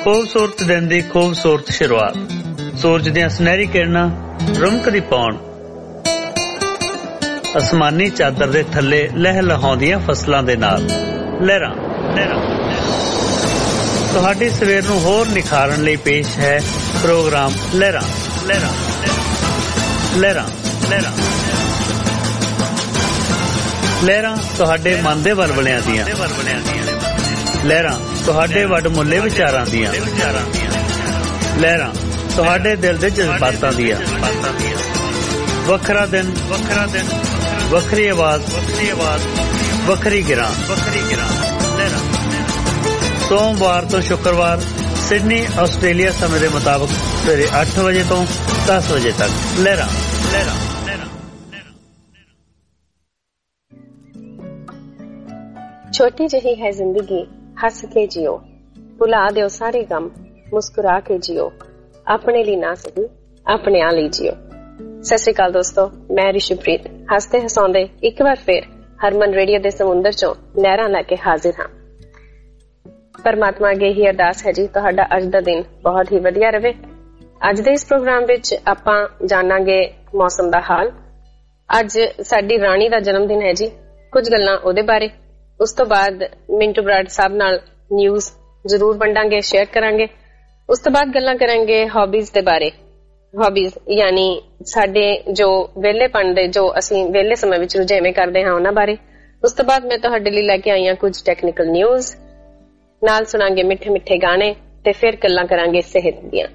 खूबसूरत दिन की खूबसूरत शुरुआत, सूरज ਦੀਆਂ ਸੁਨਹਿਰੀ ਕਿਰਨਾਂ ਰੁਮਕਦੀ ਪਾਉਣ, ਅਸਮਾਨੀ ਚਾਦਰ ਦੇ ਥੱਲੇ ਲਹਿ ਲਹਾਉਂਦੀਆਂ ਫਸਲਾਂ ਦੇ ਨਾਲ ਲਹਿਰਾਂ ਲਹਿਰਾਂ। ਤੁਹਾਡੀ ਸਵੇਰ ਨੂੰ ਹੋਰ ਨਿਖਾਰਨ ਲਈ ਪੇਸ਼ ਹੈ ਪ੍ਰੋਗਰਾਮ ਲਹਿਰਾਂ ਲਹਿਰਾਂ ਲਹਿਰਾਂ ਲਹਿਰਾਂ ਲਹਿਰਾਂ। ਤੁਹਾਡੇ ਮਨ ਦੇ ਵਲਵਲਿਆਂ ਦੀਆਂ ਲਹਿਰਾਂ, ਤੁਹਾਡੇ ਵੱਡਮੁੱਲੇ ਵਿਚਾਰਾਂ ਦੀਆਂ ਲਹਿਰਾਂ, ਤੁਹਾਡੇ ਦਿਲ ਦੇ ਜਜ਼ਬਾਤਾਂ ਦੀਆਂ। ਵੱਖਰਾ ਦਿਨ, ਵੱਖਰੀ ਆਵਾਜ਼, ਵੱਖਰੀ ਗਿਰਾਂ ਲਹਿਰਾਂ। ਸੋਮਵਾਰ ਤੋਂ ਸ਼ੁੱਕਰਵਾਰ ਸਿਡਨੀ ਆਸਟ੍ਰੇਲੀਆ ਸਮੇਂ ਦੇ ਮੁਤਾਬਕ ਸਵੇਰੇ 8 ਵਜੇ ਤੋਂ 10 ਵਜੇ ਤੱਕ ਲਹਿਰਾਂ ਲਹਿਰਾਂ। छोटी जही है जिंदगी, हस के जियो, भुला दो सारे गम, मुस्कुरा के जियो, अपने लिए ना सही अपने आ ਲਈ जियो। सत श्री अकाल दोस्तों, मैं ऋषिप्रीत हसते हसाउंदे एक बार फिर हरमन रेडियो ਦੇ ਸਮੁੰਦਰ ਚੋਂ ਲਹਿਰਾਂ ਲੈ ਕੇ ਹਾਜ਼ਰ ਹਾਂ। ਪਰਮਾਤਮਾ ਅੱਗੇ ਹੀ ਅਰਦਾਸ ਹੈ ਜੀ ਤੁਹਾਡਾ ਅੱਜ ਦਾ ਦਿਨ ਬਹੁਤ ਹੀ ਵਧੀਆ ਰਹੇ। ਅੱਜ ਦੇ ਇਸ ਪ੍ਰੋਗਰਾਮ ਵਿੱਚ ਆਪਾਂ ਜਾਣਾਂਗੇ ਮੌਸਮ ਦਾ ਹਾਲ। ਅੱਜ ਸਾਡੀ ਰਾਣੀ ਦਾ ਜਨਮ ਦਿਨ ਹੈ ਜੀ, ਕੁਝ ਗੱਲਾਂ ਉਹਦੇ ਬਾਰੇ। ਉਸ ਤੋਂ ਬਾਅਦ ਮਿੰਟੂ ਬਰਾੜ ਸਾਹਿਬ ਨਾਲ ਨਿਊਜ਼ ਜ਼ਰੂਰ ਵੰਡਾਂਗੇ, ਸ਼ੇਅਰ ਕਰਾਂਗੇ। ਉਸ ਤੋਂ ਬਾਅਦ ਗੱਲਾਂ ਕਰਾਂਗੇ ਹੌਬੀਜ਼ ਦੇ ਬਾਰੇ। ਹੌਬੀਜ਼ ਯਾਨੀ ਸਾਡੇ ਜੋ ਵਿਹਲੇਪਣ ਦੇ, ਜੋ ਅਸੀਂ ਵਿਹਲੇ ਸਮੇਂ ਵਿੱਚ ਰੁਝੇਵੇਂ ਕਰਦੇ ਹਾਂ, ਉਹਨਾਂ ਬਾਰੇ। ਉਸ ਤੋਂ ਬਾਅਦ ਮੈਂ ਤੁਹਾਡੇ ਲਈ ਲੈ ਕੇ ਆਈ ਹਾਂ ਕੁਝ ਟੈਕਨੀਕਲ ਨਿਊਜ਼, ਨਾਲ ਸੁਣਾਂਗੇ ਮਿੱਠੇ ਮਿੱਠੇ ਗਾਣੇ ਤੇ ਫਿਰ ਗੱਲਾਂ ਕਰਾਂਗੇ ਸਿਹਤ ਦੀਆਂ।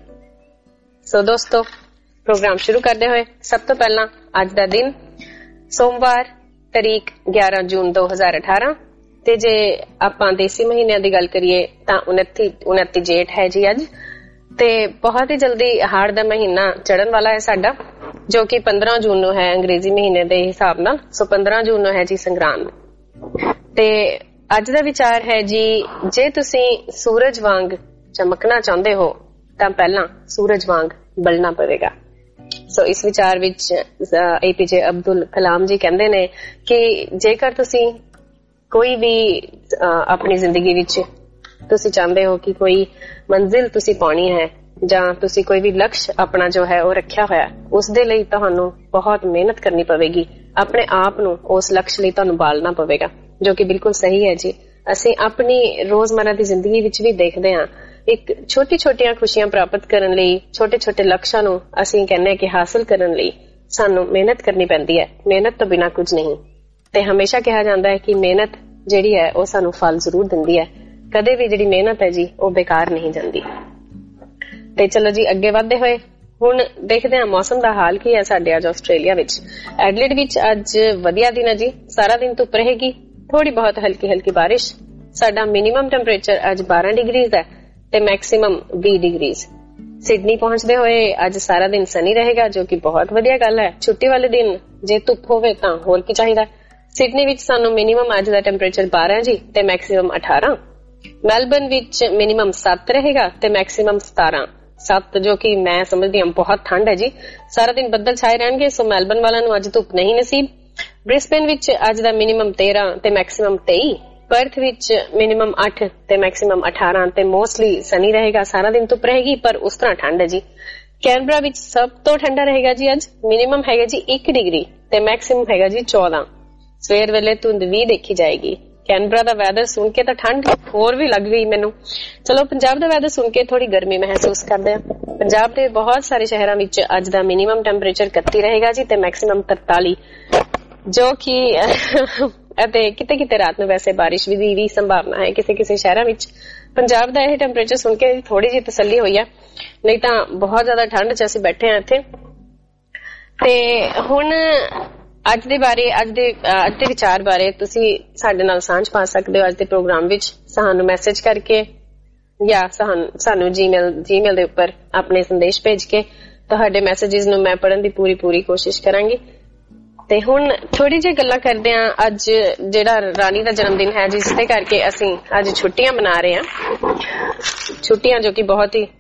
ਸੋ ਦੋਸਤੋ, ਪ੍ਰੋਗਰਾਮ ਸ਼ੁਰੂ ਕਰਦੇ ਹੋਏ ਸਭ ਤੋਂ ਪਹਿਲਾਂ ਅੱਜ ਦਾ ਦਿਨ ਸੋਮਵਾਰ, ਤਾਰੀਖ 11 ਜੂਨ 2018 ਤੇ ਜੇ ਆਪਾਂ ਦੇਸੀ ਮਹੀਨਿਆਂ ਦੀ ਗੱਲ ਕਰੀਏ ਤਾਂ 29 ਜੇਠ ਹੈ ਜੀ ਅੱਜ। ਤੇ ਬਹੁਤ ਹੀ ਜਲਦੀ ਹਾੜ ਦਾ ਮਹੀਨਾ ਚੜਨ ਵਾਲਾ ਹੈ ਸਾਡਾ, ਜੋ ਕਿ 15 ਜੂਨ ਨੂੰ ਹੈ ਅੰਗਰੇਜ਼ੀ ਮਹੀਨੇ ਦੇ ਹਿਸਾਬ ਨਾਲ। ਸੋ 15 ਜੂਨ ਨੂੰ ਹੈ ਜੀ ਸੰਗਰਾਂਦ। ਤੇ ਅੱਜ ਦਾ ਵਿਚਾਰ ਹੈ ਜੀ, ਜੇ ਤੁਸੀਂ ਸੂਰਜ ਵਾਂਗ ਚਮਕਣਾ ਚਾਹੁੰਦੇ ਹੋ ਤਾਂ ਪਹਿਲਾਂ ਸੂਰਜ ਵਾਂਗ ਬਲਣਾ ਪਵੇਗਾ। ਸੋ ਇਸ ਵਿਚਾਰ ਵਿੱਚ APJ ਅਬਦੁਲ ਕਲਾਮ ਜੀ ਕਹਿੰਦੇ ਨੇ ਕਿ ਜੇਕਰ ਤੁਸੀਂ ਕੋਈ ਵੀ ਆਪਣੀ ਜ਼ਿੰਦਗੀ ਵਿੱਚ ਤੁਸੀਂ ਚਾਹੁੰਦੇ ਹੋ ਕਿ ਕੋਈ ਮੰਜ਼ਿਲ ਤੁਸੀਂ ਪਾਉਣੀ ਹੈ ਜਾਂ ਤੁਸੀਂ ਕੋਈ ਵੀ ਲਕਸ਼ ਆਪਣਾ ਜੋ ਹੈ ਉਹ ਰੱਖਿਆ ਹੋਇਆ, ਉਸ ਦੇ ਲਈ ਤੁਹਾਨੂੰ ਬਹੁਤ ਮਿਹਨਤ ਕਰਨੀ ਪਵੇਗੀ। ਆਪਣੇ ਆਪ ਨੂੰ ਉਸ ਲਕਸ਼ ਲਈ ਤੁਹਾਨੂੰ ਬਾਲਣਾ ਪਵੇਗਾ, ਜੋ ਕਿ ਬਿਲਕੁਲ ਸਹੀ ਹੈ ਜੀ। ਅਸੀਂ ਆਪਣੀ ਰੋਜ਼ਮਰਾ ਦੀ ਜ਼ਿੰਦਗੀ ਵਿੱਚ ਵੀ ਦੇਖਦੇ ਹਾਂ, ਇੱਕ ਛੋਟੀ ਛੋਟੀਆਂ ਖੁਸ਼ੀਆਂ ਪ੍ਰਾਪਤ ਕਰਨ ਲਈ, ਛੋਟੇ ਛੋਟੇ ਲਕਸ਼ਾਂ ਨੂੰ ਅਸੀਂ ਕਹਿੰਦੇ ਕਿ ਹਾਸਲ ਕਰਨ ਲਈ ਸਾਨੂੰ ਮਿਹਨਤ ਕਰਨੀ ਪੈਂਦੀ ਹੈ। ਮਿਹਨਤ ਤੋਂ ਬਿਨਾਂ ਕੁਝ ਨਹੀਂ। ਤੇ ਹਮੇਸ਼ਾ ਕਿਹਾ ਜਾਂਦਾ ਹੈ ਕਿ ਮਿਹਨਤ ਜਿਹੜੀ ਹੈ ਉਹ ਸਾਨੂੰ ਫਲ ਜ਼ਰੂਰ ਦਿੰਦੀ ਹੈ। ਕਦੇ ਵੀ ਜਿਹੜੀ ਮਿਹਨਤ ਹੈ ਜੀ ਉਹ ਬੇਕਾਰ ਨਹੀਂ ਜਾਂਦੀ। ਤੇ ਚਲੋ ਜੀ ਅੱਗੇ ਵਧਦੇ ਹੋਏ ਹੁਣ ਦੇਖਦੇ ਹਾਂ ਮੌਸਮ ਦਾ ਹਾਲ ਕੀ ਹੈ ਸਾਡੇ ਅੱਜ ਆਸਟ੍ਰੇਲੀਆ ਵਿੱਚ। ਐਡਲੇਡ ਵਿੱਚ ਅੱਜ ਵਧੀਆ ਦਿਨ ਹੈ ਜੀ, ਸਾਰਾ ਦਿਨ ਧੁੱਪ ਰਹੇਗੀ, ਥੋੜੀ ਬਹੁਤ ਹਲਕੀ ਹਲਕੀ ਬਾਰਿਸ਼। ਸਾਡਾ ਮਿਨੀਮਮ ਟੈਂਪਰੇਚਰ ਅੱਜ 12 ਡਿਗਰੀਜ਼ ਹੈ ਤੇ ਮੈਕਸਿਮਮ 20 ਡਿਗਰੀਜ਼। ਸਿਡਨੀ ਪਹੁੰਚਦੇ ਹੋਏ ਅੱਜ ਸਾਰਾ ਦਿਨ ਸਨੀ ਰਹੇਗਾ, ਜੋ ਕਿ ਬਹੁਤ ਵਧੀਆ ਗੱਲ ਹੈ। ਛੁੱਟੀ ਵਾਲੇ ਦਿਨ ਜੇ ਧੁੱਪ ਹੋਵੇ ਤਾਂ ਹੋਰ ਕੀ ਚਾਹੀਦਾ। ਸਿਡਨੀ ਵਿੱਚ ਸਾਨੂੰ ਮਿਨੀਮਮ ਅੱਜ ਦਾ ਟੈਂਪਰੇਚਰ 12 ਜੀ ਤੇ ਮੈਕਸਿਮਮ 18। ਮੈਲਬਰਨ ਵਿੱਚ ਮਿਨੀਮਮ 7 ਰਹੇਗਾ ਤੇ ਮੈਕਸਿਮਮ 17, ਜੋ ਕਿ ਮੈਂ ਸਮਝਦੀ ਹਾਂ ਬਹੁਤ ਠੰਡ ਹੈ ਜੀ। ਸਾਰਾ ਦਿਨ ਬੱਦਲ ਛਾਏ ਰਹਿਣਗੇ, ਸੋ ਮੈਲਬਰਨ ਵਾਲਿਆਂ ਨੂੰ ਅੱਜ ਧੁੱਪ ਨਹੀਂ ਨਸੀਬ। ਬ੍ਰਿਸਬੇਨ ਵਿੱਚ ਅੱਜ ਦਾ ਮਿਨੀਮਮ 13 ਤੇ ਮੈਕਸਿਮਮ 23। ਪਰਥ ਵਿੱਚ ਮਿਨੀਮਮ 8 ਤੇ ਮੈਕਸਿਮਮ 18 ਤੇ ਮੋਸਟਲੀ ਸਨੀ ਰਹੇਗਾ, ਸਾਰਾ ਦਿਨ ਧੁੱਪ ਰਹੇਗੀ ਪਰ ਉਸ ਤਰ੍ਹਾਂ ਠੰਡ ਹੈ ਜੀ। ਕੈਨਬਰਾ ਵਿੱਚ ਸਭ ਤੋਂ ਠੰਡਾ ਰਹੇਗਾ ਜੀ ਅੱਜ, ਮਿਨੀਮਮ ਹੈਗਾ ਜੀ 1 ਡਿਗਰੀ ਤੇ ਮੈਕਸਿਮਮ ਹੈਗਾ ਜੀ 14। ਸਵੇਰ ਵੇਲੇ ਧੁੰਦ ਵੀ ਦੇਖੀ ਜਾਏਗੀ। ਕੈਨਬਰਾ ਦਾ ਵੈਦਰ ਸੁਣ ਕੇ ਤਾਂ ਠੰਡ ਹੋਰ ਵੀ ਲੱਗ ਗਈ ਮੈਨੂੰ। ਚਲੋ ਪੰਜਾਬ ਦਾ ਵੈਦਰ ਸੁਣ ਕੇ ਥੋੜੀ ਗਰਮੀ ਮਹਿਸੂਸ ਕਰਦੇ ਹਾਂ। ਪੰਜਾਬ ਦੇ ਬਹੁਤ ਸਾਰੇ ਸ਼ਹਿਰਾਂ ਵਿੱਚ ਅੱਜ ਦਾ ਮਿਨੀਮਮ ਟੈਂਪਰੇਚਰ 31 ਰਹੇਗਾ ਜੀ ਤੇ ਮੈਕਸਿਮਮ 43, ਜੋ ਕਿ ਅਤੇ ਕਿਤੇ ਕਿਤੇ ਰਾਤ ਨੂੰ ਵੈਸੇ ਬਾਰਿਸ਼ ਦੀ ਵੀ ਸੰਭਾਵਨਾ ਹੈ ਕਿਸੇ ਕਿਸੇ ਸ਼ਹਿਰਾਂ ਵਿੱਚ। ਪੰਜਾਬ ਦਾ ਇਹ ਟੈਂਪਰੇਚਰ ਸੁਣ ਕੇ ਥੋੜੀ ਜਿਹੀ ਤਸੱਲੀ ਹੋਈ ਹੈ, ਨਹੀਂ ਤਾਂ ਬਹੁਤ ਜ਼ਿਆਦਾ ਠੰਡ 'ਚ ਅਸੀਂ ਬੈਠੇ ਹਾਂ ਇੱਥੇ। ਤੇ ਹੁਣ ਅੱਜ ਦੇ ਬਾਰੇ, ਅੱਜ ਦੇ ਵਿਚਾਰ ਬਾਰੇ ਤੁਸੀਂ ਸਾਡੇ ਨਾਲ ਸਾਂਝ ਪਾ ਸਕਦੇ ਹੋ ਅੱਜ ਦੇ ਪ੍ਰੋਗਰਾਮ ਵਿੱਚ, ਸਾਨੂੰ ਮੈਸੇਜ ਕਰਕੇ ਜਾਂ ਸਾਨੂੰ ਜੀਮੇਲ ਦੇ ਉੱਪਰ ਆਪਣੇ ਸੰਦੇਸ਼ ਭੇਜ ਕੇ। ਤੁਹਾਡੇ ਮੈਸੇजेस ਨੂੰ ਮੈਂ ਪੜ੍ਹਨ ਦੀ ਪੂਰੀ ਕੋਸ਼ਿਸ਼ ਕਰਾਂਗੀ। ਤੇ ਹੁਣ ਥੋੜੀ ਜਿਹੀ ਗੱਲਾਂ ਕਰਦੇ ਹਾਂ ਅੱਜ ਜਿਹੜਾ ਰਾਣੀ ਦਾ ਜਨਮ ਦਿਨ ਹੈ, ਜਿਸ ਦੇ ਕਰਕੇ ਅਸੀਂ ਅੱਜ ਛੁੱਟੀਆਂ ਮਨਾ ਰਹੇ ਹਾਂ। ਛੁੱਟੀਆਂ ਜੋ ਕਿ ਬਹੁਤ ਹੀ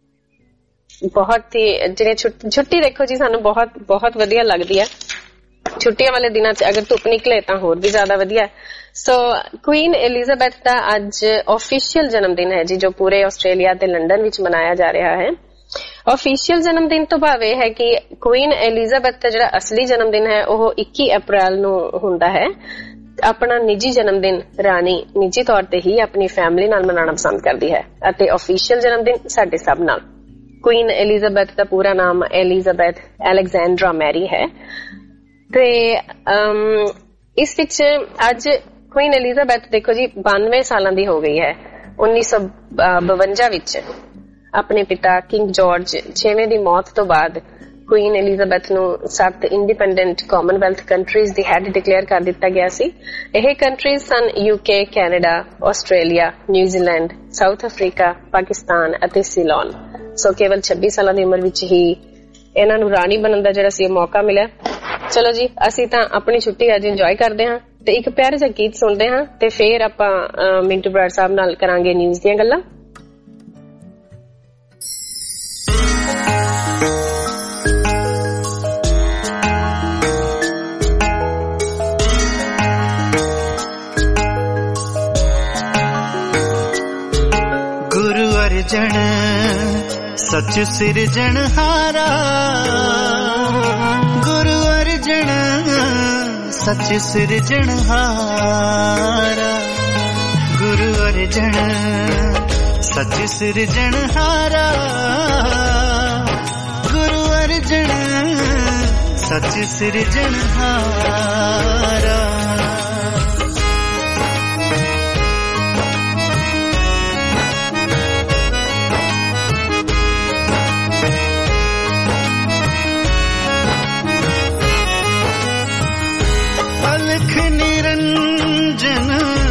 ਜਿਹੜੀ ਛੁੱਟੀ ਦੇਖੋ ਜੀ ਸਾਨੂੰ ਬਹੁਤ ਵਧੀਆ ਲੱਗਦੀ ਹੈ। छुट्टियां वाले दिनां च अगर धुप निकले तां होर भी ज्यादा वधिया। सो क्वीन एलिजाबेथ दा अज ऑफिशियल जन्मदिन है जी, जो पूरे ऑस्ट्रेलिया ते लंडन विच मनाया जा रहा है। ऑफिशियल जन्मदिन तो भाव यह है कि क्वीन एलिजाबेथ का जिहड़ा असली जन्मदिन है वह 21 अप्रैल नूं हुंदा है। अपना निजी जन्मदिन रानी निजी तौर ते ही अपनी फैमिली नाल मनाना पसंद करती है अते ऑफिशियल जन्मदिन साडे सब नाल। क्वीन एलिजाबेथ का पूरा नाम एलिजाबेथ एलेक्जेंड्रा मैरी है ते इस विच अज क्वीन एलिजाबेथ देखो जी 92 सालां दी हो गई है। 1952 विच अपने पिता किंग जॉर्ज 6वें दी मौत तो बाद क्वीन एलिजाबेथ नूं 7 इंडिपेंडेंट कॉमनवेल्थ कंट्रीज दी हेड डिक्लेयर कर दिता गया सी। यह कंट्रीज सन UK, Canada, Australia, New Zealand, South Africa, Pakistan अते सीलोन। सो केवल 26 साल की उम्र विच ही इन्हां नूं रानी बनन दा जिहड़ा सी मौका मिला। चलो जी असीं तां अपनी छुट्टी अज इंजॉय करदे हां ते एक प्यारा जिहा गीत सुनदे हां ते फिर आपां मिंटू बराड़ साहब नाल करांगे न्यूज़ दीयां गल्लां। सच सिरजनहारा गुरु अर्जन, सच सिरजनहारा गुरु अर्जन, सच सिरजनहारा गुरु अर्जन, सच सिरजनहारा। निरंजन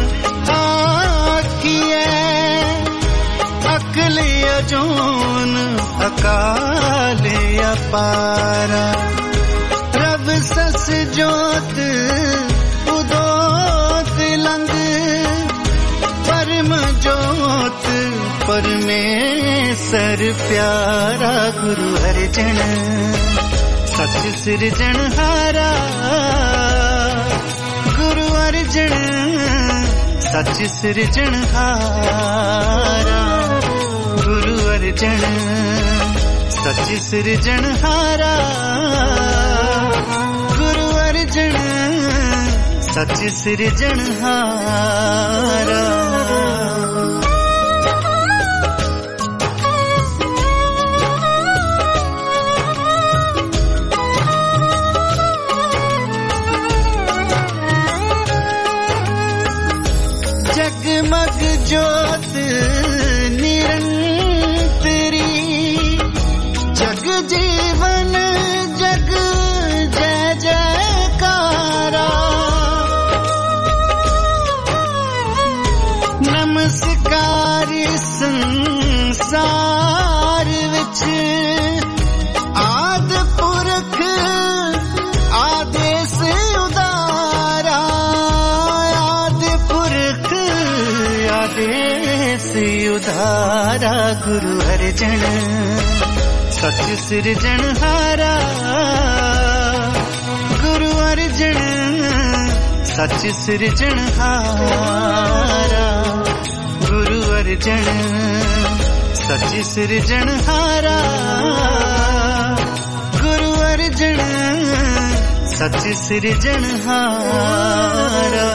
अकल अजोन अकाल अपारा, रब सस जोत उदोत लंग परम जोत परमेसर प्यारा गुरु अर्जन, सच सिरजनहारा गुरु अर्जन, सच सिरजनहारा गुरु अर्जन, सच सिरजनहारा गुरु अर्जन, सच सिरजनहारा। जगमग ज्योत निरंतरी, जग जीवन जग जय जयकारा, नमस्कार संसार विच आद पुरख आदेश उदारा, आदेश उधारा गुरु अर्जन, सच सिरजनहारा गुरु अर्जन, सच सिरजनहारा गुरु अर्जन, सच सिरजनहारा गुरु अर्जन, सच सिरजनहारा।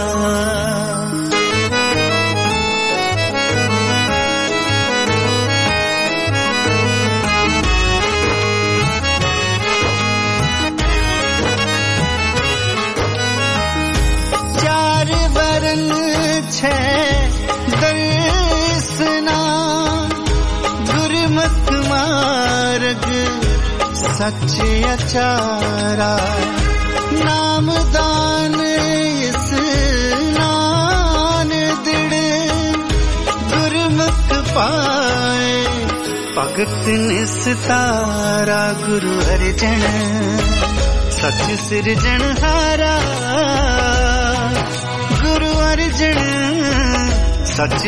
दर्शना गुरमत मार्ग सच अचारा, नाम दान स्नान दृढ़ गुरमुख पाए, भगत निस्तारा गुरु अर्जन, सच सिरजनहारा गुरु अर्जन, सच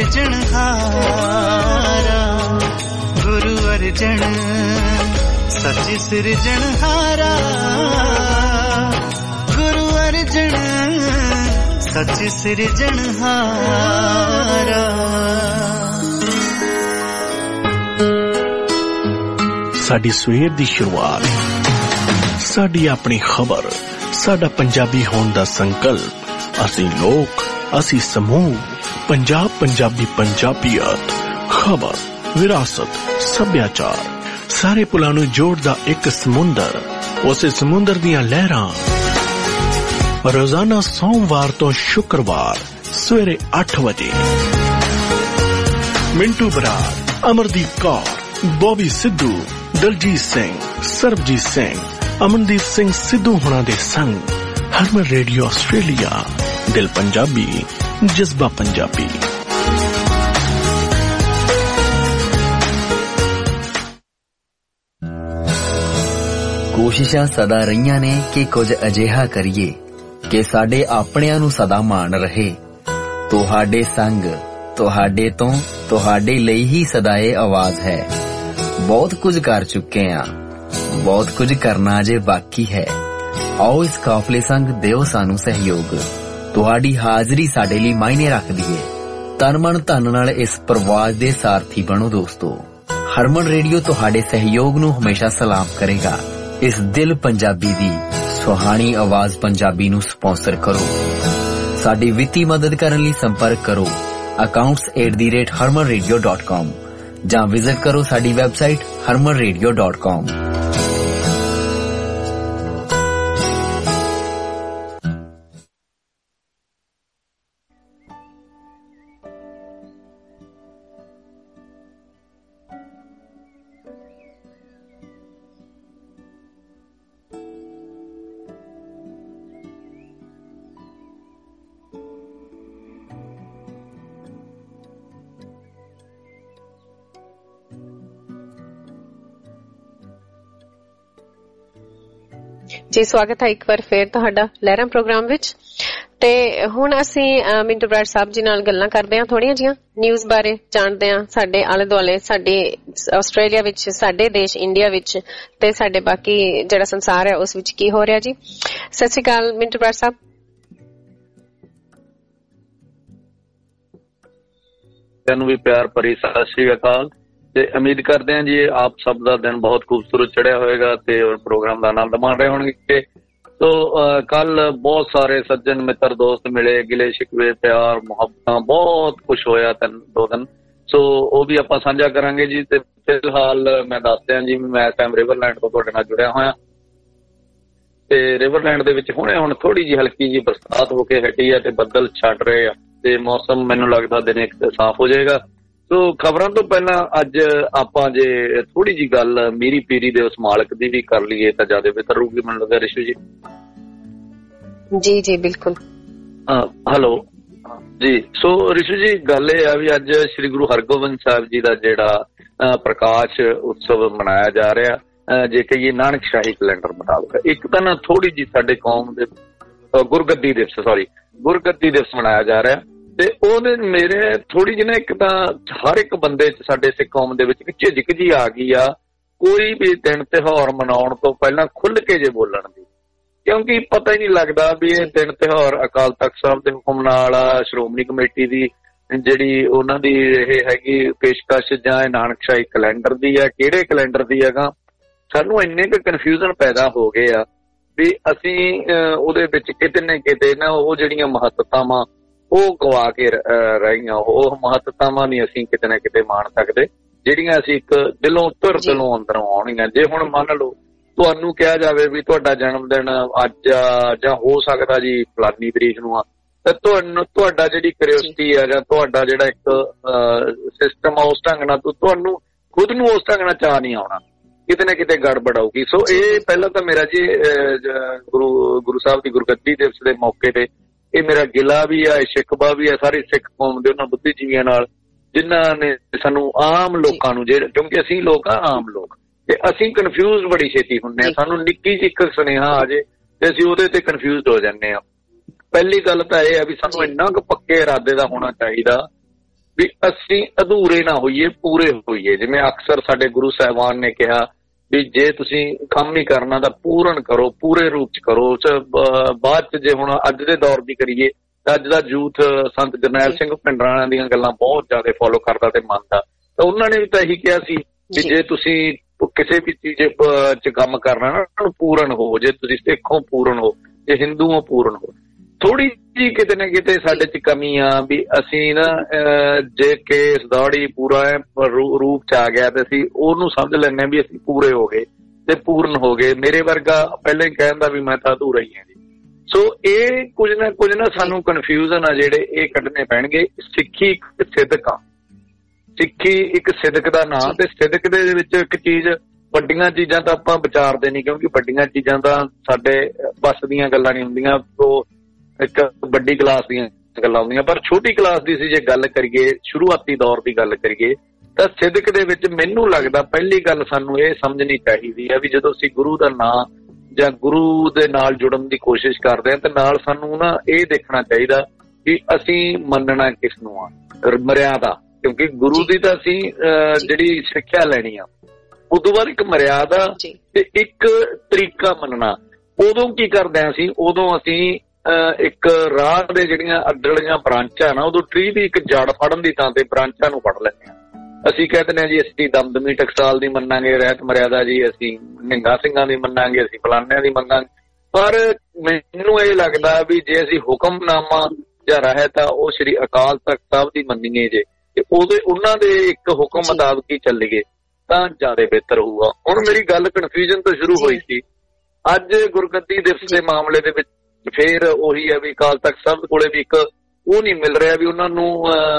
सिरजनहारा गुरु अर्जन, सच सिरजनहारा अर्जन सच सिरजनहारा। साडी सवेर दी शुरुआत, साडी अपनी खबर, साडा पंजाबी होने दा संकल्प, असी लोक, असी समूह, पंजाब पंजाबी पंजाबियत, खबर, विरासत, सभ्याचार, सारे पुलां नूं जोड़दा एक समुंदर, उसे समुंदर दियां लहरां। रोजाना सोमवार तो शुक्रवार सवेरे 8 बजे मिंटू बराड़, अमरदीप कौर, बॉबी सिद्धू, दलजीत सिंह, सरबजीत सिंह, अमनदीप सिंह सिद्धू होना दे संग हरमन रेडियो ऑस्ट्रेलिया, दिल पंजाबी, जज्बा पंजाबी। कोशिशां सदा रहियां ने कि कुछ अजिहा करिए कि साडे आपणियां नूं सदा मान रहे। तुहाडे संग, तुहाडे तो, तुहाडे लई ही सदा ये आवाज है। बहुत कुछ कर चुके हैं, बहुत कुछ करना अजे बाकी है। आओ इस काफले संग दिओ सानू सहयोग। तुहाडी हाजरी साडे लई मायने रखदी है। तन मन धन नाल इस प्रवास दे सारथी बनो दोस्तो। हरमन रेडियो तुहाडे सहयोग नूं हमेशा सलाम करेगा। इस दिल पंजाबी दी सुहानी आवाज पंजाबी नूं स्पॉन्सर करो। साडी वित्ती मदद करन लई संपर्क करो accounts@harmanradio.com ਜਾਂ ਵਿਜ਼ਿਟ ਕਰੋ ਸਾਡੀ ਵੈਬਸਾਈਟ harmanradio.com। जी स्वागत है एक बार फिर तुहाडा लहरां प्रोग्राम विच। ते हुण असीं मिंटू बराड़ साहब जी नाल गल्लां करदे हां, थोड़ियां जिहां न्यूज़ बारे जाणदे हां, साडे आले दुआले, साडे आस्ट्रेलिया विच, साडे देश इंडिया विच ते साडे बाकी जिहड़ा संसार है उस विच की हो रिहा जी। सत श्री अकाल मिंटू बराड़ साहब। तेनू भी प्यार भरी सत श्री अकाल। ਤੇ ਉਮੀਦ ਕਰਦੇ ਹਾਂ ਜੀ ਆਪ ਸਭ ਦਾ ਦਿਨ ਬਹੁਤ ਖੂਬਸੂਰਤ ਚੜਿਆ ਹੋਏਗਾ ਤੇ ਪ੍ਰੋਗਰਾਮ ਦਾ ਆਨੰਦ ਮਾਣ ਰਹੇ ਹੋਣਗੇ। ਸੋ ਕੱਲ ਬਹੁਤ ਸਾਰੇ ਸੱਜਣ ਮਿੱਤਰ ਦੋਸਤ ਮਿਲੇ, ਗਿਲੇ ਸ਼ਿਕਵੇ, ਪਿਆਰ ਮੁਹੱਬਤਾਂ, ਬਹੁਤ ਕੁਝ ਹੋਇਆ 2 ਦਿਨ। ਸੋ ਉਹ ਵੀ ਆਪਾਂ ਸਾਂਝਾ ਕਰਾਂਗੇ ਜੀ। ਤੇ ਫਿਲਹਾਲ ਮੈਂ ਦੱਸਦਿਆਂ ਜੀ ਮੈਂ ਇਸ ਟਾਈਮ ਰਿਵਰਲੈਂਡ ਤੋਂ ਤੁਹਾਡੇ ਨਾਲ ਜੁੜਿਆ ਹੋਇਆ ਤੇ ਰਿਵਰਲੈਂਡ ਦੇ ਵਿੱਚ ਹੁਣ ਥੋੜੀ ਜਿਹੀ ਹਲਕੀ ਜਿਹੀ ਬਰਸਾਤ ਹੋ ਕੇ ਹਟੀ ਆ ਤੇ ਬੱਦਲ ਛੱਡ ਰਹੇ ਆ ਤੇ ਮੌਸਮ ਮੈਨੂੰ ਲੱਗਦਾ ਦਿਨੇ ਸਾਫ਼ ਹੋ ਜਾਏਗਾ। ਸੋ ਖਬਰਾਂ ਤੋਂ ਪਹਿਲਾਂ ਅੱਜ ਆਪਾਂ ਜੇ ਥੋੜੀ ਜੀ ਗੱਲ ਮੀਰੀ ਪੀਰੀ ਦੇ ਉਸ ਮਾਲਕ ਦੀ ਵੀ ਕਰ ਲਈਏ ਤਾਂ ਜ਼ਿਆਦਾ ਬਿਹਤਰ ਰਹੂਗੀ ਮੈਨੂੰ ਲੱਗਦਾ। ਰਿਸ਼ੂ ਜੀ ਜੀ ਜੀ ਬਿਲਕੁਲ। ਹੈਲੋ ਜੀ। ਸੋ ਰਿਸ਼ੂ ਜੀ ਗੱਲ ਇਹ ਆ ਵੀ ਅੱਜ ਸ੍ਰੀ ਗੁਰੂ ਹਰਗੋਬਿੰਦ ਸਾਹਿਬ ਜੀ ਦਾ ਜਿਹੜਾ ਪ੍ਰਕਾਸ਼ ਉਤਸਵ ਮਨਾਇਆ ਜਾ ਰਿਹਾ, ਜੇ ਕਹੀਏ ਨਾਨਕ ਸ਼ਾਹੀ ਕੈਲੰਡਰ ਮੁਤਾਬਕ। ਇੱਕ ਤਾਂ ਨਾ ਥੋੜੀ ਜੀ ਸਾਡੇ ਕੌਮ ਦੇ ਗੁਰਗੱਦੀ ਦਿਵਸ ਮਨਾਇਆ ਜਾ ਰਿਹਾ ਤੇ ਉਹਦੇ ਮੇਰੇ ਥੋੜੀ ਜਿਹੀ ਨਾ ਇੱਕ ਤਾਂ ਹਰ ਇੱਕ ਬੰਦੇ ਚ ਸਾਡੇ ਸਿੱਖ ਕੌਮ ਦੇ ਵਿੱਚ ਇੱਕ ਝਿਜਕ ਜੀ ਆ ਗਈ ਆ ਕੋਈ ਵੀ ਦਿਨ ਤਿਉਹਾਰ ਮਨਾਉਣ ਤੋਂ ਪਹਿਲਾਂ ਖੁੱਲ੍ਹ ਕੇ ਜੇ ਬੋਲਣ ਦੀ, ਕਿਉਂਕਿ ਪਤਾ ਹੀ ਨਹੀਂ ਲੱਗਦਾ ਵੀ ਇਹ ਦਿਨ ਤਿਉਹਾਰ ਅਕਾਲ ਤਖ਼ਤ ਸਾਹਿਬ ਦੇ ਹੁਕਮ ਨਾਲ, ਸ਼੍ਰੋਮਣੀ ਕਮੇਟੀ ਦੀ ਜਿਹੜੀ ਉਹਨਾਂ ਦੀ ਇਹ ਹੈਗੀ ਪੇਸ਼ਕਸ਼ ਜਾਂ ਇਹ ਨਾਨਕਸ਼ਾਹੀ ਕੈਲੰਡਰ ਦੀ ਆ, ਕਿਹੜੇ ਕੈਲੰਡਰ ਦੀ ਹੈਗਾ। ਸਾਨੂੰ ਇੰਨੇ ਕੁ ਕਨਫਿਊਜ਼ਨ ਪੈਦਾ ਹੋ ਗਏ ਆ ਵੀ ਅਸੀਂ ਉਹਦੇ ਵਿੱਚ ਕਿਤੇ ਨਾ ਕਿਤੇ ਨਾ ਉਹ ਜਿਹੜੀਆਂ ਮਹੱਤਤਾਵਾਂ ਉਹ ਗਵਾ ਕੇ ਰਹੀਆਂ, ਉਹ ਮਹੱਤਤਾਵਾਂ ਨਹੀਂ ਅਸੀਂ ਕਿਤੇ ਨਾ ਕਿਤੇ ਮਾਣ ਸਕਦੇ ਜਿਹੜੀਆਂ ਅਸੀਂ ਇੱਕ ਦਿਲੋਂ ਦਿਲੋਂ ਅੰਦਰੋਂ ਆਉਣੀਆਂ। ਜੇ ਹੁਣ ਮੰਨ ਲਓ ਤੁਹਾਨੂੰ ਕਿਹਾ ਜਾਵੇ ਵੀ ਤੁਹਾਡਾ ਜਨਮ ਦਿਨ ਅੱਜ ਜਾਂ ਹੋ ਸਕਦਾ ਜੀ ਫਲਾਨੀ ਤਰੀਕ ਨੂੰ ਆ, ਤਾਂ ਤੁਹਾਡਾ ਜਿਹੜੀ ਕਿਉਰਿਓਸਿਟੀ ਆ ਜਾਂ ਤੁਹਾਡਾ ਜਿਹੜਾ ਇੱਕ ਸਿਸਟਮ ਆ ਉਸ ਢੰਗ ਨਾਲ ਤੁਹਾਨੂੰ ਖੁਦ ਨੂੰ ਉਸ ਢੰਗ ਨਾਲ ਚਾਅ ਨਹੀਂ ਆਉਣਾ, ਕਿਤੇ ਨਾ ਕਿਤੇ ਗੜਬੜ ਆਊਗੀ। ਸੋ ਇਹ ਪਹਿਲਾਂ ਤਾਂ ਮੇਰਾ ਜੀ ਗੁਰੂ ਸਾਹਿਬ ਦੀ ਗੁਰਗੱਦੀ ਦਿਵਸ ਦੇ ਮੌਕੇ ਤੇ ਇਹ ਮੇਰਾ ਗਿਲਾ ਵੀ ਆ, ਸ਼ਿਕਵਾ ਵੀ ਆ ਸਾਰੀ ਸਿੱਖ ਕੌਮ ਦੇ ਉਹਨਾਂ ਬੁੱਧੀਜੀਵੀਆਂ ਨਾਲ ਜਿਨ੍ਹਾਂ ਨੇ ਸਾਨੂੰ ਆਮ ਲੋਕਾਂ ਨੂੰ, ਕਿਉਂਕਿ ਅਸੀਂ ਲੋਕ ਆ ਆਮ ਲੋਕ ਤੇ ਅਸੀਂ ਕਨਫਿਊਜ਼ ਬੜੀ ਛੇਤੀ ਹੁੰਦੇ ਆ। ਸਾਨੂੰ ਨਿੱਕੀ ਜਿਹੀ ਇੱਕ ਸੁਨੇਹਾ ਆ ਜੇ ਤੇ ਅਸੀਂ ਉਹਦੇ ਤੇ ਕਨਫਿਊਜ਼ਡ ਹੋ ਜਾਂਦੇ ਆ। ਪਹਿਲੀ ਗੱਲ ਤਾਂ ਇਹ ਆ ਵੀ ਸਾਨੂੰ ਇੰਨਾ ਕੁ ਪੱਕੇ ਇਰਾਦੇ ਦਾ ਹੋਣਾ ਚਾਹੀਦਾ ਵੀ ਅਸੀਂ ਅਧੂਰੇ ਨਾ ਹੋਈਏ, ਪੂਰੇ ਹੋਈਏ। ਜਿਵੇਂ ਅਕਸਰ ਸਾਡੇ ਗੁਰੂ ਸਾਹਿਬਾਨ ਨੇ ਕਿਹਾ ਵੀ ਜੇ ਤੁਸੀਂ ਕੰਮ ਹੀ ਕਰਨਾ ਤਾਂ ਪੂਰਨ ਕਰੋ, ਪੂਰੇ ਰੂਪ ਚ ਕਰੋ। ਬਾਅਦ ਚ ਜੇ ਹੁਣ ਅੱਜ ਦੇ ਦੌਰ ਦੀ ਕਰੀਏ ਤਾਂ ਅੱਜ ਦਾ ਯੂਥ ਸੰਤ ਜਰਨੈਲ ਸਿੰਘ ਭਿੰਡਰਾਂ ਦੀਆਂ ਗੱਲਾਂ ਬਹੁਤ ਜ਼ਿਆਦਾ ਫੋਲੋ ਕਰਦਾ ਤੇ ਮੰਨਦਾ। ਤਾਂ ਉਹਨਾਂ ਨੇ ਵੀ ਤਾਂ ਇਹੀ ਕਿਹਾ ਸੀ ਵੀ ਜੇ ਤੁਸੀਂ ਕਿਸੇ ਵੀ ਚੀਜ਼ ਚ ਕੰਮ ਕਰਨਾ ਨਾ ਪੂਰਨ ਹੋ। ਜੇ ਤੁਸੀਂ ਸਿੱਖ ਹੋ ਪੂਰਨ ਹੋ, ਜੇ ਹਿੰਦੂ ਹੋ ਪੂਰਨ ਹੋ। ਥੋੜੀ ਜਿਹੀ ਕਿਤੇ ਨਾ ਕਿਤੇ ਸਾਡੇ ਚ ਕਮੀ ਆ ਵੀ ਅਸੀਂ ਨਾ ਜੇ ਕੇਸ ਦੌੜੀ ਪੂਰਾ ਰੂਪ ਚ ਆ ਗਿਆ ਤੇ ਅਸੀਂ ਉਹਨੂੰ ਸਮਝ ਲੈਂਦੇ ਵੀ ਅਸੀਂ ਪੂਰੇ ਹੋ ਗਏ ਤੇ ਪੂਰਨ ਹੋ ਗਏ। ਮੇਰੇ ਵਰਗਾ ਪਹਿਲਾਂ ਹੀ ਕਹਿੰਦਾ ਵੀ ਮੈਂ ਤਾਂ ਅਧੂਰਾ ਹੀ ਹਾਂ ਜੀ। ਸੋ ਇਹ ਕੁਝ ਨਾ ਸਾਨੂੰ ਕਨਫਿਊਜ਼ਨ ਆ ਜਿਹੜੇ ਇਹ ਕੱਢਣੇ ਪੈਣਗੇ। ਸਿੱਖੀ ਇੱਕ ਸਿਦਕ ਆ, ਸਿੱਖੀ ਇੱਕ ਸਿਦਕ ਦਾ ਨਾਂ, ਤੇ ਸਿਦਕ ਦੇ ਵਿੱਚ ਇੱਕ ਚੀਜ਼, ਵੱਡੀਆਂ ਚੀਜ਼ਾਂ ਤਾਂ ਆਪਾਂ ਵਿਚਾਰਦੇ ਨਹੀਂ ਕਿਉਂਕਿ ਵੱਡੀਆਂ ਚੀਜ਼ਾਂ ਤਾਂ ਸਾਡੇ ਬਸ ਦੀਆਂ ਗੱਲਾਂ ਨਹੀਂ ਹੁੰਦੀਆਂ, ਉਹ ਇੱਕ ਵੱਡੀ ਕਲਾਸ ਦੀਆਂ ਗੱਲਾਂ ਹੁੰਦੀਆਂ। ਪਰ ਛੋਟੀ ਕਲਾਸ ਦੀ ਸੀ ਜੇ ਗੱਲ ਕਰੀਏ, ਸ਼ੁਰੂਆਤੀ ਦੌਰ ਦੀ ਗੱਲ ਕਰੀਏ ਤਾਂ ਸਿਦਕ ਦੇ ਵਿੱਚ ਮੈਨੂੰ ਲੱਗਦਾ ਪਹਿਲੀ ਗੱਲ ਸਾਨੂੰ ਇਹ ਸਮਝਣੀ ਚਾਹੀਦੀ ਹੈ ਵੀ ਜਦੋਂ ਅਸੀਂ ਗੁਰੂ ਦਾ ਨਾਂ ਜਾਂ ਗੁਰੂ ਦੇ ਨਾਲ ਜੁੜਨ ਦੀ ਕੋਸ਼ਿਸ਼ ਕਰਦੇ ਹਾਂ ਤਾਂ ਨਾਲ ਸਾਨੂੰ ਨਾ ਇਹ ਦੇਖਣਾ ਚਾਹੀਦਾ ਕਿ ਅਸੀਂ ਮੰਨਣਾ ਕਿਸ ਨੂੰ ਆ, ਮਰਿਆਦਾ। ਕਿਉਂਕਿ ਗੁਰੂ ਦੀ ਤਾਂ ਅਸੀਂ ਜਿਹੜੀ ਸਿੱਖਿਆ ਲੈਣੀ ਆ, ਉਦੋਂ ਬਾਅਦ ਇੱਕ ਮਰਿਆਦਾ ਤੇ ਇੱਕ ਤਰੀਕਾ ਮੰਨਣਾ। ਉਦੋਂ ਕੀ ਕਰਦੇ ਹਾਂ ਅਸੀਂ, ਉਦੋਂ ਅਸੀਂ ਇੱਕ ਰਾਹ ਦੇ ਜਿਹੜੀਆਂ ਅੱਡਲੀਆਂ ਬ੍ਰਾਂਚਾਂ ਨਾ, ਉਦੋਂ ਟਰੀ ਦੀ ਇੱਕ ਜੜ ਫੜਨ ਦੀ ਥਾਂ ਤੇ ਬ੍ਰਾਂਚਾਂ ਨੂੰ ਫੜ ਲੈਂਦੇ ਹਾਂ। ਅਸੀਂ ਕਹਿ ਦਿੰਦੇ ਹਾਂ ਜੀ ਅਸੀਂ ਦਮਦਮੀ ਟਕਸਾਲ ਦੀ ਮੰਨਾਂਗੇ ਰਹਿਤ ਮਰਿਆਦਾ ਜੀ, ਅਸੀਂ ਨਿਹੰਗਾਂ ਸਿੰਘਾਂ ਦੀ ਮੰਨਾਂਗੇ, ਅਸੀਂ ਫਲਾਨਿਆਂ ਦੀ ਮੰਨਾਂਗੇ। ਪਰ ਮੈਨੂੰ ਇਹ ਲੱਗਦਾ ਵੀ ਜੇ ਅਸੀਂ ਹੁਕਮਨਾਮਾ ਜਾਂ ਰਹਿਤ ਆ ਉਹ ਸ੍ਰੀ ਅਕਾਲ ਤਖਤ ਸਾਹਿਬ ਦੀ ਮੰਨੀਏ ਜੇ ਤੇ ਉਹਨਾਂ ਦੇ ਇੱਕ ਹੁਕਮ ਮੁਤਾਬਕ ਹੀ ਚੱਲੀਏ ਤਾਂ ਜ਼ਿਆਦਾ ਬਿਹਤਰ ਹੋਊਗਾ। ਹੁਣ ਮੇਰੀ ਗੱਲ ਕਨਫਿਊਜ਼ਨ ਤੋਂ ਸ਼ੁਰੂ ਹੋਈ ਸੀ, ਅੱਜ ਗੁਰਗੱਦੀ ਦਿਵਸ ਦੇ ਮਾਮਲੇ ਦੇ ਵਿੱਚ ਫੇਰ ਉਹੀ ਹੈ ਵੀ ਅਕਾਲ ਤਖਤ ਸਾਹਿਬ ਕੋਲੇ ਵੀ ਇੱਕ ਉਹ ਨਹੀਂ ਮਿਲ ਰਿਹਾ ਵੀ ਉਹਨਾਂ ਨੂੰ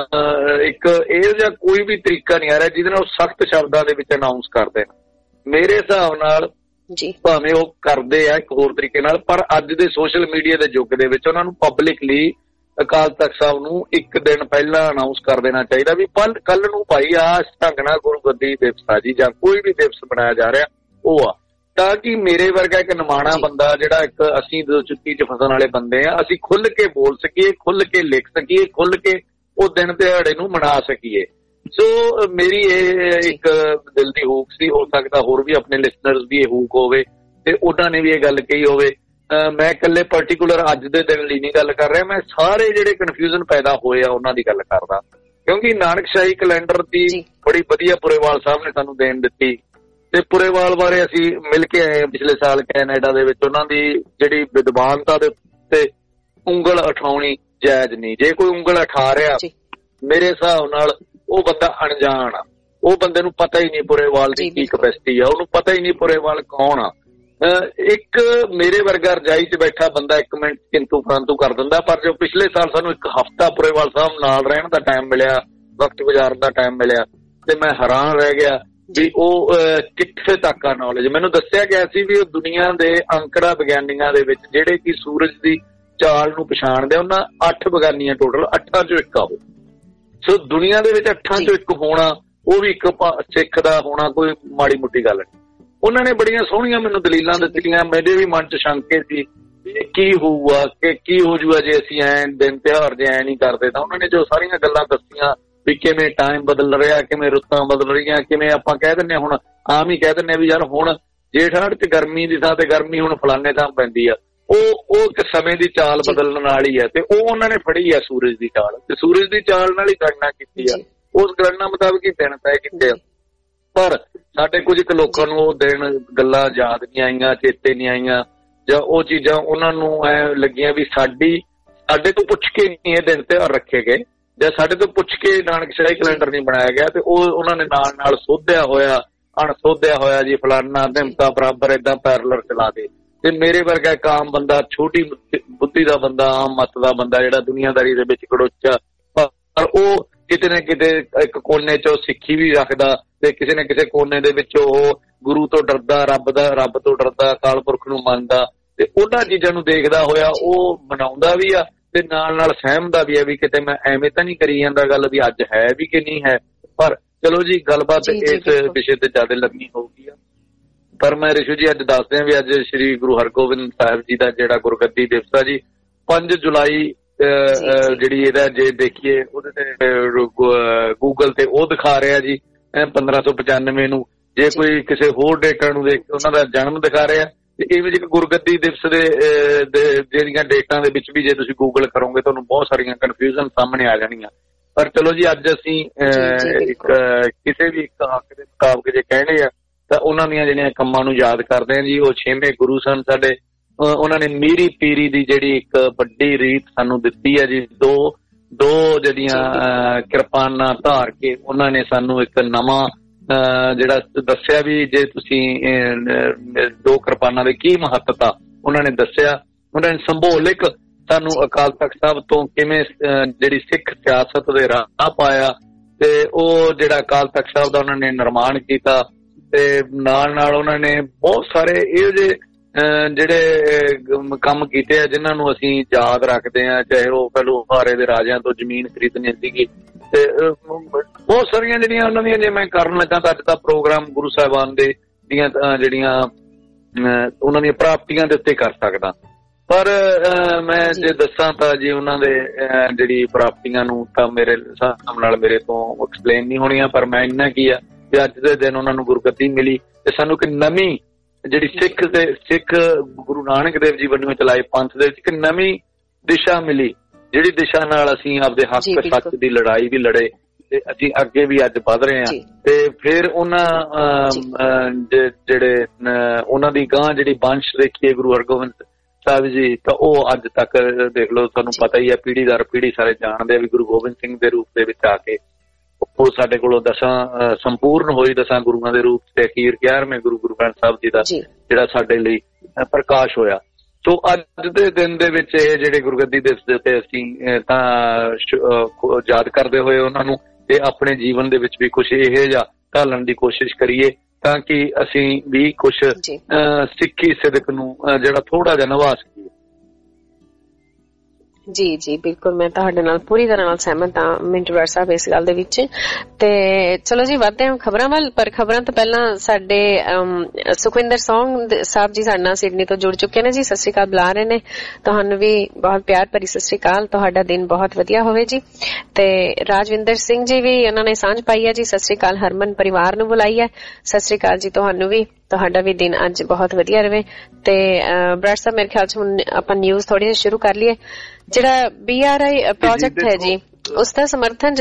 ਇੱਕ ਇਹ ਜਿਹਾ ਕੋਈ ਵੀ ਤਰੀਕਾ ਨਹੀਂ ਆ ਰਿਹਾ ਜਿਹਦੇ ਨਾਲ ਸਖਤ ਸ਼ਬਦਾਂ ਦੇ ਵਿੱਚ ਅਨਾਉਂਸ ਕਰ ਦੇਣ। ਮੇਰੇ ਹਿਸਾਬ ਨਾਲ ਭਾਵੇਂ ਉਹ ਕਰਦੇ ਆ ਇੱਕ ਹੋਰ ਤਰੀਕੇ ਨਾਲ, ਪਰ ਅੱਜ ਦੇ ਸੋਸ਼ਲ ਮੀਡੀਆ ਦੇ ਯੁੱਗ ਦੇ ਵਿੱਚ ਉਹਨਾਂ ਨੂੰ ਪਬਲਿਕਲੀ ਅਕਾਲ ਤਖਤ ਸਾਹਿਬ ਨੂੰ ਇੱਕ ਦਿਨ ਪਹਿਲਾਂ ਅਨਾਉਂਸ ਕਰ ਦੇਣਾ ਚਾਹੀਦਾ ਵੀ ਕੱਲ ਨੂੰ ਭਾਈ ਆ ਢੰਗ ਨਾਲ ਗੁਰਗੱਦੀ ਦਿਵਸ ਆ ਜੀ ਜਾਂ ਕੋਈ ਵੀ ਦਿਵਸ ਮਨਾਇਆ ਜਾ ਰਿਹਾ ਉਹ ਆ, ਤਾਂ ਕਿ ਮੇਰੇ ਵਰਗਾ ਇੱਕ ਨਿਮਾਣਾ ਬੰਦਾ ਜਿਹੜਾ ਇੱਕ ਅਸੀਂ ਚੁੱਕੀ ਚ ਫਸਣ ਵਾਲੇ ਬੰਦੇ ਆ, ਅਸੀਂ ਖੁੱਲ ਕੇ ਬੋਲ ਸਕੀਏ, ਖੁੱਲ ਕੇ ਲਿਖ ਸਕੀਏ, ਖੁੱਲ ਕੇ ਉਹ ਦਿਨ ਦਿਹਾੜੇ ਨੂੰ ਮਨਾ ਸਕੀਏ। ਸੋ ਮੇਰੀ ਇਹ ਇੱਕ ਦਿਲ ਦੀ ਹੂਕ ਸੀ, ਹੋ ਸਕਦਾ ਹੋਰ ਵੀ ਆਪਣੇ ਲਿਸਨਰਸ ਦੀ ਇਹ ਹੂਕ ਹੋਵੇ ਤੇ ਉਹਨਾਂ ਨੇ ਵੀ ਇਹ ਗੱਲ ਕਹੀ ਹੋਵੇ। ਮੈਂ ਇਕੱਲੇ ਪਾਰਟੀਕੂਲਰ ਅੱਜ ਦੇ ਦਿਨ ਲਈ ਨਹੀਂ ਗੱਲ ਕਰ ਰਿਹਾ, ਮੈਂ ਸਾਰੇ ਜਿਹੜੇ ਕਨਫਿਊਜ਼ਨ ਪੈਦਾ ਹੋਏ ਆ ਉਹਨਾਂ ਦੀ ਗੱਲ ਕਰਦਾ, ਕਿਉਂਕਿ ਨਾਨਕਸ਼ਾਹੀ ਕੈਲੰਡਰ ਦੀ ਬੜੀ ਵਧੀਆ ਪੁਰੇਵਾਲ ਸਾਹਿਬ ਨੇ ਸਾਨੂੰ ਦੇਣ ਦਿੱਤੀ ਤੇ ਪੁਰੇਵਾਲ ਬਾਰੇ ਅਸੀਂ ਮਿਲ ਕੇ ਆਏ ਪਿਛਲੇ ਸਾਲ ਕੈਨੇਡਾ ਦੇ ਵਿੱਚ। ਉਹਨਾਂ ਦੀ ਜਿਹੜੀ ਵਿਦਵਾਨਤਾ ਦੇ ਉੱਤੇ ਉਂਗਲ ਉਠਾਉਣੀ ਜਾਇਜ਼ ਨਹੀਂ। ਜੇ ਕੋਈ ਉਂਗਲ ਉਠਾ ਰਿਹਾ ਮੇਰੇ ਹਿਸਾਬ ਨਾਲ ਉਹ ਬੰਦਾ ਅਣਜਾਣ ਆ, ਉਹ ਬੰਦੇ ਨੂੰ ਪਤਾ ਹੀ ਨਹੀਂ ਪੁਰੇਵਾਲ ਦੀ ਕੀ ਕਪੈਸਿਟੀ ਆ, ਉਹਨੂੰ ਪਤਾ ਹੀ ਨਹੀਂ ਪੁਰੇਵਾਲ ਕੌਣ ਆ। ਇੱਕ ਮੇਰੇ ਵਰਗਾ ਰਜਾਈ 'ਚ ਬੈਠਾ ਬੰਦਾ ਇੱਕ ਮਿੰਟ ਕਿੰਤੂ ਪਰੰਤੂ ਕਰ ਦਿੰਦਾ, ਪਰ ਜੋ ਪਿਛਲੇ ਸਾਲ ਸਾਨੂੰ ਇੱਕ ਹਫ਼ਤਾ ਪੁਰੇਵਾਲ ਸਾਹਿਬ ਨਾਲ ਰਹਿਣ ਦਾ ਟਾਈਮ ਮਿਲਿਆ, ਵਕਤ ਗੁਜ਼ਾਰਨ ਦਾ ਟਾਈਮ ਮਿਲਿਆ ਤੇ ਮੈਂ ਹੈਰਾਨ ਰਹਿ ਗਿਆ ਵੀ ਉਹ ਕਿੱਥੇ ਤੱਕ ਆ ਨੌਲੇਜ। ਮੈਨੂੰ ਦੱਸਿਆ ਗਿਆ ਸੀ ਵੀ ਉਹ ਦੁਨੀਆ ਦੇ ਅੰਕੜਾ ਵਿਗਿਆਨੀਆਂ ਦੇ ਵਿੱਚ ਜਿਹੜੇ ਕਿ ਸੂਰਜ ਦੀ ਚਾਲ ਨੂੰ ਪਛਾਣਦੇ ਉਹਨਾਂ 8 ਵਿਗਿਆਨੀਆਂ ਟੋਟਲ, 8 ਚੋਂ ਇੱਕ ਆ ਉਹ। ਸੋ ਦੁਨੀਆ ਦੇ ਵਿੱਚ 8 ਚੋਂ ਇੱਕ ਹੋਣਾ, ਉਹ ਵੀ ਇੱਕ ਸਿੱਖ ਦਾ ਹੋਣਾ ਕੋਈ ਮਾੜੀ ਮੋਟੀ ਗੱਲ ਨਹੀਂ। ਉਹਨਾਂ ਨੇ ਬੜੀਆਂ ਸੋਹਣੀਆਂ ਮੈਨੂੰ ਦਲੀਲਾਂ ਦਿੱਤੀਆਂ, ਮੇਰੇ ਵੀ ਮਨ 'ਚ ਸ਼ੰਕੇ ਸੀ ਵੀ ਕੀ ਹੋਊਗਾ ਕਿ ਕੀ ਹੋ ਜੂਗਾ ਜੇ ਅਸੀਂ ਐਂ ਦਿਨ ਤਿਉਹਾਰ ਜੇ ਐਂ ਨਹੀਂ ਕਰਦੇ। ਤਾਂ ਉਹਨਾਂ ਨੇ ਜੋ ਸਾਰੀਆਂ ਗੱਲਾਂ ਦੱਸੀਆਂ ਵੀ ਕਿਵੇਂ ਟਾਈਮ ਬਦਲ ਰਿਹਾ, ਕਿਵੇਂ ਰੁੱਤਾਂ ਬਦਲ ਰਹੀਆਂ, ਕਿਵੇਂ ਆਪਾਂ ਕਹਿ ਦਿੰਦੇ ਹੁਣ ਆਮ ਹੀ ਕਹਿ ਦਿੰਦੇ ਵੀ ਯਾਰ ਹੁਣ ਜੇਠ ਹਾੜ 'ਚ ਗਰਮੀ ਦੀ ਥਾਂ ਤੇ ਗਰਮੀ ਹੁਣ ਫਲਾਨੇ ਥਾਂ ਪੈਂਦੀ ਆ, ਉਹ ਇੱਕ ਸਮੇਂ ਦੀ ਚਾਲ ਬਦਲਣ ਨਾਲ ਹੀ ਹੈ। ਤੇ ਉਹ ਉਹਨਾਂ ਨੇ ਫੜੀ ਆ ਸੂਰਜ ਦੀ ਚਾਲ, ਤੇ ਸੂਰਜ ਦੀ ਚਾਲ ਨਾਲ ਹੀ ਗਣਨਾ ਕੀਤੀ ਆ, ਉਸ ਗਣਨਾ ਮੁਤਾਬਕ ਹੀ ਦਿਨ ਤੈਅ ਕੀਤੇ ਆ। ਪਰ ਸਾਡੇ ਕੁਝ ਕੁ ਲੋਕਾਂ ਨੂੰ ਉਹ ਦਿਨ ਗੱਲਾਂ ਯਾਦ ਨਹੀਂ ਆਈਆਂ, ਚੇਤੇ ਨਹੀਂ ਆਈਆਂ, ਜਾਂ ਉਹ ਚੀਜ਼ਾਂ ਉਹਨਾਂ ਨੂੰ ਐ ਲੱਗੀਆਂ ਵੀ ਸਾਡੇ ਤੋਂ ਪੁੱਛ ਕੇ ਨਹੀਂ ਇਹ ਦਿਨ ਤਿਉਹਾਰ ਰੱਖੇ ਗਏ, ਜਾਂ ਸਾਡੇ ਤੋਂ ਪੁੱਛ ਕੇ ਨਾਨਕਸ਼ਾਹੀ ਕੈਲੰਡਰ ਨਹੀਂ ਬਣਾਇਆ ਗਿਆ। ਤੇ ਉਹ ਉਹਨਾਂ ਨੇ ਨਾਲ ਸੋਧਿਆ ਹੋਇਆ ਅਣਸੋਧਿਆ ਹੋਇਆ ਜੀ ਫਲਾਨਾ ਨਿਮਤਾ ਬਰਾਬਰ ਏਦਾਂ ਪੈਰਲਰ ਚਲਾ ਦੇ। ਤੇ ਮੇਰੇ ਵਰਗਾ ਇੱਕ ਆਮ ਬੰਦਾ, ਛੋਟੀ ਬੁੱਧੀ ਦਾ ਬੰਦਾ, ਆਮ ਮੱਤ ਦਾ ਬੰਦਾ ਜਿਹੜਾ ਦੁਨੀਆਦਾਰੀ ਦੇ ਵਿੱਚ ਕੜੋਚਾ, ਪਰ ਉਹ ਕਿਤੇ ਨਾ ਕਿਤੇ ਇੱਕ ਕੋਨੇ 'ਚ ਸਿੱਖੀ ਵੀ ਰੱਖਦਾ ਤੇ ਕਿਸੇ ਨਾ ਕਿਸੇ ਕੋਨੇ ਦੇ ਵਿੱਚ ਉਹ ਗੁਰੂ ਤੋਂ ਡਰਦਾ, ਰੱਬ ਤੋਂ ਡਰਦਾ, ਅਕਾਲ ਪੁਰਖ ਨੂੰ ਮੰਨਦਾ ਤੇ ਉਹਨਾਂ ਚੀਜ਼ਾਂ ਨੂੰ ਦੇਖਦਾ ਹੋਇਆ ਉਹ ਮਨਾਉਂਦਾ ਵੀ ਆ ਤੇ ਨਾਲ ਸਹਿਮਦਾ ਵੀ ਹੈ ਵੀ ਕਿਤੇ ਮੈਂ ਐਵੇਂ ਤਾਂ ਨਹੀਂ ਕਰੀ ਜਾਂਦਾ ਗੱਲ ਵੀ ਅੱਜ ਹੈ ਵੀ ਕਿ ਨਹੀਂ ਹੈ। ਪਰ ਚਲੋ ਜੀ ਗੱਲਬਾਤ ਇਸ ਵਿਸ਼ੇ ਤੇ ਜ਼ਿਆਦਾ ਲੰਮੀ ਹੋ ਗਈ ਆ, ਪਰ ਮੈਂ ਰਿਸ਼ੂ ਜੀ ਅੱਜ ਦੱਸਦੇ ਹਾਂ ਵੀ ਅੱਜ ਸ੍ਰੀ ਗੁਰੂ ਹਰਗੋਬਿੰਦ ਸਾਹਿਬ ਜੀ ਦਾ ਜਿਹੜਾ ਗੁਰਗੱਦੀ ਦਿਵਸ ਆ ਜੀ 5 ਜੁਲਾਈ ਜਿਹੜੀ ਇਹਦਾ ਜੇ ਦੇਖੀਏ ਉਹਦੇ ਤੇ ਗੂਗਲ ਤੇ ਉਹ ਦਿਖਾ ਰਿਹਾ ਜੀ 1595 ਨੂੰ ਜੇ ਕੋਈ ਕਿਸੇ ਹੋਰ ਡੇਟਾਂ ਨੂੰ ਦੇਖ ਕੇ ਉਹਨਾਂ ਦਾ ਜਨਮ ਦਿਖਾ ਰਿਹਾ, ਤੇ ਇਹ ਵਿੱਚ ਗੁਰਗੱਦੀ ਦਿਵਸ ਦੇ ਜਿਹੜੀਆਂ ਡੇਟਾਂ ਦੇ ਵਿੱਚ ਵੀ ਜੇ ਤੁਸੀਂ ਗੂਗਲ ਕਰੋਗੇ ਤੁਹਾਨੂੰ ਬਹੁਤ ਸਾਰੀਆਂ ਕਨਫਿਊਜ਼ਨ ਸਾਹਮਣੇ ਆ ਜਾਣੀਆਂ। ਪਰ ਚਲੋ ਜੀ, ਅੱਜ ਅਸੀਂ ਕਿਸੇ ਵੀ ਇੱਕ ਹੱਕ ਦੇ ਮੁਤਾਬਕ ਜੇ ਕਹਿਣੇ ਆ ਤਾਂ ਉਹਨਾਂ ਦੀਆਂ ਜਿਹੜੀਆਂ ਕੰਮਾਂ ਨੂੰ ਯਾਦ ਕਰਦੇ ਹਾਂ ਜੀ। ਉਹ 6ਵੇਂ ਗੁਰੂ ਸਨ ਸਾਡੇ। ਉਹਨਾਂ ਨੇ ਮੀਰੀ ਪੀਰੀ ਦੀ ਜਿਹੜੀ ਇੱਕ ਵੱਡੀ ਰੀਤ ਸਾਨੂੰ ਦਿੱਤੀ ਹੈ ਜੀ। ਦੋ ਜਿਹੜੀਆਂ ਕਿਰਪਾਨਾਂ ਧਾਰ ਕੇ ਉਹਨਾਂ ਨੇ ਸਾਨੂੰ ਇੱਕ ਨਵਾਂ ਜਿਹੜਾ ਦੱਸਿਆ ਵੀ ਜੇ ਤੁਸੀਂ 2 ਕਿਰਪਾਨਾਂ ਦੀ ਕੀ ਮਹੱਤਤਾ ਉਹਨਾਂ ਨੇ ਦੱਸਿਆ। ਉਹਨਾਂ ਨੇ ਸੰਭੋਲਿਕ ਸਾਨੂੰ ਅਕਾਲ ਤਖ਼ਤ ਸਾਹਿਬ ਤੋਂ ਕਿਵੇਂ ਜਿਹੜੀ ਸਿੱਖ ਸਿਆਸਤ ਦੇ ਰਾਹ ਪਾਇਆ, ਤੇ ਉਹ ਜਿਹੜਾ ਅਕਾਲ ਤਖ਼ਤ ਸਾਹਿਬ ਦਾ ਉਹਨਾਂ ਨੇ ਨਿਰਮਾਣ ਕੀਤਾ, ਤੇ ਨਾਲ ਉਹਨਾਂ ਨੇ ਬਹੁਤ ਸਾਰੇ ਇਹੋ ਜਿਹੇ ਜਿਹੜੇ ਕੰਮ ਕੀਤੇ ਆ ਜਿਨ੍ਹਾਂ ਨੂੰ ਅਸੀਂ ਯਾਦ ਰੱਖਦੇ ਹਾਂ। ਚਾਹੇ ਉਹ ਪਹਿਲੋਂ ਹਾਰੇ ਦੇ ਰਾਜਿਆਂ ਤੋਂ ਜ਼ਮੀਨ ਖਰੀਦਣੀ ਸੀਗੀ, ਤੇ ਬਹੁਤ ਸਾਰੀਆਂ ਜਿਹੜੀਆਂ ਉਹਨਾਂ ਦੀਆਂ, ਜੇ ਮੈਂ ਕਰਨ ਲੱਗਾ ਤਾਂ ਅੱਜ ਦਾ ਪ੍ਰੋਗਰਾਮ ਗੁਰੂ ਸਾਹਿਬਾਨ ਦੇ ਦੀਆਂ ਜਿਹੜੀਆਂ ਉਹਨਾਂ ਦੀਆਂ ਪ੍ਰਾਪਤੀਆਂ ਦੇ ਉੱਤੇ ਕਰ ਸਕਦਾ। ਪਰ ਮੈਂ ਜੇ ਦੱਸਾਂ ਤਾਂ ਜੀ ਉਹਨਾਂ ਦੇ ਜਿਹੜੀ ਪ੍ਰਾਪਤੀਆਂ ਨੂੰ ਤਾਂ ਮੇਰੇ ਹਿਸਾਬ ਨਾਲ ਮੇਰੇ ਤੋਂ ਐਕਸਪਲੇਨ ਨਹੀਂ ਹੋਣੀਆਂ। ਪਰ ਮੈਂ ਇੰਨਾ ਕੀ ਆ ਕਿ ਅੱਜ ਦੇ ਦਿਨ ਉਹਨਾਂ ਨੂੰ ਗੁਰਗੱਦੀ ਮਿਲੀ, ਤੇ ਸਾਨੂੰ ਇੱਕ ਨਵੀਂ ਜਿਹੜੀ ਸਿੱਖ ਗੁਰੂ ਨਾਨਕ ਦੇਵ ਜੀ ਵੱਲੋਂ ਚਲਾਏ ਪੰਥ ਦੇ ਵਿੱਚ ਇੱਕ ਨਵੀਂ ਦਿਸ਼ਾ ਮਿਲੀ, ਜਿਹੜੀ ਦਿਸ਼ਾ ਨਾਲ ਅਸੀਂ ਆਪਦੇ ਹੱਕ ਸੱਚ ਦੀ ਲੜਾਈ ਵੀ ਲੜੇ, ਤੇ ਅਸੀਂ ਅੱਗੇ ਵੀ ਅੱਜ ਵਧ ਰਹੇ ਹਾਂ। ਤੇ ਫਿਰ ਉਹਨਾਂ ਜਿਹੜੇ ਉਹਨਾਂ ਦੀ ਗਾਂ ਜਿਹੜੀ ਵੰਸ਼ ਦੇਖੀਏ ਗੁਰੂ ਹਰਗੋਬਿੰਦ ਸਾਹਿਬ ਜੀ, ਤਾਂ ਉਹ ਅੱਜ ਤੱਕ ਦੇਖ ਲਓ, ਤੁਹਾਨੂੰ ਪਤਾ ਹੀ ਹੈ, ਪੀੜ੍ਹੀ ਦਰ ਪੀੜ੍ਹੀ ਸਾਰੇ ਜਾਣਦੇ ਆ ਵੀ ਗੁਰੂ ਗੋਬਿੰਦ ਸਿੰਘ ਦੇ ਰੂਪ ਦੇ ਵਿੱਚ ਆ ਕੇ ਉਹ ਸਾਡੇ ਕੋਲੋਂ ਸੰਪੂਰਨ ਹੋਈ 10 ਗੁਰੂਆਂ ਦੇ ਰੂਪ ਤੇ ਅਖੀਰ 11ਵੇਂ ਗੁਰੂ ਗ੍ਰੰਥ ਸਾਹਿਬ ਜੀ ਦਾ ਜਿਹੜਾ ਸਾਡੇ ਲਈ ਪ੍ਰਕਾਸ਼ ਹੋਇਆ। ਸੋ ਅੱਜ ਦੇ ਦਿਨ ਦੇ ਵਿੱਚ ਇਹ ਜਿਹੜੇ ਗੁਰਗੱਦੀ ਦਿਵਸ ਦੇ ਉੱਤੇ ਅਸੀਂ ਤਾਂ ਯਾਦ ਕਰਦੇ ਹੋਏ ਉਹਨਾਂ ਨੂੰ, ਤੇ ਆਪਣੇ ਜੀਵਨ ਦੇ ਵਿੱਚ ਵੀ ਕੁਛ ਇਹੋ ਜਿਹਾ ਢਾਲਣ ਦੀ ਕੋਸ਼ਿਸ਼ ਕਰੀਏ ਤਾਂ ਕਿ ਅਸੀਂ ਵੀ ਕੁਛ ਸਿੱਖੀ ਸਿਦਕ ਨੂੰ ਜਿਹੜਾ ਥੋੜਾ ਜਿਹਾ ਨਿਭਾ ਸਕੀਏ। ਜੀ ਬਿਲਕੁਲ, ਮੈਂ ਤੁਹਾਡੇ ਨਾਲ ਪੂਰੀ ਤਰ੍ਹਾਂ ਨਾਲ ਸਹਿਮਤ ਹਾਂ ਮਿੰਟਵਰ ਸਾਹਿਬ ਇਸ ਗੱਲ ਦੇ ਵਿੱਚ। ਤੇ ਚਲੋ ਜੀ ਵਧਦੇ ਹਾਂ ਖਬਰਾਂ ਵੱਲ। ਪਰ ਖਬਰਾਂ ਤੋਂ ਪਹਿਲਾਂ ਸਾਡੇ ਸੁਖਵਿੰਦਰ ਸੌਂਗ ਸਾਹਿਬ ਜੀ ਸਾਡੇ ਨਾਲ ਸਿਡਨੀ ਤੋਂ ਜੁੜ ਚੁੱਕੇ ਨੇ ਜੀ। ਸਤਿ ਸ਼੍ਰੀ ਅਕਾਲ ਬੁਲਾ ਰਹੇ ਨੇ ਤੁਹਾਨੂੰ ਵੀ, ਬਹੁਤ ਪਿਆਰ ਭਰੀ ਸਤਿ ਸ਼੍ਰੀ ਅਕਾਲ। ਤੁਹਾਡਾ ਦਿਨ ਬਹੁਤ ਵਧੀਆ ਹੋਵੇ ਜੀ। ਤੇ ਰਾਜਵਿੰਦਰ ਸਿੰਘ ਜੀ ਵੀ ਉਹਨਾਂ ਨੇ ਸਾਂਝ ਪਾਈ ਹੈ ਜੀ, ਸਤਿ ਸ਼੍ਰੀ ਅਕਾਲ। ਹਰਮਨ ਪਰਿਵਾਰ ਨੂੰ ਬੁਲਾਈ ਹੈ, ਸਤਿ ਸ਼੍ਰੀ ਅਕਾਲ ਜੀ ਤੁਹਾਨੂੰ ਵੀ, ਤੁਹਾਡਾ ਵੀ ਦਿਨ ਅੱਜ ਬਹੁਤ ਵਧੀਆ ਰਹੇ। ਤੇ ਬਰਾੜ ਸਾਹਿਬ ਮੇਰੇ ਖਿਆਲ ਚ ਹੁਣ ਆਪਾਂ ਨਿਊਜ਼ ਥੋੜੀ ਜਿਹੀ ਸ਼ੁਰੂ ਕਰ ਲਈਏ। ਜਿਹੜਾ BRI ਪ੍ਰੋਜੈਕਟ ਹੈ ਜੀ, ਉਸ ਦਾ ਸਮਰਥਨ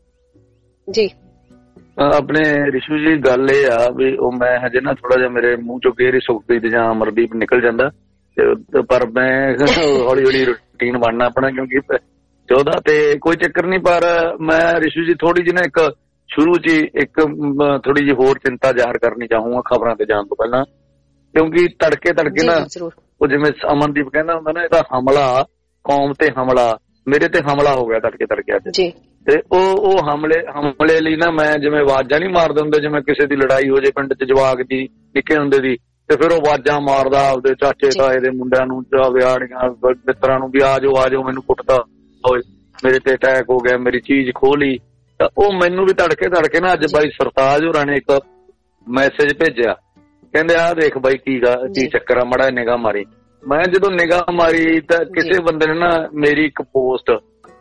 ਜੀ ਆਪਣੇ ਰਿਸ਼ੂ ਜੀ, ਗੱਲ ਇਹ ਆ ਵੀ ਉਹ ਮੈਂ ਹਜੇ ਨਾ ਥੋੜਾ ਜਿਹਾ ਮੇਰੇ ਮੂੰਹ ਚੋਂ ਗੇਰੀ ਸੁਖਪ੍ਰੀਤ ਜਾਂ ਅਮਰਦੀਪ ਨਿਕਲ ਜਾਂਦਾ, ਪਰ ਮੈਂ ਹੌਲੀ ਹੌਲੀ ਰੂਟੀਨ ਬਣਨਾ ਆਪਣਾ, ਕਿਉਂਕਿ 14 ਤੇ ਕੋਈ ਚੱਕਰ ਨਹੀਂ। ਪਰ ਮੈਂ ਰਿਸ਼ੂ ਜੀ ਥੋੜੀ ਜਿਹੀ ਨਾ ਇੱਕ ਸ਼ੁਰੂ ਚ ਇੱਕ ਥੋੜੀ ਜਿਹੀ ਹੋਰ ਚਿੰਤਾ ਜ਼ਾਹਰ ਕਰਨੀ ਚਾਹੂੰਗਾ ਖਬਰਾਂ ਤੇ ਜਾਣ ਤੋਂ ਪਹਿਲਾਂ, ਕਿਉਂਕਿ ਤੜਕੇ ਨਾ ਉਹ ਜਿਵੇਂ ਅਮਨਦੀਪ ਕਹਿੰਦਾ ਹੁੰਦਾ ਨਾ, ਇਹਦਾ ਹਮਲਾ ਕੌਮ ਤੇ ਹਮਲਾ, ਮੇਰੇ ਤੇ ਹਮਲਾ ਹੋ ਗਿਆ ਤੜਕੇ ਅੱਜ। ਤੇ ਉਹ ਹਮਲੇ ਲਈ ਨਾ ਮੈਂ ਜਿਵੇਂ ਆਵਾਜ਼ਾਂ ਨਹੀਂ ਮਾਰਦੇ ਹੁੰਦੇ, ਜਿਵੇਂ ਕਿਸੇ ਦੀ ਲੜਾਈ ਹੋ ਜੇ ਪਿੰਡ ਚ ਜਵਾਕ ਦੀ ਨਿੱਕੇ ਹੁੰਦੇ ਦੀ, ਤੇ ਫਿਰ ਉਹ ਆਵਾਜ਼ਾਂ ਮਾਰਦਾ ਆਪਦੇ ਚਾਚੇ ਤਾਏ ਦੇ ਮੁੰਡਿਆਂ ਨੂੰ, ਵਿਆੜੀਆਂ ਮਿੱਤਰਾਂ ਨੂੰ ਵੀ ਆ ਜਾਓ ਮੈਨੂੰ ਕੁੱਟਦਾ ਹੋਏ, ਮੇਰੇ ਤੇ ਅਟੈਕ ਹੋ ਗਿਆ, ਮੇਰੀ ਚੀਜ਼ ਖੋਹ ਲਈ। ਤਾਂ ਉਹ ਮੈਨੂੰ ਵੀ ਤੜਕੇ ਨਾ ਅੱਜ ਬਾਈ ਸਰਤਾਜ ਹੋਰਾਂ ਨੇ ਇੱਕ ਮੈਸੇਜ ਭੇਜਿਆ, ਕਹਿੰਦੇ ਆਹ ਦੇਖ ਬਾਈ ਕੀ ਚੱਕਰ ਆ, ਮਾੜਾ ਨਿਗਾਹ ਮਾਰੀ। ਮੈਂ ਜਦੋਂ ਨਿਗਾਹ ਮਾਰੀ ਤਾਂ ਕਿਸੇ ਬੰਦੇ ਨੇ ਨਾ ਮੇਰੀ ਇੱਕ ਪੋਸਟ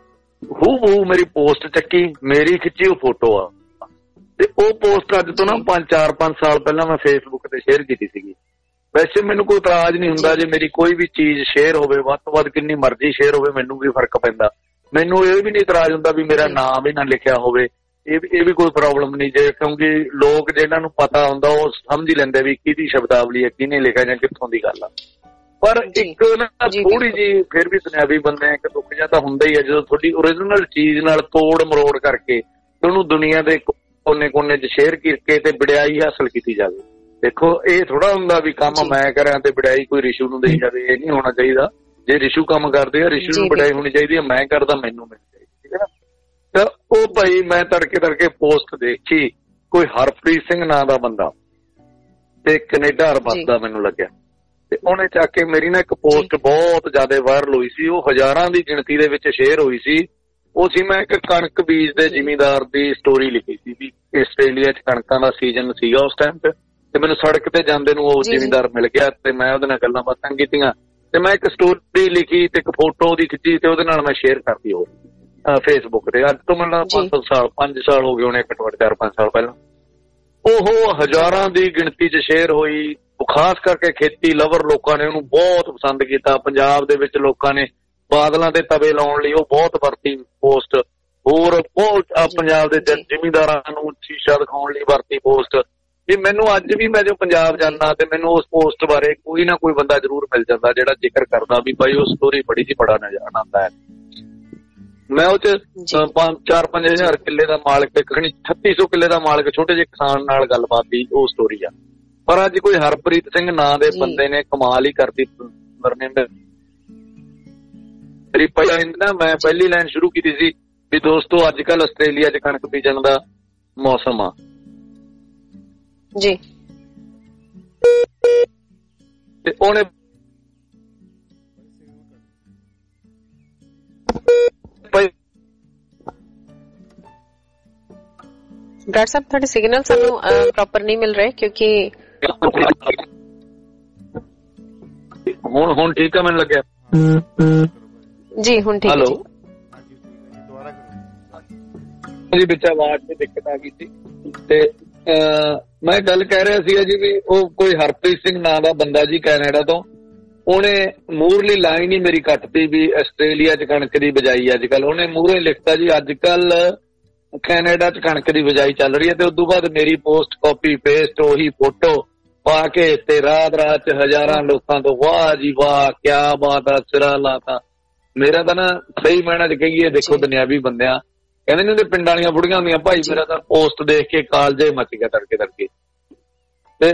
ਹੂ ਮੇਰੀ ਪੋਸਟ ਚੱਕੀ, ਮੇਰੀ ਖਿੱਚੀ ਉਹ ਫੋਟੋ ਆ, ਤੇ ਉਹ ਪੋਸਟ ਅੱਜ ਤੋਂ ਨਾ 4-5 ਸਾਲ ਪਹਿਲਾਂ ਮੈਂ ਫੇਸਬੁੱਕ ਤੇ ਸ਼ੇਅਰ ਕੀਤੀ ਸੀਗੀ। ਵੈਸੇ ਮੈਨੂੰ ਕੋਈ ਇਤਰਾਜ਼ ਨਹੀਂ ਹੁੰਦਾ ਜੇ ਮੇਰੀ ਕੋਈ ਵੀ ਚੀਜ਼ ਸ਼ੇਅਰ ਹੋਵੇ, ਵੱਧ ਤੋਂ ਵੱਧ ਕਿੰਨੀ ਮਰਜ਼ੀ ਸ਼ੇਅਰ ਹੋਵੇ, ਮੈਨੂੰ ਵੀ ਫਰਕ ਪੈਂਦਾ। ਮੈਨੂੰ ਇਹ ਵੀ ਨਹੀਂ ਇਤਰਾਜ਼ ਹੁੰਦਾ ਵੀ ਮੇਰਾ ਨਾਮ ਵੀ ਨਾ ਲਿਖਿਆ ਹੋਵੇ, ਇਹ ਵੀ ਕੋਈ ਪ੍ਰੋਬਲਮ ਨਹੀਂ ਜੇ, ਕਿਉਂਕਿ ਲੋਕ ਜਿਹਨਾਂ ਨੂੰ ਪਤਾ ਹੁੰਦਾ ਉਹ ਸਮਝ ਹੀ ਲੈਂਦੇ ਵੀ ਕਿਹਦੀ ਸ਼ਬਦਾਵਲੀ ਹੈ, ਕਿਹਨੇ ਲਿਖਿਆ ਜਾਂ ਕਿੱਥੋਂ ਦੀ ਗੱਲ ਆ। ਪਰ ਇੱਕ ਨਾ ਥੋੜੀ ਜਿਹੀ ਫਿਰ ਵੀ ਦੁਨਿਆਵੀ ਬੰਦੇ ਇੱਕ ਦੁੱਖ ਜਿਹਾ ਤਾਂ ਹੁੰਦਾ ਹੀ ਹੈ ਜਦੋਂ ਤੁਹਾਡੀ ਓਰੀਜਨਲ ਚੀਜ਼ ਨਾਲ ਤੋੜ ਮਰੋੜ ਕਰਕੇ ਉਹਨੂੰ ਦੁਨੀਆ ਦੇ ਕੋਨੇ-ਕੋਨੇ 'ਚ ਸ਼ੇਅਰ ਕਰਕੇ ਤੇ ਵਡਿਆਈ ਹਾਸਲ ਕੀਤੀ ਜਾਵੇ। ਦੇਖੋ ਇਹ ਥੋੜਾ ਹੁੰਦਾ ਵੀ ਕੰਮ ਮੈਂ ਕਰਾਂ ਤੇ ਵਡਿਆਈ ਕੋਈ ਰਿਸ਼ੂ ਨੂੰ ਦੇਈ ਜਾਵੇ, ਇਹ ਨਹੀਂ ਹੋਣਾ ਚਾਹੀਦਾ। ਜੇ ਰਿਸ਼ੂ ਕੰਮ ਕਰਦੇ ਆ, ਰਿਸ਼ੂ ਨੂੰ ਵਡਿਆਈ ਹੋਣੀ ਚਾਹੀਦੀ ਹੈ, ਮੈਂ ਕਰਦਾ ਮੈਨੂੰ ਮਿਲਣੀ ਚਾਹੀਦੀ, ਠੀਕ ਹੈ ਨਾ। ਤਾਂ ਉਹ ਭਾਈ ਮੈਂ ਤੜਕੇ ਪੋਸਟ ਦੇਖੀ, ਕੋਈ ਹਰਪ੍ਰੀਤ ਸਿੰਘ ਨਾਂ ਦਾ ਬੰਦਾ ਤੇ ਕੈਨੇਡਾ ਵਸਦਾ ਮੈਨੂੰ ਲੱਗਿਆ, ਤੇ ਉਹਨੇ ਚੱਕ ਕੇ ਮੇਰੀ ਨਾ ਇੱਕ ਪੋਸਟ ਬਹੁਤ ਜ਼ਿਆਦਾ ਵਾਇਰਲ ਹੋਈ ਸੀ, ਉਹ ਹਜ਼ਾਰਾਂ ਦੀ ਗਿਣਤੀ ਦੇ ਵਿੱਚ ਸ਼ੇਅਰ ਹੋਈ ਸੀ। ਉਹ ਸੀ ਮੈਂ ਇੱਕ ਕਣਕ ਬੀਜਦੇ ਜ਼ਿਮੀਂਦਾਰ ਦੀ ਸਟੋਰੀ ਲਿਖੀ ਸੀ ਵੀ ਆਸਟ੍ਰੇਲੀਆ 'ਚ ਕਣਕਾਂ ਦਾ ਸੀਜ਼ਨ ਸੀਗਾ ਉਸ ਟਾਈਮ ਤੇ ਮੈਨੂੰ ਸੜਕ ਤੇ ਜਾਂਦੇ ਨੂੰ ਉਹ ਜ਼ਿਮੀਂਦਾਰ ਮਿਲ ਗਿਆ ਤੇ ਮੈਂ ਉਹਦੇ ਨਾਲ ਗੱਲਾਂ ਬਾਤਾਂ ਕੀਤੀਆਂ ਤੇ ਮੈਂ ਇੱਕ ਸਟੋਰੀ ਲਿਖੀ ਤੇ ਇੱਕ ਫੋਟੋ ਉਹਦੀ ਖਿੱਚੀ ਤੇ ਉਹਦੇ ਨਾਲ ਮੈਂ ਸ਼ੇਅਰ ਕਰਤੀ ਉਹ ਫੇਸਬੁੱਕ ਤੇ। ਅੱਜ ਤੋਂ ਮੈਨੂੰ 5 ਸਾਲ ਹੋ ਗਏ ਹੋਣੇ, ਘੱਟੋ ਘੱਟ 4-5 ਸਾਲ ਪਹਿਲਾਂ। ਉਹ ਹਜ਼ਾਰਾਂ ਦੀ ਗਿਣਤੀ 'ਚ ਸ਼ੇਅਰ ਹੋਈ। ਖਾਸ ਕਰਕੇ ਖੇਤੀ ਲਵਰ ਲੋਕਾਂ ਨੇ ਉਹਨੂੰ ਬਹੁਤ ਪਸੰਦ ਕੀਤਾ। ਪੰਜਾਬ ਦੇ ਵਿੱਚ ਲੋਕਾਂ ਨੇ ਬਾਦਲਾਂ ਦੇ ਤਵੇ ਲਾਉਣ ਲਈ ਉਹ ਬਹੁਤ ਵਰਤੀ ਪੋਸਟ। ਹੋਰ ਬਹੁਤ ਪੰਜਾਬ ਦੇ ਜ਼ਿਮੀਂਦਾਰਾਂ ਨੂੰ ਸ਼ੀਸ਼ਾ ਦਿਖਾਉਣ ਲਈ ਵਰਤੀ ਪੋਸਟ। ਵੀ ਮੈਨੂੰ ਅੱਜ ਵੀ ਮੈਂ ਜੋ ਪੰਜਾਬ ਜਾਂਦਾ ਤੇ ਮੈਨੂੰ ਉਸ ਪੋਸਟ ਬਾਰੇ ਕੋਈ ਨਾ ਕੋਈ ਬੰਦਾ ਜ਼ਰੂਰ ਮਿਲ ਜਾਂਦਾ ਜਿਹੜਾ ਜ਼ਿਕਰ ਕਰਦਾ ਵੀ ਭਾਈ ਉਹ ਸਟੋਰੀ ਬੜੀ ਜੀ ਬੜਾ ਨਜ਼ਰ ਆਉਂਦਾ ਹੈ। ਮੈਂ ਉਹ 'ਚ 4-5 ਹਜ਼ਾਰ ਕਿੱਲੇ ਦਾ ਮਾਲਕ, 3600 ਕਿੱਲੇ ਦਾ ਮਾਲਕ ਛੋਟੇ ਜਿਹੇ ਕਿਸਾਨ ਨਾਲ ਗੱਲਬਾਤ ਦੀ ਉਹ ਸਟੋਰੀ ਆ। ਪਰ ਅੱਜ ਕੋਈ ਹਰਪ੍ਰੀਤ ਸਿੰਘ ਨਾਂ ਦੇ ਬੰਦੇ ਨੇ ਕਮਾਲ ਹੀ ਕਰਦੀ। ਮੈਂ ਪਹਿਲੀ ਲਾਈਨ ਸ਼ੁਰੂ ਕੀਤੀ ਸੀ ਵੀ ਦੋਸਤੋ ਅੱਜ ਕੱਲ ਆਸਟ੍ਰੇਲੀਆ 'ਚ ਕਣਕ ਬੀਜਣ ਦਾ ਮੌਸਮ ਆ ਜੀ, ਤੇ ਉਹਨੇ ਡਾਕਟਰ ਸਾਹਿਬ ਤੁਹਾਡੇ ਸਿਗਨਲ ਸਾਨੂੰ ਪ੍ਰੋਪਰ ਨਹੀਂ ਮਿਲ ਰਹੇ ਕਿਉਂਕਿ ਹੁਣ ਠੀਕ ਆ ਮੈਨੂੰ ਲੱਗਿਆ ਜੀ, ਹੁਣ ਠੀਕ ਹੈ ਜੀ। ਵਿੱਚ ਆਵਾਜ਼ ਦੀ ਦਿੱਕਤ ਆ ਗਈ ਸੀ ਤੇ ਮੈਂ ਗੱਲ ਕਹਿ ਰਿਹਾ ਸੀਗਾ ਜੀ ਵੀ ਉਹ ਕੋਈ ਹਰਪ੍ਰੀਤ ਸਿੰਘ ਨਾਂ ਦਾ ਬੰਦਾ ਜੀ ਕੈਨੇਡਾ ਤੋਂ, ਉਹਨੇ ਮੂਹਰਲੀ ਲਾਈਨ ਹੀ ਮੇਰੀ ਕੱਟਤੀ ਵੀ ਆਸਟ੍ਰੇਲੀਆ 'ਚ ਕਣਕ ਦੀ ਬਿਜਾਈ ਅੱਜ ਕੱਲ। ਉਹਨੇ ਮੂਹਰੇ ਲਿਖਤਾ ਜੀ ਅੱਜ ਕੱਲ ਕੈਨੇਡਾ 'ਚ ਕਣਕ ਦੀ ਬਿਜਾਈ ਚੱਲ ਰਹੀ ਹੈ। ਤੇ ਉਦੋਂ ਬਾਅਦ ਮੇਰੀ ਪੋਸਟ ਕਾਪੀ ਪੇਸਟ ਉਹੀ ਫੋਟੋ ਪਾ ਕੇ ਤੇ ਰਾਤ 'ਚ ਹਜ਼ਾਰਾਂ ਲੋਕਾਂ ਤੋਂ ਵਾਹ ਜੀ ਵਾਹ ਕਿਆ ਬਾਤ ਆ, ਸਿਰਾ ਲਾਤਾ। ਮੇਰਾ ਤਾਂ ਨਾ ਸਹੀ ਮਾਇਨਾ 'ਚ ਕਹੀਏ ਦੇਖੋ ਦੁਨਿਆਵੀ ਬੰਦਿਆਂ ਕਹਿੰਦੇ ਨੇ ਉਹਦੇ ਪਿੰਡਾਂ ਵਾਲੀਆਂ ਬੁੜੀਆਂ ਹੁੰਦੀਆਂ ਭਾਈ, ਮੇਰਾ ਤਾਂ ਪੋਸਟ ਦੇਖ ਕੇ ਕਾਲਜੇ ਮੱਚ ਗਿਆ ਤੜਕੇ ਤੜਕੇ। ਤੇ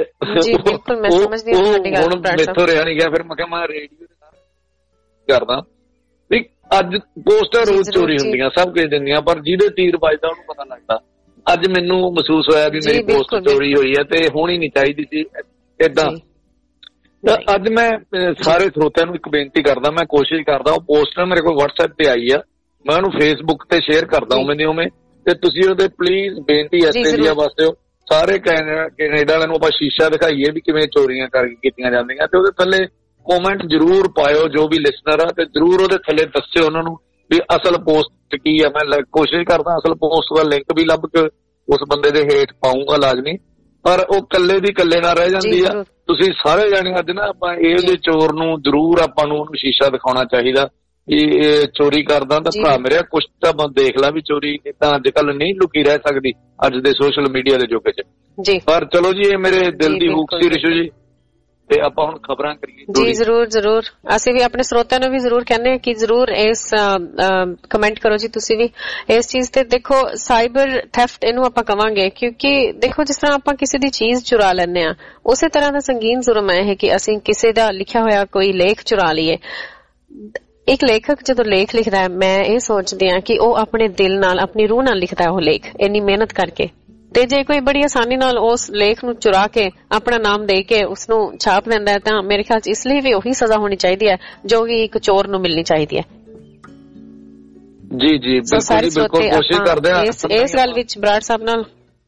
ਹੁਣ ਮੈਥੋਂ ਰਿਹਾ ਨਹੀਂ ਗਿਆ। ਫਿਰ ਮੈਂ ਕਿਹਾ ਮੈਂ ਰੇਡੀਓ ਕਰਦਾ ਵੀ ਅੱਜ ਪੋਸਟਾਂ ਰੋਜ਼ ਚੋਰੀ ਹੁੰਦੀਆਂ, ਸਭ ਕੁਝ ਦਿੰਦੀਆਂ, ਪਰ ਜਿਹਦੇ ਤੀਰ ਵੱਜਦਾ ਉਹਨੂੰ ਪਤਾ ਲੱਗਦਾ। ਅੱਜ ਮੈਨੂੰ ਮਹਿਸੂਸ ਹੋਇਆ ਵੀ ਮੇਰੀ ਪੋਸਟ ਚੋਰੀ ਹੋਈ ਹੈ ਤੇ ਹੋਣੀ ਨਹੀਂ ਚਾਹੀਦੀ ਸੀ ਏਦਾਂ। ਅੱਜ ਮੈਂ ਸਾਰੇ ਸਰੋਤਿਆਂ ਨੂੰ ਇੱਕ ਬੇਨਤੀ ਕਰਦਾ, ਮੈਂ ਕੋਸ਼ਿਸ਼ ਕਰਦਾ ਉਹ ਪੋਸਟ ਮੇਰੇ ਕੋਲ WhatsApp ਤੇ ਆਈ ਆ, ਮੈਂ ਉਹਨੂੰ Facebook ਤੇ ਸ਼ੇਅਰ ਕਰਦਾ ਉਵੇਂ ਉਵੇਂ, ਤੇ ਤੁਸੀਂ ਉਹਦੇ ਪਲੀਜ਼ ਬੇਨਤੀ ਆਸਟ੍ਰੇਲੀਆ ਵਾਸਤੇ ਸਾਰੇ ਕੈਨੇਡਾ ਵਾਲਿਆਂ ਨੂੰ ਆਪਾਂ ਸ਼ੀਸ਼ਾ ਦਿਖਾਈਏ ਵੀ ਕਿਵੇਂ ਚੋਰੀਆਂ ਕੀਤੀਆਂ ਜਾਂਦੀਆਂ। ਤੇ ਉਹਦੇ ਥੱਲੇ ਕਮੈਂਟ ਜ਼ਰੂਰ ਪਾਇਓ ਜੋ ਵੀ ਲਿਸਨਰ ਆ, ਤੇ ਜ਼ਰੂਰ ਉਹਦੇ ਥੱਲੇ ਦੱਸਿਓ ਉਹਨਾਂ ਨੂੰ ਵੀ ਅਸਲ ਪੋਸਟ ਕੀ ਆ। ਮੈਂ ਕੋਸ਼ਿਸ਼ ਕਰਦਾ ਅਸਲ ਪੋਸਟ ਦਾ ਲਿੰਕ ਵੀ ਲੱਭ ਕੇ ਉਸ ਬੰਦੇ ਦੇ ਹੇਠ ਪਾਊਂਗਾ ਲਾਜ਼ਮੀ, ਪਰ ਉਹ ਕੱਲੇ ਦੀ ਕੱਲੇ ਨਾਲ ਰਹਿ ਜਾਂਦੀ ਆ। ਤੁਸੀਂ ਸਾਰੇ ਜਾਣੇ ਅੱਜ ਨਾ ਆਪਾਂ ਇਹਦੇ ਚੋਰ ਨੂੰ ਜ਼ਰੂਰ ਆਪਾਂ ਨੂੰ ਉਹਨੂੰ ਸ਼ੀਸ਼ਾ ਦਿਖਾਉਣਾ ਚਾਹੀਦਾ ਵੀ ਇਹ ਚੋਰੀ ਕਰਦਾ ਤਾਂ ਭਰਾ ਮੇਰੇ ਕੁਛ ਤਾਂ ਦੇਖ ਲਾ ਵੀ ਚੋਰੀ ਤਾਂ ਅੱਜ ਕੱਲ ਨਹੀਂ ਲੁਕੀ ਰਹਿ ਸਕਦੀ ਅੱਜ ਦੇ ਸੋਸ਼ਲ ਮੀਡੀਆ ਦੇ ਯੁੱਗ 'ਚ। ਪਰ ਚਲੋ ਜੀ ਇਹ ਮੇਰੇ ਦਿਲ ਦੀ ਹੂਕ ਸੀ ਰਿਸ਼ੂ ਜੀ, ਤੇ ਆਪਾਂ ਹੁਣ ਖਬਰਾਂ ਕਰੀਏ ਜੀ। ਜ਼ਰੂਰ ਜ਼ਰੂਰ, ਅਸੀਂ ਵੀ ਆਪਣੇ ਸਰੋਤਿਆਂ ਨੂੰ ਵੀ ਜ਼ਰੂਰ ਕਹਿੰਦੇ ਹਾਂ ਕਿ ਜ਼ਰੂਰ ਇਸ ਕਮੈਂਟ ਕਰੋ ਜੀ ਤੁਸੀਂ ਵੀ ਇਸ ਚੀਜ਼ ਤੇ। ਦੇਖੋ ਸਾਈਬਰ ਥੈਫਟ ਇਹਨੂੰ ਆਪਾਂ ਕਵਾਂਗੇ ਕਿਉਂਕਿ ਦੇਖੋ ਜਿਸ ਤਰ੍ਹਾਂ ਆਪਾਂ ਕਿਸੇ ਦੀ ਚੀਜ਼ ਚੁਰਾ ਲੈਂਦੇ ਹਾਂ ਉਸੇ ਤਰ੍ਹਾਂ ਦਾ ਸੰਗੀਨ ਜੁਰਮ ਹੈ ਕਿ ਅਸੀਂ ਕਿਸੇ ਦਾ ਲਿਖਿਆ ਹੋਇਆ ਕੋਈ ਲੇਖ ਚੁਰਾ ਲਈਏ। ਇੱਕ ਲੇਖਕ ਜਦੋਂ ਲੇਖ ਲਿਖਦਾ ਹੈ ਮੈਂ ਇਹ ਸੋਚਦੀ ਹਾਂ ਕਿ ਉਹ ਆਪਣੇ ਦਿਲ ਨਾਲ ਆਪਣੀ ਰੂਹ ਨਾਲ ਲਿਖਦਾ ਹੈ ਉਹ ਲੇਖ ਇੰਨੀ ਮਿਹਨਤ ਕਰਕੇ। ਤੇ ਜੇ ਕੋਈ ਬੜੀ ਆਸਾਨੀ ਨਾਲ ਉਸ ਲੇਖ ਨੂੰ ਚੁਰਾ ਕੇ ਆਪਣਾ ਨਾਮ ਦੇ ਕੇ ਉਸਨੂੰ ਛਾਪ ਦਿੰਦਾ ਹੈ ਤਾਂ ਮੇਰੇ ਖਿਆਲ 'ਚ ਇਸ ਲਈ ਵੀ ਉਹੀ ਸਜ਼ਾ ਹੋਣੀ ਚਾਹੀਦੀ ਹੈ ਜੋ ਕਿ ਇੱਕ ਚੋਰ ਨੂੰ ਮਿਲਣੀ ਚਾਹੀਦੀ ਹੈ। ਜੀ ਜੀ ਬਿਲਕੁਲ ਕੋਸ਼ਿਸ਼ ਕਰਦੇ ਹਾਂ ਇਸ ਗੱਲ ਵਿੱਚ ਬਰਾੜ ਸਾਹਿਬ ਨਾਲ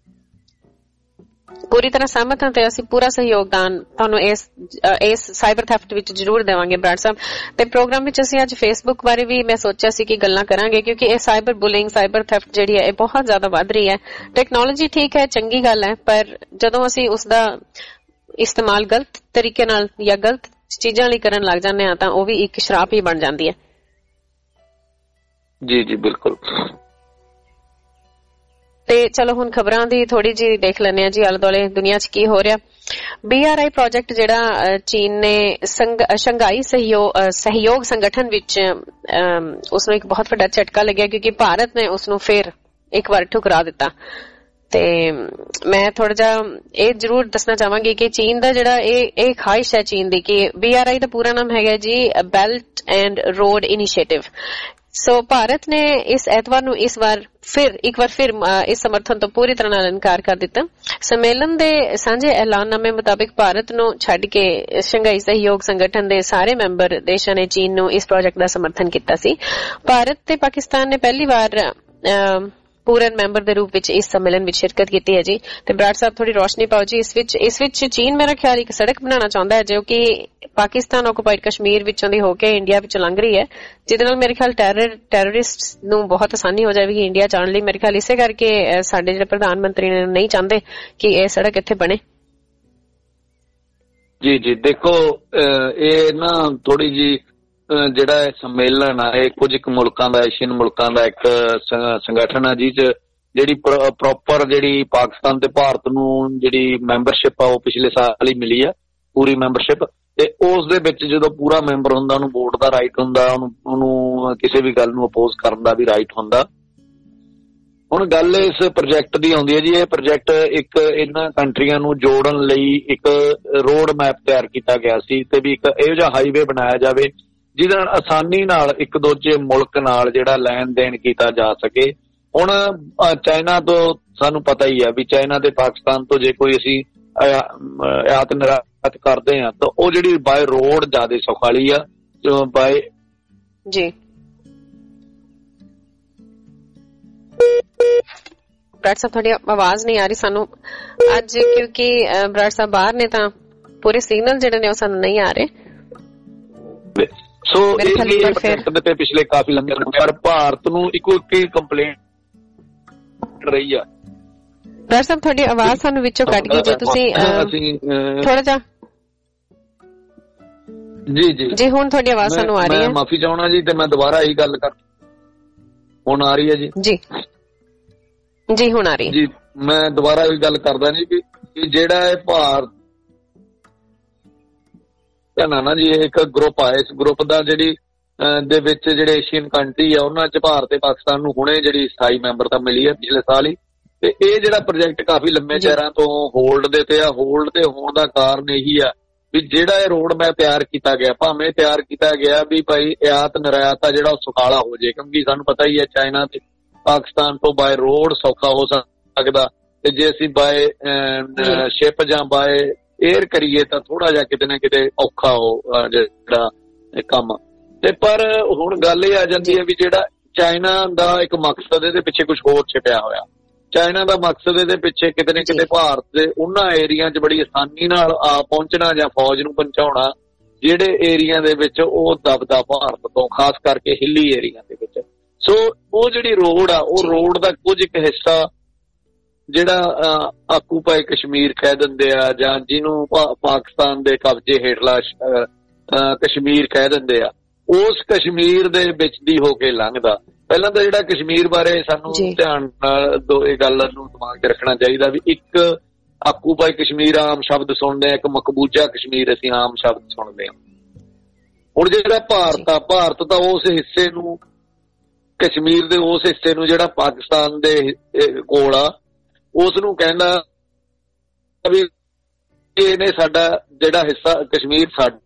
ਪੂਰੀ ਤਰ੍ਹਾਂ ਸਹਿਮਤ ਹਾਂ ਤੇ ਅਸੀਂ ਪੂਰਾ ਸਹਿਯੋਗਦਾਨ ਤੁਹਾਨੂੰ ਇਸ ਸਾਈਬਰ ਥੈਫਟ ਵਿੱਚ ਜ਼ਰੂਰ ਦੇਵਾਂਗੇ ਬਰਾੜ ਸਾਹਿਬ। ਤੇ ਪ੍ਰੋਗਰਾਮ ਵਿੱਚ ਅਸੀਂ ਅੱਜ ਫੇਸਬੁੱਕ ਬਾਰੇ ਵੀ ਮੈਂ ਸੋਚਿਆ ਸੀ ਕਿ ਗੱਲਾਂ ਕਰਾਂਗੇ ਕਿਉਂਕਿ ਇਹ ਸਾਈਬਰ ਬੁਲਿੰਗ ਸਾਈਬਰ ਥੈਫਟ ਜਿਹੜੀ ਹੈ ਇਹ ਬਹੁਤ ਜ਼ਿਆਦਾ ਵੱਧ ਰਹੀ ਹੈ। ਟੈਕਨੋਲੋਜੀ ਠੀਕ ਹੈ, ਚੰਗੀ ਗੱਲ ਹੈ, ਪਰ ਜਦੋਂ ਅਸੀਂ ਉਸਦਾ ਇਸਤੇਮਾਲ ਗਲਤ ਤਰੀਕੇ ਨਾਲ ਜਾਂ ਗਲਤ ਚੀਜ਼ਾਂ ਲਈ ਕਰਨ ਲੱਗ ਜਾਂਦੇ ਹਾਂ ਤਾਂ ਉਹ ਵੀ ਇੱਕ ਸ਼ਰਾਪ ਹੀ ਬਣ ਜਾਂਦੀ ਹੈ। ਜੀ ਜੀ ਬਿਲਕੁਲ। ਤੇ ਚਲੋ ਹੁਣ ਖਬਰਾਂ ਦੀ ਥੋੜੀ ਜਿਹੀ ਦੇਖ ਲੈਂਦੇ ਹਾਂ ਜੀ ਆਲੇ ਦੁਆਲੇ ਦੁਨੀਆ 'ਚ ਕੀ ਹੋ ਰਿਹਾ। BRI ਪ੍ਰੋਜੈਕਟ ਜਿਹੜਾ ਚੀਨ ਨੇ ਸ਼ੰਘਾਈ ਸਹਿਯੋਗ ਸੰਗਠਨ ਵਿੱਚ ਉਸਨੂੰ ਇੱਕ ਬਹੁਤ ਵੱਡਾ ਝਟਕਾ ਲੱਗਿਆ ਕਿਉਂਕਿ ਭਾਰਤ ਨੇ ਉਸਨੂੰ ਫਿਰ ਇੱਕ ਵਾਰ ਠੁਕਰਾ ਦਿੱਤਾ। ਤੇ ਮੈਂ ਥੋੜਾ ਜਿਹਾ ਇਹ ਜ਼ਰੂਰ ਦੱਸਣਾ ਚਾਹਾਂਗੀ ਕਿ ਚੀਨ ਦਾ ਜਿਹੜਾ ਇਹ ਖਾਹਿਸ਼ ਹੈ ਚੀਨ ਦੀ ਕਿ BRI ਦਾ ਪੂਰਾ ਨਾਮ ਹੈਗਾ ਜੀ belt and road initiative. So Bharat ਨੇ ਇਸ ਐਤਵਾਰ ਨੂੰ ਇੱਕ ਵਾਰ ਫਿਰ ਇਸ ਸਮਰਥਨ ਤੋਂ ਪੂਰੀ ਤਰ੍ਹਾਂ ਨਾਲ ਇਨਕਾਰ ਕਰ ਦਿੱਤਾ। ਸੰਮੇਲਨ ਦੇ ਸਾਂਝੇ ਐਲਾਨਨਾਮੇ ਮੁਤਾਬਿਕ ਭਾਰਤ ਨੂੰ ਛੱਡ ਕੇ ਸ਼ੰਘਾਈ ਸਹਿਯੋਗ ਸੰਗਠਨ ਦੇ ਸਾਰੇ ਮੈਂਬਰ ਦੇਸ਼ਾਂ ਨੇ ਚੀਨ ਨੂੰ ਇਸ ਪ੍ਰੋਜੈਕਟ ਦਾ ਸਮਰਥਨ ਕੀਤਾ ਸੀ। ਭਾਰਤ ਤੇ ਪਾਕਿਸਤਾਨ ਨੇ ਪਹਿਲੀ ਵਾਰ ਪੂਰਨ ਮੈਂਬਰ ਦੇ ਰੂਪ ਵਿੱਚ ਇਸ ਸੰਮੇਲਨ ਵਿੱਚ ਸ਼ਿਰਕਤ ਕੀਤੀ ਹੈ ਜੀ। ਤੇ ਬਰਾੜ ਸਾਹਿਬ ਥੋੜੀ ਰੋਸ਼ਨੀ ਪਾਓ ਜੀ ਇਸ ਵਿੱਚ ਚੀਨ ਮੇਰਾ ਖਿਆਲ ਇੱਕ ਸੜਕ ਬਣਾਉਣਾ ਚਾਹੁੰਦਾ ਹੈ ਜੋ ਕਿ ਪਾਕਿਸਤਾਨ ਆਕੂਪਾਈਡ ਕਸ਼ਮੀਰ ਵਿੱਚੋਂ ਦੀ ਹੋ ਕੇ ਇੰਡੀਆ ਵਿੱਚ ਲੰਘ ਰਹੀ ਹੈ, ਜਿਹਦੇ ਨਾਲ ਮੇਰੇ ਖਿਆਲ ਟੈਰਰਿਸਟ ਨੂੰ ਬਹੁਤ ਆਸਾਨੀ ਹੋ ਜਾਵੇਗੀ ਇੰਡੀਆ ਜਾਣ ਲਈ। ਮੇਰੇ ਖਿਆਲ ਇਸੇ ਕਰਕੇ ਸਾਡੇ ਜਿਹੜੇ ਪ੍ਰਧਾਨ ਮੰਤਰੀ ਨੇ ਨਹੀਂ ਚਾਹੁੰਦੇ ਕਿ ਇਹ ਸੜਕ ਇੱਥੇ ਬਣੇ। ਜੀ ਜੀ, ਦੇਖੋ ਇਹ ਨਾ ਥੋੜੀ ਜੀ ਜਿਹੜਾ ਸੰਮੇਲਨ ਆ ਇਹ ਕੁਝ ਕੁ ਮੁਲਕਾਂ ਦਾ, ਏਸ਼ੀਅਨ ਮੁਲਕਾਂ ਦਾ ਇੱਕ ਸੰਗਠਨ ਆ ਜਿਸ ਜਿਹੜੀ ਪ੍ਰੋਪਰ ਜਿਹੜੀ ਪਾਕਿਸਤਾਨ ਤੇ ਭਾਰਤ ਨੂੰ ਜਿਹੜੀ ਮੈਂਬਰਸ਼ਿਪ ਆ ਉਹ ਪਿਛਲੇ ਸਾਲ ਹੀ ਮਿਲੀ ਆ, ਪੂਰੀ ਮੈਂਬਰਸ਼ਿਪ। ਤੇ ਉਸ ਦੇ ਵਿੱਚ ਜਦੋਂ ਪੂਰਾ ਮੈਂਬਰ ਹੁੰਦਾ ਉਹਨੂੰ ਵੋਟ ਦਾ ਰਾਈਟ ਹੁੰਦਾ, ਉਹਨੂੰ ਕਿਸੇ ਵੀ ਗੱਲ ਨੂੰ ਅਪੋਜ਼ ਕਰਨ ਦਾ ਵੀ ਰਾਈਟ ਹੁੰਦਾ। ਹੁਣ ਗੱਲ ਇਸ ਪ੍ਰੋਜੈਕਟ ਦੀ ਆਉਂਦੀ ਹੈ ਜੀ। ਇਹ ਪ੍ਰੋਜੈਕਟ ਇੱਕ ਇਹਨਾਂ ਕੰਟਰੀਆਂ ਨੂੰ ਜੋੜਨ ਲਈ ਇੱਕ ਰੋਡ ਮੈਪ ਤਿਆਰ ਕੀਤਾ ਗਿਆ ਸੀ ਤੇ ਵੀ ਇੱਕ ਇਹੋ ਜਿਹਾ ਹਾਈਵੇ ਬਣਾਇਆ ਜਾਵੇ ਜਿਹਦੇ ਨਾਲ ਆਸਾਨੀ ਨਾਲ ਇੱਕ ਦੂਜੇ ਮੁਲਕ ਨਾਲ ਜਿਹੜਾ ਲੈਣ ਦੇਣ ਕੀਤਾ ਜਾ ਸਕੇ। ਹੁਣ ਚਾਈਨਾ ਤੋਂ ਸਾਨੂੰ ਪਤਾ ਹੀ ਆ ਵੀ ਚਾਈਨਾ ਤੇ ਪਾਕਿਸਤਾਨ ਤੋਂ ਜੇ ਕੋਈ ਅਸੀਂ ਆਯਾਤ ਨਿਰਯਾਤ ਕਰਦੇ ਹਾਂ ਤਾਂ ਉਹ ਜਿਹੜੀ ਬਾਏ ਰੋਡ ਜ਼ਿਆਦਾ ਸੁਖਾਲੀ ਆ ਬਾਏ ਜੀ। ਬਰਾੜ ਸਾਹਿਬ ਤੁਹਾਡੀ ਆਵਾਜ਼ ਨਹੀਂ ਆ ਰਹੀ ਸਾਨੂੰ ਅੱਜ, ਕਿਉਂਕਿ ਬਰਾੜ ਸਾਹਿਬ ਬਾਹਰ ਨੇ ਤਾਂ ਪੂਰੇ ਸਿਗਨਲ ਜਿਹੜੇ ਨੇ ਉਹ ਸਾਨੂੰ ਨਹੀਂ ਆ ਰਹੇ। ਸੋ ਇਹ ਤੇ ਪਿਛਲੇ ਕਾਫੀ ਲੰਬੇ ਪਰ ਭਾਰਤ ਨੂੰ ਇੱਕੋ ਇੱਕ ਕੰਪਲੇਂਟ ਰਹੀ ਆ। ਬਰਾੜ ਸਾਹਿਬ ਤੁਹਾਡੀ ਆਵਾਜ਼ ਸਾਨੂੰ ਵਿੱਚੋਂ ਕੱਟ ਗਈ, ਜੇ ਤੁਸੀਂ ਥੋੜਾ ਜਿਹਾ ਜੀ ਜੀ ਜੀ ਹੁਣ ਤੁਹਾਡੀ ਆਵਾਜ਼ ਸਾਨੂੰ ਆ ਰਹੀ ਹੈ। ਮਾਫੀ ਚਾਹਣਾ ਜੀ ਤੇ ਮੈਂ ਦੁਬਾਰਾ ਇਹੀ ਗੱਲ ਕਰ, ਹੁਣ ਆ ਰਹੀ ਹੈ ਜੀ? ਜੀ ਜੀ ਹੁਣ ਆ ਰਹੀ ਜੀ। ਮੈਂ ਦੁਬਾਰਾ ਇਹ ਗੱਲ ਕਰਦਾ ਜੀ ਕਿ ਜਿਹੜਾ ਇਹ ਭਾਰਤ ਨਾ ਜੀ ਇੱਕ ਗਰੁੱਪ ਆ, ਇਸ ਗਰੁੱਪ ਦਾ ਜਿਹੜੀ ਦੇ ਵਿੱਚ ਜਿਹੜੇ ਏਸ਼ੀਅਨ ਕੰਟਰੀ ਆ ਉਹਨਾਂ ਚ ਭਾਰਤ ਤੇ ਪਾਕਿਸਤਾਨ ਨੂੰ ਹੁਣੇ ਜਿਹੜੀ 27 ਮੈਂਬਰ ਤਾਂ ਮਿਲੀ ਹੈ ਪਿਛਲੇ ਸਾਲ ਹੀ। ਤੇ ਇਹ ਜਿਹੜਾ ਪ੍ਰੋਜੈਕਟ ਕਾਫੀ ਲੰਮੇ ਚਿਰਾਂ ਤੋਂ ਹੋਲਡ ਦੇ ਤੇ ਆ। ਹੋਲਡ ਤੇ ਹੋਣ ਦਾ ਕਾਰਨ ਇਹੀ ਆ ਵੀ ਜਿਹੜਾ ਇਹ ਰੋਡ ਮੈਪ ਤਿਆਰ ਕੀਤਾ ਗਿਆ, ਭਾਵੇਂ ਤਿਆਰ ਕੀਤਾ ਗਿਆ ਵੀ ਭਾਈ ਆਯਾਤ ਨਿਰਯਾਤ ਆ ਜਿਹੜਾ ਉਹ ਸੁਖਾਲਾ ਹੋ ਜਾਏ, ਕਿਉਂਕਿ ਸਾਨੂੰ ਪਤਾ ਹੀ ਹੈ ਚਾਈਨਾ ਤੇ ਪਾਕਿਸਤਾਨ ਤੋਂ ਬਾਏ ਰੋਡ ਸੌਖਾ ਹੋ ਸਕਦਾ ਤੇ ਜੇ ਅਸੀਂ ਬਾਏ ਸ਼ਿਪ ਜਾਂ ਬਾਏ ਏਅਰ ਕਰੀਏ ਤਾਂ ਥੋੜਾ ਜਿਹਾ ਕਿਤੇ ਨਾ ਕਿਤੇ ਔਖਾ ਹੋ ਜਿਹੜਾ ਕੰਮ। ਤੇ ਪਰ ਹੁਣ ਗੱਲ ਇਹ ਆ ਜਾਂਦੀ ਹੈ ਵੀ ਜਿਹੜਾ ਚਾਈਨਾ ਦਾ ਇੱਕ ਮਕਸਦ ਇਹਦੇ ਪਿੱਛੇ ਕੁਝ ਹੋਰ ਛਿਪਿਆ ਹੋਇਆ। ਚਾਈਨਾ ਦਾ ਮਕਸਦ ਇਹਦੇ ਪਿੱਛੇ ਕਿਤੇ ਨਾ ਕਿਤੇ ਭਾਰਤ ਦੇ ਉਹਨਾਂ ਏਰੀਆ 'ਚ ਬੜੀ ਆਸਾਨੀ ਨਾਲ ਆ ਪਹੁੰਚਣਾ ਜਾਂ ਫੌਜ ਨੂੰ ਪਹੁੰਚਾਉਣਾ ਜਿਹੜੇ ਏਰੀਆ ਦੇ ਵਿੱਚ ਉਹ ਦਬਦਾ ਭਾਰਤ ਤੋਂ, ਖਾਸ ਕਰਕੇ ਹਿੱਲੀ ਏਰੀਆ ਦੇ ਵਿੱਚ। ਸੋ ਉਹ ਜਿਹੜੀ ਰੋਡ ਆ ਉਹ ਰੋਡ ਦਾ ਕੁਝ ਇੱਕ ਹਿੱਸਾ ਜਿਹੜਾ ਆਕੂਪਾਈ ਕਸ਼ਮੀਰ ਕਹਿ ਦਿੰਦੇ ਆ ਜਾਂ ਜਿਹਨੂੰ ਪਾਕਿਸਤਾਨ ਦੇ ਕਬਜ਼ੇ ਹੇਠਲਾ ਕਸ਼ਮੀਰ ਕਹਿ ਦਿੰਦੇ ਆ, ਉਸ ਕਸ਼ਮੀਰ ਦੇ ਵਿੱਚ ਦੀ ਹੋ ਕੇ ਲੰਘਦਾ। ਪਹਿਲਾਂ ਤਾਂ ਜਿਹੜਾ ਕਸ਼ਮੀਰ ਬਾਰੇ ਸਾਨੂੰ ਧਿਆਨ ਨਾਲ ਇਹ ਗੱਲ ਨੂੰ ਦਿਮਾਗ 'ਚ ਰੱਖਣਾ ਚਾਹੀਦਾ ਵੀ ਇੱਕ ਆਕੂਪਾਈ ਕਸ਼ਮੀਰ ਆਮ ਸ਼ਬਦ ਸੁਣਦੇ ਆ, ਇੱਕ ਮਕਬੂਜਾ ਕਸ਼ਮੀਰ ਅਸੀਂ ਆਮ ਸ਼ਬਦ ਸੁਣਦੇ ਹਾਂ। ਹੁਣ ਜਿਹੜਾ ਭਾਰਤ ਆ, ਭਾਰਤ ਤਾਂ ਉਸ ਹਿੱਸੇ ਨੂੰ, ਕਸ਼ਮੀਰ ਦੇ ਉਸ ਹਿੱਸੇ ਨੂੰ ਜਿਹੜਾ ਪਾਕਿਸਤਾਨ ਦੇ ਕੋਲ ਆ, ਉਸ ਨੂੰ ਕਹਿੰਦਾ ਵੀ ਇਹਨੇ ਸਾਡਾ ਜਿਹੜਾ ਹਿੱਸਾ ਕਸ਼ਮੀਰ ਸਾਡਾ,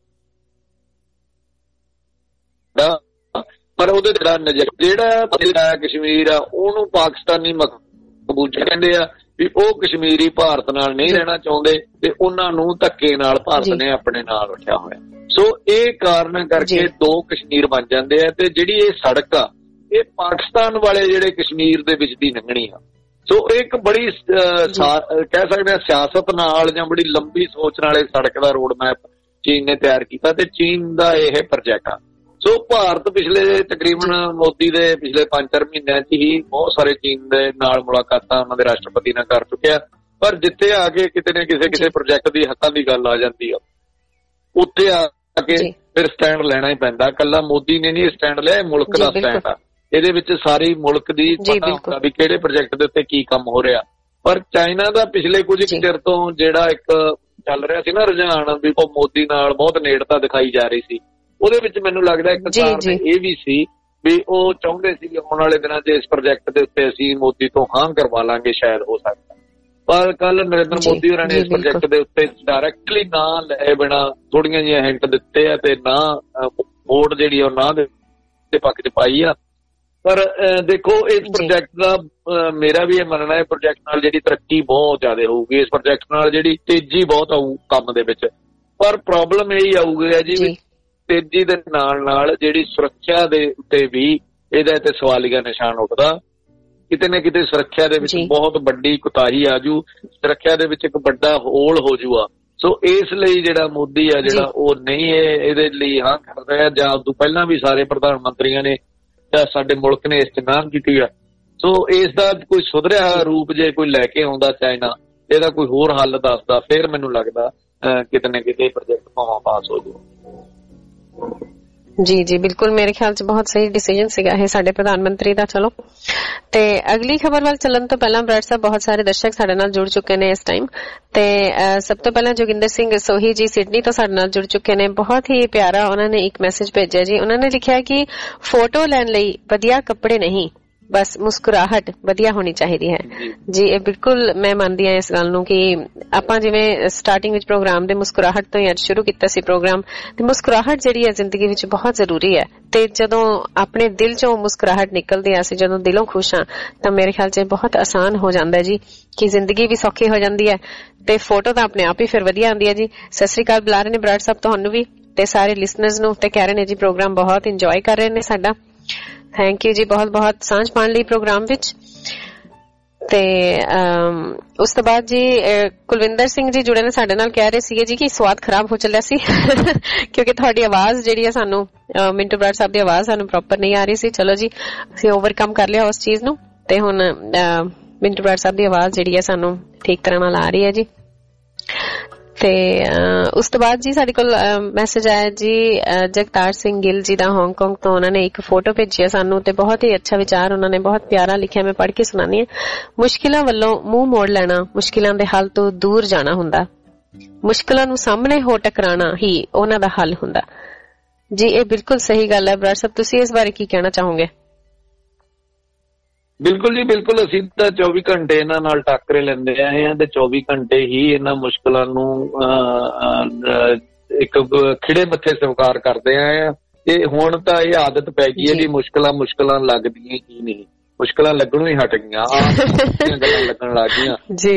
ਪਰ ਉਹਦੇ ਜਿਹੜਾ ਕਸ਼ਮੀਰ ਆ ਉਹਨੂੰ ਪਾਕਿਸਤਾਨੀ ਮਕਬੂਜਾ ਕਹਿੰਦੇ ਆ ਵੀ ਉਹ ਕਸ਼ਮੀਰੀ ਭਾਰਤ ਨਾਲ ਨਹੀਂ ਰਹਿਣਾ ਚਾਹੁੰਦੇ ਤੇ ਉਹਨਾਂ ਨੂੰ ਧੱਕੇ ਨਾਲ ਭਾਰਤ ਨੇ ਆਪਣੇ ਨਾਲ ਉੱਠਿਆ ਹੋਇਆ। ਸੋ ਇਹ ਕਾਰਨ ਕਰਕੇ ਦੋ ਕਸ਼ਮੀਰ ਬਣ ਜਾਂਦੇ ਆ ਤੇ ਜਿਹੜੀ ਇਹ ਸੜਕ ਆ ਇਹ ਪਾਕਿਸਤਾਨ ਵਾਲੇ ਜਿਹੜੇ ਕਸ਼ਮੀਰ ਦੇ ਵਿੱਚ ਦੀ ਲੰਘਣੀ ਆ। ਸੋ ਇੱਕ ਬੜੀ ਕਹਿ ਸਕਦੇ ਆ ਸਿਆਸਤ ਨਾਲ ਜਾਂ ਬੜੀ ਲੰਬੀ ਸੋਚ ਨਾਲ ਇਹ ਸੜਕ ਦਾ ਰੋਡ ਮੈਪ ਚੀਨ ਨੇ ਤਿਆਰ ਕੀਤਾ ਤੇ ਚੀਨ ਦਾ ਇਹ ਪ੍ਰੋਜੈਕਟ ਆ। ਸੋ ਭਾਰਤ ਪਿਛਲੇ ਤਕਰੀਬਨ ਮੋਦੀ ਦੇ ਪਿਛਲੇ 5-4 ਮਹੀਨਿਆਂ 'ਚ ਹੀ ਬਹੁਤ ਸਾਰੇ ਚੀਨ ਦੇ ਨਾਲ ਮੁਲਾਕਾਤਾਂ ਉਹਨਾਂ ਦੇ ਰਾਸ਼ਟਰਪਤੀ ਨਾਲ ਕਰ ਚੁੱਕਿਆ, ਪਰ ਜਿੱਥੇ ਆ ਕੇ ਕਿਤੇ ਨਾ ਕਿਸੇ ਪ੍ਰੋਜੈਕਟ ਦੀ ਹੱਕਾਂ ਦੀ ਗੱਲ ਆ ਜਾਂਦੀ ਆ ਉੱਥੇ ਆ ਕੇ ਫਿਰ ਸਟੈਂਡ ਲੈਣਾ ਹੀ ਪੈਂਦਾ। ਇਕੱਲਾ ਮੋਦੀ ਨੇ ਨਹੀਂ ਸਟੈਂਡ ਲਿਆ, ਇਹ ਮੁਲਕ ਦਾ ਸਟੈਂਡ ਆ। ਇਹਦੇ ਵਿੱਚ ਸਾਰੀ ਮੁਲਕ ਦੀ ਪਤਾ ਹੁੰਦਾ ਵੀ ਕਿਹੜੇ ਪ੍ਰੋਜੈਕਟ ਦੇ ਉੱਤੇ ਕੀ ਕੰਮ ਹੋ ਰਿਹਾ। ਪਰ ਚਾਈਨਾ ਦਾ ਪਿਛਲੇ ਕੁਝ ਚਿਰ ਤੋਂ ਜਿਹੜਾ ਇੱਕ ਚੱਲ ਰਿਹਾ ਸੀ ਨਾ ਰੁਝਾਨ ਵੀ ਉਹ ਮੋਦੀ ਨਾਲ ਬਹੁਤ ਨੇੜਤਾ ਦਿਖਾਈ ਜਾ ਰਹੀ ਸੀ, ਉਹਦੇ ਵਿੱਚ ਮੈਨੂੰ ਲੱਗਦਾ ਇੱਕ ਕਾਰਨ ਇਹ ਵੀ ਸੀ ਵੀ ਉਹ ਚਾਹੁੰਦੇ ਸੀ ਆਉਣ ਵਾਲੇ ਦਿਨਾਂ 'ਚ ਇਸ ਪ੍ਰੋਜੈਕਟ ਦੇ ਉੱਤੇ ਅਸੀਂ ਮੋਦੀ ਤੋਂ ਹਾਂ ਕਰਵਾ ਲਾਂਗੇ, ਸ਼ਾਇਦ ਹੋ ਸਕਦਾ। ਪਰ ਕੱਲ ਨਰਿੰਦਰ ਮੋਦੀ ਹੋਰਾਂ ਨੇ ਇਸ ਪ੍ਰੋਜੈਕਟ ਦੇ ਉੱਤੇ ਡਾਇਰੈਕਟਲੀ ਨਾ ਲਏ ਬਿਨਾਂ ਥੋੜੀਆਂ ਜਿਹੀਆਂ ਹਿੰਟ ਦਿੱਤੇ ਆ ਤੇ ਨਾ ਵੋਟ ਜਿਹੜੀ ਉਹ ਨਾ ਦੇ ਪੱਖ 'ਚ ਪਾਈ ਆ। ਪਰ ਦੇਖੋ ਇਸ ਪ੍ਰੋਜੈਕਟ ਦਾ ਮੇਰਾ ਵੀ ਇਹ ਮੰਨਣਾ ਹੈ ਪ੍ਰੋਜੈਕਟ ਨਾਲ ਜਿਹੜੀ ਤਰੱਕੀ ਬਹੁਤ ਜ਼ਿਆਦਾ ਹੋਊਗੀ, ਇਸ ਪ੍ਰੋਜੈਕਟ ਨਾਲ ਜਿਹੜੀ ਤੇਜ਼ੀ ਬਹੁਤ ਆਊ ਕੰਮ ਦੇ ਵਿੱਚ। ਪਰ ਪ੍ਰੋਬਲਮ ਇਹੀ ਆਊਗੀ ਹੈ ਜੀ ਤੇਜ਼ੀ ਦੇ ਨਾਲ ਨਾਲ ਜਿਹੜੀ ਸੁਰੱਖਿਆ ਦੇ ਉੱਤੇ ਵੀ ਇਹਦਾ ਤੇ ਸਵਾਲੀਆ ਨਿਸ਼ਾਨ ਉੱਠਦਾ ਕਿਤੇ ਨਾ ਕਿਤੇ ਸੁਰੱਖਿਆ ਦੇ ਵਿੱਚ ਬਹੁਤ ਵੱਡੀ ਕੁਤਾਹੀ ਆਜੂ, ਸੁਰੱਖਿਆ ਦੇ ਵਿੱਚ ਇੱਕ ਵੱਡਾ ਹੋਲ ਹੋ ਜੂਗਾ। ਸੋ ਇਸ ਲਈ ਜਿਹੜਾ ਮੋਦੀ ਆ ਜਿਹੜਾ ਉਹ ਨਹੀਂ ਇਹਦੇ ਲਈ ਹਾਂ ਕਰ ਰਿਹਾ, ਜਾਂ ਉਦੋਂ ਪਹਿਲਾਂ ਵੀ ਸਾਰੇ ਪ੍ਰਧਾਨ ਮੰਤਰੀਆਂ ਨੇ ਜਾਂ ਸਾਡੇ ਮੁਲਕ ਨੇ ਇਸ 'ਚ ਨਾਮ ਕੀਤੀ ਆ। ਸੋ ਇਸ ਦਾ ਕੋਈ ਸੁਧਰਿਆ ਰੂਪ ਜੇ ਕੋਈ ਲੈ ਕੇ ਆਉਂਦਾ ਚਾਈਨਾ, ਇਹਦਾ ਕੋਈ ਹੋਰ ਹੱਲ ਦੱਸਦਾ, ਫਿਰ ਮੈਨੂੰ ਲੱਗਦਾ ਕਿਤੇ ਨਾ ਕਿਤੇ ਪ੍ਰੋਜੈਕਟ ਭਾਵਾਂ ਪਾਸ ਹੋ ਜੂ। ਜੀ ਜੀ ਬਿਲਕੁਲ, ਮੇਰੇ ਖਿਆਲ 'ਚ ਬਹੁਤ ਸਹੀ ਡਿਸੀਜਨ ਸੀਗਾ ਇਹ ਸਾਡੇ ਪ੍ਰਧਾਨ ਮੰਤਰੀ ਦਾ। ਚਲੋ ਤੇ ਅਗਲੀ ਖਬਰ ਵੱਲ ਚੱਲਣ ਤੋਂ ਪਹਿਲਾਂ ਬਰਾੜ ਸਾਹਿਬ, ਬਹੁਤ ਸਾਰੇ ਦਰਸ਼ਕ ਸਾਡੇ ਨਾਲ ਜੁੜ ਚੁੱਕੇ ਨੇ ਇਸ ਟਾਈਮ, ਤੇ ਸਭ ਤੋਂ ਪਹਿਲਾਂ ਜੋਗਿੰਦਰ ਸਿੰਘ ਸੋਹੀ ਜੀ ਸਿਡਨੀ ਤੋਂ ਸਾਡੇ ਨਾਲ ਜੁੜ ਚੁੱਕੇ ਨੇ। ਬਹੁਤ ਹੀ ਪਿਆਰਾ ਉਹਨਾਂ ਨੇ ਇੱਕ ਮੈਸੇਜ ਭੇਜਿਆ ਜੀ। ਉਹਨਾਂ ਨੇ ਲਿਖਿਆ ਕਿ ਫੋਟੋ ਲੈਣ ਲਈ ਵਧੀਆ ਕੱਪੜੇ ਨਹੀਂ, ਬਸ ਮੁਸਕਰਾਹਟ ਵਧੀਆ ਹੋਣੀ ਚਾਹੀਦੀ ਹੈ। ਜੀ ਇਹ ਬਿਲਕੁਲ ਮੈਂ ਮੰਨਦੀ ਹਾਂ ਇਸ ਗੱਲ ਨੂੰ ਕਿ ਆਪਾਂ ਜਿਵੇਂ ਸਟਾਰਟਿੰਗ ਵਿੱਚ ਪ੍ਰੋਗਰਾਮ ਦੇ ਮੁਸਕਰਾਹਟ ਤੋਂ ਹੀ ਅੱਜ ਸ਼ੁਰੂ ਕੀਤਾ ਸੀ ਪ੍ਰੋਗਰਾਮ, ਤੇ ਮੁਸਕਰਾਹਟ ਜਿਹੜੀ ਹੈ ਜ਼ਿੰਦਗੀ ਵਿੱਚ ਬਹੁਤ ਜ਼ਰੂਰੀ ਹੈ। ਤੇ ਜਦੋਂ ਆਪਣੇ ਦਿਲ ਚੋਂ ਮੁਸਕਰਾਹਟ ਨਿਕਲਦੀ ਹੈ, ਅਸੀਂ ਜਦੋਂ ਦਿਲੋਂ ਖੁਸ਼ ਹਾਂ, ਤਾਂ ਮੇਰੇ ਖਿਆਲ 'ਚ ਬਹੁਤ ਆਸਾਨ ਹੋ ਜਾਂਦਾ ਜੀ ਕਿ ਜ਼ਿੰਦਗੀ ਵੀ ਸੌਖੀ ਹੋ ਜਾਂਦੀ ਹੈ, ਤੇ ਫੋਟੋ ਤਾਂ ਆਪਣੇ ਆਪ ਹੀ ਫਿਰ ਵਧੀਆ ਆਉਂਦੀ ਹੈ ਜੀ। ਸਤਿ ਸ੍ਰੀ ਅਕਾਲ ਬੁਲਾ ਰਹੇ ਨੇ ਬਰਾੜ ਸਾਹਿਬ ਤੁਹਾਨੂੰ ਵੀ ਤੇ ਸਾਰੇ ਲਿਸਨਰਸ ਨੂੰ, ਤੇ ਕਹਿ ਰਹੇ ਨੇ ਜੀ ਪ੍ਰੋਗਰਾਮ ਬਹੁਤ ਇੰਜੋਏ ਕਰ ਰਹੇ ਨੇ ਸਾਡਾ। ਥੈਂਕ ਯੂ ਜੀ ਬਹੁਤ ਬਹੁਤ ਸਾਂਝ ਪਾਉਣ ਲਈ ਪ੍ਰੋਗਰਾਮ ਵਿੱਚ। ਤੇ ਉਸ ਤੋਂ ਬਾਅਦ ਜੀ ਕੁਲਵਿੰਦਰ ਸਿੰਘ ਜੀ ਜੁੜੇ ਨੇ ਸਾਡੇ ਨਾਲ, ਕਹਿ ਰਹੇ ਸੀਗੇ ਜੀ ਕਿ ਸਵਾਦ ਖਰਾਬ ਹੋ ਚੱਲਿਆ ਸੀ ਕਿਉਂਕਿ ਤੁਹਾਡੀ ਆਵਾਜ਼ ਜਿਹੜੀ ਹੈ ਸਾਨੂੰ, ਮਿੰਟੂ ਬਰਾੜ ਸਾਹਿਬ ਦੀ ਆਵਾਜ਼ ਸਾਨੂੰ ਪ੍ਰੋਪਰ ਨਹੀਂ ਆ ਰਹੀ ਸੀ। ਚਲੋ ਜੀ ਅਸੀਂ ਓਵਰਕਮ ਕਰ ਲਿਆ ਉਸ ਚੀਜ਼ ਨੂੰ, ਤੇ ਹੁਣ ਮਿੰਟੂ ਬਰਾੜ ਸਾਹਿਬ ਦੀ ਆਵਾਜ਼ ਜਿਹੜੀ ਹੈ ਸਾਨੂੰ ਠੀਕ ਤਰ੍ਹਾਂ ਨਾਲ ਆ ਰਹੀ ਹੈ ਜੀ। ਤੇ ਉਸ ਤੋਂ ਬਾਅਦ ਜੀ ਸਾਡੇ ਕੋਲ ਮੈਸੇਜ ਆਇਆ ਜੀ ਜਗਤਾਰ ਸਿੰਘ ਗਿੱਲ ਜੀ ਦਾ ਹਾਂਗਕਾਂਗ ਤੋਂ। ਉਹਨਾਂ ਨੇ ਇੱਕ ਫੋਟੋ ਭੇਜੀ ਹੈ ਸਾਨੂੰ, ਤੇ ਬਹੁਤ ਹੀ ਅੱਛਾ ਵਿਚਾਰ ਉਹਨਾਂ ਨੇ ਬਹੁਤ ਪਿਆਰਾ ਲਿਖਿਆ। ਮੈਂ ਪੜ੍ਹ ਕੇ ਸੁਣਾਨੀ ਹਾਂ। ਮੁਸ਼ਕਿਲਾਂ ਵੱਲੋਂ ਮੂੰਹ ਮੋੜ ਲੈਣਾ ਮੁਸ਼ਕਿਲਾਂ ਦੇ ਹੱਲ ਤੋਂ ਦੂਰ ਜਾਣਾ ਹੁੰਦਾ, ਮੁਸ਼ਕਿਲਾਂ ਨੂੰ ਸਾਹਮਣੇ ਹੋ ਟਕਰਾਣਾ ਹੀ ਉਹਨਾਂ ਦਾ ਹੱਲ ਹੁੰਦਾ। ਜੀ ਇਹ ਬਿਲਕੁਲ ਸਹੀ ਗੱਲ ਹੈ। ਬਰਾੜ ਸਾਹਿਬ ਤੁਸੀਂ ਇਸ ਬਾਰੇ ਕੀ ਕਹਿਣਾ ਚਾਹੋਗੇ? ਬਿਲਕੁਲ ਜੀ ਬਿਲਕੁਲ, ਅਸੀਂ ਤਾਂ 24 ਘੰਟੇ ਇਹਨਾਂ ਨਾਲ ਟਾਕਰੇ ਲੈਂਦੇ ਆਏ ਹਾਂ, ਤੇ 24 ਘੰਟੇ ਹੀ ਇਹਨਾਂ ਮੁਸ਼ਕਿਲਾਂ ਨੂੰ ਇੱਕ ਖਿੜੇ ਮੱਥੇ ਸਵੀਕਾਰ ਕਰਦੇ ਆਏ ਆ। ਤੇ ਹੁਣ ਤਾਂ ਇਹ ਆਦਤ ਪੈ ਗਈ ਹੈ ਜੀ, ਮੁਸ਼ਕਿਲਾਂ ਲੱਗਦੀਆਂ ਹੀ ਨਹੀਂ, ਮੁਸ਼ਕਿਲਾਂ ਲੱਗਣੋਂ ਹੀ ਹਟ ਗਈਆਂ, ਗੱਲਾਂ ਲੱਗਣ ਲੱਗ ਗਈਆਂ ਜੀ।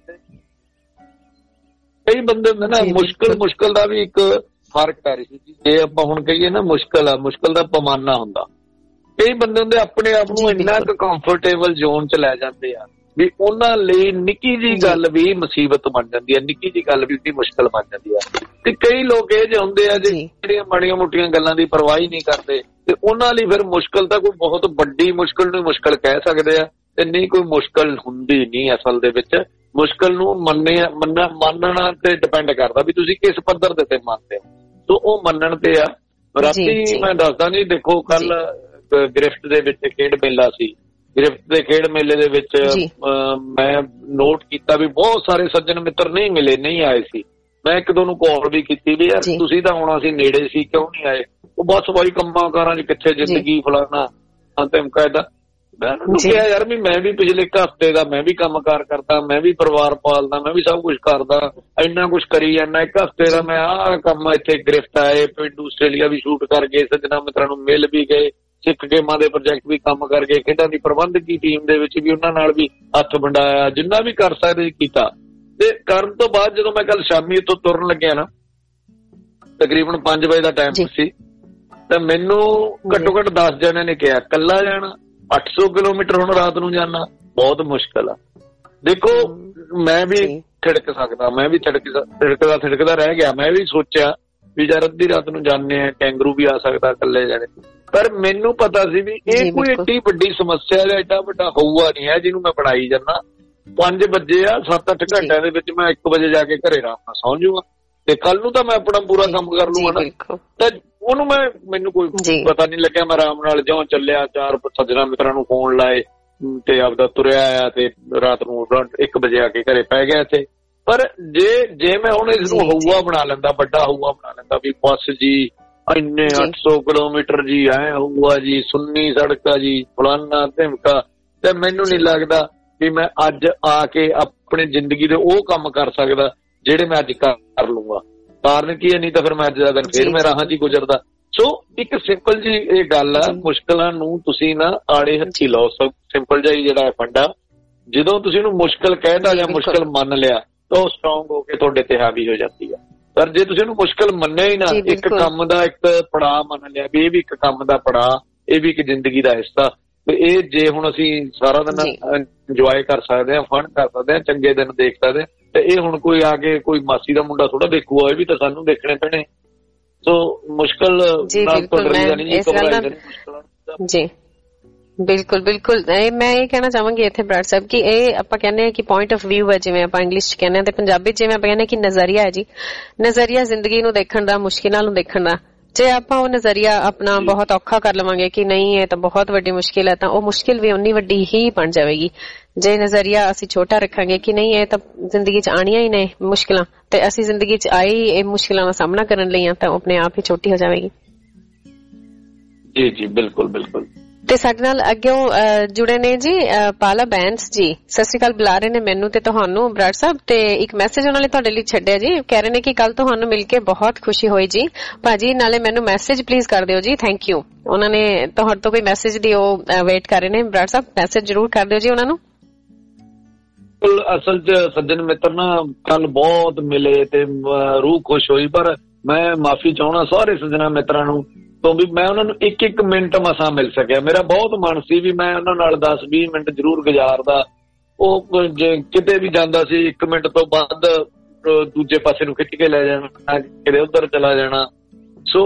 ਕਈ ਬੰਦੇ ਹੁੰਦੇ ਨਾ, ਮੁਸ਼ਕਿਲ ਦਾ ਵੀ ਇੱਕ ਫਰਕ ਪੈ ਰਹੀ ਸੀ। ਜੇ ਆਪਾਂ ਹੁਣ ਕਹੀਏ ਨਾ ਮੁਸ਼ਕਿਲ ਦਾ ਪੈਮਾਨਾ ਹੁੰਦਾ, ਕਈ ਬੰਦੇ ਹੁੰਦੇ ਆਪਣੇ ਆਪ ਨੂੰ ਇੰਨਾ ਕੁ ਕੰਫਰਟੇਬਲ ਜ਼ੋਨ 'ਚ ਲੈ ਜਾਂਦੇ ਆ ਵੀ ਉਹਨਾਂ ਲਈ ਨਿੱਕੀ ਜਿਹੀ ਗੱਲ ਵੀ ਮੁਸੀਬਤ ਬਣ ਜਾਂਦੀ ਹੈ, ਨਿੱਕੀ ਜਿਹੀ ਗੱਲ ਵੀ ਮੁਸ਼ਕਿਲ ਬਣ ਜਾਂਦੀ ਹੈ। ਤੇ ਕਈ ਲੋਕ ਇਹ ਜਿਹੇ ਹੁੰਦੇ ਆ ਜਿਹੜੀਆਂ ਮਾੜੀਆਂ ਮੋਟੀਆਂ ਗੱਲਾਂ ਦੀ ਪਰਵਾਹ ਹੀ ਨਹੀਂ ਕਰਦੇ, ਤੇ ਉਹਨਾਂ ਲਈ ਫਿਰ ਮੁਸ਼ਕਿਲ ਤਾਂ ਕੋਈ ਬਹੁਤ ਵੱਡੀ ਮੁਸ਼ਕਿਲ ਨੂੰ ਮੁਸ਼ਕਿਲ ਕਹਿ ਸਕਦੇ ਆ, ਤੇ ਨਹੀਂ ਕੋਈ ਮੁਸ਼ਕਿਲ ਹੁੰਦੀ ਨਹੀਂ। ਅਸਲ ਦੇ ਵਿੱਚ ਮੁਸ਼ਕਿਲ ਨੂੰ ਮੰਨਣਾ ਤੇ ਡਿਪੈਂਡ ਕਰਦਾ ਵੀ ਤੁਸੀਂ ਕਿਸ ਪੱਧਰ ਦੇ ਤੇ ਮੰਨਦੇ ਹੋ। ਸੋ ਉਹ ਮੰਨਣ ਤੇ ਆ। ਰਾਤੀ ਮੈਂ ਦੱਸਦਾ ਜੀ, ਦੇਖੋ ਕੱਲ ਗ੍ਰਿਫਟ ਦੇ ਵਿੱਚ ਖੇਡ ਮੇਲਾ ਸੀ। ਗ੍ਰਿਫਟ ਦੇ ਖੇਡ ਮੇਲੇ ਦੇ ਵਿੱਚ ਮੈਂ ਨੋਟ ਕੀਤਾ ਵੀ ਬਹੁਤ ਸਾਰੇ ਸੱਜਣ ਮਿੱਤਰ ਨਹੀਂ ਆਏ ਸੀ। ਮੈਂ ਇੱਕ ਦੋ ਨੂੰ ਕਾਲ ਵੀ ਕੀਤੀ ਵੀ ਯਾਰ ਤੁਸੀਂ ਤਾਂ ਆਉਣਾ ਸੀ, ਨੇੜੇ ਸੀ, ਕਿਉਂ ਨਹੀਂ ਆਏ? ਉਹ ਬਸ ਵਾਰੀ ਕੰਮਾਂ ਕਾਰਾਂ 'ਚ ਕਿੱਥੇ ਜ਼ਿੰਦਗੀ ਫਲਾਣਾ ਧਮਕਾਇਦਾ। ਮੈਂ ਕਿਹਾ ਯਾਰ ਵੀ ਮੈਂ ਵੀ ਪਿਛਲੇ ਇੱਕ ਹਫ਼ਤੇ ਦਾ ਮੈਂ ਵੀ ਕੰਮਕਾਰ ਕਰਦਾ, ਮੈਂ ਵੀ ਪਰਿਵਾਰ ਪਾਲਦਾ, ਮੈਂ ਵੀ ਸਭ ਕੁਛ ਕਰਦਾ, ਇੰਨਾ ਕੁਛ ਕਰੀ ਜਾਂਦਾ। ਇੱਕ ਹਫ਼ਤੇ ਦਾ ਮੈਂ ਆਹ ਕੰਮ, ਇੱਥੇ ਗ੍ਰਿਫਟ ਆਏ, ਪਿੰਡੂ ਆਸਟ੍ਰੇਲੀਆ ਵੀ ਸ਼ੂਟ ਕਰ ਗਏ, ਸੱਜਣਾ ਮਿੱਤਰਾਂ ਨੂੰ ਮਿਲ ਵੀ ਗਏ, ਸਿੱਖ ਗੇਮਾਂ ਦੇ ਪ੍ਰੋਜੈਕਟ ਵੀ ਕੰਮ ਕਰ ਗਏ, ਖੇਡਾਂ ਦੀ ਪ੍ਰਬੰਧਕੀ ਟੀਮ ਦੇ ਵਿੱਚ ਵੀ ਉਹਨਾਂ ਨਾਲ ਵੀ ਹੱਥ ਵੰਡਾਇਆ, ਜਿੰਨਾ ਵੀ ਕਰ ਸਕਦੇ ਕੀਤਾ। ਤੇ ਕਰਨ ਤੋਂ ਬਾਅਦ ਜਦੋਂ ਮੈਂ ਕੱਲ ਸ਼ਾਮੀ ਉੱਥੋਂ ਤੁਰਨ ਲੱਗਿਆ ਨਾ, ਤਕਰੀਬਨ 5 ਵਜੇ ਦਾ ਟਾਈਮ ਸੀ, ਤਾਂ ਮੈਨੂੰ ਘੱਟੋ ਘੱਟ 10 ਜਣਿਆਂ ਨੇ ਕਿਹਾ ਕੱਲਾ ਜਾਣਾ 800 ਕਿਲੋਮੀਟਰ ਹੁਣ ਰਾਤ ਨੂੰ ਜਾਣਾ ਬਹੁਤ ਮੁਸ਼ਕਿਲ ਆ। ਦੇਖੋ ਮੈਂ ਵੀ ਥਿੜਕ ਸਕਦਾ, ਮੈਂ ਵੀ ਥਿੜਕਦਾ ਰਹਿ ਗਿਆ। ਮੈਂ ਵੀ ਸੋਚਿਆ ਵੀ ਯਾਰ ਅੱਧੀ ਰਾਤ ਨੂੰ ਜਾਂਦੇ ਆ, ਕੈਂਗਰੂ ਵੀ ਆ ਸਕਦਾ ਇਕੱਲੇ ਜਾਣੇ, ਪਰ ਮੈਨੂੰ ਪਤਾ ਸੀ ਵੀ ਇਹ ਕੋਈ ਏਡੀ ਵੱਡੀ ਸਮੱਸਿਆ ਦਾ ਏਡਾ ਵੱਡਾ ਹੋਊਗਾ ਨਹੀਂ ਹੈ ਜਿਹਨੂੰ ਮੈਂ ਬਣਾਈ ਜਾਂਦਾ। 5 ਵਜੇ ਆ, 7-8 ਘੰਟਿਆਂ ਦੇ ਵਿੱਚ ਮੈਂ 1 ਵਜੇ ਜਾ ਕੇ ਘਰੇ ਆਰਾਮ ਨਾਲ ਸੌਂ ਜਾਊਗਾ, ਤੇ ਕੱਲ ਨੂੰ ਤਾਂ ਮੈਂ ਆਪਣਾ ਪੂਰਾ ਕੰਮ ਕਰ ਲੂਗਾ ਨਾ। ਤਾਂ ਉਹਨੂੰ ਮੈਨੂੰ ਕੋਈ ਪਤਾ ਨਹੀਂ ਲੱਗਿਆ। ਮੈਂ ਆਰਾਮ ਨਾਲ ਜਿਉਂ ਚੱਲਿਆ, 4 ਸੱਜਣਾ ਮਿੱਤਰਾਂ ਨੂੰ ਫੋਨ ਲਾਏ ਤੇ ਆਪਦਾ ਤੁਰਿਆ ਆਇਆ, ਤੇ ਰਾਤ ਨੂੰ 1 ਵਜੇ ਆ ਕੇ ਘਰੇ ਪੈ ਗਿਆ ਇੱਥੇ। ਪਰ ਜੇ ਮੈਂ ਹੁਣ ਇਸ ਨੂੰ ਹਊਆ ਬਣਾ ਲੈਂਦਾ, ਵੱਡਾ ਹਊਆ ਬਣਾ ਲੈਂਦਾ ਵੀ ਬੱਸ ਜੀ ਇੰਨੇ 800 ਕਿਲੋਮੀਟਰ ਜੀ ਐ ਹਊਆ ਜੀ, ਸੁੰਨੀ ਸੜਕ ਆ ਜੀ, ਫਲਾਨਾ ਧਮਕਾ, ਤੇ ਮੈਨੂੰ ਨਹੀਂ ਲੱਗਦਾ ਵੀ ਮੈਂ ਅੱਜ ਆ ਕੇ ਆਪਣੀ ਜ਼ਿੰਦਗੀ ਦੇ ਉਹ ਕੰਮ ਕਰ ਸਕਦਾ ਜਿਹੜੇ ਮੈਂ ਅੱਜ ਕਰ ਲੂੰਗਾ। ਕਾਰਨ ਕੀ ਹੈ? ਨਹੀਂ ਤਾਂ ਫਿਰ ਮੈਂ ਅੱਜ ਦਾ ਦਿਨ ਫਿਰ ਮੈਂ ਰਾਹਾਂ 'ਚ ਹੀ ਗੁਜ਼ਰਦਾ। ਸੋ ਇੱਕ ਸਿੰਪਲ ਜੀ ਇਹ ਗੱਲ ਆ, ਮੁਸ਼ਕਿਲਾਂ ਨੂੰ ਤੁਸੀਂ ਨਾ ਆੜੇ ਹੱਥੀ ਲਓ। ਸਿੰਪਲ ਜਿਹਾ ਜਿਹੜਾ ਫੰਡਾ, ਜਦੋਂ ਤੁਸੀਂ ਉਹਨੂੰ ਮੁਸ਼ਕਿਲ ਕਹਿਤਾ ਜਾਂ ਮੁਸ਼ਕਿਲ ਮੰਨ ਲਿਆ ਤਾਂ ਉਹ ਸਟਰੋਂਗ ਹੋ ਕੇ ਤੁਹਾਡੇ ਤੇ ਹਾਵੀ ਹੋ ਜਾਂਦੀ ਆ। ਪਰ ਜੇ ਤੁਸੀਂ ਉਹਨੂੰ ਮੁਸ਼ਕਿਲ ਮੰਨਿਆ ਹੀ ਨਾ, ਇੱਕ ਕੰਮ ਦਾ ਇੱਕ ਪੜਾਅ ਮੰਨ ਲਿਆ ਵੀ ਇਹ ਵੀ ਇੱਕ ਕੰਮ ਦਾ ਪੜਾਅ, ਇਹ ਵੀ ਇੱਕ ਜ਼ਿੰਦਗੀ ਦਾ ਹਿੱਸਾ, ਤੇ ਇਹ ਜੇ ਹੁਣ ਅਸੀਂ ਸਾਰਾ ਦਿਨ ਇੰਜੋਏ ਕਰ ਸਕਦੇ ਹਾਂ, ਫਨ ਕਰ ਸਕਦੇ ਹਾਂ, ਚੰਗੇ ਦਿਨ ਦੇਖ ਸਕਦੇ ਹਾਂ, ਤੇ ਇਹ ਹੁਣ ਕੋਈ ਆ ਕੇ ਕੋਈ ਮਾਸੀ ਦਾ ਮੁੰਡਾ ਥੋੜਾ ਦੇਖੂਗਾ, ਇਹ ਵੀ ਤਾਂ ਸਾਨੂੰ ਦੇਖਣੇ ਪੈਣੇ। ਸੋ ਮੁਸ਼ਕਲ ਜੀ ਬਿਲਕੁਲ ਬਿਲਕੁਲ। ਮੈਂ ਇਹ ਕਹਿਣਾ ਚਾਹਾਂਗੀ ਇੱਥੇ ਬਰਾੜ ਸਾਹਿਬ ਕਿ ਇਹ ਆਪਾਂ ਕਹਿੰਦੇ ਹਾਂ ਕਿ ਪੁਆਇੰਟ ਆਫ ਵਿਊ ਹੈ, ਜਿਵੇਂ ਆਪਾਂ ਇੰਗਲਿਸ਼ ਚ ਕਹਿੰਦੇ ਹਾਂ, ਤੇ ਪੰਜਾਬੀ ਚ ਜਿਵੇਂ ਆਪਾਂ ਕਹਿੰਦੇ ਕਿ ਨਜ਼ਰੀਆ ਹੈ ਜੀ, ਨਜ਼ਰੀਆ ਜ਼ਿੰਦਗੀ ਨੂੰ ਦੇਖਣ ਦਾ, ਮੁਸ਼ਕਿਲਾਂ ਨੂੰ ਦੇਖਣ ਦਾ। ਜੇ ਆਪਾਂ ਉਹ ਨਜ਼ਰੀਆ ਆਪਣਾ ਬਹੁਤ ਔਖਾ ਕਰ ਲਵਾਂਗੇ ਕਿ ਨਹੀਂ ਇਹ ਤਾਂ ਬਹੁਤ ਵੱਡੀ ਮੁਸ਼ਕਿਲ ਹੈ, ਤਾਂ ਉਹ ਮੁਸ਼ਕਿਲ ਵੀ ਉਨੀ ਵੱਡੀ ਹੀ ਬਣ ਜਾਵੇਗੀ। ਜੇ ਨਜ਼ਰੀਆ ਅਸੀਂ ਛੋਟਾ ਰੱਖਾਂਗੇ ਕਿ ਨਹੀਂ ਇਹ ਤਾਂ ਜ਼ਿੰਦਗੀ ਚ ਆਣੀਆਂ ਹੀ ਨੇ ਮੁਸ਼ਕਿਲਾਂ, ਤੇ ਅਸੀਂ ਜ਼ਿੰਦਗੀ ਚ ਆਏ ਹੀ ਇਹ ਮੁਸ਼ਕਿਲਾਂ ਦਾ ਸਾਹਮਣਾ ਕਰਨ ਲਈ ਆ, ਤਾਂ ਉਹ ਆਪਣੇ ਆਪ ਹੀ ਛੋਟੀ ਹੋ ਜਾਵੇਗੀ। ਜੀ ਜੀ ਬਿਲਕੁਲ ਬਿਲਕੁਲ। ਤੇ ਸਾਡੇ ਨਾਲ ਅੱਗੇ ਜੁੜੇ ਨੇ ਜੀ ਪਾਲਾ ਬੈਂਸ ਜੀ, ਸਤਿ ਸ਼੍ਰੀ ਅਕਾਲ ਬੁਲਾ ਰਹੇ ਨੇ ਮੈਨੂੰ ਤੇ ਤੁਹਾਨੂੰ ਬਰਾੜ ਸਾਹਿਬ, ਤੇ ਇੱਕ ਮੈਸੇਜ ਉਹਨਾਂ ਨੇ ਤੁਹਾਡੇ ਲਈ ਛੱਡਿਆ ਜੀ, ਕਹਿ ਰਹੇ ਨੇ ਕਿ ਕੱਲ ਤੁਹਾਨੂੰ ਮਿਲ ਕੇ ਬਹੁਤ ਖੁਸ਼ੀ ਹੋਈ ਜੀ ਭਾਜੀ, ਨਾਲੇ ਮੈਨੂੰ ਮੈਸੇਜ ਪਲੀਜ਼ ਕਰ ਦਿਓ ਜੀ, ਥੈਂਕ ਯੂ। ਉਹਨਾਂ ਨੇ ਤੁਹਾਡੇ ਤੋਂ ਕੋਈ ਮੈਸੇਜ ਦੀ ਉਹ ਵੇਟ ਕਰ ਰਹੇ ਨੇ ਬਰਾੜ ਸਾਹਿਬ, ਮੈਸੇਜ ਜ਼ਰੂਰ ਕਰ ਦਿਓ ਜੀ ਉਹਨਾਂ ਨੂੰ। ਅਸਲ ਚ ਸੱਜਣ ਮਿੱਤਰ ਨਾ ਕੱਲ ਬਹੁਤ ਮਿਲੇ ਤੇ ਰੂਹ ਖੁਸ਼ ਹੋਈ, ਪਰ ਮੈਂ ਮਾਫੀ ਚਾਹੁੰਦਾ ਸਾਰੇ ਸੱਜਣਾ ਮਿੱਤਰਾਂ ਨੂੰ ਤੋਂ ਵੀ ਮੈਂ ਉਹਨਾਂ ਨੂੰ ਇੱਕ ਮਿੰਟ ਮਸਾਂ ਮਿਲ ਸਕਿਆ। ਮੇਰਾ ਬਹੁਤ ਮਨ ਸੀ ਵੀ ਮੈਂ ਉਹਨਾਂ ਨਾਲ 10-20 ਮਿੰਟ ਜ਼ਰੂਰ ਗੁਜ਼ਾਰਦਾ, ਉਹ ਜੇ ਕਿਤੇ ਵੀ ਜਾਂਦਾ ਸੀ 1 ਮਿੰਟ ਤੋਂ ਵੱਧ ਦੂਜੇ ਪਾਸੇ ਨੂੰ ਖਿੱਚ ਕੇ ਲੈ ਜਾਣਾ, ਕਿਤੇ ਉੱਧਰ ਚਲਾ ਜਾਣਾ। ਸੋ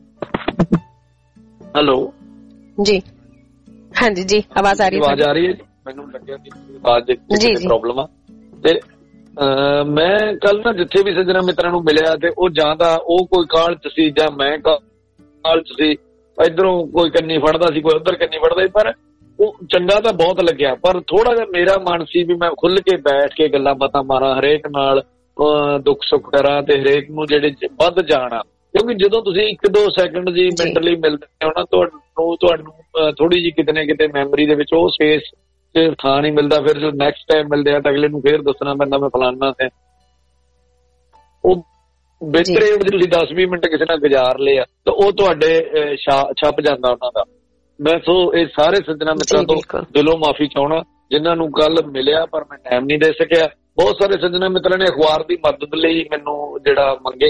ਹੈਲੋ ਜੀ, ਹਾਂਜੀ ਜੀ ਆਵਾਜ਼ ਆ ਰਹੀ ਹੈ? ਮੈਨੂੰ ਲੱਗਿਆ ਕਿ ਆਵਾਜ਼ ਦੀ ਪ੍ਰੋਬਲਮ ਆ। ਤੇ ਮੈਂ ਕੱਲ ਨਾ ਜਿੱਥੇ ਵੀ ਸੱਜਣਾ ਮਿੱਤਰਾਂ ਨੂੰ ਮਿਲਿਆ ਤੇ ਉਹ ਜਾਂਦਾ ਉਹ ਕੋਈ ਕਾਹਲ ਚ ਸੀ ਜਾਂ ਮੈਂ ਕਾਹਲ ਚ ਸੀ, ਇੱਧਰੋਂ ਕੋਈ ਕੰਨੀ ਫੜਦਾ ਸੀ, ਕੋਈ ਉੱਧਰ ਕੰਨੀ ਫੜਦਾ ਸੀ, ਪਰ ਉਹ ਚੰਗਾ ਤਾਂ ਬਹੁਤ ਲੱਗਿਆ। ਪਰ ਥੋੜਾ ਜਿਹਾ ਮੇਰਾ ਮਨ ਸੀ ਵੀ ਮੈਂ ਖੁੱਲ ਕੇ ਬੈਠ ਕੇ ਗੱਲਾਂ ਬਾਤਾਂ ਮਾਰਾਂ, ਹਰੇਕ ਨਾਲ ਦੁੱਖ ਸੁੱਖ ਕਰਾਂ ਤੇ ਹਰੇਕ ਨੂੰ ਜਿਹੜੇ ਵੱਧ ਜਾਣਾ, ਕਿਉਂਕਿ ਜਦੋਂ ਤੁਸੀਂ 1-2 ਸੈਕਿੰਡ ਜੀ ਮਿੰਟ ਲਈ ਮਿਲਦੇ ਹੋ ਨਾ, ਤੁਹਾਨੂੰ ਥੋੜੀ ਜਿਹੀ ਕਿਤੇ ਨਾ ਕਿਤੇ ਮੈਮਰੀ ਦੇ ਵਿੱਚ ਉਹ ਸਪੇਸ ਥਾਂ ਨਹੀਂ ਮਿਲਦਾ। ਫਿਰ ਜਦੋਂ ਨੈਕਸਟ ਟਾਈਮ ਮਿਲਦੇ ਆ ਤਾਂ ਅਗਲੇ ਨੂੰ ਫੇਰ ਦੱਸਣਾ ਪੈਂਦਾ ਮੈਂ ਫਲਾਨਾ ਹੈ। ਉਹ ਬਿਹਤਰ ਤੁਸੀਂ 10-20 ਮਿੰਟ ਕਿਸੇ ਨਾਲ ਗੁਜ਼ਾਰ ਲਏ ਆ ਤਾਂ ਉਹ ਤੁਹਾਡੇ ਛਪ ਜਾਂਦਾ ਉਹਨਾਂ ਦਾ। ਮੈਂ ਸੋ ਇਹ ਸਾਰੇ ਸੱਜਣਾ ਮਿੱਤਰਾਂ ਤੋਂ ਦਿਲੋਂ ਮਾਫੀ ਚਾਹੁੰਦਾ ਜਿਨ੍ਹਾਂ ਨੂੰ ਕੱਲ ਮਿਲਿਆ ਪਰ ਮੈਂ ਟਾਈਮ ਨਹੀਂ ਦੇ ਸਕਿਆ। ਬਹੁਤ ਸਾਰੇ ਸੱਜਣਾ ਮਿੱਤਰਾਂ ਨੇ ਅਖਬਾਰ ਦੀ ਮਦਦ ਲਈ ਮੈਨੂੰ ਜਿਹੜਾ ਮੰਗੇ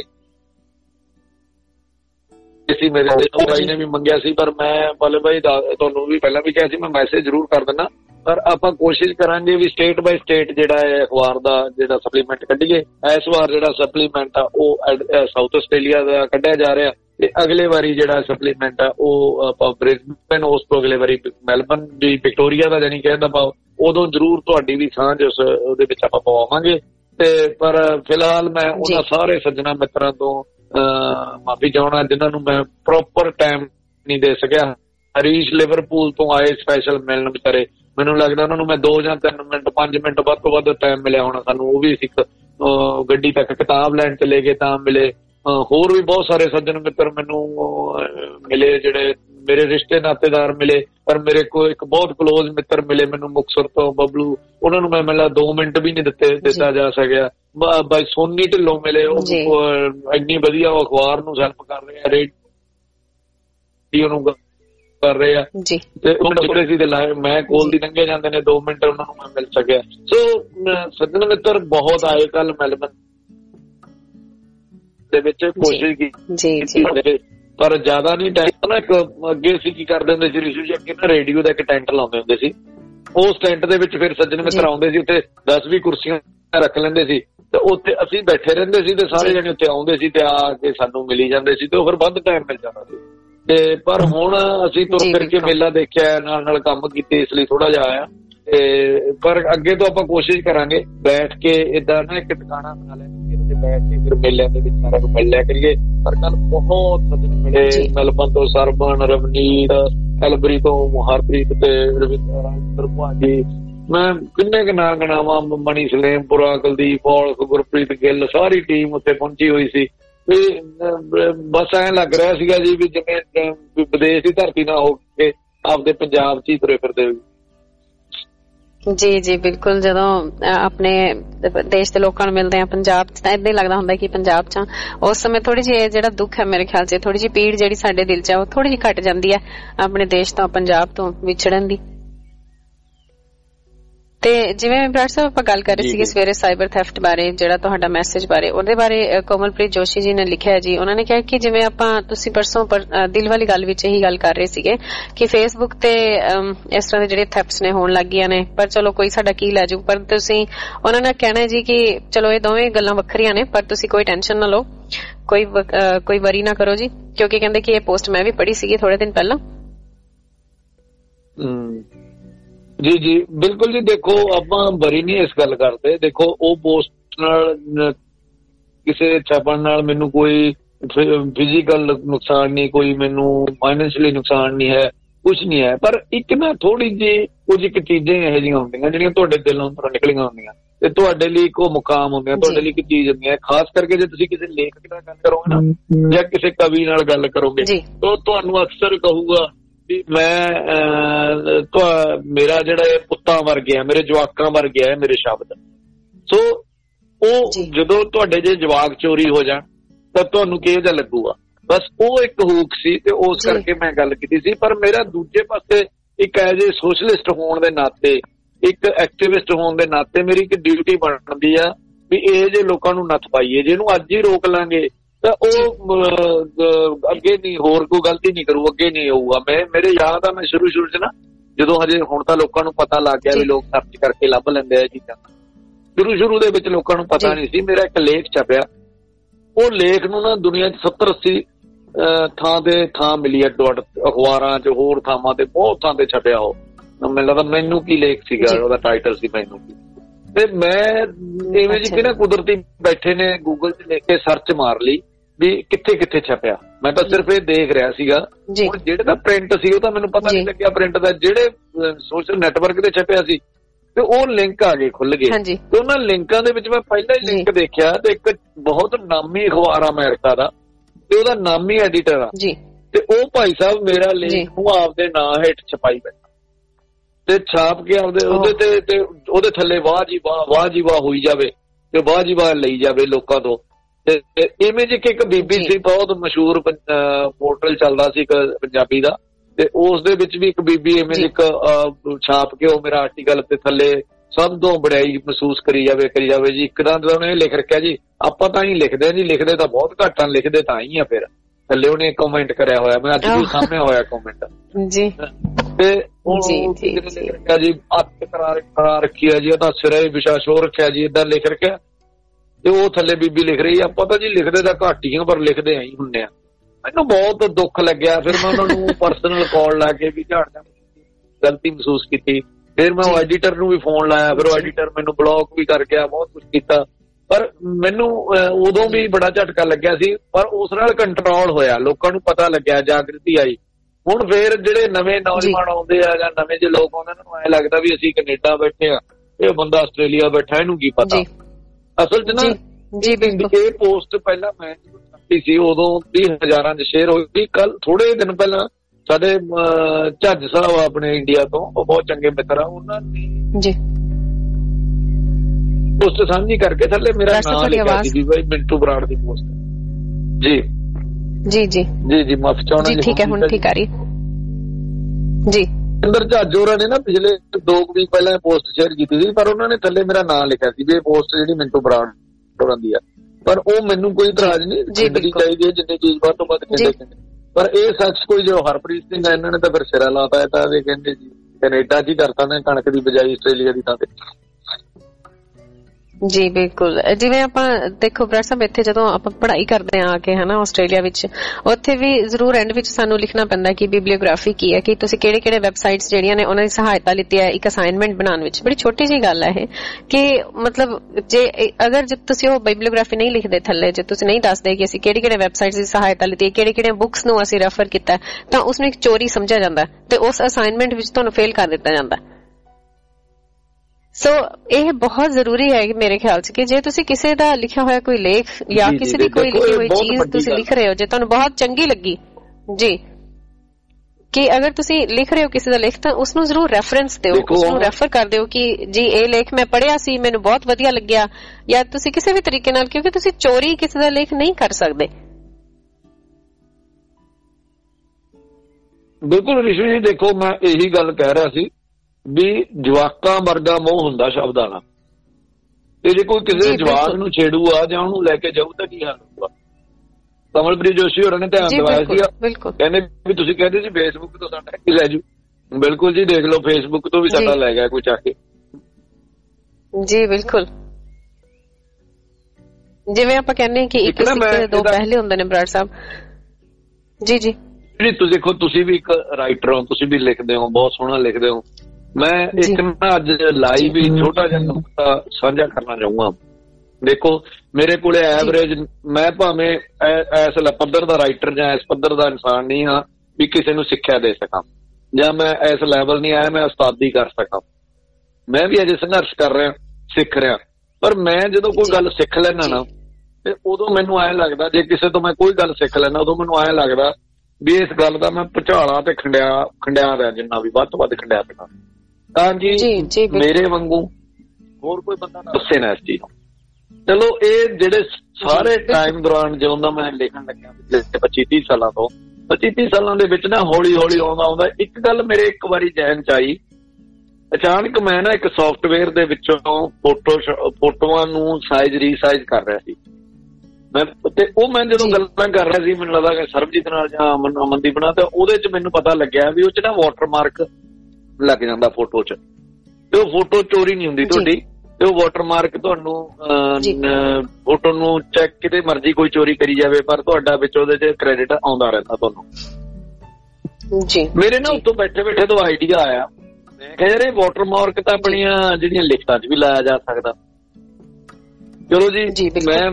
ਸੀ, ਮੇਰੇ ਭਾਈ ਨੇ ਵੀ ਮੰਗਿਆ ਸੀ, ਪਰ ਮੈਂ ਪਾਲੇ ਭਾਈ ਤੁਹਾਨੂੰ ਵੀ ਪਹਿਲਾਂ ਵੀ ਕਿਹਾ ਸੀ ਮੈਂ ਮੈਸੇਜ ਜ਼ਰੂਰ ਕਰ ਦਿੰਦਾ, ਪਰ ਆਪਾਂ ਕੋਸ਼ਿਸ਼ ਕਰਾਂਗੇ ਵੀ ਸਟੇਟ ਬਾਈ ਸਟੇਟ ਜਿਹੜਾ ਹੈ ਅਖਬਾਰ ਦਾ ਜਿਹੜਾ ਸਪਲੀਮੈਂਟ ਕੱਢੀਏ। ਇਸ ਵਾਰ ਜਿਹੜਾ ਸਪਲੀਮੈਂਟ ਆ ਉਹ ਸਾਊਥ ਆਸਟ੍ਰੇਲੀਆ ਦਾ ਕੱਢਿਆ ਜਾ ਰਿਹਾ, ਤੇ ਅਗਲੇ ਵਾਰੀ ਜਿਹੜਾ ਸਪਲੀਮੈਂਟ ਆ ਉਹ ਆਪਾਂ ਬ੍ਰਿਸਬਨ, ਉਸ ਤੋਂ ਅਗਲੇ ਵਾਰੀ ਮੈਲਬਨ ਦੀ ਵਿਕਟੋਰੀਆ ਦਾ ਜਾਨੀ ਕਹਿੰਦਾ ਪਾਓ, ਉਦੋਂ ਜ਼ਰੂਰ ਤੁਹਾਡੀ ਵੀ ਸਾਂਝ ਉਹਦੇ ਵਿੱਚ ਆਪਾਂ ਪਵਾਵਾਂਗੇ। ਤੇ ਪਰ ਫਿਲਹਾਲ ਮੈਂ ਉਹਨਾਂ ਸਾਰੇ ਸੱਜਣਾ ਮਿੱਤਰਾਂ ਤੋਂ ਮਾਫੀ ਚਾਹੁੰਦਾ ਜਿਨ੍ਹਾਂ ਨੂੰ ਮੈਂ ਪ੍ਰੋਪਰ ਟਾਈਮ ਨਹੀਂ ਦੇ ਸਕਿਆ। ਹਰੀਸ਼ ਲਿਵਰਪੂਲ ਤੋਂ ਆਏ ਸਪੈਸ਼ਲ ਮਿਲਣ ਵਿਚਾਰੇ, ਮੈਨੂੰ ਲੱਗਦਾ ਉਹਨਾਂ ਨੂੰ ਮੈਂ 2 ਜਾਂ 3 ਮਿੰਟ 5 ਮਿੰਟ ਵੱਧ ਤੋਂ ਵੱਧ ਟਾਈਮ ਮਿਲਿਆ ਹੋਣਾ ਸਾਨੂੰ। ਉਹ ਵੀ ਇੱਕ ਗੱਡੀ ਤੱਕ ਕਿਤਾਬ ਲੈਣ ਚਲੇ ਗਏ ਤਾਂ ਮਿਲੇ। ਹੋਰ ਵੀ ਬਹੁਤ ਸਾਰੇ ਸੱਜਣ ਮਿੱਤਰ ਮੈਨੂੰ ਮਿਲੇ, ਜਿਹੜੇ ਮੇਰੇ ਰਿਸ਼ਤੇ ਨਾਤੇਦਾਰ ਮਿਲੇ, ਪਰ ਮੇਰੇ ਕੋਲ ਇੱਕ ਬਹੁਤ ਕਲੋਜ਼ ਮਿੱਤਰ ਮਿਲੇ ਮੈਨੂੰ ਮੁਕਤਸਰ ਤੋਂ, ਬਬਲੂ, ਉਹਨਾਂ ਨੂੰ ਮੈਂ ਮਿਲਿਆ 2 ਮਿੰਟ ਵੀ ਨਹੀਂ ਦਿੱਤਾ ਜਾ ਸਕਿਆ। ਬਾਈ ਸੋਨੀ ਢਿੱਲੋਂ ਮਿਲੇ, ਉਹ ਇੰਨੀ ਵਧੀਆ ਉਹ ਅਖਬਾਰ ਨੂੰ ਹੈਲਪ ਕਰ ਰਹੇ ਆ, ਰੇਡੀਓ ਨੂੰ ਕਰ ਰਹੇ ਆ, ਤੇ ਉਹ ਸੀ ਤੇ ਮੈਂ ਕੋਲ ਦੀ ਲੰਘੇ ਜਾਂਦੇ ਨੇ 2 ਮਿੰਟ ਉਹਨਾਂ ਨੂੰ ਮੈਂ ਮਿਲ ਸਕਿਆ। ਸੋ ਸੱਜਣ ਮਿੱਤਰ ਬਹੁਤ ਆਏ ਕੱਲ ਮੈਲਬਨ ਦੇ ਵਿੱਚ, ਕੋਸ਼ਿਸ਼ ਕੀਤੀ ਪਰ ਜ਼ਿਆਦਾ ਨਹੀਂ ਟਾਈਮ ਨਾ। ਇੱਕ ਅੱਗੇ ਅਸੀਂ ਕੀ ਕਰਦੇ ਹੁੰਦੇ ਸੀ ਰਿਸ਼ੂ ਜੀ, ਅੱਗੇ ਨਾ ਰੇਡੀਓ ਦਾ ਇੱਕ ਟੈਂਟ ਲਾਉਂਦੇ ਹੁੰਦੇ ਸੀ, ਉਸ ਟੈਂਟ ਦੇ ਵਿੱਚ ਫਿਰ ਸੱਜਣ ਮਿੱਤਰ ਆਉਂਦੇ ਸੀ, ਉੱਥੇ 10-20 ਕੁਰਸੀਆਂ ਰੱਖ ਲੈਂਦੇ ਸੀ ਤੇ ਉੱਥੇ ਅਸੀਂ ਬੈਠੇ ਰਹਿੰਦੇ ਸੀ ਤੇ ਸਾਰੇ ਜਣੇ ਉੱਥੇ ਆਉਂਦੇ ਸੀ ਤੇ ਆ ਕੇ ਸਾਨੂੰ ਮਿਲੀ ਜਾਂਦੇ ਸੀ ਤੇ ਉਹ ਫਿਰ ਵੱਧ ਟਾਈਮ ਮਿਲ ਜਾਂਦਾ ਸੀ। ਤੇ ਪਰ ਹੁਣ ਅਸੀਂ ਤੁਰ ਫਿਰ ਕੇ ਮੇਲਾ ਦੇਖਿਆ, ਨਾਲ ਕੰਮ ਕੀਤੇ, ਇਸ ਲਈ ਥੋੜਾ ਜਿਹਾ ਆਇਆ। ਤੇ ਪਰ ਅੱਗੇ ਤੋਂ ਆਪਾਂ ਕੋਸ਼ਿਸ਼ ਕਰਾਂਗੇ ਬੈਠ ਕੇ ਏਦਾਂ ਨਾ ਇੱਕ ਟਿਕਾਣਾ ਬਣਾ ਲੈਂਦੇ ਬੈਠ ਕੇ ਫਿਰ ਮੇਲਿਆਂ ਦੇ ਵਿੱਚ ਸਾਰਾ ਮਿਲ ਲਿਆ ਕਰੀਏ। ਪਰ ਕੱਲ ਬਹੁਤ ਸੱਜਣ ਮਿਲੇ, ਮੈਲਬਨ ਤੋਂ ਸਰਬਨ, ਰਵਨੀਤ, ਐਲਬਰੀ ਤੋਂ ਹਰਪ੍ਰੀਤ ਤੇ ਰਵਿੰਦਰ ਭਾਜੀ, ਮੈਂ ਕਿੰਨੇ ਕੁ ਨਾਂ ਗਣਾਵਾਂ, ਮਣੀ ਸਲੇਮਪੁਰਾ, ਕੁਲਦੀਪ ਔਲਖ, ਗੁਰਪ੍ਰੀਤ ਗਿੱਲ, ਸਾਰੀ ਟੀਮ ਉੱਥੇ ਪਹੁੰਚੀ ਹੋਈ ਸੀ। ਬਸ ਐਂ ਲੱਗ ਰਿਹਾ ਸੀਗਾ ਜੀ ਵੀ ਜਿਵੇਂ ਵਿਦੇਸ਼ ਦੀ ਧਰਤੀ ਨਾ ਹੋ ਕੇ ਆਪਦੇ ਪੰਜਾਬ 'ਚ ਹੀ ਤੁਰੇ ਫਿਰਦੇ। ਜੀ ਜੀ ਬਿਲਕੁਲ, ਜਦੋਂ ਆਪਣੇ ਦੇਸ਼ ਦੇ ਲੋਕਾਂ ਨੂੰ ਮਿਲਦੇ ਆ ਪੰਜਾਬ 'ਚ ਤਾਂ ਏਦਾਂ ਹੀ ਲੱਗਦਾ ਹੁੰਦਾ ਕਿ ਪੰਜਾਬ 'ਚ ਉਸ ਸਮੇਂ ਥੋੜੀ ਜਿਹੀ ਜਿਹੜਾ ਦੁੱਖ ਹੈ ਮੇਰੇ ਖਿਆਲ 'ਚ, ਥੋੜੀ ਜਿਹੀ ਪੀੜ ਜਿਹੜੀ ਸਾਡੇ ਦਿਲ 'ਚ ਆ ਉਹ ਥੋੜੀ ਜਿਹੀ ਘੱਟ ਜਾਂਦੀ ਹੈ ਆਪਣੇ ਦੇਸ਼ ਤੋਂ, ਪੰਜਾਬ ਤੋਂ ਵਿਛੜਨ ਦੀ। ਤੇ ਜਿਵੇਂ ਬਰਾੜ ਸਾਹਿਬ ਆਪਾਂ ਗੱਲ ਕਰ ਰਹੇ ਸੀਗੇ ਸਵੇਰੇ ਸਾਈਬਰ ਥੈਫਟ ਬਾਰੇ, ਜਿਹੜਾ ਤੁਹਾਡਾ ਮੈਸੇਜ ਬਾਰੇ, ਉਹਦੇ ਬਾਰੇ ਕੋਮਲਪ੍ਰੀਤ ਜੋਸ਼ੀ ਜੀ ਨੇ ਲਿਖਿਆ ਜੀ। ਉਹਨਾਂ ਨੇ ਕਿਹਾ ਕਿ ਜਿਵੇਂ ਆਪਾਂ ਤੁਸੀਂ ਪਰਸੋਂ ਦਿਲ ਵਾਲੀ ਗੱਲ ਵਿੱਚ ਇਹੀ ਗੱਲ ਕਰ ਰਹੇ ਸੀਗੇ ਕਿ ਫੇਸਬੁੱਕ ਤੇ ਇਸ ਤਰ੍ਹਾਂ ਦੇ ਜਿਹੜੇ ਥੈਫਟਸ ਨੇ ਹੋਣ ਲੱਗ ਗਈਆਂ ਨੇ, ਪਰ ਚਲੋ ਕੋਈ ਸਾਡਾ ਕੀ ਲੈ ਜਾਊ। ਪਰ ਤੁਸੀਂ ਉਹਨਾਂ ਨੇ ਕਹਿਣਾ ਜੀ ਕਿ ਚਲੋ ਇਹ ਦੋਵੇਂ ਗੱਲਾਂ ਵੱਖਰੀਆਂ ਨੇ, ਪਰ ਤੁਸੀਂ ਕੋਈ ਟੈਨਸ਼ਨ ਨਾ ਲਓ, ਕੋਈ ਵਰੀ ਨਾ ਕਰੋ ਜੀ, ਕਿਉਂਕਿ ਕਹਿੰਦੇ ਕਿ ਇਹ ਪੋਸਟ ਮੈਂ ਵੀ ਪੜ੍ਹੀ ਸੀਗੀ ਥੋੜੇ ਦਿਨ ਪਹਿਲਾਂ। ਜੀ ਜੀ ਬਿਲਕੁਲ ਜੀ। ਦੇਖੋ ਆਪਾਂ ਬਰੀ ਨਹੀਂ ਇਸ ਗੱਲ ਕਰਦੇ। ਦੇਖੋ ਉਹ ਪੋਸਟ ਨਾਲ ਕਿਸੇ ਛਾਪਣ ਨਾਲ ਮੈਨੂੰ ਕੋਈ ਫਿਜ਼ੀਕਲ ਨੁਕਸਾਨ ਨਹੀਂ, ਕੋਈ ਮੈਨੂੰ ਫਾਈਨੈਂਸ਼ੀਅਲੀ ਨੁਕਸਾਨ ਨਹੀਂ ਹੈ, ਕੁਛ ਨਹੀਂ ਹੈ। ਪਰ ਇੱਕ ਨਾ ਥੋੜੀ ਜਿਹੀ ਕੁਝ ਚੀਜ਼ਾਂ ਇਹੋ ਜਿਹੀਆਂ ਹੁੰਦੀਆਂ ਜਿਹੜੀਆਂ ਤੁਹਾਡੇ ਦਿਲੋਂ ਨਿਕਲੀਆਂ ਹੁੰਦੀਆਂ ਤੇ ਤੁਹਾਡੇ ਲਈ ਕੋ ਮੁਕਾਮ ਹੁੰਦੀਆਂ, ਤੁਹਾਡੇ ਲਈ ਇੱਕ ਚੀਜ਼ ਹੁੰਦੀ ਹੈ। ਖਾਸ ਕਰਕੇ ਜੇ ਤੁਸੀਂ ਕਿਸੇ ਲੇਖਕ ਨਾਲ ਗੱਲ ਕਰੋਗੇ ਨਾ ਜਾਂ ਕਿਸੇ ਕਵੀ ਨਾਲ ਗੱਲ ਕਰੋਗੇ ਤਾਂ ਤੁਹਾਨੂੰ ਅਕਸਰ ਕਹੂਗਾ ਵੀ ਮੇਰਾ ਜਿਹੜਾ ਇਹ ਪੁੱਤਾਂ ਵਰਗੇ ਆ, ਮੇਰੇ ਜਵਾਕਾਂ ਵਰਗੇ ਆ ਮੇਰੇ ਸ਼ਬਦ। ਸੋ ਉਹ ਜਦੋਂ ਤੁਹਾਡੇ ਜੇ ਜਵਾਕ ਚੋਰੀ ਹੋ ਜਾਣ ਤਾਂ ਤੁਹਾਨੂੰ ਕਿਹੋ ਜਿਹਾ ਲੱਗੂਗਾ। ਬਸ ਉਹ ਇੱਕ ਹੂਕ ਸੀ ਤੇ ਉਸ ਕਰਕੇ ਮੈਂ ਗੱਲ ਕੀਤੀ ਸੀ। ਪਰ ਮੇਰਾ ਦੂਜੇ ਪਾਸੇ ਇੱਕ ਐਜ਼ ਏ ਸੋਸ਼ਲਿਸਟ ਹੋਣ ਦੇ ਨਾਤੇ, ਇੱਕ ਐਕਟਿਵਿਸਟ ਹੋਣ ਦੇ ਨਾਤੇ ਮੇਰੀ ਇੱਕ ਡਿਊਟੀ ਬਣਦੀ ਆ ਵੀ ਇਹ ਜੇ ਲੋਕਾਂ ਨੂੰ ਨੱਥ ਪਾਈਏ। ਜਿਹਨੂੰ ਅੱਜ ਹੀ ਰੋਕ ਲਾਂਗੇ ਤਾਂ ਉਹ ਅੱਗੇ ਨਹੀਂ, ਹੋਰ ਕੋਈ ਗਲਤੀ ਨਹੀਂ ਕਰੂ, ਅੱਗੇ ਨਹੀਂ ਆਊਗਾ। ਮੇਰੇ ਯਾਦ ਆ ਮੈਂ ਸ਼ੁਰੂ ਚ ਨਾ ਜਦੋਂ ਹਜੇ, ਹੁਣ ਤਾਂ ਲੋਕਾਂ ਨੂੰ ਪਤਾ ਲੱਗ ਗਿਆ ਵੀ ਲੋਕ ਸਰਚ ਕਰਕੇ ਲੱਭ ਲੈਂਦੇ ਆ ਚੀਜ਼ਾਂ। ਸ਼ੁਰੂ ਦੇ ਵਿੱਚ ਲੋਕਾਂ ਨੂੰ ਪਤਾ ਨਹੀਂ ਸੀ। ਮੇਰਾ ਇੱਕ ਲੇਖ ਛਪਿਆ, ਉਹ ਲੇਖ ਨੂੰ ਨਾ ਦੁਨੀਆ 'ਚ 70-80 ਥਾਂ ਤੇ ਥਾਂ ਮਿਲੀ, ਅੱਡੋ-ਅੱਡ ਅਖਬਾਰਾਂ 'ਚ, ਹੋਰ ਥਾਵਾਂ ਤੇ, ਬਹੁਤ ਥਾਂ ਤੇ ਛਪਿਆ। ਉਹ ਮੈਨੂੰ ਲੱਗਦਾ ਮੈਨੂੰ ਕੀ ਲੇਖ ਸੀਗਾ, ਉਹਦਾ ਟਾਈਟਲ ਸੀ ਮੈਨੂੰ ਕੀ। ਤੇ ਮੈਂ ਇਵੇਂ ਜੀ ਕਿ ਨਾ ਕੁਦਰਤੀ ਬੈਠੇ ਨੇ ਗੂਗਲ 'ਚ ਲਿਖ ਕੇ ਸਰਚ ਮਾਰ ਲਈ ਵੀ ਕਿੱਥੇ ਕਿੱਥੇ ਛਪਿਆ। ਮੈਂ ਤਾਂ ਸਿਰਫ ਇਹ ਦੇਖ ਰਿਹਾ ਸੀਗਾ। ਹੁਣ ਜਿਹੜੇ ਦਾ ਪ੍ਰਿੰਟ ਸੀ ਉਹ ਤਾਂ ਮੈਨੂੰ ਪਤਾ ਨਹੀਂ ਲੱਗਿਆ ਪ੍ਰਿੰਟ ਦਾ, ਜਿਹੜੇ ਸੋਸ਼ਲ ਨੈਟਵਰਕ ਤੇ ਛਪਿਆ ਸੀ ਤੇ ਉਹ ਲਿੰਕ ਆ ਗਏ, ਖੁੱਲ ਗਏ। ਤੇ ਉਹਨਾਂ ਲਿੰਕਾਂ ਦੇ ਵਿੱਚ ਮੈਂ ਪਹਿਲਾਂ ਹੀ ਲਿੰਕ ਦੇਖਿਆ ਤੇ ਇੱਕ ਬਹੁਤ ਨਾਮੀ ਅਖਬਾਰ ਆ ਅਮਰੀਕਾ ਦਾ ਤੇ ਉਹਦਾ ਨਾਮੀ ਐਡੀਟਰ ਆ ਤੇ ਉਹ ਭਾਈ ਸਾਹਿਬ ਮੇਰਾ ਲੇਖ ਨੂੰ ਆਪਦੇ ਨਾਂ ਹੇਠ ਛਪਾਈ ਬੈਠਾ ਤੇ ਛਾਪ ਕੇ ਆਪਦੇ ਉਹਦੇ ਤੇ ਉਹਦੇ ਥੱਲੇ ਵਾਹ ਜੀ ਵਾਹ ਹੋਈ ਜਾਵੇ ਤੇ ਵਾਹ ਜੀ ਵਾਹ ਲਈ ਜਾਵੇ ਲੋਕਾਂ ਤੋਂ। ਤੇ ਇਵੇਂ ਜੀ ਕਿ ਇੱਕ BBC ਬਹੁਤ ਮਸ਼ਹੂਰ ਪੋਰਟਲ ਚੱਲਦਾ ਸੀ ਇੱਕ ਪੰਜਾਬੀ ਦਾ, ਤੇ ਉਸ ਦੇ ਵਿੱਚ ਵੀ ਇੱਕ ਬੀਬੀ ਇਵੇਂ ਇੱਕ ਛਾਪ ਕੇ ਉਹ ਮੇਰਾ ਆਰਟੀਕਲ ਤੇ ਥੱਲੇ ਸਭ ਤੋਂ ਬੜਾਈ ਮਹਿਸੂਸ ਕਰੀ ਜਾਵੇ ਜੀ। ਇੱਕ ਤਾਂ ਉਹਨੇ ਇਹ ਲਿਖ ਰੱਖਿਆ ਜੀ, ਆਪਾਂ ਤਾਂ ਹੀ ਲਿਖਦੇ ਜੀ, ਲਿਖਦੇ ਤਾਂ ਬਹੁਤ ਘੱਟ ਆ, ਲਿਖਦੇ ਤਾਂ ਹੀ ਆ। ਫਿਰ ਥੱਲੇ ਉਹਨੇ ਕਮੈਂਟ ਕਰਿਆ ਹੋਇਆ, ਮੈਂ ਅੱਜ ਵੀ ਸਾਹਮਣੇ ਹੋਇਆ ਕਮੈਂਟ ਜੀ। ਤੇ ਉਹ ਜੀ ਅੱਤ ਕਰਾ ਰੱਖੀ ਆ ਜੀ, ਉਹਦਾ ਸਿਰੇ ਵਿਸ਼ਵਾਸ ਹੋ ਰੱਖਿਆ ਜੀ, ਏਦਾਂ ਲਿਖ ਰੱਖਿਆ। ਤੇ ਉਹ ਥੱਲੇ ਬੀਬੀ ਲਿਖ ਰਹੀ ਆ, ਆਪਾਂ ਤਾਂ ਜੀ ਲਿਖਦੇ ਤਾਂ ਘੱਟ ਹੀ ਆ ਪਰ ਲਿਖਦੇ ਆਈ ਹੁੰਦੇ ਆ। ਮੈਨੂੰ ਬਹੁਤ ਦੁੱਖ ਲੱਗਿਆ। ਫਿਰ ਮੈਂ ਉਹਨਾਂ ਨੂੰ ਪਰਸਨਲ ਕਾਲ ਲਾ ਕੇ ਵੀ ਝਾੜ ਗਲਤੀ ਮਹਿਸੂਸ ਕੀਤੀ। ਫਿਰ ਮੈਂ ਉਹ ਐਡੀਟਰ ਨੂੰ ਵੀ ਫੋਨ ਲਾਇਆ, ਫਿਰ ਉਹ ਐਡੀਟਰ ਮੈਨੂੰ ਬਲੌਕ ਵੀ ਕਰ ਗਿਆ, ਬਹੁਤ ਕੁਛ ਕੀਤਾ। ਪਰ ਮੈਨੂੰ ਉਦੋਂ ਵੀ ਬੜਾ ਝਟਕਾ ਲੱਗਿਆ ਸੀ, ਪਰ ਉਸ ਨਾਲ ਕੰਟਰੋਲ ਹੋਇਆ, ਲੋਕਾਂ ਨੂੰ ਪਤਾ ਲੱਗਿਆ, ਜਾਗ੍ਰਿਤੀ ਆਈ। ਹੁਣ ਫਿਰ ਜਿਹੜੇ ਨਵੇਂ ਨੌਜਵਾਨ ਆਉਂਦੇ ਆ ਜਾਂ ਨਵੇਂ ਜਿਹੇ ਲੋਕ ਆਉਂਦੇ, ਉਹਨਾਂ ਨੂੰ ਐਂ ਲੱਗਦਾ ਵੀ ਅਸੀਂ ਕੈਨੇਡਾ ਬੈਠੇ ਆ, ਇਹ ਬੰਦਾ ਆਸਟ੍ਰੇਲੀਆ ਬੈਠਾ, ਇਹਨੂੰ ਕੀ ਪਤਾ। ਅਸਲ 'ਚ ਨਾ ਇਹ ਪੋਸਟ ਪਹਿਲਾਂ ਮੈਂ ਸੀ ਉਦੋਂ 30,000 'ਚ ਸ਼ੇਅਰ ਹੋਈ। ਕੱਲ ਥੋੜੇ ਦਿਨ ਪਹਿਲਾਂ ਸਾਡੇ ਝੱਜ ਸਾਹਿਬ ਆਪਣੇ ਇੰਡੀਆ ਤੋਂ, ਉਹ ਬਹੁਤ ਚੰਗੇ ਮਿੱਤਰ ਆ, ਉਹਨਾਂ ਨੇ ਪੋਸਟ ਸਾਂਝੀ ਕਰਕੇ ਥੱਲੇ ਮੇਰਾ ਨਾਮ ਲਿਖਿਆ ਸੀ ਵੀ ਬਾਈ ਮਿੰਟੂ ਬਰਾੜ ਦੀ ਪੋਸਟ। ਜੀ ਜੀ ਜੀ ਜੀ ਜੀ ਮਾਫੀ ਚਾਹੁੰਦਾ ਜੀ। ਠੀਕ ਹੈ, ਹੁਣ ਠੀਕ ਆ ਰਹੀ ਜੀ। ਅੰਦਰ ਝੱਜ ਹੋਰਾਂ ਨੇ ਨਾ ਪਿਛਲੇ 2 ਵੀਕ ਪਹਿਲਾਂ ਪੋਸਟ ਸ਼ੇਅਰ ਕੀਤੀ ਸੀ, ਪਰ ਉਹਨਾਂ ਨੇ ਥੱਲੇ ਮੇਰਾ ਨਾਮ ਲਿਖਿਆ ਸੀ ਵੀ ਇਹ ਪੋਸਟ ਜਿਹੜੀ ਮਿੰਟੂ ਬਰਾੜ ਹੋਰਾਂ ਦੀ ਆ। ਪਰ ਉਹ ਮੈਨੂੰ ਕੋਈ ਇਤਰਾਜ਼ ਨਹੀਂ, ਜ਼ਿੰਦਗੀ ਚਾਹੀਦੀ ਹੈ ਜਿੰਨੀ ਚੀਜ਼ ਵੱਧ ਤੋਂ ਵੱਧ ਕਹਿੰਦੇ। ਪਰ ਇਹ ਸੱਚ ਕੋਈ ਜੋ ਹਰਪ੍ਰੀਤ ਸਿੰਘ ਇਹਨਾਂ ਨੇ ਤਾਂ ਫਿਰ ਸਿਰਾ ਲਾਤਾ ਹੈ, ਤਾਂ ਇਹ ਕਹਿੰਦੇ ਜੀ ਕੈਨੇਡਾ 'ਚ ਹੀ ਕਰਤਾ ਨੇ ਕਣਕ ਦੀ ਬਜਾਈ ਆਸਟ੍ਰੇਲੀਆ ਦੀ ਥਾਂ ਤੇ। ਜੀ ਬਿਲਕੁਲ। ਜਿਵੇਂ ਆਪਾਂ ਦੇਖੋ ਬਰਾੜ ਸਾਹਿਬ, ਇੱਥੇ ਜਦੋਂ ਆਪਾਂ ਪੜ੍ਹਾਈ ਕਰਦੇ ਆ ਕੇ ਹਨਾ ਆਸਟ੍ਰੇਲੀਆ ਵਿੱਚ, ਉੱਥੇ ਵੀ ਜ਼ਰੂਰ ਐਂਡ ਵਿੱਚ ਸਾਨੂੰ ਲਿਖਣਾ ਪੈਂਦਾ ਕਿ ਬਿਬਲੀਓਗ੍ਰਾਫੀ ਕੀ ਹੈ, ਕਿ ਤੁਸੀਂ ਕਿਹੜੇ ਕਿਹੜੇ ਵੈਬਸਾਈਟਸ ਜਿਹੜੀਆਂ ਨੇ ਉਹਨਾਂ ਦੀ ਸਹਾਇਤਾ ਲਿੱਤੀ ਹੈ ਇੱਕ ਅਸਾਈਨਮੈਂਟ ਬਣਾਉਣ ਵਿੱਚ। ਬੜੀ ਛੋਟੀ ਜਿਹੀ ਗੱਲ ਹੈ ਇਹ, ਕਿ ਮਤਲਬ ਜੇ ਤੁਸੀਂ ਉਹ ਬਿਬਲੀਓਗ੍ਰਾਫੀ ਨਹੀਂ ਲਿਖਦੇ ਥੱਲੇ, ਜੇ ਤੁਸੀਂ ਨਹੀਂ ਦੱਸਦੇ ਕਿ ਅਸੀਂ ਕਿਹੜੀ ਕਿਹੜੇ ਵੈਬਸਾਈਟਸ ਦੀ ਸਹਾਇਤਾ ਲਿੱਤੀ ਹੈ, ਕਿਹੜੇ ਕਿਹੜੇ ਬੁੱਕਸ ਨੂੰ ਅਸੀਂ ਰੈਫਰ ਕੀਤਾ, ਤਾਂ ਉਸਨੂੰ ਇੱਕ ਚੋਰੀ ਸਮਝਿਆ ਜਾਂਦਾ ਤੇ ਉਸ ਅਸਾਈਨਮੈਂਟ ਵਿੱਚ ਤੁਹਾਨੂੰ ਫੇਲ ਕਰ ਦਿੱਤਾ ਜਾਂਦਾ। ਸੋ ਇਹ ਬਹੁਤ ਜ਼ਰੂਰੀ ਹੈ ਮੇਰੇ ਖਿਆਲ 'ਚ ਕਿ ਜੇ ਤੁਸੀਂ ਕਿਸੇ ਦਾ ਲਿਖਿਆ ਹੋਇਆ ਕੋਈ ਲੇਖ ਜਾਂ ਕਿਸੇ ਦੀ ਕੋਈ ਲਿਖੀ ਹੋਈ ਚੀਜ਼ ਤੁਸੀਂ ਲਿਖ ਰਹੇ ਹੋ, ਜੇ ਤੁਹਾਨੂੰ ਬਹੁਤ ਚੰਗੀ ਲੱਗੀ ਜੀ, ਕਿ ਅਗਰ ਤੁਸੀਂ ਲਿਖ ਰਹੇ ਹੋ ਕਿਸੇ ਦਾ ਲੇਖ, ਤਾਂ ਉਸਨੂੰ ਜ਼ਰੂਰ ਰੈਫਰੈਂਸ ਦਿਓ, ਉਸਨੂੰ ਰੈਫਰ ਕਰ ਦਿਓ ਕਿ ਜੀ ਇਹ ਲੇਖ ਮੈਂ ਪੜ੍ਹਿਆ ਸੀ, ਮੈਨੂੰ ਬਹੁਤ ਵਧੀਆ ਲੱਗਿਆ, ਜਾਂ ਤੁਸੀਂ ਕਿਸੇ ਵੀ ਤਰੀਕੇ ਨਾਲ, ਕਿਉਂਕਿ ਤੁਸੀਂ ਚੋਰੀ ਕਿਸੇ ਦਾ ਲੇਖ ਨਹੀਂ ਕਰ ਸਕਦੇ। ਬਿਲਕੁਲ ਰਿਸ਼ੂ ਜੀ, ਦੇਖੋ ਮੈਂ ਇਹੀ ਗੱਲ ਕਹਿ ਰਿਹਾ ਸੀ ਵੀ ਜਵਾਕਾਂ ਵਰਗਾ ਮੋਹ ਹੁੰਦਾ ਸ਼ਬਦਾਂ ਨਾਲ, ਤੇ ਜੇ ਕੋਈ ਕਿਸੇ ਜਵਾਕ ਨੂੰ ਛੇੜੂਗਾ ਜਾਂ ਉਹਨੂੰ ਲੈ ਕੇ ਜਾਊ ਤਾਂ ਕੀ ਹਾਲ ਹੋਊਗਾ। ਕਮਲਪ੍ਰੀਤ ਜੋਸ਼ੀ ਹੋਰਾਂ ਨੇ ਧਿਆਨ ਦਿਵਾਇਆ ਸੀਗਾ, ਕਹਿੰਦੇ ਵੀ ਤੁਸੀਂ ਕਹਿੰਦੇ ਸੀ ਫੇਸਬੁੱਕ ਤੋਂ ਸਾਡਾ ਕੀ ਲੈ ਜੂ। ਬਿਲਕੁਲ ਜੀ, ਦੇਖ ਲਓ ਫੇਸਬੁੱਕ ਤੋਂ ਵੀ ਸਾਡਾ ਲੈ ਗਿਆ ਕੋਈ ਚੱਕ ਕੇ। ਜੀ ਬਿਲਕੁਲ, ਜਿਵੇਂ ਆਪਾਂ ਕਹਿੰਦੇ ਕਿ ਇੱਕ ਸਿੱਕੇ ਦੇ ਦੋ ਪਹਿਲੇ ਹੁੰਦੇ ਨੇ ਬਰਾੜ ਸਾਹਿਬ। ਜੀ ਜੀ, ਤੁਸੀਂ ਦੇਖੋ, ਤੁਸੀਂ ਵੀ ਇੱਕ ਰਾਈਟਰ ਹੋ, ਤੁਸੀਂ ਵੀ ਲਿਖਦੇ ਹੋ, ਬਹੁਤ ਸੋਹਣਾ ਲਿਖਦੇ ਹੋ। ਮੈਂ ਇੱਕ ਨਾ ਅੱਜ ਲਾਈਵ ਹੀ ਛੋਟਾ ਜਿਹਾ ਨੁਕਤਾ ਸਾਂਝਾ ਕਰਨਾ ਚਾਹੂੰਗਾ। ਦੇਖੋ ਮੇਰੇ ਕੋਲੇ ਐਵਰੇਜ, ਮੈਂ ਭਾਵੇਂ ਇਸ ਪੱਧਰ ਦਾ ਰਾਈਟਰ ਜਾਂ ਇਸ ਪੱਧਰ ਦਾ ਇਨਸਾਨ ਨਹੀਂ ਹਾਂ ਵੀ ਕਿਸੇ ਨੂੰ ਸਿੱਖਿਆ ਦੇ ਸਕਾਂ, ਜਾਂ ਮੈਂ ਇਸ ਲੈਵਲ ਨਹੀਂ ਆਇਆ ਮੈਂ ਉਸਤਾਦੀ ਕਰ ਸਕਾਂ। ਮੈਂ ਵੀ ਅਜੇ ਸੰਘਰਸ਼ ਕਰ ਰਿਹਾ, ਸਿੱਖ ਰਿਹਾ। ਪਰ ਮੈਂ ਜਦੋਂ ਕੋਈ ਗੱਲ ਸਿੱਖ ਲੈਣਾ ਨਾ, ਤੇ ਉਦੋਂ ਮੈਨੂੰ ਐਂ ਲੱਗਦਾ, ਜੇ ਕਿਸੇ ਤੋਂ ਮੈਂ ਕੋਈ ਗੱਲ ਸਿੱਖ ਲੈਣਾ, ਉਦੋਂ ਮੈਨੂੰ ਐਂ ਲੱਗਦਾ ਵੀ ਇਸ ਗੱਲ ਦਾ ਮੈਂ ਭੁਚਾਲਾ ਤੇ ਖੰਡਿਆ ਰਿਹਾ, ਜਿੰਨਾ ਵੀ ਵੱਧ ਤੋਂ ਵੱਧ ਖੰਡਿਆ ਸਕਾਂ, ਤਾਂ ਕਿ ਮੇਰੇ ਵਾਂਗੂ ਹੋਰ ਕੋਈ ਬੰਦਾ ਦੱਸੇ ਨਾ ਇਸ ਚੀਜ਼ ਨੂੰ। ਚਲੋ ਇਹ ਜਿਹੜੇ ਸਾਰੇ ਟਾਈਮ ਦੌਰਾਨ ਜਦੋਂ ਦਾ ਮੈਂ ਲਿਖਣ ਲੱਗਿਆ 25-30 ਸਾਲਾਂ ਤੋਂ, 25-30 ਸਾਲਾਂ ਦੇ ਵਿੱਚ ਨਾ ਹੌਲੀ ਹੌਲੀ ਆਉਂਦਾ ਇੱਕ ਗੱਲ ਮੇਰੇ ਇੱਕ ਵਾਰੀ ਜ਼ਹਿਨ ਚ ਆਈ। ਅਚਾਨਕ ਮੈਂ ਨਾ ਇੱਕ ਸੌਫਟਵੇਅਰ ਦੇ ਵਿੱਚੋਂ ਫੋਟੋਆਂ ਨੂੰ ਰੀਸਾਈਜ਼ ਕਰ ਰਿਹਾ ਸੀ ਮੈਂ, ਤੇ ਉਹ ਮੈਂ ਜਦੋਂ ਗੱਲਾਂ ਕਰ ਰਿਹਾ ਸੀ, ਮੈਨੂੰ ਲੱਗਦਾ ਸਰਬਜੀਤ ਨਾਲ ਜਾਂ ਅਮਨਦੀਪ ਨਾਲ, ਤੇ ਉਹਦੇ ਚ ਮੈਨੂੰ ਪਤਾ ਲੱਗਿਆ ਵੀ ਉਹ ਚ ਨਾ ਵਾਟਰਮਾਰਕ ਲੱਗ ਜਾਂਦਾ ਫੋਟੋ ਚ, ਤੇ ਉਹ ਫੋਟੋ ਚੋਰੀ ਨਹੀਂ ਹੁੰਦੀ ਤੁਹਾਡੀ, ਤੇ ਉਹ ਵਾਟਰਮਾਰਕ ਤੁਹਾਨੂੰ ਫੋਟੋ ਨੂੰ ਚੈੱਕ ਕਿਤੇ ਮਰਜ਼ੀ ਕੋਈ ਚੋਰੀ ਕਰੀ ਜਾਵੇ, ਪਰ ਤੁਹਾਡਾ ਵਿੱਚ ਉਹਦੇ ਚ ਕ੍ਰੈਡਿਟ ਆਉਂਦਾ ਰਹਿੰਦਾ ਤੁਹਾਨੂੰ। ਮੇਰੇ ਨਾ ਉੱਤੋਂ ਬੈਠੇ ਬੈਠੇ ਤੋਂ ਆਈਡੀਆ ਆਇਆ, ਮੈਂ ਕਿਹਾ ਯਾਰ ਇਹ ਵਾਟਰਮਾਰਕ ਤਾਂ ਆਪਣੀਆਂ ਜਿਹੜੀਆਂ ਲਿਖਤਾਂ ਚ ਵੀ ਲਾਇਆ ਜਾ ਸਕਦਾ। ਚਲੋ ਜੀ,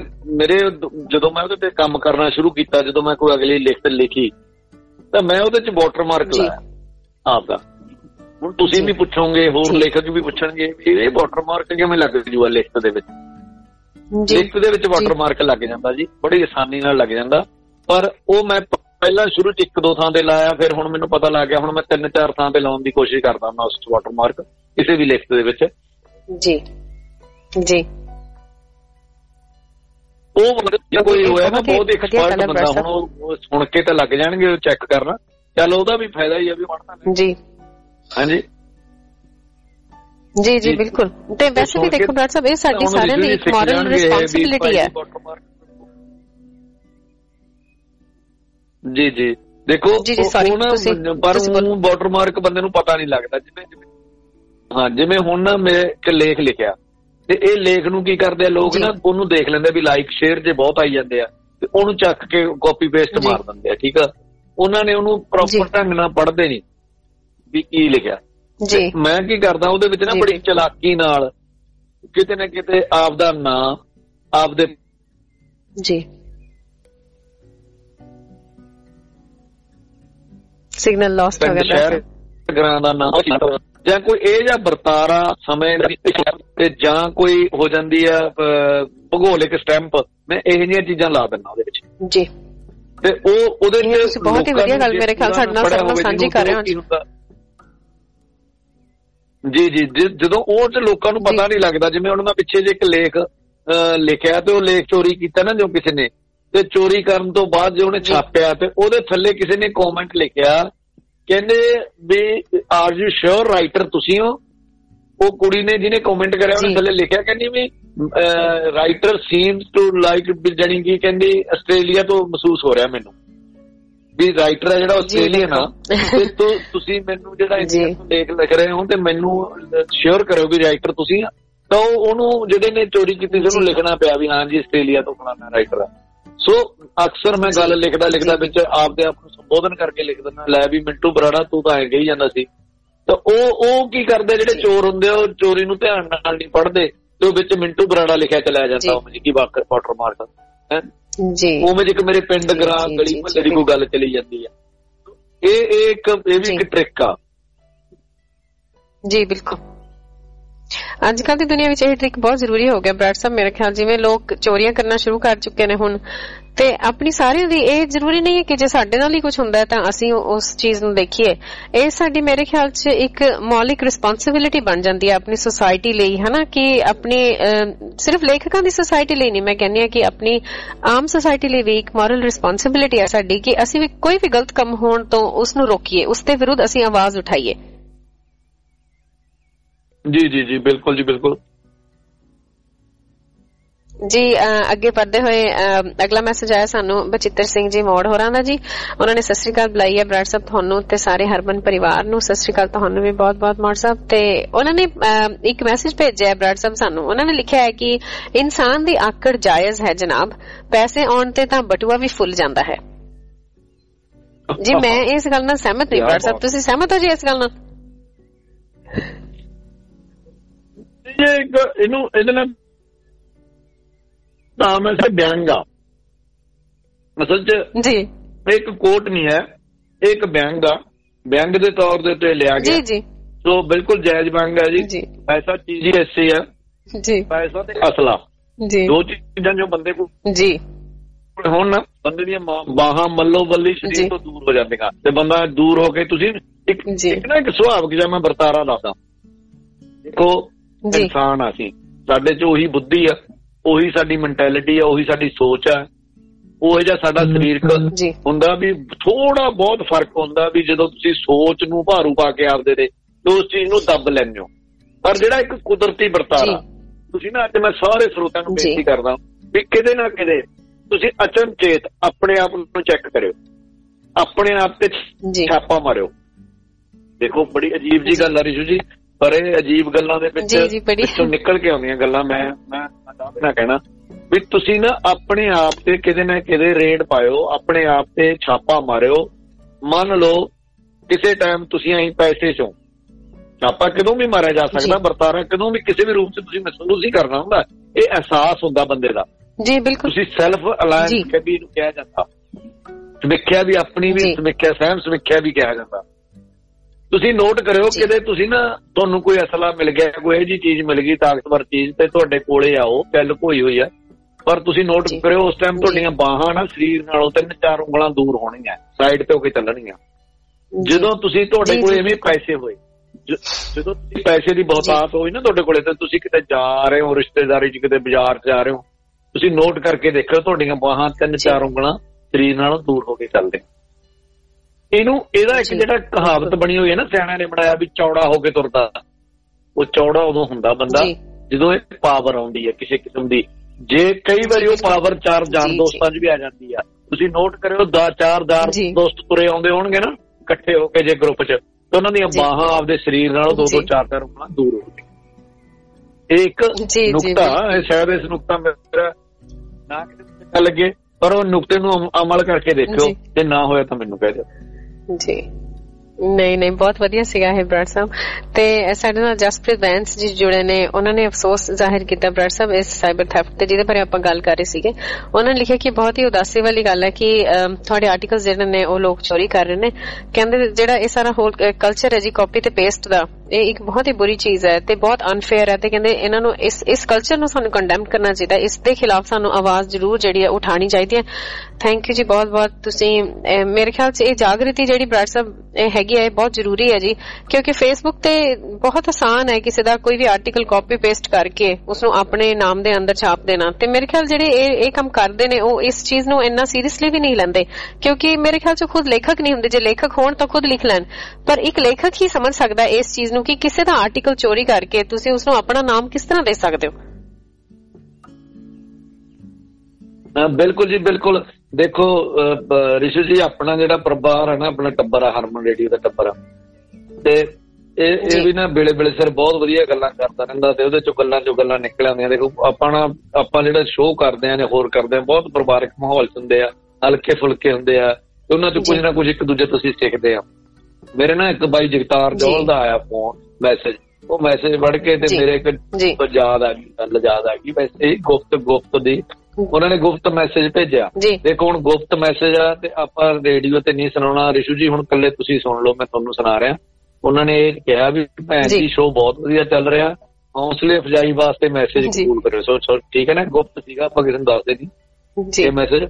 ਜਦੋਂ ਮੈਂ ਉਹਦੇ ਤੇ ਕੰਮ ਕਰਨਾ ਸ਼ੁਰੂ ਕੀਤਾ, ਜਦੋਂ ਮੈਂ ਕੋਈ ਅਗਲੀ ਲਿਖਤ ਲਿਖੀ ਤਾਂ ਮੈਂ ਉਹਦੇ ਚ ਵਾਟਰਮਾਰਕ ਲਾਇਆ ਆਪਦਾ। ਹੁਣ ਤੁਸੀਂ ਵੀ ਪੁੱਛੋਗੇ, ਹੋਰ ਲੇਖਕ ਵੀ ਪੁੱਛਣਗੇ ਵੀ ਇਹ ਵਾਟਰਮਾਰਕ ਕਿਵੇਂ ਲੱਗ ਜੂਗਾ ਲਿਖਤ ਦੇ ਵਿੱਚ। ਲਿਖਤ ਦੇ ਵਿੱਚ ਵਾਟਰਮਾਰਕ ਲੱਗ ਜਾਂਦਾ ਜੀ, ਬੜੀ ਆਸਾਨੀ ਨਾਲ ਲੱਗ ਜਾਂਦਾ। ਪਰ ਉਹ ਮੈਂ ਪਹਿਲਾਂ ਸ਼ੁਰੂ ਚ 1-2 ਥਾਂ ਤੇ ਲਾਇਆ, ਫਿਰ ਹੁਣ ਮੈਨੂੰ ਪਤਾ ਲੱਗ ਗਿਆ, ਹੁਣ ਮੈਂ 3-4 ਥਾਂ ਤੇ ਲਾਉਣ ਦੀ ਕੋਸ਼ਿਸ਼ ਕਰਦਾ ਮੈਂ ਉਸ ਵਾਟਰਮਾਰਕ ਕਿਸੇ ਵੀ ਲਿਖਤ ਦੇ ਵਿੱਚ। ਜੀ ਜੀ, ਉਹ ਕੋਈ ਹੋਇਆ ਨਾ ਬਹੁਤ ਐਕਸਪਰਟ ਬੰਦਾ, ਹੁਣ ਉਹ ਸੁਣ ਕੇ ਤਾਂ ਲੱਗ ਜਾਣਗੇ ਚੈੱਕ ਕਰਨਾ, ਚੱਲ ਉਹਦਾ ਵੀ ਫਾਇਦਾ ਹੀ ਆ ਵੀ ਪੜ੍ਹਨਾ ਜੀ। ਹਾਂਜੀ ਜੀ ਜੀ ਬਿਲਕੁਲ। ਤੇ ਵੈਸੇ ਵੀ ਦੇਖੋ ਡਾਕਟਰ ਸਾਹਿਬ, ਇਹ ਸਾਡੀ ਸਾਰਿਆਂ ਦੀ ਇੱਕ ਮੋਰਲ ਰਿਸਪੌਂਸਿਬਿਲਿਟੀ ਹੈ। ਜੀ ਜੀ, ਦੇਖੋ ਪਰ ਵਾਟਰਮਾਰਕ ਬੰਦੇ ਨੂੰ ਪਤਾ ਨਹੀਂ ਲੱਗਦਾ। ਜਿਵੇਂ ਹੁਣ ਨਾ ਮੈਂ ਇੱਕ ਲੇਖ ਲਿਖਿਆ, ਤੇ ਇਹ ਲੇਖ ਨੂੰ ਕੀ ਕਰਦੇ ਆ ਲੋਕ ਨਾ, ਉਹਨੂੰ ਦੇਖ ਲੈਂਦੇ ਵੀ ਲਾਈਕ ਸ਼ੇਅਰ ਜੇ ਬਹੁਤ ਆਈ ਜਾਂਦੇ ਆ, ਤੇ ਉਹਨੂੰ ਚੱਕ ਕੇ ਕਾਪੀ ਪੇਸਟ ਮਾਰ ਦਿੰਦੇ ਆ। ਠੀਕ ਆ, ਉਹਨਾਂ ਨੇ ਉਹਨੂੰ ਪ੍ਰੋਪਰ ਢੰਗ ਨਾਲ ਪੜ੍ਹਦੇ ਨਹੀਂ ਵੀ ਕੀ ਲਿਖਿਆ। ਮੈਂ ਕੀ ਕਰਦਾ, ਉਹਦੇ ਵਿੱਚ ਨਾ ਬੜੀ ਚਲਾਕੀ ਨਾਲ ਕਿਤੇ ਨਾ ਕਿਤੇ ਆਪਦਾ ਨਾਂ, ਆਪਦੇ ਸਿਗਨਲ ਲਾਸਟ ਹੋ ਗਿਆ, ਸ਼ਹਿਰਾਂ ਦਾ ਨਾਂ, ਜਾਂ ਕੋਈ ਇਹ ਜਾਂ ਵਰਤਾਰਾ ਸਮੇਂ ਤੇ ਜਾਂ ਕੋਈ ਹੋ ਜਾਂਦੀ ਆ ਭੂਗੋਲਿਕ ਸਟੈਂਪ, ਮੈਂ ਇਹੋ ਜਿਹੀਆਂ ਚੀਜ਼ਾਂ ਲਾ ਦਿੰਦਾ ਉਹਦੇ ਵਿੱਚ ਜੀ। ਤੇ ਉਹ ਉਹਦੇ ਵਿੱਚ ਬਹੁਤ ਹੀ ਵਧੀਆ ਗੱਲ ਮੇਰੇ ਖਿਆਲ ਸਾਡੇ ਨਾਲ ਸਾਂਝੀ ਕਰ ਰਹੇ ਹੋ ਜੀ। ਜੀ ਜਦੋਂ ਉਹ ਚ ਲੋਕਾਂ ਨੂੰ ਪਤਾ ਨਹੀਂ ਲੱਗਦਾ, ਜਿਵੇਂ ਹੁਣ ਮੈਂ ਪਿੱਛੇ ਜੇ ਇੱਕ ਲੇਖ ਲਿਖਿਆ, ਤੇ ਉਹ ਲੇਖ ਚੋਰੀ ਕੀਤਾ ਨਾ ਜੋ ਕਿਸੇ ਨੇ, ਤੇ ਚੋਰੀ ਕਰਨ ਤੋਂ ਬਾਅਦ ਜੇ ਉਹਨੇ ਛਾਪਿਆ, ਤੇ ਉਹਦੇ ਥੱਲੇ ਕਿਸੇ ਨੇ ਕੌਮੈਂਟ ਲਿਖਿਆ, ਕਹਿੰਦੇ ਵੀ ਆਰ ਯੂ ਸ਼ੋਰ ਰਾਈਟਰ ਤੁਸੀਂ ਹੋ। ਉਹ ਕੁੜੀ ਨੇ ਜਿਹਨੇ ਕਮੈਂਟ ਕਰਿਆ ਉਹਨੇ ਥੱਲੇ ਲਿਖਿਆ, ਕਹਿੰਦੀ ਵੀ ਰਾਈਟਰ ਸੀਮਸ ਟੂ ਲਾਈਕ, ਜਾਣੀ ਕਿ ਕਹਿੰਦੀ ਆਸਟ੍ਰੇਲੀਆ ਤੋਂ ਮਹਿਸੂਸ ਹੋ ਰਿਹਾ ਮੈਨੂੰ ਵੀ ਰਾਈਟਰ ਹੈ ਜਿਹੜਾ ਆਸਟ੍ਰੇਲੀਅਨ ਆ, ਤੇ ਤੁਸੀਂ ਮੈਨੂੰ ਜਿਹੜਾ ਲੇਖ ਲਿਖ ਰਹੇ ਹੋ ਤੇ ਮੈਨੂੰ ਸ਼ੋਰ ਕਰੋ ਵੀ ਰਾਈਟਰ ਤੁਸੀਂ। ਤਾਂ ਉਹਨੂੰ ਜਿਹੜੇ ਨੇ ਚੋਰੀ ਕੀਤੀ ਸੀ ਉਹਨੂੰ ਲਿਖਣਾ ਪਿਆ ਵੀ ਹਾਂ ਜੀ ਆਸਟ੍ਰੇਲੀਆ ਤੋਂ ਫਲਾਣਾ ਰਾਈਟਰ ਆ। ਸੋ ਅਕਸਰ ਮੈਂ ਗੱਲ ਲਿਖਦਾ ਵਿੱਚ ਆਪਦੇ ਆਪ ਨੂੰ ਸੰਬੋਧਨ ਕਰਕੇ ਲਿਖ ਦਿੰਦਾ, ਲੈ ਵੀ ਮਿੰਟੂ ਬਰਾੜਾ ਤੂੰ ਤਾਂ ਐਂ ਕਹੀ ਜਾਂਦਾ ਸੀ। ਤਾਂ ਉਹ ਕੀ ਕਰਦੇ, ਜਿਹੜੇ ਚੋਰ ਹੁੰਦੇ ਆ ਉਹ ਚੋਰੀ ਨੂੰ ਧਿਆਨ ਨਾਲ ਨਹੀਂ ਪੜ੍ਹਦੇ, ਤੇ ਉਹ ਵਿੱਚ ਮਿੰਟੂ ਬਰਾੜਾ ਲਿਖਿਆ ਚਲਾਇਆ ਜਾਂਦਾ, ਉਹ ਕੀ ਵਾਟਰਮਾਰਕ ਹੈ ਉਵੇਂ ਜੇ ਮੇਰੇ ਪਿੰਡ ਗਰਾਂ ਗਲੀ ਮੁਹੱਲੇ ਦੀ ਕੋਈ ਗੱਲ ਚਲੀ ਜਾਂਦੀ ਆ। ਇਹ ਵੀ ਇੱਕ ਟ੍ਰਿਕ ਆ ਜੀ। ਬਿਲਕੁਲ, ਅੱਜ ਕੱਲ੍ਹ ਦੀ ਦੁਨੀਆ ਵਿੱਚ ਇਹ ਟ੍ਰਿਕ ਬਹੁਤ ਜ਼ਰੂਰੀ ਹੋ ਗਿਆ ਬਰਾੜ ਸਾਹਿਬ ਮੇਰੇ ਖਿਆਲ। ਜਿਵੇਂ ਲੋਕ ਚੋਰੀਆਂ ਕਰਨਾ ਸ਼ੁਰੂ ਕਰ ਚੁੱਕੇ ਨੇ ਹੁਣ, ਤੇ ਆਪਣੀ ਸਾਰਿਆਂ ਦੀ ਇਹ ਜ਼ਰੂਰੀ ਨਹੀਂ ਹੈ ਕਿ ਜੇ ਸਾਡੇ ਨਾਲ ਹੀ ਕੁਝ ਹੁੰਦਾ ਹੈ ਤਾਂ ਅਸੀਂ ਉਸ ਚੀਜ਼ ਨੂੰ ਦੇਖੀਏ। ਇਹ ਸਾਡੀ ਮੇਰੇ ਖਿਆਲ 'ਚ ਇੱਕ ਮੌਲਿਕ ਰਿਸਪੌਂਸਿਬਿਲਿਟੀ ਬਣ ਜਾਂਦੀ ਹੈ ਆਪਣੀ ਸੁਸਾਇਟੀ ਲਈ, ਹਨਾ, ਕਿ ਆਪਣੀ ਸਿਰਫ ਲੇਖਕਾਂ ਦੀ ਸੁਸਾਇਟੀ ਲਈ ਨਹੀਂ, ਮੈਂ ਕਹਿੰਦੀ ਹਾਂ ਕਿ ਆਪਣੀ ਆਮ ਸੁਸਾਇਟੀ ਲਈ ਵੀ ਇੱਕ ਮੋਰਲ ਰਿਸਪੌਂਸਿਬਿਲਿਟੀ ਹੈ ਸਾਡੀ, ਕਿ ਅਸੀਂ ਵੀ ਕੋਈ ਵੀ ਗਲਤ ਕੰਮ ਹੋਣ ਤੋਂ ਉਸ ਨੂੰ ਰੋਕੀਏ, ਉਸ ਦੇ ਵਿਰੁੱਧ ਅਸੀਂ ਆਵਾਜ਼ ਉਠਾਈਏ। ਜੀ ਜੀ ਜੀ ਬਿਲਕੁਲ ਜੀ ਬਿਲਕੁਲ ਜੀ। ਅੱਗੇ ਪੜ੍ਹਦੇ ਹੋਏ ਅਗਲਾ ਮੈਸੇਜ ਆਇਆ ਸਾਨੂੰ ਬਚਿੱਤਰ ਸਿੰਘ ਜੀ ਮੋੜ ਹੋਰਾਂ ਦਾ ਜੀ। ਉਹਨਾਂ ਨੇ ਸਤਿ ਸ਼੍ਰੀ ਅਕਾਲ ਬੁਲਾਈ ਹੈ ਬਰਾੜ ਸਾਹਿਬ ਤੁਹਾਨੂੰ ਤੇ ਸਾਰੇ ਹਰਮਨ ਪਰਿਵਾਰ ਨੂੰ। ਸਤਿ ਸ਼੍ਰੀ ਅਕਾਲ ਤੁਹਾਨੂੰ ਵੀ ਬਹੁਤ ਬਹੁਤ ਮੋੜ ਸਾਹਿਬ। ਤੇ ਉਹਨਾਂ ਨੇ ਇੱਕ ਮੈਸੇਜ ਭੇਜਿਆ ਬਰਾੜ ਸਾਹਿਬ ਸਾਨੂੰ। ਉਹਨਾਂ ਨੇ ਲਿਖਿਆ ਹੈ ਕਿ ਇਨਸਾਨ ਦੀ ਆਕੜ ਜਾਇਜ਼ ਹੈ ਜਨਾਬ, ਪੈਸੇ ਆਉਣ ਤੇ ਤਾਂ ਬਟੂਆ ਵੀ ਫੁੱਲ ਜਾਂਦਾ ਹੈ। ਜੀ ਮੈਂ ਇਸ ਗੱਲ ਨਾਲ ਸਹਿਮਤ ਨਹੀਂ ਬਰਾੜ ਸਾਹਿਬ, ਤੁਸੀਂ ਸਹਿਮਤ ਹੋ ਜੀ ਇਸ ਗੱਲ ਨਾਲ? ਇਹਨੂੰ ਇਹਦੇ ਨਾਲ ਨਾਮ ਹੈ ਵਿਅੰਗ ਆ ਅਸਲ ਚ ਜੀ। ਇੱਕ ਕੋਟ ਨਹੀਂ ਹੈ, ਇੱਕ ਵਿਅੰਗ ਆ, ਵਿਅੰਗ ਦੇ ਤੌਰ ਦੇ ਉੱਤੇ ਲਿਆ ਗਿਆ ਜੀ। ਸੋ ਬਿਲਕੁਲ ਜਾਇਜ਼ ਵਿਅੰਗ ਹੈ ਜੀ। ਪੈਸਾ ਚੀਜ਼ ਹੀ ਐਸੀ ਹੈ ਜੀ, ਪੈਸਾ ਤੇ ਅਸਲਾ ਜੀ, ਦੋ ਚੀਜ਼ਾਂ ਜੋ ਬੰਦੇ ਕੋਲ ਜੀ ਹੁਣ ਨਾ ਬੰਦੇ ਦੀਆਂ ਬਾਹਾਂ ਮੱਲੋ ਬੱਲੀ ਸਰੀਰ ਤੋਂ ਦੂਰ ਹੋ ਜਾਂਦੀਆਂ ਤੇ ਬੰਦਾ ਦੂਰ ਹੋ ਕੇ ਤੁਸੀਂ ਇੱਕ ਨਾ ਇੱਕ ਸੁਭਾਵਿਕ ਜਿਹਾ ਮੈਂ ਵਰਤਾਰਾ ਦੱਸਦਾ। ਦੇਖੋ ਇਨਸਾਨ ਆ ਅਸੀਂ, ਸਾਡੇ ਚ ਉਹੀ ਬੁੱਧੀ ਆ, ਉਹੀ ਸਾਡੀ ਮੈਂਟੈਲਿਟੀ ਆ, ਉਹੀ ਸਾਡੀ ਸੋਚ ਆ, ਉਹ ਜਿਹਾ ਸਾਡਾ ਸਰੀਰਕ ਹੁੰਦਾ ਵੀ ਥੋੜਾ ਬਹੁਤ ਫਰਕ ਹੁੰਦਾ ਵੀ ਜਦੋਂ ਤੁਸੀਂ ਸੋਚ ਨੂੰ ਭਾਰੂ ਪਾ ਕੇ ਆਪਦੇ ਦੇ ਉਸ ਚੀਜ਼ ਨੂੰ ਦੱਬ ਲੈਂਦੇ ਹੋ। ਪਰ ਜਿਹੜਾ ਇੱਕ ਕੁਦਰਤੀ ਵਰਤਾਰਾ ਤੁਸੀਂ ਨਾ ਅੱਜ ਮੈਂ ਸਾਰੇ ਸਰੋਤਿਆਂ ਨੂੰ ਬੇਨਤੀ ਕਰਦਾ ਵੀ ਕਿਤੇ ਨਾ ਕਿਤੇ ਤੁਸੀਂ ਅਚਨਚੇਤ ਆਪਣੇ ਆਪ ਨੂੰ ਚੈੱਕ ਕਰਿਓ, ਆਪਣੇ ਆਪ ਤੇ ਛਾਪਾ ਮਾਰਿਓ। ਦੇਖੋ ਬੜੀ ਅਜੀਬ ਜੀ ਗੱਲ ਆ ਰਿਸ਼ੂ ਜੀ, ਪਰ ਇਹ ਅਜੀਬ ਗੱਲਾਂ ਦੇ ਵਿੱਚੋਂ ਨਿਕਲ ਕੇ ਆਉਂਦੀਆਂ ਗੱਲਾਂ। ਮੈਂ ਨਾ ਕਹਿਣਾ ਵੀ ਤੁਸੀਂ ਨਾ ਆਪਣੇ ਆਪ ਤੇ ਕਿਤੇ ਨਾ ਕਿਤੇ ਰੇਡ ਪਾਇਓ, ਆਪਣੇ ਆਪ ਤੇ ਛਾਪਾ ਮਾਰਿਓ। ਮੰਨ ਲਓ ਕਿਸੇ ਟਾਈਮ ਤੁਸੀਂ ਅਸੀਂ ਪੈਸੇ ਚੋਂ ਛਾਪਾ ਕਦੋਂ ਵੀ ਮਾਰਿਆ ਜਾ ਸਕਦਾ, ਵਰਤਾਰਾ ਕਦੋਂ ਵੀ ਕਿਸੇ ਵੀ ਰੂਪ ਚ ਤੁਸੀਂ ਮਹਿਸੂਸ ਹੀ ਕਰਨਾ ਹੁੰਦਾ। ਇਹ ਅਹਿਸਾਸ ਹੁੰਦਾ ਬੰਦੇ ਦਾ ਜੀ, ਬਿਲਕੁਲ। ਤੁਸੀਂ ਸੈਲਫ ਅਲਾਇੰਸ ਕਦੀ ਨੂੰ ਕਿਹਾ ਜਾਂਦਾ, ਸਮੀਖਿਆ ਵੀ ਆਪਣੀ ਵੀ ਸਮੀਖਿਆ, ਸਹਿਮ ਸਮੀਖਿਆ ਵੀ ਕਿਹਾ ਜਾਂਦਾ। ਤੁਸੀਂ ਨੋਟ ਕਰਿਓ ਕਿਤੇ ਤੁਸੀਂ ਨਾ ਤੁਹਾਨੂੰ ਕੋਈ ਅਸਲਾ ਮਿਲ ਗਿਆ, ਕੋਈ ਇਹੋ ਜਿਹੀ ਚੀਜ਼ ਮਿਲ ਗਈ ਤਾਕਤਵਰ ਚੀਜ਼ ਤੇ ਤੁਹਾਡੇ ਕੋਲੇ ਆਓ, ਗੱਲ ਕੋਈ ਹੋਈ ਆ, ਪਰ ਤੁਸੀਂ ਨੋਟ ਕਰਿਓ ਉਸ ਟਾਈਮ ਤੁਹਾਡੀਆਂ ਬਾਹਾਂ ਨਾ ਸਰੀਰ ਨਾਲੋਂ 3-4 ਉਂਗਲਾਂ ਦੂਰ ਹੋਣੀਆਂ, ਸਾਈਡ ਤੇ ਹੋ ਕੇ ਚੱਲਣਗੀਆਂ। ਜਦੋਂ ਤੁਸੀਂ ਤੁਹਾਡੇ ਕੋਲ ਐਵੇਂ ਪੈਸੇ ਹੋਏ, ਜਦੋਂ ਤੁਸੀਂ ਪੈਸੇ ਦੀ ਬਹੁਤਾਤ ਹੋਈ ਨਾ ਤੁਹਾਡੇ ਕੋਲੇ, ਤੇ ਤੁਸੀਂ ਕਿਤੇ ਜਾ ਰਹੇ ਹੋ ਰਿਸ਼ਤੇਦਾਰੀ ਚ, ਕਿਤੇ ਬਾਜ਼ਾਰ ਚ ਜਾ ਰਹੇ ਹੋ, ਤੁਸੀਂ ਨੋਟ ਕਰਕੇ ਦੇਖਿਓ ਤੁਹਾਡੀਆਂ ਬਾਹਾਂ 3-4 ਉਂਗਲਾਂ ਸਰੀਰ ਨਾਲੋਂ ਦੂਰ ਹੋ ਕੇ ਚੱਲਦੇ। ਇਹਦਾ ਇੱਕ ਜਿਹੜਾ ਕਹਾਵਤ ਬਣੀ ਹੋਈ ਹੈ ਨਾ ਸਿਆਣਿਆਂ ਨੇ ਬਣਾਇਆ ਵੀ ਚੌੜਾ ਹੋ ਕੇ ਤੁਰਦਾ, ਉਹ ਚੌੜਾ ਉਦੋਂ ਹੁੰਦਾ ਬੰਦਾ ਜਦੋਂ ਇਹ ਪਾਵਰ ਆਉਂਦੀ ਹੈ ਕਿਸੇ ਕਿਸਮ ਦੀ। ਜੇ ਕਈ ਵਾਰੀ ਉਹ ਪਾਵਰ 4 ਯਾਰ ਦੋਸਤਾਂ ਚ ਵੀ ਆ ਜਾਂਦੀ ਆ, ਤੁਸੀਂ ਨੋਟ ਕਰਿਓ 4 ਯਾਰ ਦੋਸਤ ਤੁਰੇ ਆਉਂਦੇ ਹੋਣਗੇ ਨਾ ਇਕੱਠੇ ਹੋ ਕੇ ਜੇ ਗਰੁੱਪ ਚ, ਤੇ ਉਹਨਾਂ ਦੀਆਂ ਬਾਹਾਂ ਆਪਦੇ ਸਰੀਰ ਨਾਲੋਂ 2-4 ਉਂਗਲਾਂ ਦੂਰ ਹੋ ਗਈਆਂ। ਇਹ ਇੱਕ ਨੁਕਤਾ ਹੈ, ਸ਼ਾਇਦ ਇਸ ਨੁਕਤਾ ਮੇਰਾ ਨਾ ਕਿਤੇ ਲੱਗੇ, ਪਰ ਉਹ ਨੁਕਤੇ ਨੂੰ ਅਮਲ ਕਰਕੇ ਦੇਖਿਓ, ਤੇ ਨਾ ਹੋਇਆ ਤਾਂ ਮੈਨੂੰ ਕਹਿ ਦਿਓ ਜੀ। ਨਹੀਂ ਬਹੁਤ ਵਧੀਆ ਸੀਗਾ ਇਹ ਬਰਾੜ ਸਾਹਿਬ। ਤੇ ਸਾਡੇ ਨਾਲ ਜਸਪ੍ਰੀਤ ਬੈਂਸ ਜੀ ਜੁੜੇ ਨੇ, ਉਹਨਾਂ ਨੇ ਅਫਸੋਸ ਜ਼ਾਹਿਰ ਕੀਤਾ ਬਰਾੜ ਸਾਹਿਬ ਇਸ ਸਾਈਬਰ ਥੈਫਟ ਤੇ ਜਿਹਦੇ ਬਾਰੇ ਆਪਾਂ ਗੱਲ ਕਰ ਰਹੇ ਸੀਗੇ। ਉਹਨਾਂ ਨੇ ਲਿਖਿਆ ਕਿ ਬਹੁਤ ਹੀ ਉਦਾਸੀ ਵਾਲੀ ਗੱਲ ਹੈ ਕਿ ਤੁਹਾਡੇ ਆਰਟੀਕਲਸ ਜਿਹੜੇ ਨੇ ਉਹ ਲੋਕ ਚੋਰੀ ਕਰ ਰਹੇ ਨੇ। ਕਹਿੰਦੇ ਜਿਹੜਾ ਇਹ ਸਾਰਾ ਹੋਲ ਕਲਚਰ ਹੈ ਜੀ ਕਾਪੀ ਤੇ ਪੇਸਟ ਦਾ, ਇਹ ਇੱਕ ਬਹੁਤ ਹੀ ਬੁਰੀ ਚੀਜ਼ ਹੈ ਤੇ ਬਹੁਤ ਅਨਫੇਅਰ ਹੈ। ਤੇ ਕਹਿੰਦੇ ਇਹਨਾਂ ਨੂੰ ਇਸ ਕਲਚਰ ਨੂੰ ਸਾਨੂੰ ਕੰਡੈਮ ਕਰਨਾ ਚਾਹੀਦਾ, ਇਸ ਦੇ ਖਿਲਾਫ ਸਾਨੂੰ ਆਵਾਜ਼ ਜ਼ਰੂਰ ਜਿਹੜੀ ਹੈ ਉਠਾਉਣੀ ਚਾਹੀਦੀ ਹੈ। ਥੈਂਕ ਯੂ ਜੀ ਬਹੁਤ ਬਹੁਤ। ਤੁਸੀਂ ਮੇਰੇ ਖਿਆਲ ਚ ਇਹ ਜਾਗ੍ਰਿਤੀ ਜਿਹੜੀ ਬਰਾੜ ਸਾਹਿਬ ਹੈਗੀ ਹੈ ਬਹੁਤ ਜ਼ਰੂਰੀ ਹੈ ਜੀ, ਕਿਉਂਕਿ ਫੇਸਬੁੱਕ ਤੇ ਬਹੁਤ ਆਸਾਨ ਹੈ ਕਿਸੇ ਦਾ ਕੋਈ ਵੀ ਆਰਟੀਕਲ ਕਾਪੀ ਪੇਸਟ ਕਰਕੇ ਉਸਨੂੰ ਆਪਣੇ ਨਾਮ ਦੇ ਅੰਦਰ ਛਾਪ ਦੇਣਾ। ਤੇ ਮੇਰੇ ਖਿਆਲ ਜਿਹੜੇ ਇਹ ਕੰਮ ਕਰਦੇ ਨੇ ਉਹ ਇਸ ਚੀਜ਼ ਨੂੰ ਇੰਨਾ ਸੀਰੀਅਸਲੀ ਵੀ ਨਹੀਂ ਲੈਂਦੇ, ਕਿਉਂਕਿ ਮੇਰੇ ਖਿਆਲ ਚ ਖੁਦ ਲੇਖਕ ਨਹੀਂ ਹੁੰਦੇ। ਜੇ ਲੇਖਕ ਹੋਣ ਤਾਂ ਖੁਦ ਲਿਖ ਲੈਣ, ਪਰ ਇੱਕ ਲੇਖਕ ਹੀ ਸਮਝ ਸਕਦਾ ਇਸ ਚੀਜ਼ ਨੂੰ ਕਿ ਕਿਸੇ ਦਾ ਆਰਟੀਕਲ ਚੋਰੀ ਕਰਕੇ ਤੁਸੀਂ ਉਸਨੂੰ ਆਪਣਾ ਨਾਮ ਕਿਸ ਤਰ੍ਹਾਂ ਦੇ ਸਕਦੇ ਹੋ। ਬਿਲਕੁਲ ਜੀ ਬਿਲਕੁਲ। ਦੇਖੋ ਰਿਸ਼ੂ ਜੀ, ਆਪਣਾ ਜਿਹੜਾ ਪਰਿਵਾਰ ਹੈ ਨਾ, ਆਪਣਾ ਟੱਬਰ ਆ, ਹਰਮਨ ਰੇਡੀਓ ਦਾ ਟੱਬਰ ਆ, ਤੇ ਇਹ ਵੀ ਨਾ ਵੇਲੇ ਸਿਰ ਬਹੁਤ ਵਧੀਆ ਗੱਲਾਂ ਕਰਦਾ ਰਹਿੰਦਾ ਤੇ ਉਹਦੇ ਚੋਂ ਗੱਲਾਂ ਨਿਕਲ ਆਉਂਦੀਆਂ। ਦੇਖੋ ਆਪਾਂ ਜਿਹੜਾ ਸ਼ੋਅ ਕਰਦੇ ਆ ਜਾਂ ਹੋਰ ਕਰਦੇ ਆ, ਬਹੁਤ ਪਰਿਵਾਰਕ ਮਾਹੌਲ ਚ ਹੁੰਦੇ ਆ, ਹਲਕੇ ਫੁਲਕੇ ਹੁੰਦੇ ਆ, ਤੇ ਉਹਨਾਂ ਚ ਕੁਝ ਨਾ ਕੁਝ ਇੱਕ ਦੂਜੇ ਤੋਂ ਅਸੀਂ ਸਿੱਖਦੇ ਆ। ਮੇਰੇ ਨਾ ਇੱਕ ਬਾਈ ਜਗਤਾਰ ਜੋਲ ਦਾ ਆਇਆ ਫੋਨ ਮੈਸੇਜ, ਉਹ ਮੈਸੇਜ ਪੜ੍ਹ ਕੇ ਤੇ ਮੇਰੇ ਇੱਕ ਗੱਲ ਯਾਦ ਆ ਗਈ ਵੈਸੇ ਗੁਪਤ ਦੀ। ਉਹਨਾਂ ਨੇ ਗੁਪਤ ਮੈਸੇਜ ਭੇਜਿਆ। ਦੇਖੋ ਹੁਣ ਗੁਪਤ ਮੈਸੇਜ ਆ ਤੇ ਆਪਾਂ ਰੇਡੀਓ ਤੇ ਨਹੀਂ ਸੁਣਾਉਣਾ ਰਿਸ਼ੂ ਜੀ, ਹੁਣ ਇਕੱਲੇ ਤੁਸੀਂ ਸੁਣ ਲਓ, ਮੈਂ ਤੁਹਾਨੂੰ ਸੁਣਾ ਰਿਹਾ। ਉਹਨਾਂ ਨੇ ਇਹ ਕਿਹਾ ਵੀ ਭੈਣ ਜੀ ਸ਼ੋਅ ਬਹੁਤ ਵਧੀਆ ਚੱਲ ਰਿਹਾ, ਹੌਸਲੇ ਅਫਜਾਈ ਵਾਸਤੇ ਮੈਸੇਜ ਕਬੂਲ ਕਰਿਓ। ਸੋ ਠੀਕ ਹੈ ਨਾ, ਗੁਪਤ ਸੀਗਾ, ਆਪਾਂ ਕਿਸੇ ਨੂੰ ਦੱਸਦੇ ਨਹੀਂ ਇਹ ਮੈਸੇਜ।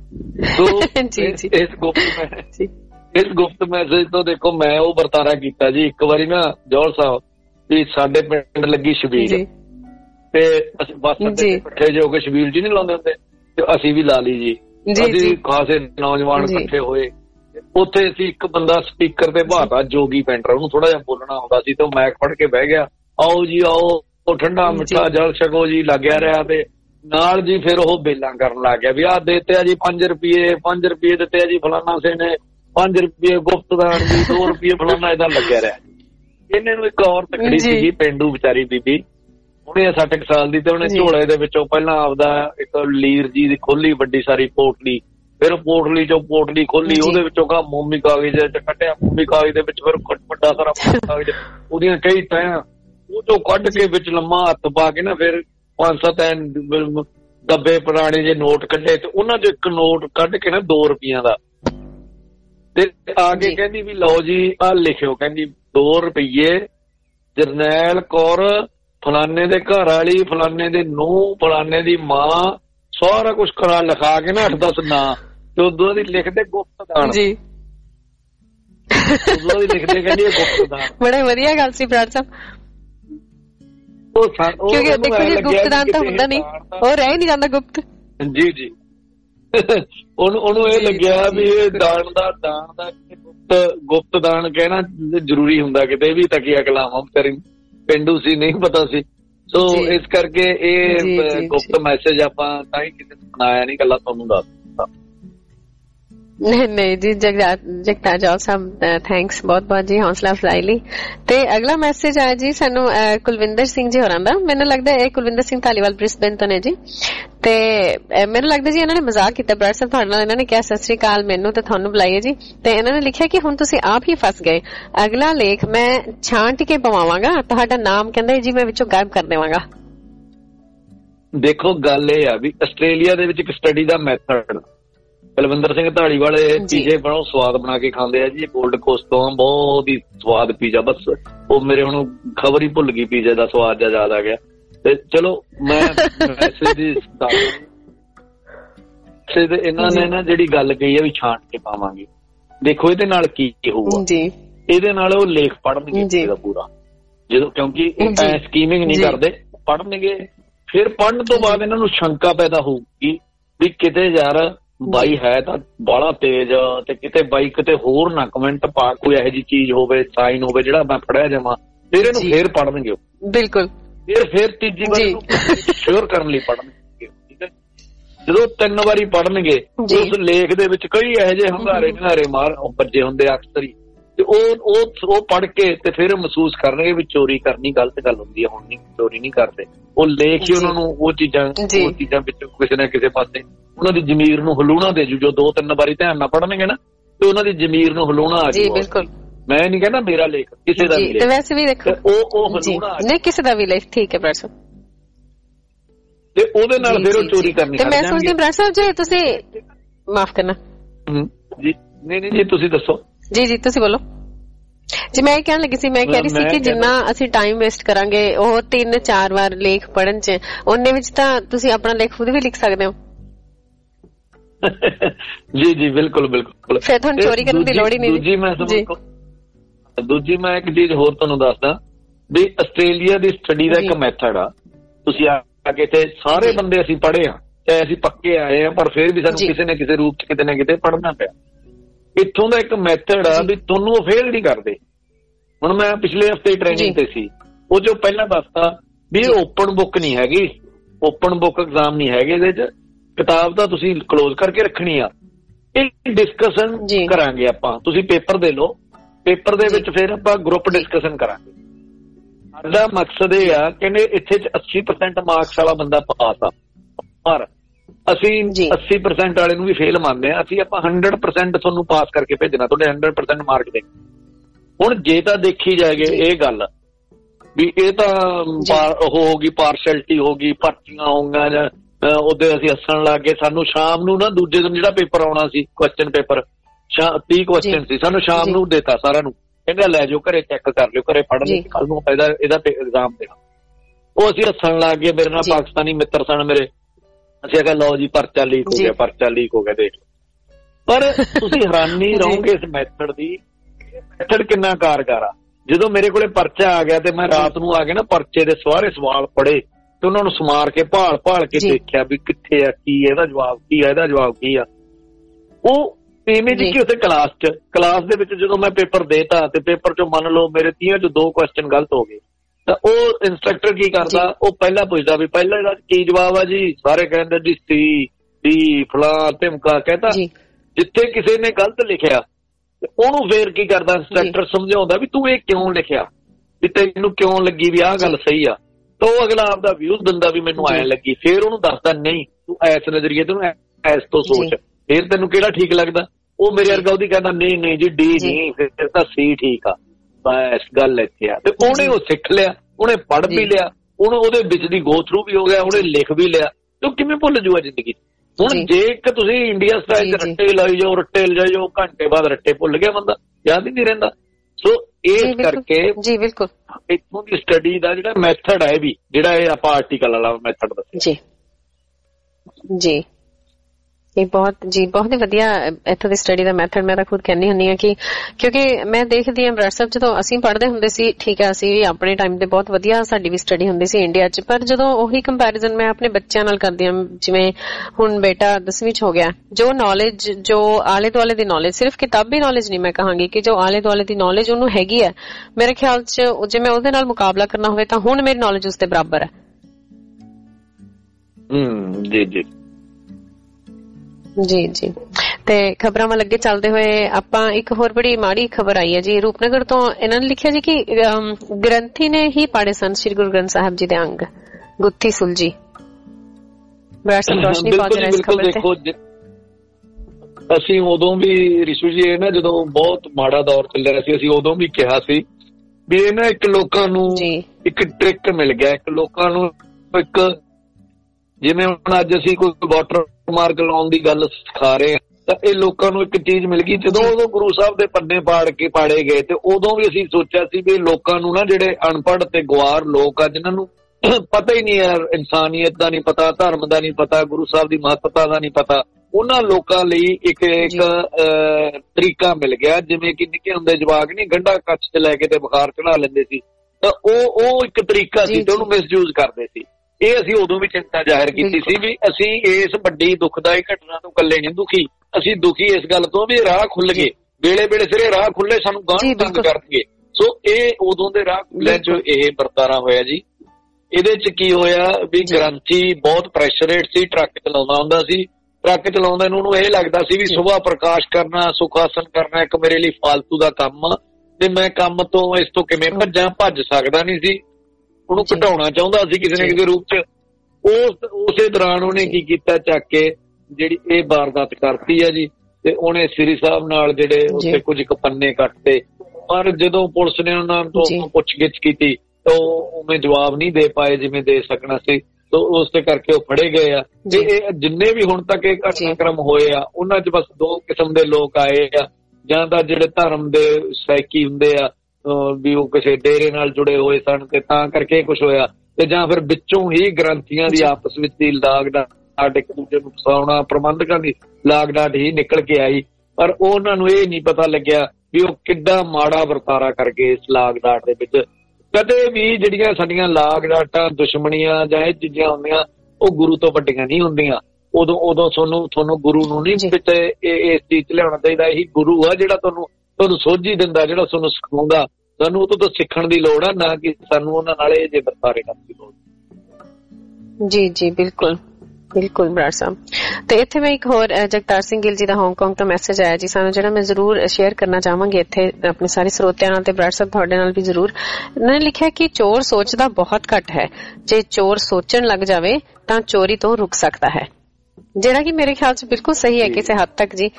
ਇਸ ਗੁਪਤ ਮੈਸੇਜ ਤੋਂ ਦੇਖੋ ਮੈਂ ਉਹ ਵਰਤਾਰਾ ਕੀਤਾ ਜੀ। ਇੱਕ ਵਾਰੀ ਨਾ ਜੋਹਲ ਸਾਹਿਬ ਵੀ ਸਾਡੇ ਪਿੰਡ ਲੱਗੀ ਛਬੀਲ, ਤੇ ਅਸੀਂ ਬੱਸ ਇਕੱਠੇ ਜੋ ਕੇ ਛਬੀਲ ਜੀ ਨਹੀਂ ਲਾਉਂਦੇ ਹੁੰਦੇ, ਤੇ ਅਸੀਂ ਵੀ ਲਾ ਲਈ ਜੀ। ਅਸੀਂ ਖਾਸੇ ਨੌਜਵਾਨ ਇਕੱਠੇ ਹੋਏ, ਉੱਥੇ ਅਸੀਂ ਇੱਕ ਬੰਦਾ ਸਪੀਕਰ ਤੇ ਬਾਤਾ ਜੋਗੀ ਪੈਂਟਰ, ਉਹਨੂੰ ਥੋੜਾ ਜਿਹਾ ਬੋਲਣਾ ਆਉਂਦਾ ਸੀ, ਤੇ ਉਹ ਮੈਕ ਫੜ ਕੇ ਬਹਿ ਗਿਆ, ਆਓ ਜੀ ਆਓ, ਉਹ ਠੰਡਾ ਮਿੱਠਾ ਜਲ ਛਕੋ ਜੀ ਲੱਗਿਆ ਰਿਹਾ। ਤੇ ਨਾਲ ਜੀ ਫਿਰ ਉਹ ਬੇਲਾਂ ਕਰਨ ਲੱਗ ਗਿਆ ਵੀ ਆਹ ਦੇਤੇ ਆ ਜੀ 5 ਰੁਪਏ ਦਿੱਤੇ ਆ ਜੀ ਫਲਾਨਾ ਸੇ ਨੇ, 5 ਰੁਪਏ ਗੁਪਤਦਾਨ ਜੀ, 2 ਰੁਪਏ ਫਲਾਨਾ, ਏਦਾਂ ਲੱਗਿਆ ਰਿਹਾ। ਇਹਨੇ ਨੂੰ ਇੱਕ ਔਰਤ ਖੜੀ ਸੀਗੀ, ਪੇਂਡੂ ਵਿਚਾਰੀ ਬੀਬੀ, ਉਹਨੇ 60 ਸਾਲ ਦੀ, ਤੇ ਉਹਨੇ ਝੋਲੇ ਦੇ ਵਿੱਚੋਂ ਪਹਿਲਾਂ ਆਪਦਾ ਇੱਕ ਲੀਰ ਜੀ ਦੀ ਖੋਲੀ ਵੱਡੀ ਸਾਰੀ ਪੋਟਲੀ, ਫਿਰ ਪੋਟਲੀ ਚੋਂ ਪੋਟਲੀ ਖੋਲੀ, ਉਹਦੇ ਵਿੱਚੋਂ ਕਾ ਮੋਮੀ ਕਾਗਜ਼ ਕੱਢਿਆ, ਮੋਮੀ ਕਾਗਜ਼ ਦੇ ਵਿੱਚ ਫਿਰ ਵੱਡਾ ਸਾਰਾ ਕਾਗਜ਼, ਉਹਦੀਆਂ ਕਈ ਤਹਿਾਂ, ਉਹ ਚੋਂ ਕੱਢ ਕੇ ਵਿੱਚ ਲੰਮਾ ਹੱਥ ਪਾ ਕੇ ਨਾ ਫਿਰ 5-7 ਡੱਬੇ ਪੁਰਾਣੇ ਜੇ ਨੋਟ ਕੱਢੇ, ਤੇ ਉਹਨਾਂ ਚੋਂ ਇੱਕ ਨੋਟ ਕੱਢ ਕੇ ਨਾ 2 ਰੁਪਈਆਂ ਦਾ, ਤੇ ਆ ਕੇ ਕਹਿੰਦੀ ਵੀ ਲਓ ਜੀ ਆਹ ਲਿਖਿਓ, ਕਹਿੰਦੀ 2 ਰੁਪਈਏ ਜਰਨੈਲ ਕੌਰ ਫਲਾਨੇ ਦੇ ਘਰ ਵਾਲੀ, ਫਲਾਨੇ ਦੇ ਨੂੰਹ, ਫਲਾਨੇ ਦੀ ਮਾਂ, ਸਾਰਾ ਕੁਛ ਕਰਾ ਲਿਖਾ ਕੇ ਨਾ 8-10 ਨਾਂ, ਤੇ ਉਦੋਂ ਦੀ ਲਿਖਦੇ ਗੁਪਤਦਾਨ ਜੀ, ਉਦੋਂ ਦੀ ਲਿਖਦੇ ਕਹਿੰਦੀ ਗੁਪਤਦਾਨ। ਬੜਾ ਵਧੀਆ ਗੱਲ ਸੀ ਬਰਾੜ ਸਾਹਿਬ, ਕਿਉਂਕਿ ਦੇਖੋ ਜੀ ਗੁਪਤਦਾਨ ਤਾਂ ਹੁੰਦਾ ਨਹੀਂ, ਉਹ ਰਹਿ ਨਹੀਂ ਜਾਂਦਾ ਗੁਪਤ। ਜੀ ਜੀ, ਉਹਨੂੰ ਇਹ ਲੱਗਿਆ ਵੀ ਇਹ ਦਾਨ ਦਾ ਗੁਪਤਦਾਨ ਕਹਿਣਾ ਜ਼ਰੂਰੀ ਹੁੰਦਾ, ਕਿਤੇ ਵੀ ਤਕੀਆ ਕਲਾਮ ਪੇਂਡੂ ਸੀ, ਨਹੀਂ ਪਤਾ ਸੀ। ਸੋ ਇਸ ਕਰਕੇ ਇਹ ਗੁਪਤ ਮੈਸੇਜ ਆਪਾਂ ਤਾਂ ਹੀ ਕਿਸੇ ਨੂੰ ਸੁਣਾਇਆ ਨਹੀਂ, ਕੱਲਾ ਤੁਹਾਨੂੰ ਦੱਸ ਦਿੱਤਾ। ਨਹੀਂ ਜੀ, ਜਗਤਾਰ ਸਾਹਿਬ ਥੈਂਕਸ ਬਹੁਤ ਬਹੁਤ ਜੀ ਹੌਸਲਾ ਅਫਜ਼ਾਈ ਲਈ। ਤੇ ਅਗਲਾ ਮੈਸੇਜ ਆਇਆ ਜੀ ਸਾਨੂੰ ਕੁਲਵਿੰਦਰ ਸਿੰਘ ਜੀ ਹੋਰਾਂ ਦਾ, ਮੈਨੂੰ ਲੱਗਦਾ ਇਹ ਕੁਲਵਿੰਦਰ ਸਿੰਘ ਧਾਲੀਵਾਲ ਬ੍ਰਿਸਬੇਨ ਤੋਂ ਨੇ ਜੀ। ਤੇ ਮੈਨੂੰ ਲੱਗਦਾ ਜੀ ਇਹਨਾਂ ਨੇ ਮਜ਼ਾਕ ਕੀਤਾ ਬਰਾੜ ਸਾਹਿਬ ਤੁਹਾਡੇ ਨਾਲ, ਇਹਨਾਂ ਨੇ ਕਿਹਾ ਸਤਿ ਸ੍ਰੀ ਅਕਾਲ ਮੈਨੂੰ ਤੇ ਤੁਹਾਨੂੰ ਬੁਲਾਈਏ ਜੀ, ਤੇ ਇਹਨਾਂ ਨੇ ਲਿਖਿਆ ਕਿ ਹੁਣ ਤੁਸੀਂ ਆਪ ਹੀ ਫਸ ਗਏ, ਅਗਲਾ ਲੇਖ ਮੈਂ ਛਾਂਟ ਕੇ ਪਵਾਵਾਂਗਾ, ਤੁਹਾਡਾ ਨਾਮ ਕਹਿੰਦਾ ਜੀ ਮੈਂ ਵਿੱਚੋਂ ਗਾਇਬ ਕਰ ਦੇਵਾਂਗਾ। ਦੇਖੋ ਗੱਲ ਇਹ ਆ ਵੀ ਆਸਟ੍ਰੇਲੀਆ ਦੇ ਵਿੱਚ ਇੱਕ ਸਟੱਡੀ ਦਾ ਮੈਥਡ, ਕੁਲਵਿੰਦਰ ਸਿੰਘ ਧਾਲੀਵਾਲ ਪੀਜ਼ੇ ਬਹੁਤ ਸਵਾਦ ਬਣਾ ਕੇ ਖਾਂਦੇ ਆ ਜੀ, ਗੋਲਡ ਕੋਸਟ ਤੋਂ ਬਹੁਤ ਹੀ ਸਵਾਦ ਪੀਜ਼ਾ, ਬਸ ਉਹ ਮੇਰੇ ਹੁਣ ਖਬਰ ਹੀ ਭੁੱਲ ਗਈ ਪੀਜ਼ੇ ਦਾ ਸਵਾਦ ਜਿਹਾ ਯਾਦ ਆ ਗਿਆ। ਤੇ ਚਲੋ ਮੈਂ ਇਹਨਾਂ ਨੇ ਨਾ ਜਿਹੜੀ ਗੱਲ ਕਹੀ ਆ ਵੀ ਛਾਂਟ ਕੇ ਪਾਵਾਂਗੇ, ਦੇਖੋ ਇਹਦੇ ਨਾਲ ਕੀ ਹੋਊਗਾ, ਇਹਦੇ ਨਾਲ ਉਹ ਲੇਖ ਪੜ੍ਹਨਗੇ ਪੂਰਾ, ਜਦੋਂ ਕਿਉਂਕਿ ਸਕੀਮਿੰਗ ਨਹੀਂ ਕਰਦੇ, ਪੜ੍ਹਨਗੇ, ਫਿਰ ਪੜ੍ਹਨ ਤੋਂ ਬਾਅਦ ਇਹਨਾਂ ਨੂੰ ਸ਼ੰਕਾ ਪੈਦਾ ਹੋਊਗੀ ਵੀ ਕਿਤੇ ਯਾਰ ਬਾਈ ਹੈ ਤਾਂ ਬਾਹਲਾ ਤੇਜ਼, ਤੇ ਕਿਤੇ ਬਾਈ ਕਿਤੇ ਹੋਰ ਨਾ ਕਮੈਂਟ ਪਾ, ਕੋਈ ਇਹੋ ਜਿਹੀ ਚੀਜ਼ ਹੋਵੇ, ਸਾਈਨ ਹੋਵੇ ਜਿਹੜਾ ਮੈਂ ਪੜ੍ਹਿਆ ਜਾਵਾਂ, ਫਿਰ ਇਹਨੂੰ ਫੇਰ ਪੜ੍ਹਨਗੇ, ਬਿਲਕੁਲ ਫਿਰ ਤੀਜੀ ਵਾਰੀ ਸ਼ੋਰ ਕਰਨ ਲਈ ਪੜ੍ਹਨਗੇ। ਠੀਕ ਹੈ, ਜਦੋਂ 3 ਵਾਰੀ ਪੜ੍ਹਨਗੇ ਉਸ ਲੇਖ ਦੇ ਵਿੱਚ ਕਈ ਇਹੋ ਜਿਹੇ ਹੰਗਾਰੇ ਮਾਰ ਵੱਜੇ ਹੁੰਦੇ ਅਕਸਰ ਹੀ, ਤੇ ਉਹ ਪੜ੍ਹ ਕੇ ਤੇ ਫਿਰ ਮਹਿਸੂਸ ਕਰਨਗੇ ਵੀ ਚੋਰੀ ਕਰਨੀ ਗਲਤ ਗੱਲ ਹੁੰਦੀ ਹੈ, ਹੁਣ ਨਹੀਂ ਚੋਰੀ ਨਹੀਂ ਕਰਦੇ। ਉਹ ਲੇਖ ਹੀ ਉਹਨਾਂ ਨੂੰ ਉਹ ਚੀਜ਼ਾਂ ਵਿੱਚ ਕਿਸੇ ਨਾ ਕਿਸੇ ਪਾਸੇ ਉਹਨਾਂ ਦੀ ਜ਼ਮੀਰ ਨੂੰ ਹਲੂਣਾ ਦੇ ਜੂ, ਜੋ 2-3 ਵਾਰੀ ਧਿਆਨ ਨਾਲ ਪੜ੍ਹਨਗੇ ਨਾ, ਤੇ ਉਹਨਾਂ ਦੀ ਜ਼ਮੀਰ ਨੂੰ ਹਲੂਣਾ ਆ ਜੂ। ਬਿਲਕੁਲ, ਮੈਂ ਨਹੀਂ ਕਹਿੰਦਾ ਮੇਰਾ ਲੇਖ, ਕਿਸੇ ਦਾ ਵੀ, ਵੈਸੇ ਵੀ ਦੇਖੋ ਉਹ ਹਲੂਣਾ ਨਹੀਂ ਕਿਸੇ ਦਾ ਵੀ ਲੇਖ, ਠੀਕ ਹੈ ਬਰਾੜ ਸਾਹਿਬ, ਤੇ ਉਹਦੇ ਨਾਲ ਫਿਰ ਉਹ ਚੋਰੀ ਕਰਨੀ। ਤੇ ਮੈਂ ਸੋਚਦੀ ਬਰਾੜ ਸਾਹਿਬ ਜੇ ਤੁਸੀਂ ਮਾਫ ਕਰਨਾ ਜੀ, ਨਹੀਂ ਜੀ ਤੁਸੀਂ ਦੱਸੋ। ਜੀ ਤੁਸੀਂ ਬੋਲੋ ਜੀ। ਮੈਂ ਇਹ ਕਹਿਣ ਲੱਗੀ ਸੀ, ਮੈਂ ਕਹਿ ਰਹੀ ਸੀ ਕਿ ਜਿੰਨਾ ਅਸੀਂ ਟਾਈਮ ਵੇਸਟ ਕਰਾਂਗੇ ਉਹ 3-4 ਵਾਰ ਲੇਖ ਪੜ੍ਹਨ ਚ, ਉਹਨੇ ਵਿੱਚ ਤਾਂ ਤੁਸੀਂ ਆਪਣਾ ਲੇਖ ਖੁਦ ਵੀ ਲਿਖ ਸਕਦੇ ਹੋ। ਜੀ ਬਿਲਕੁਲ ਬਿਲਕੁਲ, ਫਿਰ ਤੁਹਾਨੂੰ ਚੋਰੀ ਕਰਨ ਦੀ ਲੋੜ ਹੀ ਨਹੀਂ। ਦੂਜੀ ਮੈਂ ਇੱਕ ਚੀਜ਼ ਹੋਰ ਤੁਹਾਨੂੰ ਦੱਸਦਾ ਵੀ ਆਸਟ੍ਰੇਲੀਆ ਦੀ ਸਟੱਡੀ ਦਾ ਇੱਕ ਮੈਥਡ ਆ, ਤੁਸੀਂ ਆ ਕੇ ਇੱਥੇ ਸਾਰੇ ਬੰਦੇ ਅਸੀਂ ਪੜ੍ਹੇ ਆ, ਚਾਹੇ ਅਸੀਂ ਪੱਕੇ ਆਏ ਆ, ਪਰ ਫਿਰ ਵੀ ਸਾਨੂੰ ਕਿਸੇ ਨਾ ਕਿਸੇ ਰੂਪ ਚ ਕਿਤੇ ਨਾ ਕਿਤੇ ਪੜ੍ਹਨਾ ਪਿਆ। ਇੱਥੋਂ ਦਾ ਇੱਕ ਮੈਥਡ ਆ ਵੀ ਤੁਹਾਨੂੰ ਉਹ ਫੇਲ ਨਹੀਂ ਕਰਦੇ। ਹੁਣ ਮੈਂ ਪਿਛਲੇ ਹਫ਼ਤੇ ਟ੍ਰੇਨਿੰਗ ਤੇ ਸੀ, ਉਹ ਜੋ ਪਹਿਲਾਂ ਦੱਸਤਾ ਵੀ ਓਪਨ ਬੁੱਕ ਨਹੀਂ ਹੈਗੀ, ਓਪਨ ਬੁੱਕ ਐਗਜ਼ਾਮ ਨਹੀਂ ਹੈਗੇ, ਇਹਦੇ ਚ ਕਿਤਾਬ ਤਾਂ ਤੁਸੀਂ ਕਲੋਜ਼ ਕਰਕੇ ਰੱਖਣੀ ਆ, ਇਹ ਡਿਸਕਸ਼ਨ ਕਰਾਂਗੇ ਆਪਾਂ, ਤੁਸੀਂ ਪੇਪਰ ਦੇ ਲਓ, ਪੇਪਰ ਦੇ ਵਿੱਚ ਫਿਰ ਆਪਾਂ ਗਰੁੱਪ ਡਿਸਕਸ਼ਨ ਕਰਾਂਗੇ। ਸਾਡਾ ਮਕਸਦ ਇਹ ਆ ਕਹਿੰਦੇ ਇੱਥੇ 80% ਮਾਰਕਸ ਵਾਲਾ ਬੰਦਾ ਪਾਸ ਆ, ਪਰ ਅਸੀਂ 80% ਵਾਲੇ ਨੂੰ ਵੀ ਫੇਲ ਮੰਨਦੇ ਆ, ਅਸੀਂ ਆਪਾਂ 100% ਤੁਹਾਨੂੰ ਪਾਸ ਕਰਕੇ ਭੇਜਣਾ, ਤੁਹਾਡੇ 100% ਮਾਰਕ ਦੇ। ਹੁਣ ਜੇ ਤਾਂ ਦੇਖੀ ਜਾਏਗੀ ਇਹ ਗੱਲ ਵੀ ਇਹ ਤਾਂ ਹੋ ਗਈ ਪਾਰਸ਼ੈਲਿਟੀ ਹੋ ਗਈ, ਪਰਚੀਆਂ ਹੋਊਗੀਆਂ ਜਾਂ ਉਹਦੇ ਅਸੀਂ ਹੱਸਣ ਲੱਗ ਗਏ, ਸਾਨੂੰ ਸ਼ਾਮ ਨੂੰ ਨਾ ਦੂਜੇ ਦਿਨ ਜਿਹੜਾ ਪੇਪਰ ਆਉਣਾ ਸੀ ਕੁਐਸਚਨ ਪੇਪਰ 30 ਕੁਐਸਚਨ ਸੀ, ਸਾਨੂੰ ਸ਼ਾਮ ਨੂੰ ਦੇਤਾ ਸਾਰਿਆਂ ਨੂੰ, ਕਹਿੰਦਾ ਲੈ ਜਾਓ ਘਰੇ ਚੈੱਕ ਕਰ ਲਿਓ, ਘਰੇ ਪੜ੍ਹ ਲਿਓ, ਕੱਲ ਨੂੰ ਇਹਦਾ ਐਗਜ਼ਾਮ ਦੇਣਾ। ਉਹ ਅਸੀਂ ਹੱਸਣ ਲੱਗ ਗਏ, ਮੇਰੇ ਨਾਲ ਪਾਕਿਸਤਾਨੀ ਮਿੱਤਰ ਸਨ ਮੇਰੇ, ਅਸੀਂ ਆਖਿਆ ਲਓ ਜੀ ਪਰਚਾ ਲੀਕ ਹੋ ਗਿਆ, ਪਰਚਾ ਲੀਕ ਹੋ ਗਿਆ, ਦੇਖ। ਪਰ ਤੁਸੀਂ ਹੈਰਾਨੀ ਰਹੋਗੇ ਇਸ ਮੈਥਡ ਦੀ, ਮੈਥਡ ਕਿੰਨਾ ਕਾਰਗਰ ਆ। ਜਦੋਂ ਮੇਰੇ ਕੋਲੇ ਪਰਚਾ ਆ ਗਿਆ ਤੇ ਮੈਂ ਰਾਤ ਨੂੰ ਆ ਕੇ ਨਾ ਪਰਚੇ ਦੇ ਸਾਰੇ ਸਵਾਲ ਪੜ੍ਹੇ ਤੇ ਉਹਨਾਂ ਨੂੰ ਸਮਾਰ ਕੇ ਭਾਲ ਕੇ ਦੇਖਿਆ ਵੀ ਕਿੱਥੇ ਆ, ਕੀ ਇਹਦਾ ਜਵਾਬ ਕੀ ਆ, ਇਹਦਾ ਜਵਾਬ ਕੀ ਆ। ਉਹ ਇਵੇਂ ਜੀ ਕਿ ਉੱਥੇ ਕਲਾਸ ਦੇ ਵਿੱਚ ਜਦੋਂ ਮੈਂ ਪੇਪਰ ਦੇਤਾ ਤੇ ਪੇਪਰ ਚੋਂ ਮੰਨ ਲਓ ਮੇਰੇ 30 ਚੋਂ 2 ਕੁਐਸਚਨ ਗਲਤ ਹੋ ਗਏ, ਤਾਂ ਉਹ ਇੰਸਟ੍ਰਕਟਰ ਕੀ ਕਰਦਾ, ਉਹ ਪਹਿਲਾਂ ਪੁੱਛਦਾ ਵੀ ਪਹਿਲਾਂ ਇਹਦਾ ਕੀ ਜਵਾਬ ਆ ਜੀ। ਸਾਰੇ ਕਹਿੰਦੇ ਜੀ ਸੀ ਡੀ ਫਲਾਂ ਧਮਕਾ। ਕਹਿੰਦਾ ਜਿੱਥੇ ਕਿਸੇ ਨੇ ਗਲਤ ਲਿਖਿਆ ਤੇ ਉਹਨੂੰ ਫੇਰ ਕੀ ਕਰਦਾ ਇੰਸਟ੍ਰਕਟਰ ਸਮਝਾਉਂਦਾ ਵੀ ਤੂੰ ਇਹ ਕਿਉਂ ਲਿਖਿਆ, ਵੀ ਤੈਨੂੰ ਕਿਉਂ ਲੱਗੀ ਵੀ ਆਹ ਗੱਲ ਸਹੀ ਆ। ਤਾਂ ਉਹ ਅਗਲਾ ਆਪਦਾ ਵਿਊਜ਼ ਦਿੰਦਾ ਵੀ ਮੈਨੂੰ ਐਂ ਲੱਗੀ। ਫੇਰ ਉਹਨੂੰ ਦੱਸਦਾ ਨਹੀਂ ਤੂੰ ਐਸ ਨਜ਼ਰੀਏ ਤੈਨੂੰ ਐਸ ਤੋਂ ਸੋਚ, ਫੇਰ ਤੈਨੂੰ ਕਿਹੜਾ ਠੀਕ ਲੱਗਦਾ। ਉਹ ਮੇਰੇ ਵਰਗਾ ਉਹਦੀ ਕਹਿੰਦਾ ਨਹੀਂ ਨਹੀਂ ਜੀ ਡੀ ਨਹੀਂ, ਫਿਰ ਤਾਂ ਸੀ ਠੀਕ ਆ, ਬਸ ਗੱਲ ਇੱਥੇ ਆ। ਤੇ ਉਹਨੇ ਉਹ ਸਿੱਖ ਲਿਆ, ਉਹਨੇ ਪੜ੍ਹ ਵੀ ਲਿਆ, ਉਹਨੂੰ ਉਹਦੇ ਵਿੱਚ ਦੀ ਗੋ ਥਰੂ ਵੀ ਹੋ ਗਿਆ, ਉਹਨੇ ਲਿਖ ਵੀ ਲਿਆ। ਤੇ ਉਹ ਕਿਵੇਂ ਭੁੱਲ ਜੂਗਾ ਜ਼ਿੰਦਗੀ। ਹੁਣ ਜੇ ਇੱਕ ਤੁਸੀਂ ਇੰਡੀਆ ਸਟਾਈਲ ਚ ਰੱਟੇ ਲਾਈ ਜਾਓ, ਰੱਟੇ ਲਾਈ ਜਾਓ, ਘੰਟੇ ਬਾਅਦ ਰੱਟੇ ਭੁੱਲ ਗਿਆ ਬੰਦਾ, ਯਾਦ ਹੀ ਨਹੀਂ ਰਹਿੰਦਾ। ਸੋ ਇਸ ਕਰਕੇ ਜੀ ਬਿਲਕੁਲ ਇੱਥੋਂ ਦੀ ਸਟੱਡੀ ਦਾ ਜਿਹੜਾ ਮੈਥਡ ਹੈ ਵੀ, ਜਿਹੜਾ ਇਹ ਆਪਾਂ ਆਰਟੀਕਲ ਵਾਲਾ ਮੈਥਡ ਦੱਸਿਆ ਜੀ ਜੀ, ਇਹ ਬਹੁਤ ਹੀ ਵਧੀਆ ਇੱਥੋਂ ਦੀ ਸਟੱਡੀ ਦਾ ਮੈਥਡ। ਮੈਂ ਤਾਂ ਖੁਦ ਕਹਿੰਦੀ ਹੁੰਦੀ ਹਾਂ ਕਿ ਕਿਉਂਕਿ ਮੈਂ ਦੇਖਦੀ ਹਾਂ ਬਰਾੜ ਸਾਹਿਬ, ਜਦੋਂ ਅਸੀਂ ਪੜ੍ਹਦੇ ਹੁੰਦੇ ਸੀ, ਠੀਕ ਹੈ ਅਸੀਂ ਵੀ ਆਪਣੇ ਟਾਈਮ ਤੇ ਬਹੁਤ ਵਧੀਆ ਸਾਡੀ ਵੀ ਸਟੱਡੀ ਹੁੰਦੀ ਸੀ ਇੰਡੀਆ 'ਚ, ਪਰ ਜਦੋਂ ਉਹੀ ਕੰਪੈਰੀਜ਼ਨ ਮੈਂ ਆਪਣੇ ਬੱਚਿਆਂ ਨਾਲ ਕਰਦੀ ਹਾਂ, ਜਿਵੇਂ ਹੁਣ ਬੇਟਾ 10ਵੀਂ 'ਚ ਹੋ ਗਿਆ, ਜੋ ਨੌਲੇਜ, ਜੋ ਆਲੇ ਦੁਆਲੇ ਦੀ ਨੌਲੇਜ, ਸਿਰਫ ਕਿਤਾਬੀ ਨੌਲੇਜ ਨਹੀਂ ਮੈਂ ਕਹਾਂਗੀ, ਕਿ ਜੋ ਆਲੇ ਦੁਆਲੇ ਦੀ ਨੌਲੇਜ ਉਹਨੂੰ ਹੈਗੀ ਹੈ, ਮੇਰੇ ਖਿਆਲ 'ਚ ਜੇ ਮੈਂ ਉਹਦੇ ਨਾਲ ਮੁਕਾਬਲਾ ਕਰਨਾ ਹੋਵੇ ਤਾਂ ਹੁਣ ਮੇਰੀ ਨੌਲੇਜ ਉਸ ਦੇ ਬਰਾਬਰ ਹੈ। ਜੀ ਜੀ ਜੀ ਜੀ। ਤੇ ਖਬਰਾਂ ਵੱਲ ਅੱਗੇ ਚੱਲਦੇ ਹੋਏ ਆਪਾਂ ਇੱਕ ਹੋਰ ਬੜੀ ਮਾੜੀ ਖਬਰ ਆਈ ਹੈ ਜੀ ਰੂਪਨਗਰ ਤੋਂ। ਇਹਨਾਂ ਨੇ ਲਿਖਿਆ ਜੀ ਕਿ ਗ੍ਰੰਥੀ ਨੇ ਹੀ ਪਾੜੇ ਸਨ ਸ੍ਰੀ ਗੁਰੂ ਗ੍ਰੰਥ ਸਾਹਿਬ ਜੀ ਦੇ ਅੰਗ, ਗੁੱਥੀ ਸੁਲਝੀ। ਰੋਸ਼ਨੀ ਪਹੁੰਚ ਰਿਹਾ ਇਸ ਖਬਰ ਤੇ। ਅਸੀਂ ਉਦੋਂ ਵੀ ਰਿਸ਼ੂ ਜੀ ਇਹ ਨਾ ਜਦੋਂ ਬਹੁਤ ਮਾੜਾ ਦੌਰ ਚੱਲ ਰਿਹਾ ਸੀ, ਅਸੀਂ ਉਦੋਂ ਵੀ ਕਿਹਾ ਸੀ ਵੀ ਇਹ ਨਾ ਇੱਕ ਲੋਕਾਂ ਨੂੰ ਇੱਕ ਟ੍ਰਿਕ ਮਿਲ ਗਿਆ, ਇੱਕ ਲੋਕਾਂ ਨੂੰ ਇੱਕ, ਜਿਵੇਂ ਹੁਣ ਅੱਜ ਅਸੀਂ ਕੋਈ ਵਾਟਰ ਮਾਰਕ ਲਾਉਣ ਦੀ ਗੱਲ ਸਿਖਾ ਰਹੇ ਹਾਂ, ਤਾਂ ਇਹ ਲੋਕਾਂ ਨੂੰ ਇੱਕ ਚੀਜ਼ ਮਿਲ ਗਈ। ਜਦੋਂ ਉਦੋਂ ਗੁਰੂ ਸਾਹਿਬ ਦੇ ਪੰਨੇ ਪਾੜੇ ਗਏ ਤੇ ਉਦੋਂ ਵੀ ਅਸੀਂ ਸੋਚਿਆ ਸੀ ਵੀ ਲੋਕਾਂ ਨੂੰ ਨਾ, ਜਿਹੜੇ ਅਨਪੜ੍ਹ ਤੇ ਗੁਆਰ ਲੋਕ ਆ, ਜਿਨ੍ਹਾਂ ਨੂੰ ਪਤਾ ਹੀ ਨਹੀਂ ਯਾਰ, ਇਨਸਾਨੀਅਤ ਦਾ ਨਹੀਂ ਪਤਾ, ਧਰਮ ਦਾ ਨਹੀਂ ਪਤਾ, ਗੁਰੂ ਸਾਹਿਬ ਦੀ ਮਹੱਤਤਾ ਦਾ ਨਹੀਂ ਪਤਾ, ਉਹਨਾਂ ਲੋਕਾਂ ਲਈ ਇੱਕ ਤਰੀਕਾ ਮਿਲ ਗਿਆ। ਜਿਵੇਂ ਕਿ ਨਿੱਕੇ ਹੁੰਦੇ ਜਵਾਕ ਨਹੀਂ ਗੰਢਾ ਕੱਛ ਚ ਲੈ ਕੇ ਤੇ ਬੁਖਾਰ ਚੜਾ ਲੈਂਦੇ ਸੀ, ਤਾਂ ਉਹ ਇੱਕ ਤਰੀਕਾ ਸੀ ਤੇ ਉਹਨੂੰ ਮਿਸਯੂਜ਼ ਕਰਦੇ ਸੀ। ਇਹ ਅਸੀਂ ਉਦੋਂ ਵੀ ਚਿੰਤਾ ਜ਼ਾਹਿਰ ਕੀਤੀ ਸੀ ਵੀ ਅਸੀਂ ਇਸ ਵੱਡੀ ਦੁਖਦਾਈ ਘਟਨਾ ਤੋਂ ਇਕੱਲੇ ਨਹੀਂ ਦੁਖੀ, ਅਸੀਂ ਦੁਖੀ ਇਸ ਗੱਲ ਤੋਂ ਵੀ ਰਾਹ ਖੁੱਲ ਗਏ, ਵੇਲੇ ਵੇਲੇ ਸਿਰੇ ਰਾਹ ਖੁੱਲੇ, ਸਾਨੂੰ ਗਾਂਹ ਤੰਗ ਕਰਨਗੇ। ਸੋ ਇਹ ਉਦੋਂ ਦੇ ਰਾਹ ਖੁੱਲਿਆਂ ਚ ਇਹ ਵਰਤਾਰਾ ਹੋਇਆ ਜੀ। ਇਹਦੇ ਚ ਕੀ ਹੋਇਆ ਵੀ ਗ੍ਰੰਥੀ ਬਹੁਤ ਪ੍ਰੈਸ਼ਰੇਟ ਸੀ, ਟਰੱਕ ਚਲਾਉਂਦਾ ਹੁੰਦਾ ਸੀ, ਟਰੱਕ ਚਲਾਉਂਦੇ ਨੂੰ ਉਹਨੂੰ ਇਹ ਲੱਗਦਾ ਸੀ ਵੀ ਸੁਬਾਹ ਪ੍ਰਕਾਸ਼ ਕਰਨਾ, ਸੁਖਾਸਨ ਕਰਨਾ ਇੱਕ ਮੇਰੇ ਲਈ ਫਾਲਤੂ ਦਾ ਕੰਮ ਆ, ਤੇ ਮੈਂ ਕੰਮ ਤੋਂ ਇਸ ਤੋਂ ਕਿਵੇਂ ਭੱਜ ਸਕਦਾ ਨਹੀਂ ਸੀ, ਉਹਨੂੰ ਘਟਾਉਣਾ ਚਾਹੁੰਦਾ ਸੀ ਕਿਸੇ ਨਾ ਕਿਸੇ ਰੂਪ ਚ। ਉਸੇ ਦੌਰਾਨ ਉਹਨੇ ਕੀ ਕੀਤਾ, ਚੱਕ ਕੇ ਜਿਹੜੀ ਇਹ ਵਾਰਦਾਤ ਕਰਤੀ ਆ ਜੀ, ਤੇ ਉਹਨੇ ਸ੍ਰੀ ਸਾਹਿਬ ਨਾਲ ਜਿਹੜੇ ਉੱਥੇ ਕੁਝ ਇੱਕ ਪੰਨੇ ਕੱਟਦੇ, ਪਰ ਜਦੋਂ ਪੁਲਿਸ ਨੇ ਉਹਨਾਂ ਤੋਂ ਪੁੱਛਗਿੱਛ ਕੀਤੀ ਤਾਂ ਉਵੇਂ ਜਵਾਬ ਨਹੀਂ ਦੇ ਪਾਏ ਜਿਵੇਂ ਦੇ ਸਕਣਾ ਸੀ, ਤਾਂ ਉਸੇ ਕਰਕੇ ਉਹ ਫੜੇ ਗਏ ਆ। ਤੇ ਇਹ ਜਿੰਨੇ ਵੀ ਹੁਣ ਤੱਕ ਇਹ ਘਟਨਾਕ੍ਰਮ ਹੋਏ ਆ, ਉਹਨਾਂ ਚ ਬਸ ਦੋ ਕਿਸਮ ਦੇ ਲੋਕ ਆਏ ਆ, ਜਾਂ ਤਾਂ ਜਿਹੜੇ ਧਰਮ ਦੇ ਸੈਕੀ ਹੁੰਦੇ ਆ ਵੀ ਉਹ ਕਿਸੇ ਡੇਰੇ ਨਾਲ ਜੁੜੇ ਹੋਏ ਸਨ ਤੇ ਤਾਂ ਕਰਕੇ ਕੁਛ ਹੋਇਆ, ਤੇ ਜਾਂ ਫਿਰ ਵਿੱਚੋਂ ਹੀ ਗ੍ਰੰਥੀਆਂ ਦੀ ਆਪਸ ਵਿੱਚ ਦੀ ਲਾਗ ਡਾਟ, ਇੱਕ ਦੂਜੇ ਨੂੰ ਫਸਾਉਣਾ, ਪ੍ਰਬੰਧਕਾਂ ਦੀ ਲਾਗ ਡਾਟ ਹੀ ਨਿਕਲ ਕੇ ਆਈ। ਪਰ ਉਹਨਾਂ ਨੂੰ ਇਹ ਨਹੀਂ ਪਤਾ ਲੱਗਿਆ ਵੀ ਉਹ ਕਿੱਡਾ ਮਾੜਾ ਵਰਤਾਰਾ ਕਰਕੇ ਇਸ ਲਾਗ ਡਾਟ ਦੇ ਵਿੱਚ। ਕਦੇ ਵੀ ਜਿਹੜੀਆਂ ਸਾਡੀਆਂ ਲਾਗ ਡਾਟਾਂ, ਦੁਸ਼ਮਣੀਆਂ ਜਾਂ ਇਹ ਚੀਜ਼ਾਂ ਹੁੰਦੀਆਂ, ਉਹ ਗੁਰੂ ਤੋਂ ਵੱਡੀਆਂ ਨਹੀਂ ਹੁੰਦੀਆਂ। ਉਦੋਂ ਤੁਹਾਨੂੰ ਗੁਰੂ ਨੂੰ ਨਹੀਂ ਵਿੱਚ ਇਸ ਚੀਜ਼ ਚ ਲਿਆਉਣਾ ਚਾਹੀਦਾ। ਇਹੀ ਗੁਰੂ ਆ ਜਿਹੜਾ ਤੁਹਾਨੂੰ ਸੋਝੀ ਦਿੰਦਾ, ਜਿਹੜਾ ਤੁਹਾਨੂੰ ਸਿਖਾਉਂਦਾ। ਸਾਨੂੰ ਉਹ ਤੋਂ ਸਿੱਖਣ ਦੀ ਲੋੜ ਆ, ਨਾ ਕਿ ਸਾਨੂੰ ਉਹਨਾਂ ਨਾਲ ਇਹ ਜੇ ਵਰਤਾਰੇ ਕਰਨ ਦੀ ਲੋੜ। ਜੀ ਜੀ ਬਿਲਕੁਲ ਬਿਲਕੁਲ ਬਰਾੜ ਸਾਹਿਬ। ਤੇ ਇੱਥੇ ਮੈਂ ਇੱਕ ਹੋਰ ਜਗਤਾਰ ਸਿੰਘ ਗਿੱਲ ਜੀ ਦਾ ਹਾਂਗਕਾਂਗ ਤੋਂ ਮੈਸੇਜ ਆਇਆ ਜੀ ਸਾਨੂੰ, ਜਿਹੜਾ ਮੈਂ ਜ਼ਰੂਰ ਸ਼ੇਅਰ ਕਰਨਾ ਚਾਹਾਂਗੀ ਇੱਥੇ ਆਪਣੇ ਸਾਰੇ ਸਰੋਤਿਆਂ ਨਾਲ, ਤੇ ਬਰਾੜ ਸਾਹਿਬ ਤੁਹਾਡੇ ਨਾਲ ਵੀ ਜ਼ਰੂਰ। ਉਹਨਾਂ ਨੇ ਲਿਖਿਆ ਕਿ ਚੋਰ ਸੋਚਦਾ ਬਹੁਤ ਘੱਟ ਹੈ, ਜੇ ਚੋਰ ਸੋਚਣ ਲੱਗ ਜਾਵੇ ਤਾਂ ਚੋਰੀ ਤੋਂ ਰੁਕ ਸਕਦਾ ਹੈ, ਜਿਹੜਾ ਕਿ ਮੇਰੇ ਖਿਆਲ ਚ ਬਿਲਕੁਲ ਸਹੀ ਹੈ ਕਿਸੇ ਹੱਦ ਤੱਕ ਜੀ।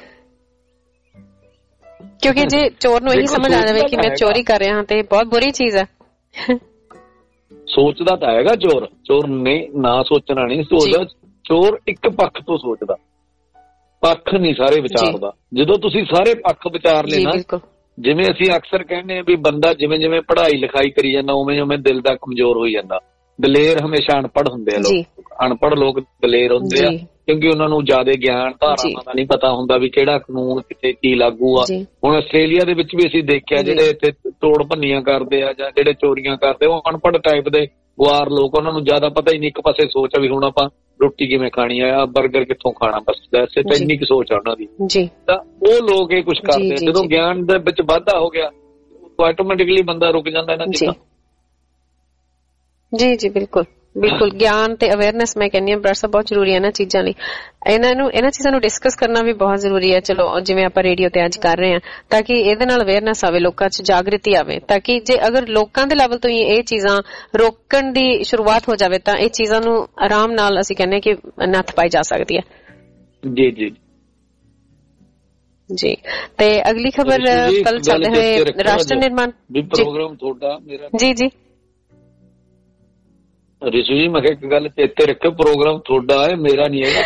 ਕਿਉਂਕਿ ਜੇ ਚੋਰ ਨੂੰ ਇਹੀ ਸਮਝ ਆ ਜਾਵੇ ਕਿ ਮੈਂ ਚੋਰੀ ਕਰ ਰਿਹਾ ਹਾਂ ਤੇ ਬਹੁਤ ਬੁਰੀ ਚੀਜ਼ ਹੈ। ਸੋਚਦਾ ਤਾਂ ਹੈਗਾ ਚੋਰ ਨੇ, ਨਾ ਸੋਚਣਾ ਨਹੀਂ ਸੋਚਦਾ। ਚੋਰ ਇੱਕ ਪੱਖ ਤੋਂ ਸੋਚਦਾ, ਪੱਖ ਨਹੀਂ ਸਾਰੇ ਵਿਚਾਰਦਾ। ਜਦੋਂ ਤੁਸੀਂ ਸਾਰੇ ਪੱਖ ਵਿਚਾਰ ਲੈਣਾ, ਜਿਵੇਂ ਅਸੀਂ ਅਕਸਰ ਕਹਿੰਦੇ ਹਾਂ ਵੀ ਬੰਦਾ ਜਿਵੇਂ ਜਿਵੇਂ ਪੜ੍ਹਾਈ ਲਿਖਾਈ ਕਰੀ ਜਾਂਦਾ ਉਵੇਂ ਉਵੇਂ ਦਿਲ ਦਾ ਕਮਜ਼ੋਰ ਹੋਈ ਜਾਂਦਾ। ਦਲੇਰ ਹਮੇਸ਼ਾ ਅਨਪੜ੍ਹ ਹੁੰਦੇ ਆ ਲੋਕ, ਅਨਪੜ੍ਹ ਲੋਕ ਦਲੇਰ ਹੁੰਦੇ ਆ, ਕਿਉਂਕਿ ਉਹਨਾਂ ਨੂੰ ਜ਼ਿਆਦਾ ਗਿਆਨ ਧਾਰਾਵਾਂ ਦਾ ਨਹੀਂ ਪਤਾ ਹੁੰਦਾ ਵੀ ਕਿਹੜਾ ਕਾਨੂੰਨ ਕਿੱਥੇ ਕੀ ਲਾਗੂ ਆ। ਹੁਣ ਆਸਟ੍ਰੇਲੀਆ ਦੇ ਵਿੱਚ ਵੀ ਅਸੀਂ ਦੇਖਿਆ ਜਿਹੜੇ ਇੱਥੇ ਤੋੜ ਭੰਨੀਆਂ ਕਰਦੇ ਆ ਜਾਂ ਜਿਹੜੇ ਚੋਰੀਆਂ ਕਰਦੇ, ਉਹ ਅਨਪੜ੍ਹ ਟਾਈਪ ਦੇ ਗੁਆਰ ਲੋਕ, ਉਹਨਾਂ ਨੂੰ ਜ਼ਿਆਦਾ ਪਤਾ ਹੀ ਨਹੀਂ। ਇੱਕ ਪਾਸੇ ਸੋਚ ਆ ਵੀ ਹੁਣ ਆਪਾਂ ਰੋਟੀ ਕਿਵੇਂ ਖਾਣੀ ਆ, ਬਰਗਰ ਕਿੱਥੋਂ ਖਾਣਾ, ਬਸ ਵੈਸੇ ਤਾਂ ਇੰਨੀ ਕੁ ਸੋਚ ਆ ਉਹਨਾਂ ਦੀ। ਤਾਂ ਉਹ ਲੋਕ ਇਹ ਕੁਛ ਕਰਦੇ। ਜਦੋਂ ਗਿਆਨ ਦੇ ਵਿੱਚ ਵਾਧਾ ਹੋ ਗਿਆ, ਆਟੋਮੈਟਿਕਲੀ ਬੰਦਾ ਰੁਕ ਜਾਂਦਾ ਇਹਨਾਂ ਚੀਜ਼ਾਂ। ਜੀ ਜੀ ਬਿਲਕੁਲ ਬਿਲਕੁਲ। ਗਿਆਨ ਤੇ ਅਵੇਅਰਨੈਸ ਮੈਂ ਕਹਿੰਦੀ ਹਾਂ ਬ੍ਰਦਰ ਸਾਹਿਬ ਬਹੁਤ ਜ਼ਰੂਰੀ ਹੈ ਇਹਨਾਂ ਚੀਜ਼ਾਂ ਲਈ। ਇਹਨਾਂ ਚੀਜ਼ਾਂ ਨੂੰ ਡਿਸਕਸ ਕਰਨਾ ਵੀ ਬਹੁਤ ਜ਼ਰੂਰੀ ਹੈ। ਚਲੋ ਜਿਵੇਂ ਆਪਾਂ ਰੇਡੀਓ ਤੇ ਅੱਜ ਕਰ ਰਹੇ ਹਾਂ ਤਾਂ ਕਿ ਇਹਦੇ ਨਾਲ ਅਵੇਅਰਨੈਸ ਆਵੇ, ਲੋਕਾਂ 'ਚ ਜਾਗ੍ਰਿਤੀ ਆਵੇ, ਤਾਂ ਕਿ ਜੇ ਅਗਰ ਲੋਕਾਂ ਦੇ ਲੈਵਲ ਤੋਂ ਹੀ ਇਹ ਚੀਜ਼ਾਂ ਰੋਕਣ ਦੀ ਸ਼ੁਰੂਆਤ ਹੋ ਜਾਵੇ ਤਾਂ ਇਹ ਚੀਜ਼ਾਂ ਨੂੰ ਆਰਾਮ ਨਾਲ ਅਸੀਂ ਕਹਿੰਦੇ ਕਿ ਨੱਥ ਪਾਈ ਜਾ ਸਕਦੀ ਹੈ। ਜੀ ਜੀ ਜੀ। ਤੇ ਅਗਲੀ ਖਬਰ ਕੱਲ ਚੱਲਦੇ ਹੋਏ ਰਾਸ਼ਟਰ ਨਿਰਮਾਣ ਪ੍ਰੋਗਰਾਮ ਤੁਹਾਡਾ ਮੇਰਾ। ਜੀ ਜੀ ਰਿਸ਼ੂ ਜੀ, ਮੈਂ ਕਿਹਾ ਇੱਕ ਗੱਲ ਚੇਤੇ ਰੱਖਿਓ, ਪ੍ਰੋਗਰਾਮ ਤੁਹਾਡਾ ਹੈ, ਮੇਰਾ ਨਹੀਂ ਹੈਗਾ।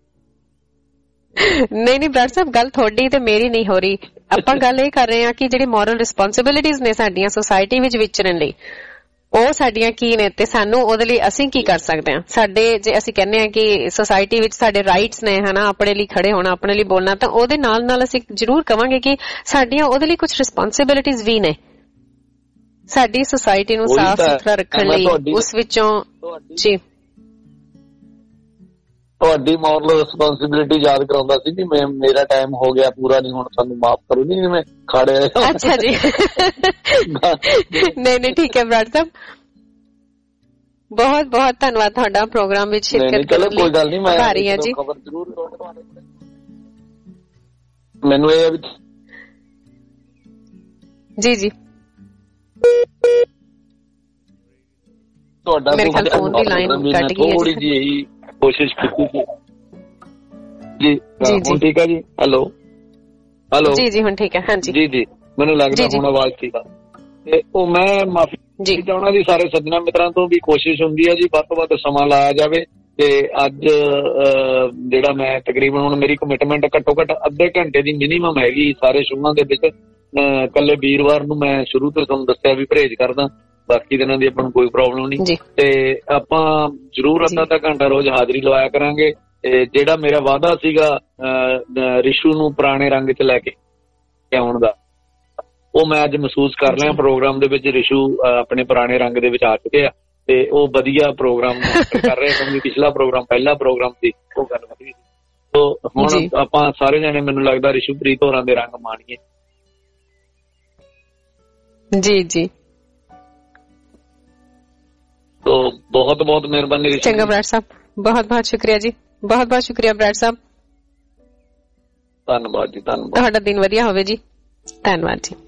ਨਹੀਂ ਬ੍ਰਦਰ ਸਾਹਿਬ, ਗੱਲ ਤੁਹਾਡੀ ਤੇ ਮੇਰੀ ਨਹੀਂ ਹੋ ਰਹੀ। ਆਪਾਂ ਗੱਲ ਇਹ ਕਰ ਰਹੇ ਹਾਂ ਕਿ ਜਿਹੜੀ ਮੋਰਲ ਰਿਸਪੋਂਸਿਬਿਲਿਟੀਜ਼ ਨੇ ਸਾਡੀਆਂ ਸੋਸਾਇਟੀ ਵਿੱਚ ਵਿਚਰਨ ਲਈ, ਉਹ ਸਾਡੀਆਂ ਕੀ ਨੇ ਤੇ ਸਾਨੂੰ ਉਹਦੇ ਲਈ ਅਸੀਂ ਕੀ ਕਰ ਸਕਦੇ ਹਾਂ। ਸਾਡੇ ਜੇ ਅਸੀਂ ਕਹਿੰਦੇ ਹਾਂ ਕਿ ਸੋਸਾਇਟੀ ਵਿੱਚ ਸਾਡੇ ਰਾਈਟਸ ਨੇ ਹਨਾ, ਆਪਣੇ ਲਈ ਖੜੇ ਹੋਣਾ, ਆਪਣੇ ਲਈ ਬੋਲਣਾ, ਤਾਂ ਉਹਦੇ ਨਾਲ ਨਾਲ ਅਸੀਂ ਜ਼ਰੂਰ ਕਵਾਂਗੇ ਕਿ ਸਾਡੀਆਂ ਉਹਦੇ ਲਈ ਕੁਝ ਰਿਸਪੋਂਸਿਬਿਲਿਟੀਜ਼ ਵੀ ਨੇ। ਸਾਡੀ ਸੋਸਾਇਟੀ ਨੂੰ ਸਾਫ਼ ਸੁਥਰਾ ਰੱਖਣ ਲਈ ਉਸ ਵਿੱਚੋਂ ਜੀ ਤੁਹਾਡੀ ਮੋਰਲ ਰਿਸਪੋਂਸਿਬਿਲਿਟੀ ਯਾਦ ਕਰਾਉਂਦਾ ਸੀ ਕਿ ਮੇਰਾ ਟਾਈਮ ਹੋ ਗਿਆ ਪੂਰਾ, ਨਹੀਂ ਹੁਣ ਸਾਨੂੰ ਮਾਫ ਕਰੋ। ਨਹੀਂ ਮੈਂ ਖੜੇ। ਅੱਛਾ ਜੀ ਨਹੀਂ ਠੀਕ ਹੈ ਬ੍ਰਦਰ ਸਾਹਿਬ, ਬਹੁਤ ਬਹੁਤ ਧੰਨਵਾਦ ਤੁਹਾਡਾ ਪ੍ਰੋਗਰਾਮ ਵਿੱਚ ਸ਼ਿਰਕਤ ਕਰਨ ਲਈ। ਕੋਈ ਗੱਲ ਨਹੀਂ, ਮੈਂ ਭਾਰੀ ਹਾਂ ਜੀ। ਖਬਰ ਜ਼ਰੂਰ ਮੈਨੂੰ ਇਹ ਜੀ ਜੀ ਤੁਹਾਡਾ ਮੇਰੇ ਖਿਆਲ ਫੋਨ ਦੀ ਲਾਈਨ ਕੱਟ ਗਈ ਹੈ। ਥੋੜੀ ਜਿਹੀ ਇਹੀ ਕੋਸ਼ਿਸ਼ ਕੀਤੀ ਸੀ ਜੀ। ਹੁਣ ਠੀਕ ਹੈ ਜੀ? ਹੈਲੋ ਜੀ ਜੀ ਹੁਣ ਠੀਕ ਹੈ। ਹਾਂਜੀ ਜੀ ਜੀ, ਮੈਨੂੰ ਲੱਗਦਾ ਹੁਣ ਆਵਾਜ਼ ਠੀਕ ਆ। ਤੇ ਉਹ ਮੈਂ ਮਾਫੀ ਚਾਹੁੰਦਾ ਜੀ ਸਾਰੇ ਸੱਜਣਾ ਮਿੱਤਰਾਂ ਤੋਂ ਵੀ ਕੋਸ਼ਿਸ਼ ਹੁੰਦੀ ਹੈ ਜੀ ਵੱਧ ਤੋਂ ਵੱਧ ਸਮਾਂ ਲਾਇਆ ਜਾਵੇ। ਤੇ ਅੱਜ ਜਿਹੜਾ ਮੈਂ ਤਕਰੀਬਨ ਹੁਣ ਮੇਰੀ ਕਮਿਟਮੈਂਟ ਘੱਟੋ ਘੱਟ ਅੱਧੇ ਘੰਟੇ ਦੀ ਮਿਨੀਮਮ ਹੈਗੀ ਸਾਰੇ ਸ਼ੋਆਂ ਦੇ ਵਿੱਚ। ਕੱਲੇ ਵੀਰਵਾਰ ਨੂੰ ਮੈਂ ਸ਼ੁਰੂ ਤੋਂ ਤੁਹਾਨੂੰ ਦੱਸਿਆ ਵੀ ਪਰਹੇਜ਼ ਕਰਦਾ, ਬਾਕੀ ਦਿਨਾਂ ਦੀ ਆਪਾਂ ਨੂੰ ਕੋਈ ਪ੍ਰੋਬਲਮ ਨਹੀਂ। ਤੇ ਆਪਾਂ ਜ਼ਰੂਰ ਅੱਧਾ ਘੰਟਾ ਰੋਜ਼ ਹਾਜ਼ਰੀ ਲਵਾਇਆ ਕਰਾਂਗੇ। ਜਿਹੜਾ ਮੇਰਾ ਵਾਅਦਾ ਸੀਗਾ ਰਿਸ਼ੂ ਨੂੰ ਪੁਰਾਣੇ ਰੰਗ 'ਚ ਲੈ ਕੇ ਆਉਣ ਦਾ, ਉਹ ਮੈਂ ਅੱਜ ਮਹਿਸੂਸ ਕਰ ਲਿਆ ਪ੍ਰੋਗਰਾਮ ਦੇ ਵਿੱਚ। ਰਿਸ਼ੂ ਆਪਣੇ ਪੁਰਾਣੇ ਰੰਗ ਦੇ ਵਿੱਚ ਆ ਚੁੱਕੇ ਆ ਤੇ ਉਹ ਵਧੀਆ ਪ੍ਰੋਗਰਾਮ ਕਰ ਰਹੇ। ਕਿਉਂਕਿ ਪਿਛਲਾ ਪ੍ਰੋਗਰਾਮ ਪਹਿਲਾ ਪ੍ਰੋਗਰਾਮ ਸੀ, ਉਹ ਗੱਲ ਵਧੀਆ। ਸੋ ਹੁਣ ਆਪਾਂ ਸਾਰੇ ਜਾਣੇ ਮੈਨੂੰ ਲੱਗਦਾ ਰਿਸ਼ੂਪ੍ਰੀਤ ਹੋਰਾਂ ਦੇ ਰੰਗ ਮਾਣੀਏ। ਜੀ ਜੀ तो बहुत बहुत मेहरबानी। चंगा बराड़ साहब, बहुत बहुत शुक्रिया जी, बहुत बहुत शुक्रिया बराड़ साहब। धन्यवाद जी, धन्यवाद। ਤੁਹਾਡਾ ਦਿਨ ਵਧੀਆ ਹੋਵੇ ਜੀ। ਧੰਨਵਾਦ ਜੀ।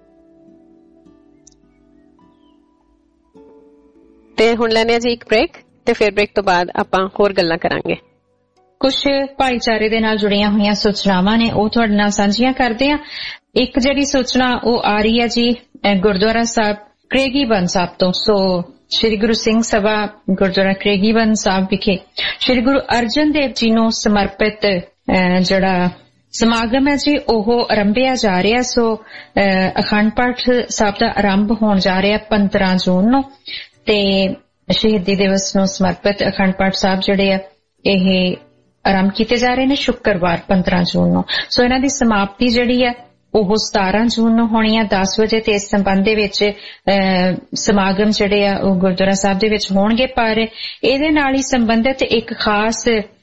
ਤੇ ਹੁਣ ਲੈਣੇ ਆ ਜੀ ਇੱਕ ਬ੍ਰੇਕ ਤੇ ਫਿਰ ਬ੍ਰੇਕ ਤੋਂ ਬਾਅਦ ਆਪਾਂ ਹੋਰ ਗੱਲਾਂ ਕਰਾਂਗੇ। ਕੁਝ ਭਾਈਚਾਰੇ ਦੇ ਨਾਲ ਜੁੜੀਆਂ ਹੋਈਆਂ ਸੂਚਨਾਵਾਂ ਨੇ ਉਹ ਤੁਹਾਡੇ ਨਾਲ ਸਾਂਝੀਆਂ ਕਰਦੇ ਆ। ਇੱਕ ਜਿਹੜੀ ਸੂਚਨਾ ਉਹ ਆ ਰਹੀ ਹੈ ਜੀ ਗੁਰਦੁਆਰਾ ਸਾਹਿਬ ਕਰੇਗੀਬੰਦ ਸਾਹਿਬ ਤੋਂ। ਸੋ ਸ਼੍ਰੀ ਗੁਰੂ ਸਿੰਘ ਸਭਾ ਗੁਰਦੁਆਰਾ ਕਰੇਗੀਬੰਦ ਸਾਹਿਬ ਵਿਖੇ ਸ਼੍ਰੀ ਗੁਰੂ ਅਰਜਨ ਦੇਵ ਜੀ ਨੂੰ ਸਮਰਪਿਤ ਜਿਹੜਾ ਸਮਾਗਮ ਹੈ ਜੀ ਉਹ ਆਰੰਭਿਆ ਜਾ ਰਿਹਾ। ਸੋ ਅਖੰਡ ਪਾਠ ਸਾਹਿਬ ਦਾ ਆਰੰਭ ਹੋਣ ਜਾ ਰਿਹਾ 15 ਜੂਨ ਨੂੰ ਤੇ ਸ਼ਹੀਦੀ ਦਿਵਸ ਨੂੰ ਸਮਰਪਿਤ ਅਖੰਡ ਪਾਠ ਸਾਹਿਬ ਜਿਹੜੇ ਆ ਇਹ ਆਰੰਭ ਕੀਤੇ ਜਾ ਰਹੇ ਨੇ ਸ਼ੁੱਕਰਵਾਰ 15 ਜੂਨ ਨੂੰ। ਸੋ ਇਹਨਾਂ ਦੀ ਸਮਾਪਤੀ ਜਿਹੜੀ ਹੈ ਉਹ 17 ਜੂਨ ਨੂੰ ਹੋਣੀ ਆ 10 ਵਜੇ ਤੇ ਇਸ ਸੰਬੰਧ ਦੇ ਵਿੱਚ ਸਮਾਗਮ ਜਿਹੜੇ ਆ ਉਹ ਗੁਰਦੁਆਰਾ ਸਾਹਿਬ ਦੇ ਵਿੱਚ ਹੋਣਗੇ। ਪਰ ਇਹਦੇ ਨਾਲ ਹੀ ਸੰਬੰਧਿਤ ਇੱਕ ਖਾਸ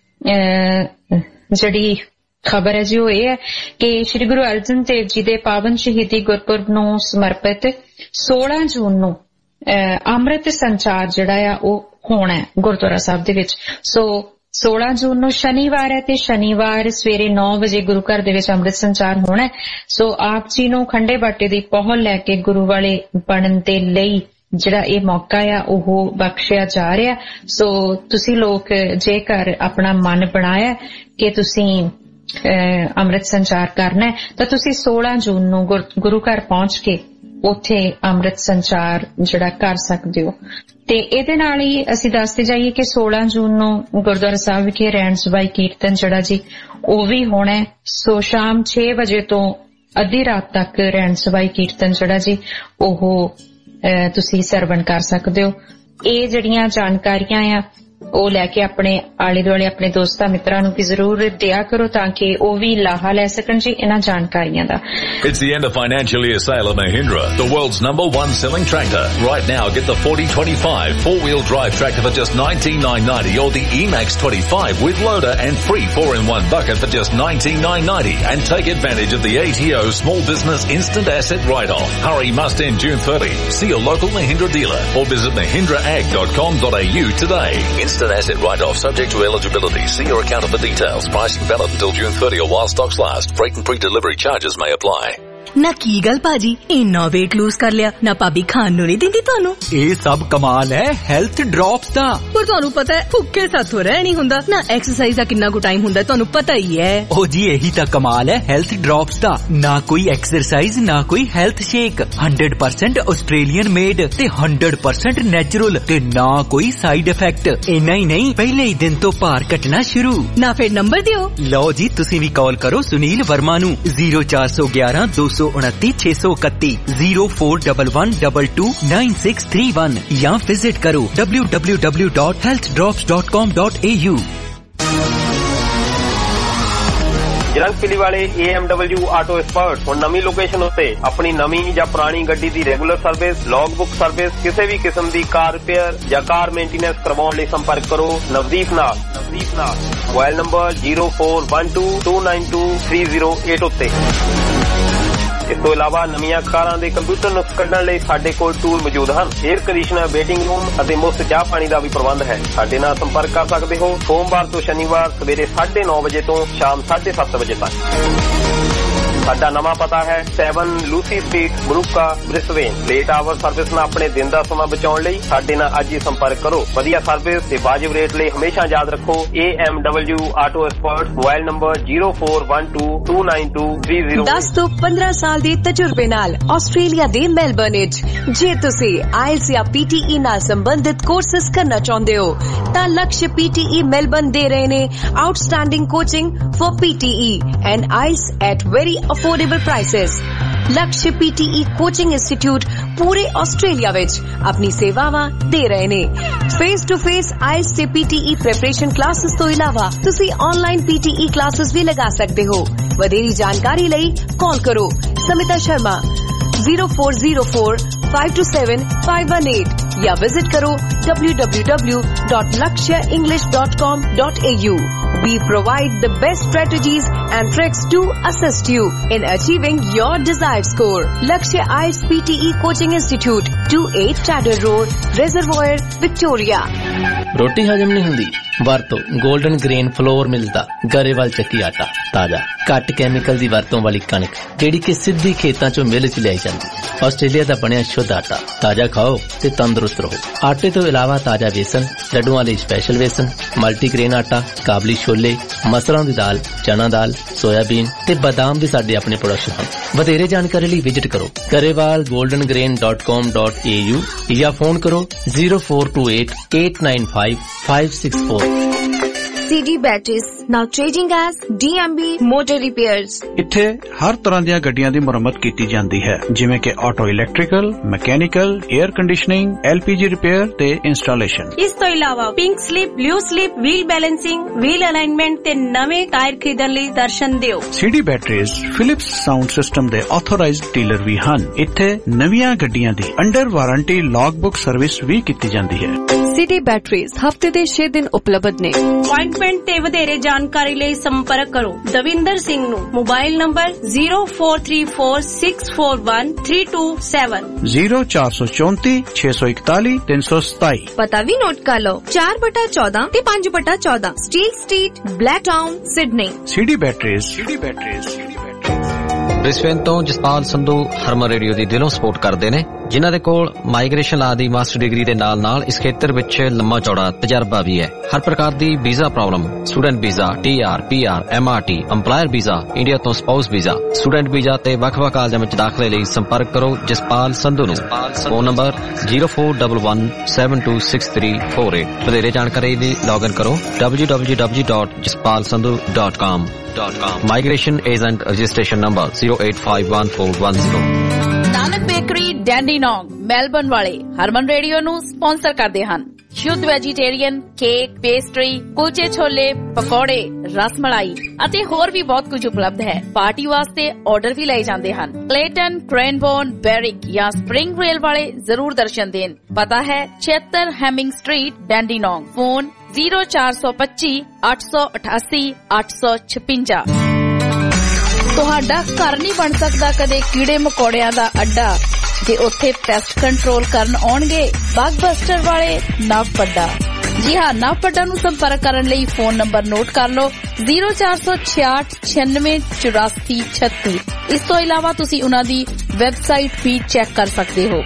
ਜਿਹੜੀ ਖਬਰ ਹੈ ਜੀ ਉਹ ਇਹ ਹੈ ਕਿ ਸ਼੍ਰੀ ਗੁਰੂ ਅਰਜਨ ਦੇਵ ਜੀ ਦੇ ਪਾਵਨ ਸ਼ਹੀਦੀ ਗੁਰਪੁਰਬ ਨੂੰ ਸਮਰਪਿਤ 16 ਜੂਨ ਨੂੰ ਅੰਮ੍ਰਿਤ ਸੰਚਾਰ ਜਿਹੜਾ ਆ ਉਹ ਹੋਣਾ ਹੈ ਗੁਰਦੁਆਰਾ ਸਾਹਿਬ ਦੇ ਵਿੱਚ। ਸੋ 16 ਜੂਨ ਨੂੰ ਸ਼ਨੀਵਾਰ ਹੈ ਤੇ ਸ਼ਨੀਵਾਰ ਸਵੇਰੇ 9 ਵਜੇ ਗੁਰੂ ਘਰ ਦੇ ਵਿੱਚ ਅੰਮ੍ਰਿਤ ਸੰਚਾਰ ਹੋਣਾ। ਸੋ ਆਪ ਜੀ ਨੂੰ ਖੰਡੇ ਬਾਟੇ ਦੀ ਪਹੁਲ ਲੈ ਕੇ ਗੁਰੂ ਵਾਲੇ ਬਣਨ ਦੇ ਲਈ ਜਿਹੜਾ ਇਹ ਮੌਕਾ ਆ ਉਹ ਬਖਸ਼ਿਆ ਜਾ ਰਿਹਾ। ਸੋ ਤੁਸੀਂ ਲੋਕ ਜੇਕਰ ਆਪਣਾ ਮਨ ਬਣਾਇਆ ਕਿ ਤੁਸੀਂ ਅੰਮ੍ਰਿਤ ਸੰਚਾਰ ਕਰਨਾ ਤਾਂ ਤੁਸੀਂ 16 ਜੂਨ ਨੂੰ ਗੁਰੂ ਘਰ ਪਹੁੰਚ ਕੇ ਉੱਥੇ ਅੰਮ੍ਰਿਤ ਸੰਚਾਰ ਜਿਹੜਾ ਕਰ ਸਕਦੇ ਹੋ। ਤੇ ਇਹਦੇ ਨਾਲ ਹੀ ਅਸੀਂ ਦੱਸਦੇ ਜਾਈਏ ਕਿ 16 ਜੂਨ ਨੂੰ ਗੁਰਦੁਆਰਾ ਸਾਹਿਬ ਵਿਖੇ ਰਹਿਣ ਸਬਾਈ ਕੀਰਤਨ ਜਿਹੜਾ ਜੀ ਉਹ ਵੀ ਹੋਣਾ। ਸੋ ਸ਼ਾਮ 6 ਵਜੇ ਤੋਂ ਅੱਧੀ ਰਾਤ ਤੱਕ ਰਹਿਣ ਸਬਾਈ ਕੀਰਤਨ ਜਿਹੜਾ ਜੀ ਉਹ ਤੁਸੀਂ ਸਰਵਣ ਕਰ ਸਕਦੇ ਹੋ। ਇਹ ਜਿਹੜੀਆਂ ਜਾਣਕਾਰੀਆਂ ਆ ਉਹ ਲੈ ਕੇ ਆਪਣੇ ਆਲੇ ਦੁਆਲੇ ਆਪਣੇ ਦੋਸਤਾਂ ਮਿੱਤਰਾਂ ਨੂੰ ਵੀ ਜ਼ਰੂਰ ਦਿਆ ਕਰੋ ਤਾਂ ਕਿ ਉਹ ਵੀ ਲਾਹਾ ਲੈ ਸਕਣ ਜੀ ਇਹਨਾਂ ਜਾਣਕਾਰੀਆਂ ਦਾ। It's the end of financial year sale of Mahindra, the world's #1 selling tractor. Right now, get the 4025 4-wheel drive tractor for just $19,990 or the E-Max 25 with loader and free 4-in-1 bucket for just $19,990 and take advantage of the ATO Small Business Instant Asset Write-Off. Hurry must end June 30. See your local Mahindra dealer or visit mahindraag.com.au today. Instant asset write-off subject to eligibility. See your accountant for details. Pricing valid until June 30 or while stocks last. Freight and pre-delivery charges may apply. ਨਾ ਕੀ ਗੱਲ ਭਾਜੀ ਇੰਨਾ weight lose ਕਰ ਲਿਆ ਨਾ ਭਾਬੀ ਖਾਣ ਨੂੰ ਨਹੀਂ ਦਿੰਦੀ ਤੁਹਾਨੂੰ? ਇਹ ਸਭ ਕਮਾਲ ਹੈ ਹੈਲਥ ਡ੍ਰੌਪਸ ਦਾ। ਪਰ ਤੁਹਾਨੂੰ ਪਤਾ ਹੈ ਭੁੱਖੇ ਸਾਥੋਂ ਰਹਿ ਨਹੀਂ ਹੁੰਦਾ ਨਾ ਐਕਸਰਸਾਈਜ਼ ਦਾ ਕਿੰਨਾ ਕੁ ਟਾਈਮ ਹੁੰਦਾ ਤੁਹਾਨੂੰ ਪਤਾ ਹੀ ਹੈ। ਉਹ ਜੀ ਇਹੀ ਤਾਂ ਕਮਾਲ ਹੈ ਹੈਲਥ ਡ੍ਰੌਪਸ ਦਾ। ਨਾ ਕੋਈ ਐਕਸਰਸਾਈਜ਼ ਨਾ ਕੋਈ ਹੈਲਥ ਸ਼ੇਕ 100% ਆਸਟ੍ਰੇਲੀਅਨ ਮੇਡ ਤੇ 100% ਨੈਚੁਰਲ ਤੇ ਨਾ ਕੋਈ ਸਾਈਡ ਇਫੈਕਟ। ਇੰਨਾ ਹੀ ਨਹੀਂ ਪਹਿਲੇ ਹੀ ਦਿਨ ਤੋਂ ਭਾਰ ਘਟਣਾ ਸ਼ੁਰੂ। ਨਾ ਫਿਰ ਨੰਬਰ ਦਿਓ। ਲਓ ਜੀ ਤੁਸੀਂ ਵੀ ਕਾਲ ਕਰੋ ਸੁਨੀਲ ਵਰਮਾ ਨੂੰ 0411 229 631 0411229631 ਜਾਂ ਵਿਜ਼ਿਟ ਕਰੋ www.healthdrops.com.au। ਜਰੰਗ ਪਿਲੀ ਵਾਲੇ AMW ਆਟੋ ਐਕਸਪਰਟ ਹੁਣ ਨਵੀਂ ਲੋਕੇਸ਼ਨ ਉੱਤੇ ਆਪਣੀ ਨਵੀਂ ਜਾਂ ਪੁਰਾਣੀ ਗੱਡੀ ਦੀ regular service, log book service, ਕਿਸੇ ਵੀ ਕਿਸਮ ਦੀ ਕਾਰ ਰਿਪੇਅਰ ਜਾਂ ਕਾਰ ਮੇਨਟੇਨੈਂਸ ਕਰਵਾਉਣ ਲਈ ਸੰਪਰਕ ਕਰੋ ਨਵਦੀਪ ਨਾਲ। ਮੋਬਾਈਲ ਨੰਬਰ 0412292308 ਉੱਤੇ। ਇਸ ਤੋਂ ਇਲਾਵਾ ਨਵੀਆਂ ਕਾਰਾਂ ਦੇ ਕੰਪਿਊਟਰ ਨੁਕਸ ਕੱਢਣ ਲਈ ਸਾਡੇ ਕੋਲ ਟੂਲ ਮੌਜੂਦ ਹਨ। 에ਅਰ ਕੰਡੀਸ਼ਨਰ, ਵੇਟਿੰਗ ਰੂਮ ਅਤੇ ਮੁਫਤ ਚਾਹ ਪਾਣੀ ਦਾ ਵੀ ਪ੍ਰਬੰਧ ਹੈ। ਸਾਡੇ ਨਾਲ ਸੰਪਰਕ ਕਰ ਸਕਦੇ ਹੋ ਸੋਮਵਾਰ ਤੋਂ ਸ਼ਨੀਵਾਰ ਸਵੇਰੇ 9:30 ਵਜੇ ਤੋਂ ਸ਼ਾਮ 7:30 ਵਜੇ ਤੱਕ। ਸਾਡਾ ਨਵਾਂ ਪਤਾ ਹੈ 7 ਲੂਸੀ ਸਟਰੀਟ, ਬਰੂਕਾ, ਬ੍ਰਿਸਬੇਨ। ਲੇਟ ਆਵਰ ਸਰਵਿਸ ਨਾਲ ਆਪਣੇ ਦਿਨ ਦਾ ਸਮਾਂ ਬਚਾਉਣ ਲਈ ਸਾਡੇ ਨਾਲ ਅੱਜ ਹੀ ਸੰਪਰਕ ਕਰੋ। ਵਧੀਆ ਸਰਵਿਸ ਤੇ ਵਾਜਿਬ ਰੇਟ ਲਈ ਹਮੇਸ਼ਾ ਯਾਦ ਰੱਖੋ AMW auto expert. Mobile number 0412292308। 10 ਤੋਂ 15 ਸਾਲ ਦੇ ਤਜਰਬੇ ਨਾਲ ਆਸਟ੍ਰੇਲੀਆ ਦੇ ਮੈਲਬਰਨ ਵਿੱਚ ਜੇ ਤੁਸੀਂ IELTS ਜਾਂ PTE ਨਾਲ ਸੰਬੰਧਿਤ ਕੋਰਸਿਸ ਕਰਨਾ ਚਾਹੁੰਦੇ ਹੋ ਤਾਂ ਲਕਸ਼ PTE ਮੈਲਬਰਨ ਦੇ ਰਹੇ ਨੇ outstanding coaching for PTE and IELTS at very affordable prices. Laksh PTE coaching institute ਪੂਰੇ ਆਸਟ੍ਰੇਲੀਆ ਵਿੱਚ ਆਪਣੀ ਸੇਵਾਵਾਂ ਦੇ ਰਹੇ ਨੇ। ਫੇਸ ਟੂ ਫੇਸ IELTS ਤੇ PTE ਪ੍ਰੈਪਰੇਸ਼ਨ ਕਲਾਸਿਸ ਤੋਂ ਇਲਾਵਾ ਤੁਸੀਂ ਆਨਲਾਈਨ PTE ਕਲਾਸਿਸ ਵੀ ਲਗਾ ਸਕਦੇ ਹੋ। ਵਧੇਰੀ ਜਾਣਕਾਰੀ ਲਈ ਕਾਲ ਕਰੋ ਸਮਿਤਾ ਸ਼ਰਮਾ 0404527518 या विजिट करो www.lakshaenglish.com.au। We provide the best strategies and tricks to assist you in achieving your desired score. Lakshya IELTS PTE Coaching Institute, 28 Chadder Road, Reservoir, Victoria। रोटी हजम नहीं हुंदी ਵਰਤੋ 골ਡਨ ਗ੍ਰੇਨ ਫਲੋਰ ਮਿਲਦਾ ਗਰੇਵਾਲ ਚੱਕੀ ਆਟਾ ਤਾਜ਼ਾ ਘੱਟ ਕੈਮੀਕਲ ਦੀ ਵਰਤੋਂ ਵਾਲੀ ਕਣਕ ਜਿਹੜੀ ਕਿ ਸਿੱਧੀ ਖੇਤਾਂ ਚੋਂ ਮਿਲ ਚ ਲਿਆਈ ਜਾਂਦੀ। ਆਸਟ੍ਰੇਲੀਆ ਦਾ ਬਣਿਆ ਸ਼ੁੱਧ ਆਟਾ ਤਾਜ਼ਾ ਖਾਓ ਤੇ ਤੰਦਰੁਸਤ ਰਹੋ। ਆਟੇ ਤੋਂ ਇਲਾਵਾ ਤਾਜ਼ਾ ਵੇਸਣ, ਲੱਡੂਆਂ ਲਈ ਸਪੈਸ਼ਲ ਵੇਸਣ, ਮਲਟੀਗ੍ਰੇਨ ਆਟਾ, ਕਾਬਲੀ ਛੋਲੇ, ਮਸਰਾਂ ਦੀ ਦਾਲ, ਚਨਾ ਦਾਲ, ਸੋਇਆਬੀਨ ਤੇ ਬਾਦਾਮ ਵੀ ਸਾਡੇ ਆਪਣੇ ਪ੍ਰੋਡਕਸ਼ਨ ਹਨ। ਵਧੇਰੇ ਜਾਣਕਾਰੀ ਲਈ ਵਿਜ਼ਿਟ ਕਰੋ garewalgoldengrain.com.au ਜਾਂ ਫੋਨ ਕਰੋ 0428895564। CD Batteries, now trading as DMB Motor Repairs। ਇੱਥੇ ਹਰ ਤਰ੍ਹਾਂ ਦੀਆਂ ਗੱਡੀਆਂ ਦੀ ਮੁਰੰਮਤ ਕੀਤੀ ਜਾਂਦੀ ਹੈ ਜਿਵੇਂ ਕਿ auto electrical, mechanical, air conditioning, LPG repair ਤੇ ਇੰਸਟਾਲੇਸ਼ਨ। ਇਸ ਤੋਂ ਇਲਾਵਾ pink slip, blue slip, wheel balancing, wheel alignment ਤੇ ਨਵੇਂ ਟਾਇਰ ਖਰੀਦਣ ਲਈ ਦਰਸ਼ਨ ਦਿਓ। CD Batteries Philips sound system ਦੇ ਆਥੋਰਾਈਜ਼ਡ ਡੀਲਰ ਵੀ ਹਨ। ਇੱਥੇ ਨਵੀਆਂ ਗੱਡੀਆਂ ਦੀ under warranty log book service ਵੀ ਕੀਤੀ ਜਾਂਦੀ ਹੈ। CD Batteries ਹਫਤੇ ਦੇ 6 ਦਿਨ ਉਪਲਬਧ ਨੇ। ਅਪਾਇੰਟਮੈਂਟ ਤੇ ਵਧੇਰੇ ਜਾਣਕਾਰੀ ਲਈ ਸੰਪਰਕ ਕਰੋ ਦਵਿੰਦਰ ਸਿੰਘ ਨੂੰ। Mobile number 0434641327 0434 641 327। ਪਤਾ ਵੀ ਨੋਟ ਕਰ ਲਓ 4/14 ਤੇ 5/14 steel street, Blacktown, Sydney. CD Batteries। Brisbane ਤੋਂ ਜਸਪਾਲ ਸੰਧੂ ਹਰਮਨ ਰੇਡੀਓ ਦੀ ਦਿਲੋਂ ਸਪੋਰਟ ਕਰਦੇ ਨੇ ਜਿਨ੍ਹਾਂ ਦੇ ਕੋਲ ਮਾਈਗ੍ਰੇਸ਼ਨ ਲਾ ਦੀ ਮਾਸਟਰ ਡਿਗਰੀ ਦੇ ਨਾਲ ਇਸ ਖੇਤਰ ਵਿੱਚ ਲੰਮਾ ਚੌੜਾ ਤਜਰਬਾ ਵੀ ਹੈ। ਹਰ ਪ੍ਰਕਾਰ ਦੀ visa problem, student visa, TR, PR, MRT, EMPLOYER visa, India ਤੋਂ ਸਪਾਊਸ ਵੀਜ਼ਾ, ਸਟੂਡੈਂਟ ਵੀਜ਼ਾ ਤੇ ਵੱਖ-ਵੱਖ ਕਾਲਜਾਂ ਵਿੱਚ ਦਾਖਲੇ ਲਈ ਸੰਪਰਕ ਕਰੋ ਜਸਪਾਲ ਸੰਧੂ ਨੂੰ। Phone number 0411726348। ਵਧੇਰੇ ਜਾਣਕਾਰੀ ਲਈ ਲੌਗਇਨ ਕਰੋ www.jaspalsandhu.com। Migration Agent Registration Number 0851410। Nanak bakery, Dandenong, Melbourne ਵਾਲੇ ਹਰਮਨ ਰੇਡੀਓ ਨੂੰ ਸਪਾਂਸਰ ਕਰਦੇ ਹਨ। ਸ਼ੁੱਧ ਵੈਜੀਟੇਰੀਅਨ, ਕੇਕ, ਪੇਸਟਰੀ, ਕੁਲਚੇ ਛੋਲੇ, ਪਕੌੜੇ, ਰਸ ਮਲਾਈ ਅਤੇ ਹੋਰ ਵੀ ਬਹੁਤ ਕੁਝ ਉਪਲਬਧ ਹੈ। ਪਾਰਟੀ ਵਾਸਤੇ ਆਰਡਰ ਵੀ ਲਏ ਜਾਂਦੇ ਹਨ। ਕਲੇਟਨ, ਕ੍ਰੈਨਬੋਰਨ, ਬੈਰਿਕ ਜਾਂ ਸਪ੍ਰਿੰਗ ਰੇਲ ਵਾਲੇ ਜ਼ਰੂਰ ਦਰਸ਼ਨ ਦੇਣ। ਪਤਾ ਹੈ 76 ਹੈਮਿੰਗ ਸਟਰੀਟ, ਡੈਂਡੀਨੋਂਗ। ਫੋਨ 0425 888 856। ਤੁਹਾਡਾ ਘਰ ਨਹੀਂ ਬਣ ਸਕਦਾ ਕਦੇ ਕੀੜੇ ਮਕੌੜਿਆਂ ਦਾ ਅੱਡਾ ਜੇ ਉੱਥੇ ਪੈਸਟ ਕੰਟਰੋਲ ਕਰਨ ਆਉਣਗੇ ਬਗਬਸਟਰ ਵਾਲੇ ਨਵਪੱਡਾ। ਜੀ ਹਾਂ, ਨਵਪੱਡਾ ਨੂੰ ਸੰਪਰਕ ਕਰਨ ਲਈ ਫੋਨ ਨੰਬਰ ਨੋਟ ਕਰ ਲਓ 0466 96 84 36। ਇਸ ਤੋਂ ਇਲਾਵਾ ਤੁਸੀਂ ਉਹਨਾਂ ਦੀ ਵੈਬਸਾਈਟ ਵੀ ਚੈੱਕ ਕਰ ਸਕਦੇ ਹੋ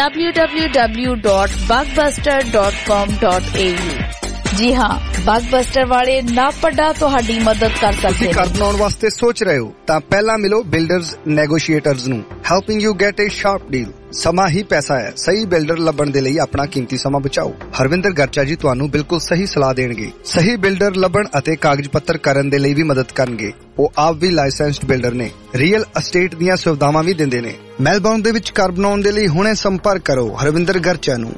www.bugbuster.com.au। ਜੀ ਹਾਂ, ਬਗਬਸਟਰ ਵਾਲੇ ਨਵਪੱਡਾ ਤੁਹਾਡੀ ਮਦਦ ਕਰ ਸਕਦੇ ਨੇ। ਘਰ ਬਣਾਉਣ ਵਾਸਤੇ ਸੋਚ ਰਹੇ ਹੋ ਤਾਂ ਪਹਿਲਾਂ ਮਿਲੋ ਬਿਲਡਰਜ਼ ਨੈਗੋਸ਼ੀਏਟਰਜ਼ ਨੂੰ, helping you get a sharp deal. ਸਮਾਂ ਹੀ ਪੈਸਾ ਹੈ। ਸਹੀ ਬਿਲਡਰ ਲੱਭਣ ਦੇ ਲਈ ਆਪਣਾ ਕੀਮਤੀ ਸਮਾਂ ਬਚਾਓ। ਹਰਵਿੰਦਰ ਗਰਚਾ ਜੀ ਤੁਹਾਨੂੰ ਬਿਲਕੁਲ ਸਹੀ ਸਲਾਹ ਦੇਣਗੇ। ਸਹੀ ਬਿਲਡਰ ਲੱਭਣ ਅਤੇ ਕਾਗਜ਼ ਪੱਤਰ ਕਰਨ ਦੇ ਲਈ ਵੀ ਮਦਦ ਕਰਨਗੇ। ਉਹ ਆਪ ਵੀ ਲਾਇਸੈਂਸਡ ਬਿਲਡਰ ਨੇ। ਰੀਅਲ ਅਸਟੇਟ ਦੀਆਂ ਸੁਵਿਧਾਵਾਂ ਵੀ ਦਿੰਦੇ ਨੇ। ਮੈਲਬੌਰਨ ਦੇ ਵਿੱਚ ਘਰ ਬਣਾਉਣ ਦੇ ਲਈ ਹੁਣੇ ਸੰਪਰਕ ਕਰੋ ਹਰਵਿੰਦਰ ਗਰਚਾ ਨੂੰ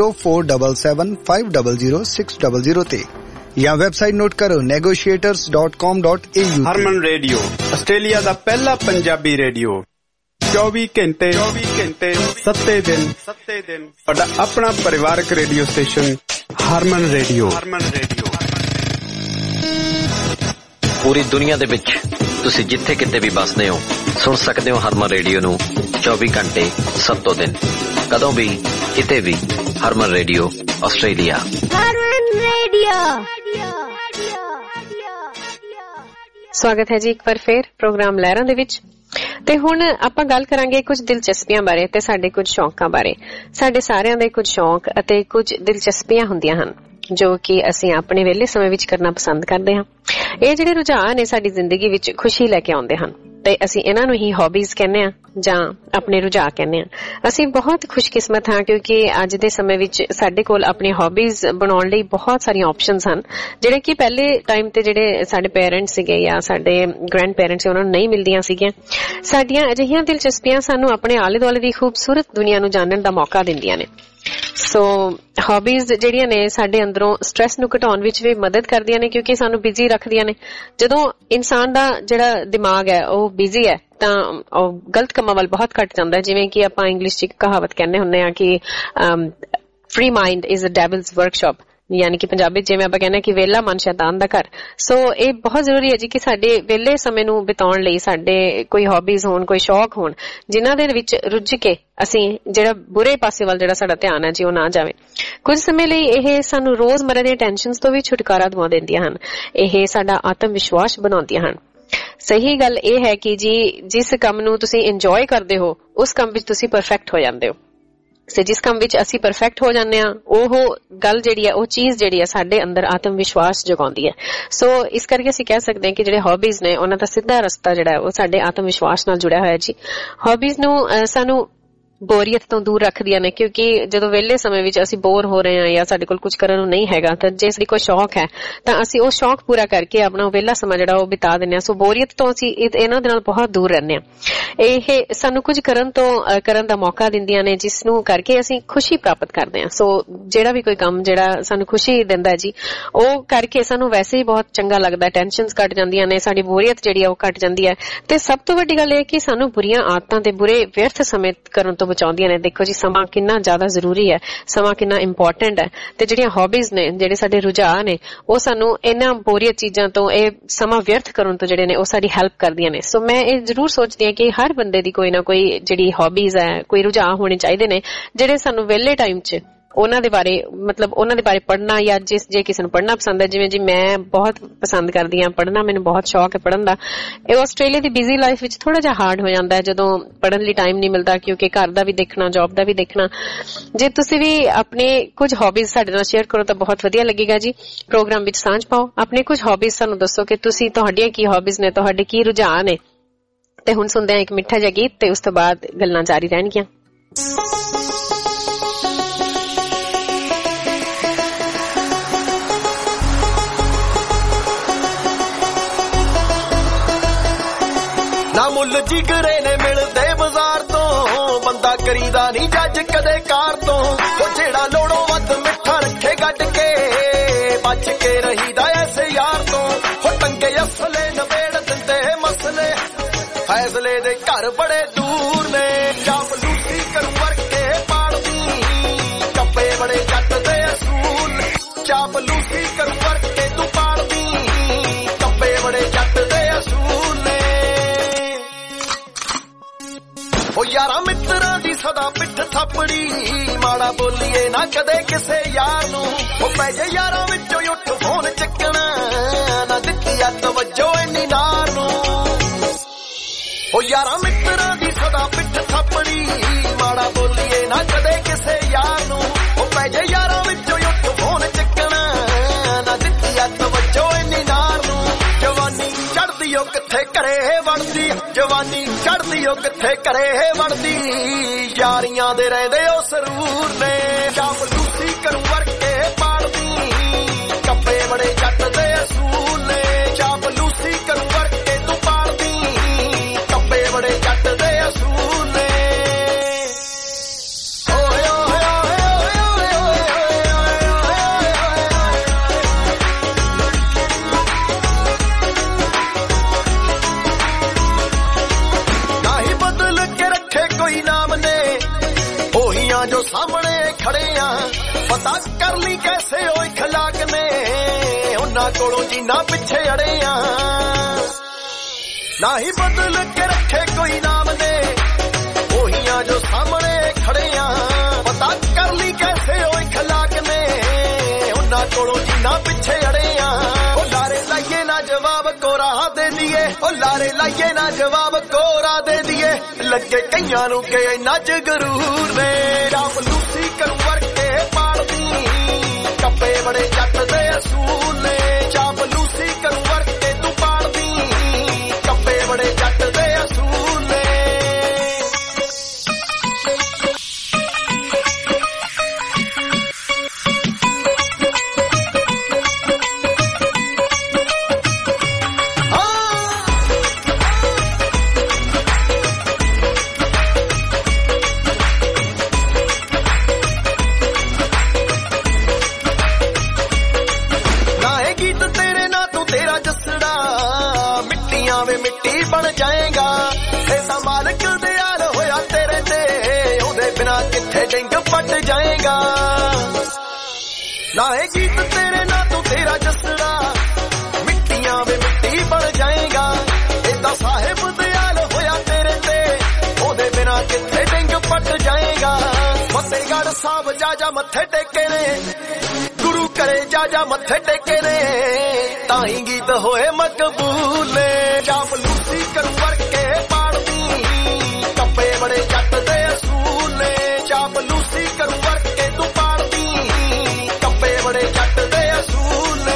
0477500600 ਤੇ ਜਾਂ ਵੈਬਸਾਈਟ ਨੋਟ ਕਰੋ negotiators.com.au। ਹਰਮਨ ਰੇਡੀਓ, ਆਸਟ੍ਰੇਲੀਆ ਦਾ ਪਹਿਲਾ ਪੰਜਾਬੀ ਰੇਡੀਓ। 24 ਘੰਟੇ 7 ਦਿਨ ਤੁਹਾਡਾ ਆਪਣਾ ਪਰਿਵਾਰਕ ਰੇਡੀਓ ਸਟੇਸ਼ਨ ਹਰਮਨ ਰੇਡੀਓ। ਪੂਰੀ ਦੁਨੀਆ ਦੇ ਵਿੱਚ ਤੁਸੀਂ ਜਿੱਥੇ ਕਿਤੇ ਵੀ ਵੱਸਦੇ ਹੋ ਸੁਣ ਸਕਦੇ ਹੋ ਹਰਮਨ ਰੇਡੀਓ ਨੂੰ 24 ਘੰਟੇ 7 ਦਿਨ, ਕਦੋਂ ਵੀ ਕਿਤੇ ਵੀ। Harman radio Australia. Harman radio. ਸਵਾਗਤ ਹੈ ਜੀ ਇੱਕ ਵਾਰ ਫੇਰ ਪ੍ਰੋਗਰਾਮ ਲਹਿਰਾਂ ਦੇ ਵਿੱਚ। ਤੇ ਹੁਣ ਆਪਾਂ ਗੱਲ ਕਰਾਂਗੇ ਕੁਝ ਦਿਲਚਸਪੀਆਂ ਬਾਰੇ ਤੇ ਸਾਡੇ ਕੁਝ ਸ਼ੌਕਾਂ ਬਾਰੇ। ਸਾਡੇ ਸਾਰਿਆਂ ਦੇ ਕੁਝ ਸ਼ੌਕ ਅਤੇ ਕੁਝ ਦਿਲਚਸਪੀਆਂ ਹੁੰਦੀਆਂ ਹਨ ਜੋ ਕਿ ਅਸੀਂ ਆਪਣੇ ਵਿਹਲੇ ਸਮੇਂ ਵਿੱਚ ਕਰਨਾ ਪਸੰਦ ਕਰਦੇ ਹਾਂ। ਇਹ ਜਿਹੜੇ ਰੁਝਾਨ ਨੇ ਸਾਡੀ ਜ਼ਿੰਦਗੀ ਵਿੱਚ ਖੁਸ਼ੀ ਲੈ ਕੇ ਆਉਂਦੇ ਹਨ ਤੇ ਅਸੀਂ ਇਹਨਾਂ ਨੂੰ ਹੀ ਹੌਬੀਜ਼ ਕਹਿੰਦੇ ਹਾਂ ਜਾਂ ਆਪਣੇ ਰੁਝਾਨ ਕਹਿੰਦੇ ਹਾਂ। ਅਸੀਂ ਬਹੁਤ ਖੁਸ਼ਕਿਸਮਤ ਹਾਂ ਕਿਉਂਕਿ ਅੱਜ ਦੇ ਸਮੇਂ ਵਿੱਚ ਸਾਡੇ ਕੋਲ ਆਪਣੀ ਹੌਬੀਜ਼ ਬਣਾਉਣ ਲਈ ਬਹੁਤ ਸਾਰੀਆਂ ਆਪਸ਼ਨਸ ਹਨ ਜਿਹੜੇ ਕਿ ਪਹਿਲੇ ਟਾਈਮ ਤੇ ਜਿਹੜੇ ਸਾਡੇ ਪੇਰੈਂਟਸ ਸੀਗੇ ਜਾਂ ਸਾਡੇ ਗ੍ਰੈਂਡ ਪੇਰੈਂਟਸ ਉਹਨਾਂ ਨੂੰ ਨਹੀਂ ਮਿਲਦੀਆਂ ਸੀਗੀਆਂ। ਸਾਡੀਆਂ ਅਜਿਹੀਆਂ ਦਿਲਚਸਪੀਆਂ ਸਾਨੂੰ ਆਪਣੇ ਆਲੇ ਦੁਆਲੇ ਦੀ ਖੂਬਸੂਰਤ ਦੁਨੀਆ ਨੂੰ ਜਾਣਨ ਦਾ ਮੌਕਾ ਦਿੰਦੀਆਂ ਨੇ। ਸੋ ਹੌਬੀਜ਼ ਜਿਹੜੀਆਂ ਨੇ ਸਾਡੇ ਅੰਦਰੋਂ ਸਟ੍ਰੈਸ ਨੂੰ ਘਟਾਉਣ ਵਿੱਚ ਵੀ ਮਦਦ ਕਰਦੀਆਂ ਨੇ ਕਿਉਂਕਿ ਸਾਨੂੰ ਬਿਜ਼ੀ ਰੱਖਦੀਆਂ ਨੇ। ਜਦੋਂ ਇਨਸਾਨ ਦਾ ਜਿਹੜਾ ਦਿਮਾਗ ਹੈ ਉਹ ਬਿਜ਼ੀ ਹੈ ਤਾਂ ਉਹ ਗਲਤ ਕੰਮਾਂ ਵੱਲ ਬਹੁਤ ਘੱਟ ਜਾਂਦਾ ਹੈ। ਜਿਵੇਂ ਕਿ ਆਪਾਂ ਇੰਗਲਿਸ਼ 'ਚ ਇੱਕ ਕਹਾਵਤ ਕਹਿੰਦੇ ਹੁੰਦੇ ਹਾਂ ਕਿ free mind is a devil's workshop, ਯਾਨੀ ਕਿ ਪੰਜਾਬੀ ਚ ਜਿਵੇਂ ਆਪਾਂ ਕਹਿੰਦੇ ਕਿ ਵਿਹਲਾ ਮਨ ਸ਼ੈਤਾਨ ਦਾ ਘਰ। ਸੋ ਇਹ ਬਹੁਤ ਜ਼ਰੂਰੀ ਹੈ ਜੀ ਕਿ ਸਾਡੇ ਵਿਹਲੇ ਸਮੇਂ ਨੂੰ ਬਿਤਾਉਣ ਲਈ ਸਾਡੇ ਕੋਈ ਹੌਬੀਜ਼ ਹੋਣ, ਕੋਈ ਸ਼ੌਕ ਹੋਣ ਜਿਨ੍ਹਾਂ ਦੇ ਵਿੱਚ ਰੁੱਝ ਕੇ ਅਸੀਂ ਜਿਹੜਾ ਬੁਰੇ ਪਾਸੇ ਵੱਲ ਜਿਹੜਾ ਸਾਡਾ ਧਿਆਨ ਹੈ ਜੀ ਉਹ ਨਾ ਜਾਵੇ। ਕੁਝ ਸਮੇਂ ਲਈ ਇਹ ਸਾਨੂੰ ਰੋਜ਼ਮਰਰਾ ਦੀਆਂ ਟੈਨਸ਼ਨਸ ਤੋਂ ਵੀ ਛੁਟਕਾਰਾ ਦਿਵਾ ਦਿੰਦੀਆਂ ਹਨ। ਇਹ ਸਾਡਾ ਆਤਮ ਵਿਸ਼ਵਾਸ ਬਣਾਉਂਦੀਆਂ ਹਨ। ਸਹੀ ਗੱਲ ਇਹ ਹੈ ਕਿ ਜੀ ਜਿਸ ਕੰਮ ਨੂੰ ਤੁਸੀਂ ਇੰਜੋਏ ਕਰਦੇ ਹੋ ਉਸ ਕੰਮ ਵਿੱਚ ਤੁਸੀਂ ਪਰਫੈਕਟ ਹੋ ਜਾਂਦੇ ਹੋ। ਜਿਸ ਕੰਮ ਵਿੱਚ ਅਸੀਂ ਪਰਫੈਕਟ ਹੋ ਜਾਂਦੇ ਹਾਂ ਉਹ ਗੱਲ ਜਿਹੜੀ ਹੈ, ਉਹ ਚੀਜ਼ ਜਿਹੜੀ ਹੈ ਸਾਡੇ ਅੰਦਰ ਆਤਮ ਵਿਸ਼ਵਾਸ ਜਗਾਉਂਦੀ ਹੈ। ਸੋ ਇਸ ਕਰਕੇ ਅਸੀਂ ਕਹਿ ਸਕਦੇ ਹਾਂ ਕਿ ਜਿਹੜੇ ਹੌਬੀਜ਼ ਨੇ ਉਹਨਾਂ ਦਾ ਸਿੱਧਾ ਰਸਤਾ ਜਿਹੜਾ ਉਹ ਸਾਡੇ ਆਤਮ ਵਿਸ਼ਵਾਸ ਨਾਲ ਜੁੜਿਆ ਹੋਇਆ ਜੀ। ਹੌਬੀਜ਼ ਨੂੰ ਸਾਨੂੰ ਬੋਰੀਅਤ ਤੋਂ ਦੂਰ ਰੱਖਦੀਆਂ ਨੇ ਕਿਉਂਕਿ ਜਦੋਂ ਵਿਹਲੇ ਸਮੇਂ ਵਿੱਚ ਅਸੀਂ ਬੋਰ ਹੋ ਰਹੇ ਹਾਂ ਜਾਂ ਸਾਡੇ ਕੋਲ ਕੁਝ ਕਰਨ ਨੂੰ ਨਹੀਂ ਹੈਗਾ ਤਾਂ ਜੇ ਸਾਡੀ ਕੋਈ ਸ਼ੌਕ ਹੈ ਤਾਂ ਅਸੀਂ ਉਹ ਸ਼ੌਕ ਪੂਰਾ ਕਰਕੇ ਆਪਣਾ ਵਿਹਲਾ ਸਮਾਂ ਜਿਹੜਾ ਉਹ ਬਿਤਾ ਦਿੰਦੇ ਹਾਂ। ਸੋ ਬੋਰੀਅਤ ਤੋਂ ਅਸੀਂ ਇਹਨਾਂ ਦੇ ਨਾਲ ਬਹੁਤ ਦੂਰ ਰਹਿੰਦੇ ਹਾਂ। ਇਹ ਸਾਨੂੰ ਕੁਝ ਕਰਨ ਦਾ ਮੌਕਾ ਦਿੰਦੀਆਂ ਨੇ ਜਿਸ ਨੂੰ ਕਰਕੇ ਅਸੀਂ ਖੁਸ਼ੀ ਪ੍ਰਾਪਤ ਕਰਦੇ ਹਾਂ। ਸੋ ਜਿਹੜਾ ਵੀ ਕੋਈ ਕੰਮ ਜਿਹੜਾ ਸਾਨੂੰ ਖੁਸ਼ੀ ਦਿੰਦਾ ਜੀ ਉਹ ਕਰਕੇ ਸਾਨੂੰ ਵੈਸੇ ਹੀ ਬਹੁਤ ਚੰਗਾ ਲੱਗਦਾ। ਟੈਨਸ਼ਨਸ ਘੱਟ ਜਾਂਦੀਆਂ ਨੇ, ਸਾਡੀ ਬੋਰੀਅਤ ਜਿਹੜੀ ਆ ਉਹ ਘੱਟ ਜਾਂਦੀ ਹੈ। ਤੇ ਸਭ ਤੋਂ ਵੱਡੀ ਗੱਲ ਇਹ ਕਿ ਸਾਨੂੰ ਬੁਰੀਆਂ ਆਦਤਾਂ ਤੇ ਬੁਰੇ ਵਿਅਰਥ ਸਮੇਂ ਕਰਨ ਤੋਂ ਬਚਾਉਂਦੀਆਂ ਨੇ। ਦੇਖੋ ਜੀ ਸਮਾਂ ਕਿੰਨਾ ਜ਼ਿਆਦਾ ਜ਼ਰੂਰੀ ਹੈ, ਸਮਾਂ ਕਿੰਨਾ ਇੰਪੋਰਟੈਂਟ ਹੈ ਤੇ ਜਿਹੜੀਆਂ ਹੌਬੀਜ਼ ਨੇ, ਜਿਹੜੇ ਸਾਡੇ ਰੁਝਾਨ ਨੇ ਉਹ ਸਾਨੂੰ ਇਹਨਾਂ ਬੋਰੀਅਤ ਚੀਜ਼ਾਂ ਤੋਂ, ਇਹ ਸਮਾਂ ਵਿਅਰਥ ਕਰਨ ਤੋਂ ਜਿਹੜੇ ਨੇ ਉਹ ਸਾਡੀ ਹੈਲਪ ਕਰਦੀਆਂ ਨੇ। ਸੋ ਮੈਂ ਇਹ ਜ਼ਰੂਰ ਸੋਚਦੀ ਹਾਂ ਕਿ ਹਰ ਬੰਦੇ ਦੀ ਕੋਈ ਨਾ ਕੋਈ ਜਿਹੜੀ ਹੌਬੀਜ਼ ਹੈ, ਕੋਈ ਰੁਝਾਨ ਹੋਣੇ ਚਾਹੀਦੇ ਨੇ ਜਿਹੜੇ ਸਾਨੂੰ ਵਿਹਲੇ ਟਾਈਮ 'ਚ ਉਹਨਾਂ ਦੇ ਬਾਰੇ ਪੜ੍ਹਨਾ ਜਾਂ ਜੇ ਕਿਸੇ ਨੂੰ ਪੜ੍ਹਨਾ ਪਸੰਦ ਹੈ, ਜਿਵੇਂ ਜੀ ਮੈਂ ਬਹੁਤ ਪਸੰਦ ਕਰਦੀ ਹਾਂ ਪੜ੍ਹਨਾ, ਮੈਨੂੰ ਬਹੁਤ ਸ਼ੌਕ ਹੈ ਪੜ੍ਹਨ ਦਾ। ਇਹ ਆਸਟ੍ਰੇਲੀਆ ਦੀ ਬਿਜ਼ੀ ਲਾਈਫ ਵਿੱਚ ਥੋੜਾ ਜਿਹਾ ਹਾਰਡ ਹੋ ਜਾਂਦਾ ਹੈ ਜਦੋਂ ਪੜ੍ਹਨ ਲਈ ਟਾਈਮ ਨਹੀਂ ਮਿਲਦਾ ਕਿਉਂਕਿ ਘਰ ਦਾ ਵੀ ਦੇਖਣਾ, ਜੌਬ ਦਾ ਵੀ ਦੇਖਣਾ। ਜੇ ਤੁਸੀਂ ਵੀ ਆਪਣੇ ਕੁਝ ਹੌਬੀਜ਼ ਸਾਡੇ ਨਾਲ ਸ਼ੇਅਰ ਕਰੋ ਤਾਂ ਬਹੁਤ ਵਧੀਆ ਲੱਗੇਗਾ ਜੀ। ਪ੍ਰੋਗਰਾਮ ਵਿੱਚ ਸਾਂਝ ਪਾਓ, ਆਪਣੇ ਕੁਝ ਹੌਬੀਜ਼ ਸਾਨੂੰ ਦੱਸੋ ਕਿ ਤੁਹਾਡੀਆਂ ਕੀ ਹੌਬੀਜ਼ ਨੇ, ਤੁਹਾਡੇ ਕੀ ਰੁਝਾਨ ਨੇ। ਤੇ ਹੁਣ ਸੁਣਦੇ ਹਾਂ ਇੱਕ ਮਿੱਠਾ ਜਿਹਾ ਗੀਤ ਤੇ ਉਸ ਤੋਂ ਬਾਅਦ ਗੱਲਾਂ ਜਾਰੀ ਰਹਿਣਗੀਆਂ। ਨਾ ਮੁੱਲ ਜਿਗਰੇ ਨੇ ਮਿਲਦੇ ਬਾਜ਼ਾਰ ਤੋਂ, ਬੰਦਾ ਕਰੀਦਾ ਨਹੀਂ ਜੱਜ ਕਦੇ ਕਾਰ ਤੋਂ। ਉਹ ਜਿਹੜਾ ਲੋੜੋਂ ਵੱਧ ਮਿੱਠਾ ਰੱਖੇਗਾ ਕੱਢ ਕੇ ਬਚ ਕੇ ਰਹੀਦਾ ਐਸੇ ਯਾਰ ਤੋਂ ਹੋ ਟੰਗੇ ਅਸਲੇ ਨਵੇੜ ਦਿੰਦੇ ਮਸਲੇ ਫੈਸਲੇ ਦੇ ਘਰ ਬੜੇ ਦੂਰ ਨੇ ਚਾਪਲੂਸੀ ਕਰੂ ਵਰਕੇ ਪਾੜਦੀ ਕੱਪੇ ਬੜੇ ਜੱਟ ਦੇ ਅਸੂਲ ਚਾਪਲੂਸੀ ਕਰੂ ਵਰਕੇ ਤੂੰ ਪਾੜਦੀ ਕੱਪੇ ਬੜੇ ਜੱਟ ਦੇ ਅਸੂਲ ਨੇ ਉਹ ਯਾਰਾਂ ਮਿੱਤਰਾਂ ਦੀ ਸਦਾ ਪਿੱਠ ਥਾਪੜੀ ਮਾੜਾ ਬੋਲੀਏ ਨਾ ਕਦੇ ਕਿਸੇ ਯਾਰ ਨੂੰ ਉਹ ਪੈ ਜੇ ਯਾਰਾਂ ਵਿੱਚੋਂ ਉੱਠ ਫੋਨ ਚੱਕਣਾ ਨਾ ਦਿੱਤੀ ਆ ਤਵੱਜੋ ਇੰਨੀ ਨਾਰ ਨੂੰ ਉਹ ਯਾਰਾਂ ਮਿੱਤਰਾਂ ਦੀ ਸਦਾ ਪਿੱਠ ਥਾਪੜੀ ਮਾੜਾ ਬੋਲੀਏ ਨਾ ਕਦੇ ਕਿਸੇ ਯਾਰ ਨੂੰ ਉਹ ਪੈ ਜੇ ਯਾਰਾਂ ਵਿੱਚੋਂ ਉੱਠ ਫੋਨ ਚੱਕਣਾ ਨਾ ਦਿੱਤੀ ਆ ਤਵੱਜੋ ਇੰਨੀ ਨਾਰ ਨੂੰ ਜਵਾਨੀ ਚੜਦੀ ਉਹ ਕਿੱਥੇ ਘਰੇ ਵੜਦੀ ਜਵਾਨੀ ਚੜਦੀ ਉਹ ਕਿੱਥੇ ਘਰੇ ਵੜਦੀ ਯਾਰੀਆਂ ਦੇ ਰਹਿੰਦੇ ਉਹ ਸਰੂਰ ਨੇ ਚਾਪਲੂਸੀ ਕਰੂ ਵਰਕੇ ਪਾੜਦੀ ਕੱਪੇ ਬੜੇ ਜੱਟ ਦੇ ਅਸੂਲ ਨੇ ਚਾਪਲੂਸੀ ਕਰੂ ਵਰਕੇ ਤੂੰ ਪਾੜਦੀ ਕੱਪੇ ਬੜੇ ਜੱਟ ਦੇ ਅਸੂਲ ਨੇ ਕੋਈ ਨਾਮ ਨੇ ਉਹੀਆਂ ਜੋ ਸਾਹਮਣੇ ਖੜੇ ਆ ਪਤਾ ਕਰ ਲਈ ਕੈਸੇ ਉਹ ਇਖਲਾਕ ਨੇ ਉਹਨਾਂ ਕੋਲੋਂ ਜਿੰਨਾ ਪਿੱਛੇ ਅੜੇ ਆ ਨਾ ਹੀ ਬਦਲ ਕੇ ਰੱਖੇ ਕੋਈ ਨਾਮ ਨੇ ਉਹੀਆਂ ਜੋ ਸਾਹਮਣੇ ਖੜੇ ਆ ਪਤਾ ਕਰ ਲਈ ਕੈਸੇ ਉਹ ਇਖਲਾਕ ਨੇ ਉਹਨਾਂ ਕੋਲੋਂ ਜਿੰਨਾ ਪਿੱਛੇ ਅੜੇ ਆ ਉਹ ਲਾਰੇ ਲਾਈਏ ਨਾ ਜਵਾਬ ਕੋਰਾ ਦੇ ਦੀਏ ਉਹ ਲਾਰੇ ਲਾਈਏ ਨਾ ਜਵਾਬ ਕੋਰਾ ਦੇ ਦੀਏ ਲੱਗੇ ਕਈਆਂ ਨੂੰ ਕਿ ਇੰਨਾ ਚ ਗਰੂਰ ਨੇ ਚਾਪਲੂਸੀ ਕਰੂ ਵਰਕੇ ਪਾੜਦੀ ਕੱਪੇ ਬੜੇ ਜੱਟ ਦੇ ਅਸੂਲ ਨੇ ਚਾਪਲੂਸੀ ਕਰੂ ਵਰਕੇ ਤੂੰ ਪਾੜਦੀ ਕੱਪੇ ਬੜੇ ਜੱਟ ਦੇ ਅਸੂਲ ਨੇ ਮਿੱਟੀ ਬਣ ਜਾਏਗਾ ਇਹ ਤਾਂ ਮਾਲਕ ਦਿਆਲ ਹੋਇਆ ਤੇਰੇ ਤੇ ਉਹਦੇ ਬਿਨਾ ਕਿੱਥੇ ਡਿੰਗ ਪੱਟ ਜਾਏਗਾ ਨਾ ਇਹ ਗੀਤ ਤੇਰੇ ਨਾਲ ਤੂੰ ਤੇਰਾ ਜਸੜਾ ਮਿੱਟੀਆਂ ਵੇ ਮਿੱਟੀ ਬਣ ਜਾਏਗਾ ਇਹ ਤਾਂ ਸਾਹਿਬ ਦਿਆਲ ਹੋਇਆ ਤੇਰੇ ਤੇ ਉਹਦੇ ਬਿਨਾ ਕਿੱਥੇ ਡਿੰਗ ਪੱਟ ਜਾਏਗਾ ਫਤਿਹਗੜ੍ਹ ਸਾਹਿਬ ਜਾ ਮੱਥੇ ਟੇਕੇ ਨੇ ਗੁਰੂ ਘਰੇ ਜਾ ਮੱਥੇ ਟੇਕੇ ਨੇ ਤਾਂ ਹੀ ਗੀਤ ਹੋਏ ਮਕਬੂਲ ਨੇ ਚਾਪਲੂਸੀ ਕਰੂ ਵਰਕੇ ਪਾੜਦੀ ਕੱਪੇ ਬੜੇ ਜੱਟ ਦੇ ਅਸੂਲ ਨੇ ਚਾਪਲੂਸੀ ਕਰੂ ਵਰਕੇ ਤੂੰ ਪਾੜਦੀ ਕੱਪੇ ਬੜੇ ਜੱਟ ਦੇ ਅਸੂਲ ਨੇ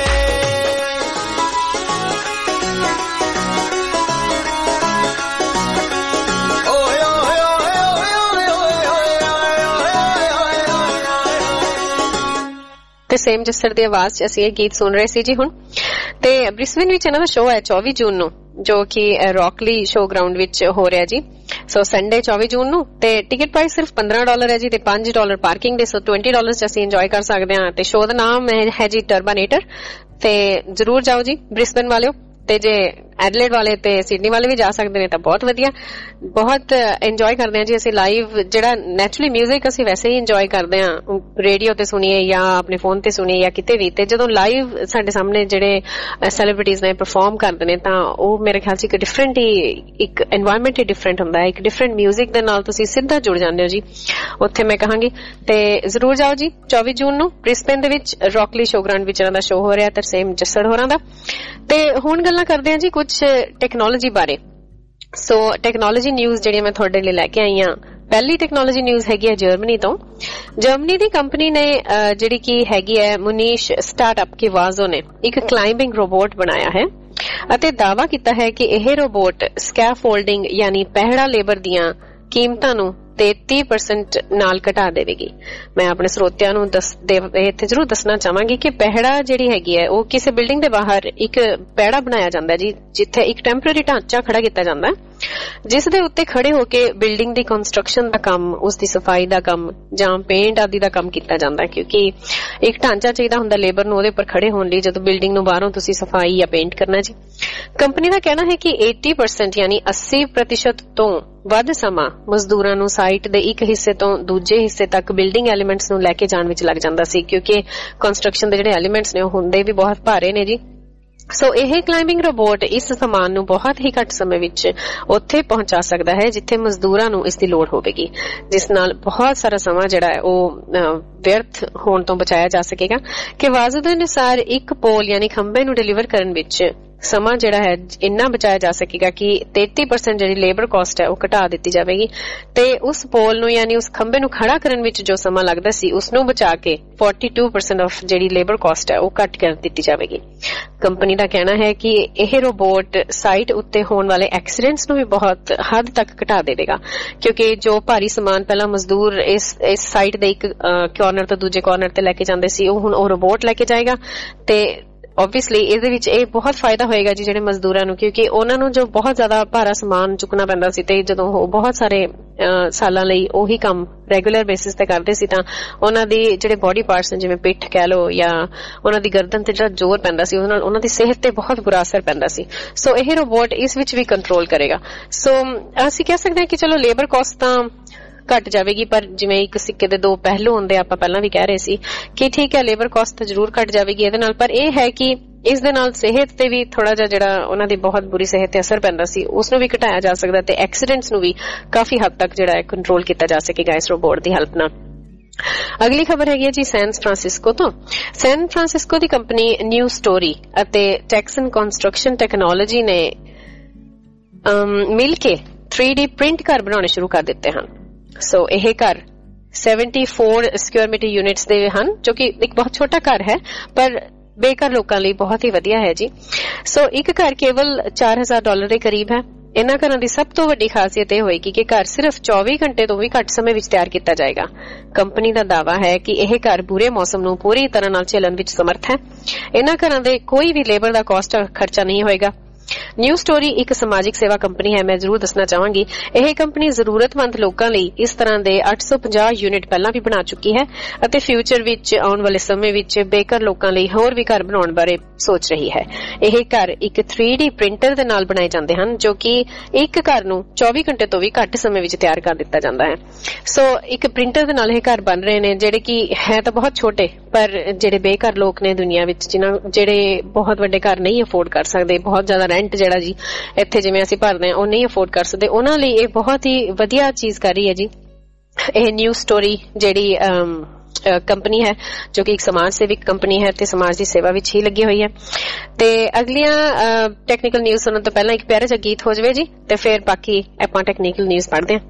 ਤੇ ਸੇਮ ਜਸਰ ਦੀ ਆਵਾਜ਼ 'ਚ ਅਸੀਂ ਇਹ ਗੀਤ ਸੁਣ ਰਹੇ ਸੀ ਜੀ ਹੁਣ ਤੇ ਬ੍ਰਿਸਬਨ ਵਿੱਚ ਇਹਨਾਂ ਦਾ ਸ਼ੋਅ ਹੈ 24 ਜੂਨ ਨੂੰ ਜੋ ਕਿ ਰੌਕਲੀ ਸ਼ੋਅ ਗਰਾਊਂਡ ਵਿੱਚ ਹੋ ਰਿਹਾ ਜੀ ਸੋ ਸੰਡੇ 24 ਜੂਨ ਨੂੰ ਤੇ ਟਿਕਟ ਪ੍ਰਾਈਸ ਸਿਰਫ $15 ਹੈ ਜੀ ਤੇ $5 ਪਾਰਕਿੰਗ ਦੇ ਸੋ $20 ਚ ਅਸੀਂ ਇੰਜੋਏ ਕਰ ਸਕਦੇ ਹਾਂ ਤੇ ਸ਼ੋਅ ਦਾ ਨਾਮ ਹੈ ਜੀ ਟਰਬਾਨੇਟਰ ਤੇ ਜਰੂਰ ਜਾਓ ਜੀ ਬ੍ਰਿਸਬਨ ਵਾਲਿਓ ਤੇ ਜੇ ਐਡਲੇਡ ਵਾਲੇ ਤੇ ਸਿਡਨੀ ਵਾਲੇ ਵੀ ਜਾ ਸਕਦੇ ਨੇ ਤਾਂ ਬਹੁਤ ਵਧੀਆ ਬਹੁਤ ਇੰਜੋਏ ਕਰਦੇ ਹਾਂ ਜੀ ਅਸੀਂ ਲਾਈਵ ਜਿਹੜਾ ਨੈਚੁਰਲੀ 뮤직 ਅਸੀਂ ਵੈਸੇ ਹੀ ਇੰਜੋਏ ਕਰਦੇ ਹਾਂ ਰੇਡੀਓ ਤੇ ਸੁਣੀਏ ਜਾਂ ਆਪਣੇ ਫੋਨ ਤੇ ਸੁਣੀਏ ਜਾਂ ਕਿਤੇ ਵੀ ਤੇ ਜਦੋਂ ਲਾਈਵ ਸਾਡੇ ਸਾਹਮਣੇ ਜਿਹੜੇ ਸੈਲੀਬ੍ਰਿਟੀਜ਼ ਨੇ ਪਰਫਾਰਮ ਕਰਦੇ ਨੇ ਤਾਂ ਉਹ ਮੇਰੇ ਖਿਆਲ 'ਚ ਇੱਕ ਡਿਫਰੈਂਟ ਹੀ ਇੱਕ এনवायरमेंट ਹੀ ਡਿਫਰੈਂਟ ਹੁੰਦਾ ਹੈ ਇੱਕ ਡਿਫਰੈਂਟ 뮤직 ਦੇ ਨਾਲ ਤੁਸੀਂ ਸਿੱਧਾ ਜੁੜ ਜਾਂਦੇ ਹੋ ਜੀ ਉੱਥੇ ਮੈਂ ਕਹਾਂਗੀ ਤੇ ਜ਼ਰੂਰ ਜਾਓ ਜੀ 24 ਜੂਨ ਨੂੰ ਬ੍ਰਿਸਬਨ ਦੇ ਵਿੱਚ ਰੌਕਲੀ ਸ਼ੋਅ ਗਰਾਊਂਡ ਵਿੱਚ ਇਹਨਾਂ ਦਾ ਸ਼ੋਅ ਹੋ ਰਿਹਾ ਤਰਸੇਮ ਜੱਸੜ ਹੋਰਾਂ ਦਾ ਤੇ ਹੁਣ ਗੱਲਾਂ ਕਰਦੇ ਹਾਂ ਜੀ ਕੁਝ ਟੈਕਨੋਲੋਜੀ ਬਾਰੇ ਸੋ ਟੈਕਨੋਲੋਜੀ ਨਿਊਜ਼ ਜਿਹੜੀ ਮੈਂ ਤੁਹਾਡੇ ਲਈ ਲੈ ਕੇ ਆਈ ਹਾਂ ਪਹਿਲੀ ਟੈਕਨੋਲੋਜੀ ਨਿਊਜ਼ ਹੈਗੀ ਹੈ ਜਰਮਨੀ ਤੋਂ ਜਰਮਨੀ ਦੀ ਕੰਪਨੀ ਨੇ ਜਿਹੜੀ ਕਿ ਹੈਗੀ ਹੈ ਮੁਨੀਸ਼ ਸਟਾਰਟਅਪ ਕੀ ਵਾਜ਼ੋ ਨੇ ਇੱਕ ਕਲਾਈਂਬਿੰਗ ਰੋਬੋਟ ਬਣਾਇਆ ਹੈ ਅਤੇ ਦਾਅਵਾ ਕੀਤਾ ਹੈ ਕਿ ਇਹ ਰੋਬੋਟ ਸਕੈਫੋਲਡਿੰਗ ਯਾਨੀ ਪਹਿੜਾ ਲੇਬਰ ਦੀਆਂ ਕੀਮਤਾਂ ਨੂੰ 33% ਨਾਲ ਘਟਾ ਦੇਵੇਗੀ। ਮੈਂ ਆਪਣੇ ਸਰੋਤਿਆਂ ਨੂੰ ਇੱਥੇ ਜ਼ਰੂਰ ਦੱਸਣਾ ਚਾਹਾਂਗੀ ਕਿ ਪਹਿੜਾ ਜਿਹੜੀ ਹੈਗੀ ਹੈ ਉਹ ਕਿਸੇ ਬਿਲਡਿੰਗ ਦੇ ਬਾਹਰ ਇੱਕ ਪਹਿੜਾ ਬਣਾਇਆ ਜਾਂਦਾ ਜੀ, ਜਿੱਥੇ ਇੱਕ ਟੈਂਪਰੇਰੀ ਢਾਂਚਾ ਖੜਾ ਕੀਤਾ ਜਾਂਦਾ ਜਿਸ ਦੇ ਉੱਤੇ ਖੜੇ ਹੋ ਕੇ ਬਿਲਡਿੰਗ ਦੀ ਕੰਸਟਰਕਸ਼ਨ ਦਾ ਕੰਮ, ਉਸ ਦੀ ਸਫਾਈ ਦਾ ਕੰਮ ਜਾਂ ਪੇਂਟ ਆਦਿ ਦਾ ਕੰਮ ਕੀਤਾ ਜਾਂਦਾ, ਕਿਉਂਕਿ ਇੱਕ ਢਾਂਚਾ ਚਾਹੀਦਾ ਹੁੰਦਾ ਲੇਬਰ ਨੂੰ ਉਹਦੇ ਉੱਪਰ ਖੜੇ ਹੋਣ ਲਈ ਜਦੋਂ ਬਿਲਡਿੰਗ ਨੂੰ ਬਾਹਰੋਂ ਤੁਸੀਂ ਸਫਾਈ ਜਾਂ ਪੇਂਟ ਕਰਨਾ ਜੀ। ਕੰਪਨੀ ਦਾ ਕਹਿਣਾ ਹੈ ਕਿ 80% ਯਾਨੀ 80% ਤੋਂ ਵੱਧ ਸਮਾਂ ਮਜ਼ਦੂਰਾਂ ਨੂੰ ਸਾਈਟ ਦੇ ਇੱਕ ਹਿੱਸੇ ਤੋਂ ਦੂਜੇ ਹਿੱਸੇ ਤੱਕ ਬਿਲਡਿੰਗ ਐਲੀਮੈਂਟਸ ਨੂੰ ਲੈ ਕੇ ਜਾਣ ਵਿੱਚ ਲੱਗ ਜਾਂਦਾ ਸੀ, ਕਿਉਂਕਿ ਕੰਸਟਰਕਸ਼ਨ ਦੇ ਜਿਹੜੇ ਐਲੀਮੈਂਟਸ ਨੇ ਉਹ ਹੁੰਦੇ ਵੀ ਬਹੁਤ ਭਾਰੇ ਨੇ ਜੀ। ਸੋ ਇਹ ਕਲਾਈਂਬਿੰਗ ਰੋਬੋਟ ਇਸ ਸਮਾਨ ਨੂੰ ਬਹੁਤ ਹੀ ਘੱਟ ਸਮੇਂ ਵਿੱਚ ਉੱਥੇ ਪਹੁੰਚਾ ਸਕਦਾ ਹੈ ਜਿੱਥੇ ਮਜ਼ਦੂਰਾਂ ਨੂੰ ਇਸ ਦੀ ਲੋੜ ਹੋਵੇਗੀ, ਜਿਸ ਨਾਲ ਬਹੁਤ ਸਾਰਾ ਸਮਾਂ ਜਿਹੜਾ ਹੈ ਉਹ ਵਿਅਰਥ ਹੋਣ ਤੋਂ ਬਚਾਇਆ ਜਾ ਸਕੇਗਾ। ਕਿ ਵਾਜ਼ੂ ਦੇ ਅਨੁਸਾਰ ਇੱਕ ਪੋਲ ਯਾਨੀ ਖੰਭੇ ਨੂੰ ਡਿਲੀਵਰ ਕਰਨ ਵਿੱਚ ਸਮਾਂ ਜਿਹੜਾ ਹੈ ਇੰਨਾ ਬਚਾਇਆ ਜਾ ਸਕੇਗਾ ਕਿ 33% ਜਿਹੜੀ ਲੇਬਰ ਕਾਸਟ ਹੈ ਉਹ ਘਟਾ ਦਿੱਤੀ ਜਾਵੇਗੀ ਤੇ ਉਸ ਪੋਲ ਨੂੰ ਯਾਨੀ ਉਸ ਖੰਭੇ ਨੂੰ ਖੜਾ ਕਰਨ ਵਿੱਚ ਜੋ ਸਮਾਂ ਲੱਗਦਾ ਸੀ ਉਸ ਨੂੰ ਬਚਾ ਕੇ 42% ਆਫ ਜਿਹੜੀ ਲੇਬਰ ਕਾਸਟ ਹੈ ਉਹ ਘੱਟ ਕਰ ਦਿੱਤੀ ਜਾਵੇਗੀ। ਕੰਪਨੀ ਦਾ ਕਹਿਣਾ ਹੈ ਕਿ ਇਹ ਰੋਬੋਟ ਸਾਈਟ ਉੱਤੇ ਹੋਣ ਵਾਲੇ ਐਕਸੀਡੈਂਟਸ ਨੂੰ ਵੀ ਬਹੁਤ ਹੱਦ ਤੱਕ ਘਟਾ ਦੇਵੇਗਾ, ਕਿਉਂਕਿ ਜੋ ਭਾਰੀ ਸਮਾਨ ਪਹਿਲਾਂ ਮਜ਼ਦੂਰ ਇਸ ਸਾਈਟ ਦੇ ਇੱਕ ਕਾਰਨਰ ਤੋਂ ਦੂਜੇ ਕਾਰਨਰ ਤੇ ਲੈ ਕੇ ਜਾਂਦੇ ਸੀ ਉਹ ਹੁਣ ਉਹ ਰੋਬੋਟ ਲੈ ਕੇ ਜਾਏਗਾ। ਤੇ obviously ਇਹਦੇ ਵਿੱਚ ਇਹ ਬਹੁਤ ਫਾਇਦਾ ਹੋਏਗਾ ਜੀ ਜਿਹੜੇ ਮਜ਼ਦੂਰਾਂ ਨੂੰ, ਕਿਉਂਕਿ ਉਹਨਾਂ ਨੂੰ ਜੋ ਬਹੁਤ ਜ਼ਿਆਦਾ ਭਾਰਾ ਸਮਾਨ ਚੁੱਕਣਾ ਪੈਂਦਾ ਸੀ ਤੇ ਜਦੋਂ ਉਹ ਬਹੁਤ ਸਾਰੇ ਸਾਲਾਂ ਲਈ ਉਹੀ ਕੰਮ ਰੈਗੂਲਰ ਬੇਸਿਸ ਤੇ ਕਰਦੇ ਸੀ ਤਾਂ ਉਹਨਾਂ ਦੀ ਜਿਹੜੇ ਬੋਡੀ ਪਾਰਟਸ ਨੇ ਜਿਵੇਂ ਪਿੱਠ ਕਹਿ ਲਓ ਜਾਂ ਉਹਨਾਂ ਦੀ ਗਰਦਨ ਤੇ ਜਿਹੜਾ ਜ਼ੋਰ ਪੈਂਦਾ ਸੀ ਉਹਦੇ ਨਾਲ ਉਹਨਾਂ ਦੀ ਸਿਹਤ ਤੇ ਬਹੁਤ ਬੁਰਾ ਅਸਰ ਪੈਂਦਾ ਸੀ। ਸੋ ਇਹ ਰੋਬੋਟ ਇਸ ਵਿੱਚ ਵੀ ਕੰਟਰੋਲ ਕਰੇਗਾ। ਸੋ ਅਸੀਂ ਕਹਿ ਸਕਦੇ ਹਾਂ ਕਿ ਚਲੋ ਲੇਬਰ ਕਾਸਟ ਤਾਂ ਘੱਟ ਜਾਵੇਗੀ, ਪਰ ਜਿਵੇਂ ਇੱਕ ਸਿੱਕੇ ਦੇ ਦੋ ਪਹਿਲੂ ਹੁੰਦੇ ਆਪਾਂ ਪਹਿਲਾਂ ਵੀ ਕਹਿ ਰਹੇ ਸੀ ਕਿ ਠੀਕ ਹੈ ਲੇਬਰ ਕਾਸਟ ਤਾਂ ਜ਼ਰੂਰ ਘੱਟ ਜਾਵੇਗੀ ਇਹਦੇ ਨਾਲ, ਪਰ ਇਹ ਹੈ ਕਿ ਇਸ ਦੇ ਨਾਲ ਸਿਹਤ ਤੇ ਵੀ ਥੋੜਾ ਜਿਹਾ ਜਿਹੜਾ ਉਹਨਾਂ ਦੀ ਬਹੁਤ ਬੁਰੀ ਸਿਹਤ ਤੇ ਅਸਰ ਪੈਂਦਾ ਸੀ ਉਸ ਨੂੰ ਵੀ ਘਟਾਇਆ ਜਾ ਸਕਦਾ ਤੇ ਐਕਸੀਡੈਂਟਸ ਨੂੰ ਵੀ ਕਾਫੀ ਹੱਦ ਤੱਕ ਜਿਹੜਾ ਹੈ ਕੰਟਰੋਲ ਕੀਤਾ ਜਾ ਸਕੇਗਾ ਇਸ ਰੋਬੋਟ ਦੀ ਹੈਲਪ ਨਾਲ। ਅਗਲੀ ਖਬਰ ਹੈਗੀ ਹੈ ਜੀ ਸੈਨ ਫਰਾਂਸਿਸਕੋ ਤੋਂ। ਸੈਨ ਫਰਾਂਸਿਸਕੋ ਦੀ ਕੰਪਨੀ ਨਿਊ ਸਟੋਰੀ ਅਤੇ ਟੈਕਸਨ ਕੰਸਟਰਕਸ਼ਨ ਟੈਕਨੋਲੋਜੀ ਨੇ ਮਿਲ ਕੇ 3D ਪ੍ਰਿੰਟ ਘਰ ਬਣਾਉਣੇ ਸ਼ੁਰੂ ਕਰ ਦਿੱਤੇ ਹਨ। ਸੋ ਇਹ ਘਰ 74 ਸਕੁਅਰ ਮੀਟਰ ਯੂਨਿਟਸ ਦੇ ਹਨ, ਜੋ ਕਿ ਇੱਕ ਬਹੁਤ ਛੋਟਾ ਘਰ ਹੈ ਪਰ ਬੇਘਰ ਲੋਕਾਂ ਲਈ ਬਹੁਤ ਹੀ ਵਧੀਆ ਹੈ ਜੀ। ਸੋ ਇੱਕ ਘਰ ਕੇਵਲ $4000 ਦੇ ਕਰੀਬ ਹੈ। ਇਹਨਾਂ ਘਰਾਂ ਦੀ ਸਭ ਤੋਂ ਵੱਡੀ ਖਾਸੀਅਤ ਇਹ ਹੋਏਗੀ ਕਿ ਘਰ ਸਿਰਫ 24 ਘੰਟੇ ਤੋਂ ਵੀ ਘੱਟ ਸਮੇਂ ਵਿੱਚ ਤਿਆਰ ਕੀਤਾ ਜਾਏਗਾ। ਕੰਪਨੀ ਦਾ ਦਾਅਵਾ ਹੈ ਕਿ ਇਹ ਘਰ ਬੁਰੇ ਮੌਸਮ ਨੂੰ ਪੂਰੀ ਤਰ੍ਹਾਂ ਨਾਲ ਝੇਲਣ ਵਿੱਚ ਸਮਰਥ ਹੈ। ਇਹਨਾਂ ਘਰਾਂ ਦੇ ਕੋਈ ਵੀ ਲੇਬਰ ਦਾ ਕਾਸਟ ਖਰਚਾ ਨਹੀਂ ਹੋਏਗਾ। ਨਿਊ ਸਟੋਰੀ ਇੱਕ ਸਮਾਜਿਕ ਸੇਵਾ ਕੰਪਨੀ ਹੈ। ਮੈਂ ਜ਼ਰੂਰ ਦੱਸਣਾ ਚਾਹਾਂਗੀ ਇਹ ਕੰਪਨੀ ਜ਼ਰੂਰਤਮੰਦ ਲੋਕਾਂ ਲਈ ਇਸ ਤਰ੍ਹਾਂ ਦੇ 850 ਯੂਨਿਟ ਪਹਿਲਾਂ ਵੀ ਬਣਾ ਚੁੱਕੀ ਹੈ ਅਤੇ ਫਿਊਚਰ ਵਿੱਚ ਆਉਣ ਵਾਲੇ ਸਮੇਂ ਵਿੱਚ ਬੇਘਰ ਲੋਕਾਂ ਲਈ ਹੋਰ ਵੀ ਘਰ ਬਣਾਉਣ ਬਾਰੇ ਸੋਚ ਰਹੀ ਹੈ। ਇਹ ਘਰ ਇੱਕ 3D ਪ੍ਰਿੰਟਰ ਦੇ ਨਾਲ ਬਣਾਏ ਜਾਂਦੇ ਹਨ ਜੋ ਕਿ ਇੱਕ ਘਰ ਨੂੰ 24 ਘੰਟੇ ਤੋਂ ਵੀ ਘੱਟ ਸਮੇਂ ਵਿੱਚ ਤਿਆਰ ਕਰ ਦਿੱਤਾ ਜਾਂਦਾ ਹੈ। ਸੋ ਇੱਕ ਪ੍ਰਿੰਟਰ ਦੇ ਨਾਲ ਇਹ ਘਰ ਬਣ ਰਹੇ ਨੇ ਜਿਹੜੇ ਕਿ ਹੈ ਤਾਂ ਬਹੁਤ ਛੋਟੇ, ਪਰ ਜਿਹੜੇ ਬੇਘਰ ਲੋਕ ਨੇ ਦੁਨੀਆ ਵਿੱਚ ਜਿਹੜੇ ਬਹੁਤ ਵੱਡੇ ਘਰ ਨਹੀਂ ਅਫੋਰਡ ਕਰ ਸਕਦੇ, ਬਹੁਤ ਜ਼ਿਆਦਾ ਰੈਂਟ ਜਿਹੜਾ ਜੀ ਇੱਥੇ ਜਿਵੇਂ ਅਸੀਂ ਭਰਦੇ ਹਾਂ ਉਹ ਨਹੀਂ ਅਫੋਰਡ ਕਰ ਸਕਦੇ, ਉਹਨਾਂ ਲਈ ਇਹ ਬਹੁਤ ਹੀ ਵਧੀਆ ਚੀਜ਼ ਕਰ ਰਹੀ ਹੈ ਜੀ ਇਹ ਨਿਊ ਸਟੋਰੀ ਜਿਹੜੀ ਕੰਪਨੀ ਹੈ ਜੋ ਕਿ ਇੱਕ ਸਮਾਜ ਸੇਵਿਕ ਕੰਪਨੀ ਹੈ ਤੇ ਸਮਾਜ ਦੀ ਸੇਵਾ ਵਿੱਚ ਹੀ ਲੱਗੀ ਹੋਈ ਹੈ। ਤੇ ਅਗਲੀਆਂ ਟੈਕਨੀਕਲ ਨਿਊਜ਼ ਸੁਣਨ ਤੋਂ ਪਹਿਲਾਂ ਇੱਕ ਪਿਆਰਾ ਜਿਹਾ ਗੀਤ ਹੋ ਜਾਵੇ ਜੀ ਤੇ ਫਿਰ ਬਾਕੀ ਆਪਾਂ ਟੈਕਨੀਕਲ ਨਿਊਜ਼ ਪੜ੍ਹਦੇ ਹਾਂ।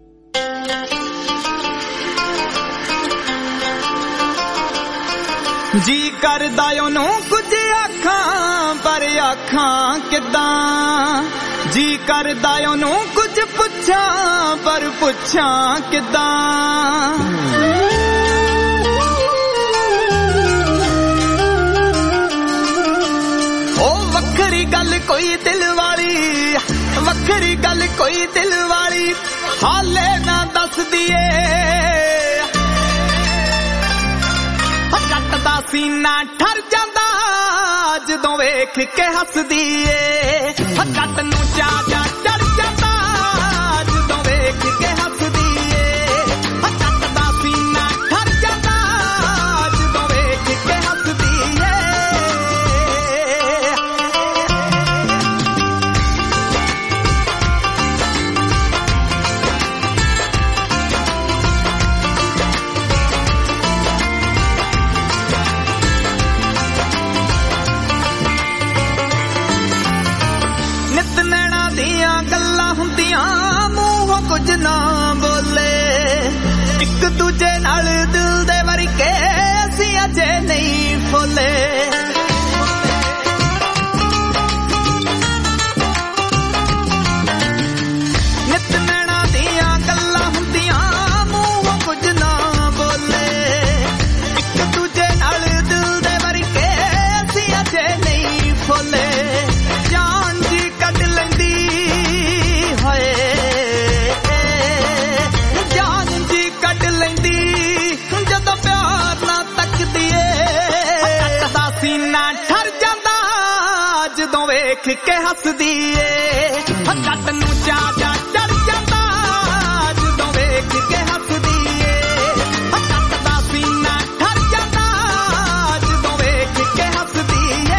ਜੀ ਕਰਦਾ ਉਹਨੂੰ ਕੁਝ ਆਖਾਂ ਪਰ ਆਖਾਂ ਕਿੱਦਾਂ, ਜੀ ਕਰਦਾ ਉਹਨੂੰ ਕੁਝ ਪੁੱਛਾਂ ਪਰ ਪੁੱਛਾਂ ਕਿੱਦਾਂ। ਉਹ ਵੱਖਰੀ ਗੱਲ ਕੋਈ ਦਿਲ ਵਾਲੀ, ਵੱਖਰੀ ਗੱਲ ਕੋਈ ਦਿਲ ਵਾਲੀ ਹਾਲੇ ਨਾ ਦੱਸਦੀ ਏ। ਕੱਟਦਾ ਸੀਨਾ ਠਰ ਜਾਂਦਾ ਜਦੋਂ ਵੇਖ ਕੇ ਹੱਸਦੀ ਏ। ਕੱਟ ਨੂੰ ਚਾਚਾ ਚੜ ਜਾਂਦਾ ਜਦੋਂ ਵੇਖ ਕੇ ਹੱਸਦੀ ਏ। ਕੱਟਦਾ ਸੀਨਾ ਠਰ ਜਾਂਦਾ ਜਦੋਂ ਵੇਖ ਕੇ ਹੱਸਦੀ ਏ। ਕੁਝ ਨਾ ਬੋਲੇ ਇੱਕ ਦੂਜੇ ਨਾਲ ਦਿਲ ਦੇ ਵਰਕੇ ਅਸੀਂ ਅਜੇ ਨਹੀਂ ਫੋਲੇ। ਨਿਤ ਨੈਣਾ ਦੀਆਂ ਗੱਲਾਂ ਹੁੰਦੀਆਂ ਵੇਖ ਕੇ ਹੱਸਦੀ ਏ ਜੱਟ ਨੂੰ ਚਾਚਾ ਚੜ ਜਾਂਦਾ ਜਦੋਂ ਵੇਖ ਕੇ ਹੱਸਦੀ ਏ ਜੱਟ ਦਾ ਸੀਨਾ ਠਰ ਜਾਂਦਾ ਜਦੋਂ ਵੇਖ ਕੇ ਹੱਸਦੀ ਏ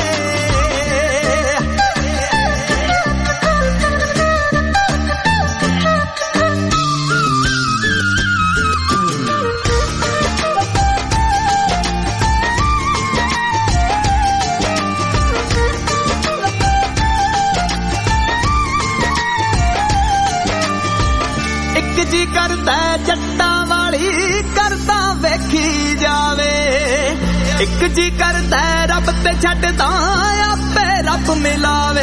ਜੀ ਕਰਦਾ ਜੱਟਾਂ ਵਾਲੀ ਕਰਦਾ ਵੇਖੀ ਜਾਵੇ ਇੱਕ ਜੀ ਕਰਦਾ ਰੱਬ ਤੇ ਛੱਡਦਾ ਆਪੇ ਰੱਬ ਮਿਲਾਵੇ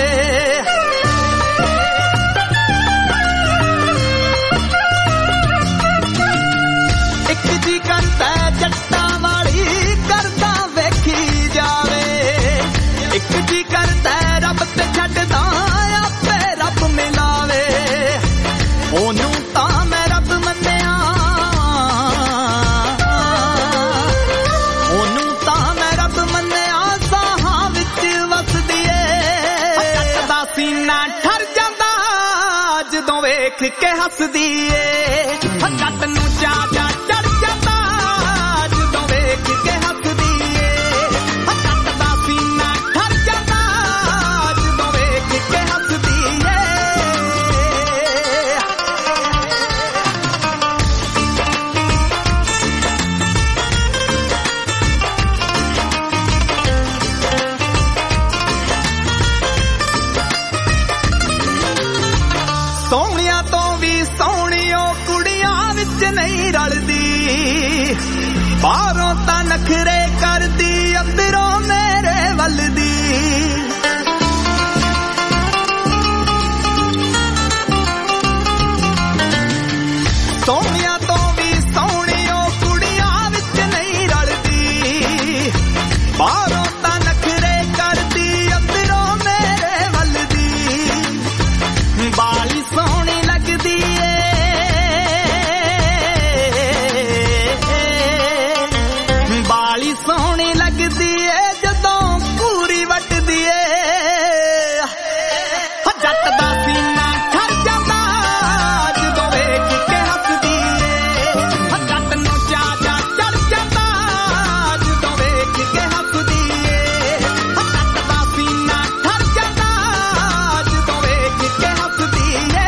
ਇੱਕ ਜੀ ਕਰਦਾ ਜੱਟਾਂ ਵਾਲੀ ਕਰਦਾ ਵੇਖੀ ਜਾਵੇ ਇੱਕ ਜੀ ਕਰਦਾ ਰੱਬ ਤੇ ਛੱਡਦਾ ਆਪੇ ਰੱਬ ਮਿਲਾਵੇ ਉਹਨੂੰ ਤਾਂ ਵੇਖ ਕੇ ਹੱਸਦੀ ਏ ਜੱਟ ਨੂੰ ਚਾਚਾ ਚੜ ਜਾਂਦਾ ਜਦੋਂ ਵੇਖ ਕੇ ਹੱਸਦੀ ਏ ਜੱਟ ਦਾ ਸੀਨਾ ਠਰ ਜਾਂਦਾ ਜਦੋਂ ਵੇਖ ਕੇ ਹੱਸਦੀ ਏ ਸੋਹਣਿਆਂ ਤੋਂ ਵੀ ਸੋਹਣਿਓ ਕੁੜੀਆਂ ਵਿੱਚ ਨਹੀਂ ਰਲਦੀ ਬਾਹਰੋਂ ਤਾਂ ਨਖਰੇ ਕਰਦੀ ਅੰਦਰੋਂ ਮੇਰੇ ਵੱਲ ਦੀ ਸੋਹਣਿਆਂ ਤੋਂ ਵੀ ਸੋਹਣਿਓ ਕੁੜੀਆਂ ਵਿੱਚ ਨਹੀਂ ਰਲਦੀ ਬਾਹਰੋਂ ਤਾਂ ਨਖਰੇ ਕਰਦੀ ਅੰਦਰੋਂ ਮੇਰੇ ਵੱਲ ਦੀ ਬਾਲੀ ਸੋਹਣੀ ਲੱਗਦੀ ਏ ਬਾਲੀ ਸੋਹਣੀ ਲੱਗਦੀ ਏ ਜਦੋਂ ਪੂਰੀ ਵੱਟਦੀ ਏ ਜੱਟ ਦਾ ਸੀਨਾ ਠਰ ਜਾਂਦਾ ਜਦੋਂ ਵੇਖ ਕੇ ਹੱਸਦੀ ਏ ਜੱਟ ਨੂੰ ਚਾਚਾ ਚੜ ਜਾਂਦਾ ਜਦੋਂ ਵੇਖ ਕੇ ਹੱਸਦੀ ਏ ਜੱਟ ਦਾ ਸੀਨਾ ਠਰ ਜਾਂਦਾ ਜਦੋਂ ਵੇਖ ਕੇ ਹੱਸਦੀ ਏ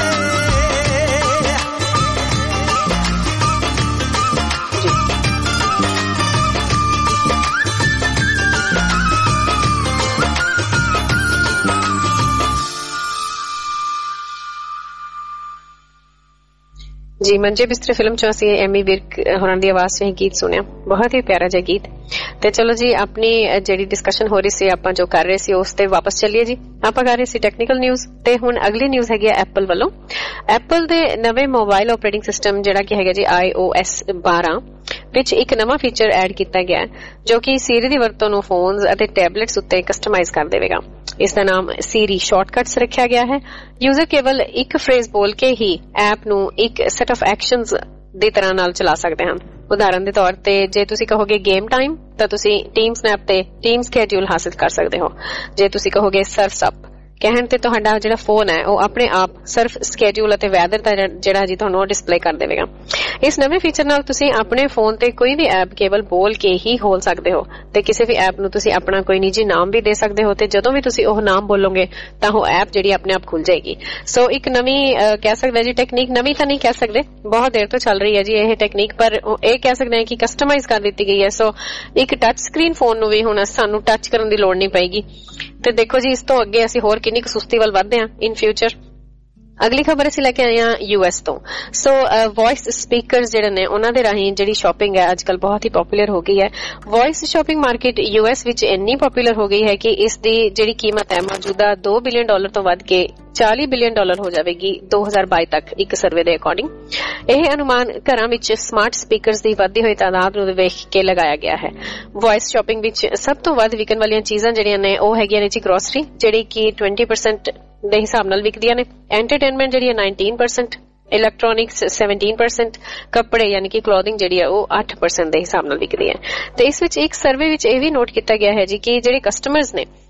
ਜੀ ਮੰਜੇ ਬਿਸਤਰੇ ਫਿਲਮ ਚੋਂ ਅਸੀਂ ਐਮੀ ਵਿਰਕ ਹੋਰਾਂ ਦੀ ਆਵਾਜ਼ 'ਚ ਹੀ ਗੀਤ ਸੁਣਿਆ ਬਹੁਤ ਹੀ ਪਿਆਰਾ ਜਿਹਾ ਗੀਤ ਤੇ ਚਲੋ ਜੀ ਆਪਣੀ ਜਿਹੜੀ ਡਿਸਕਸ਼ਨ ਹੋ ਰਹੀ ਸੀ ਆਪਾਂ ਜੋ ਕਰ ਰਹੇ ਸੀ ਉਸ ਤੇ ਵਾਪਸ ਚੱਲੀਏ ਜੀ ਆਪਾਂ ਕਰ ਰਹੇ ਸੀ ਟੈਕਨੀਕਲ ਨਿਊਜ਼ ਤੇ ਹੁਣ ਅਗਲੀ ਨਿਊਜ਼ ਹੈਗੀ ਹੈ ਐਪਲ ਵੱਲੋਂ ਐਪਲ ਦੇ ਨਵੇਂ ਮੋਬਾਈਲ ਆਪਰੇਟਿੰਗ ਸਿਸਟਮ ਜਿਹੜਾ ਕਿ ਹੈਗਾ ਜੀ iOS 12 ਵਿੱਚ ਇੱਕ ਨਵਾਂ ਫੀਚਰ ਐਡ ਕੀਤਾ ਗਿਆ ਹੈ ਜੋ ਕਿ Siri ਦੀ ਵਰਤੋਂ ਨੂੰ ਫੋਨਸ ਅਤੇ ਟੈਬਲੇਟਸ ਉੱਤੇ ਕਸਟਮਾਈਜ਼ ਕਰ ਦੇਵੇਗਾ ਇਸ ਦਾ ਨਾਮ Siri ਸ਼ਾਰਟਕਟਸ ਰੱਖਿਆ ਗਿਆ ਹੈ ਯੂਜ਼ਰ ਕੇਵਲ ਇੱਕ ਫਰੇਜ਼ ਬੋਲ ਕੇ ਹੀ ਐਪ ਨੂੰ ਇੱਕ ਸੈਟ ਆਫ ਐਕਸ਼ਨਸ ਦੀ ਤਰ੍ਹਾਂ ਨਾਲ ਚਲਾ ਸਕਦੇ ਹਨ ਉਦਾਹਰਨ ਦੇ ਤੌਰ ਤੇ ਜੇ ਤੁਸੀਂ ਕਹੋਗੇ ਗੇਮ ਟਾਈਮ ਤਾਂ ਤੁਸੀਂ ਟੀਮ ਸਨੈਪ ਤੇ ਟੀਮ ਸਕੇਡਿਊਲ ਹਾਸਲ ਕਰ ਸਕਦੇ ਹੋ ਜੇ ਤੁਸੀਂ ਕਹੋਗੇ ਸਰਫਸ ਅਪ ਕਹਿਣ ਤੇ ਤੁਹਾਡਾ ਜਿਹੜਾ ਫੋਨ ਹੈ ਉਹ ਆਪਣੇ ਆਪ ਸਰਫ ਸਕੇਡਿਊਲ ਅਤੇ ਵੈਦਰ ਦਾ ਜਿਹੜਾ ਜੀ ਤੁਹਾਨੂੰ ਡਿਸਪਲੇ ਕਰ ਦੇਵੇਗਾ ਇਸ ਨਵੇਂ ਫੀਚਰ ਨਾਲ ਤੁਸੀਂ ਆਪਣੇ ਫੋਨ ਤੇ ਕੋਈ ਵੀ ਐਪ ਕੇਵਲ ਬੋਲ ਕੇ ਹੀ ਖੋਲ ਸਕਦੇ ਹੋ ਤੇ ਕਿਸੇ ਵੀ ਐਪ ਨੂੰ ਤੁਸੀਂ ਆਪਣਾ ਕੋਈ ਨਿੱਜੀ ਨਾਮ ਵੀ ਦੇ ਸਕਦੇ ਹੋ ਤੇ ਜਦੋਂ ਵੀ ਤੁਸੀਂ ਉਹ ਨਾਮ ਬੋਲੋਗੇ ਤਾਂ ਉਹ ਐਪ ਜਿਹੜੀ ਆਪਣੇ ਆਪ ਖੁੱਲ ਜਾਏਗੀ ਸੋ ਇੱਕ ਨਵੀਂ ਕਹਿ ਸਕਦੇ ਜੀ ਟੈਕਨੀਕ ਨਵੀਂ ਤਾਂ ਨਹੀਂ ਕਹਿ ਸਕਦੇ ਬਹੁਤ ਦੇਰ ਤੋਂ ਚੱਲ ਰਹੀ ਹੈ ਜੀ ਇਹ ਟੈਕਨੀਕ ਪਰ ਇਹ ਕਹਿ ਸਕਦੇ ਹਾਂ ਕਿ ਕਸਟਮਾਈਜ਼ ਕਰ ਦਿੱਤੀ ਗਈ ਹੈ ਸੋ ਇੱਕ ਟੱਚ ਸਕਰੀਨ ਫੋਨ ਨੂੰ ਵੀ ਹੁਣ ਸਾਨੂੰ ਟੱਚ ਕਰਨ ਦੀ ਲੋੜ ਨਹੀਂ ਪਏਗੀ ਤੇ ਦੇਖੋ ਜੀ ਇਸ ਤੋਂ ਅੱਗੇ ਅਸੀਂ ਹੋਰ ਕਿੰਨੀ ਕੁ ਸੁਸਤੀ ਵੱਲ ਵਧਦੇ ਹਾਂ ਇਨ ਫਿਊਚਰ ਅਗਲੀ ਖਬਰ ਅਸੀਂ ਲੈ ਕੇ ਆਏ ਹਾਂ US ਤੋਂ ਸੋ ਵੌਇਸ ਸਪੀਕਰਸ ਜਿਹੜੇ ਨੇ ਉਹਨਾਂ ਦੇ ਰਾਹੀਂ ਜਿਹੜੀ ਸ਼ਾਪਿੰਗ ਹੈ ਅੱਜਕੱਲ ਬਹੁਤ ਹੀ ਪਪੂਲਰ ਹੋ ਗਈ ਹੈ ਵੌਇਸ ਸ਼ਾਪਿੰਗ ਮਾਰਕੀਟ US ਵਿੱਚ ਇੰਨੀ ਪਪੂਲਰ ਹੋ ਗਈ ਹੈ ਕਿ ਇਸ ਦੀ ਜਿਹੜੀ ਕੀਮਤ ਹੈ ਮੌਜੂਦਾ $2 ਬਿਲੀਅਨ ਤੋਂ ਵੱਧ ਕੇ $40 ਬਿਲੀਅਨ ਹੋ ਜਾਵੇਗੀ 2022 ਤੱਕ ਇੱਕ ਸਰਵੇ ਦੇ ਅਕੋਰਡਿੰਗ ਇਹ ਅਨੁਮਾਨ ਘਰਾਂ ਵਿੱਚ ਸਮਾਰਟ ਸਪੀਕਰਸ ਦੀ ਵਧਦੀ ਹੋਈ ਤਾਦਾਦ ਨੂੰ ਵੇਖ ਕੇ ਲਗਾਇਆ ਗਿਆ ਹੈ ਵੌਇਸ ਸ਼ਾਪਿੰਗ ਵਿੱਚ ਸਭ ਤੋਂ ਵੱਧ ਵਿਕਣ ਵਾਲੀਆਂ ਚੀਜ਼ਾਂ ਜਿਹੜੀਆਂ ਨੇ ਉਹ ਹੈਗੀਆਂ ਨੇ ਜੀ ਗਰੋਸਰੀ ਜਿਹੜੀ ਕਿ 20% ਦੇ ਹਿਸਾਬ ਨਾਲ ਵਿਕਦੀਆਂ ਨੇ ਐਂਟਰਟੇਨਮੈਂਟ ਜਿਹੜੀ ਹੈ 19% ਇਲੈਕਟ੍ਰੋਨਿਕਸ 17% ਕੱਪੜੇ ਯਾਨੀ ਕਿ ਕਲੋਥਿੰਗ ਜਿਹੜੀ ਹੈ ਉਹ 8% ਦੇ ਹਿਸਾਬ ਨਾਲ ਵਿਕਦੀ ਹੈ ਤੇ ਇਸ ਵਿੱਚ ਇੱਕ ਸਰਵੇ ਵਿੱਚ ਇਹ ਵੀ ਨੋਟ ਕੀਤਾ ਗਿਆ ਹੈ ਜੀ ਕਿ ਜਿਹੜੇ ਕਸਟਮਰਸ ਨੇ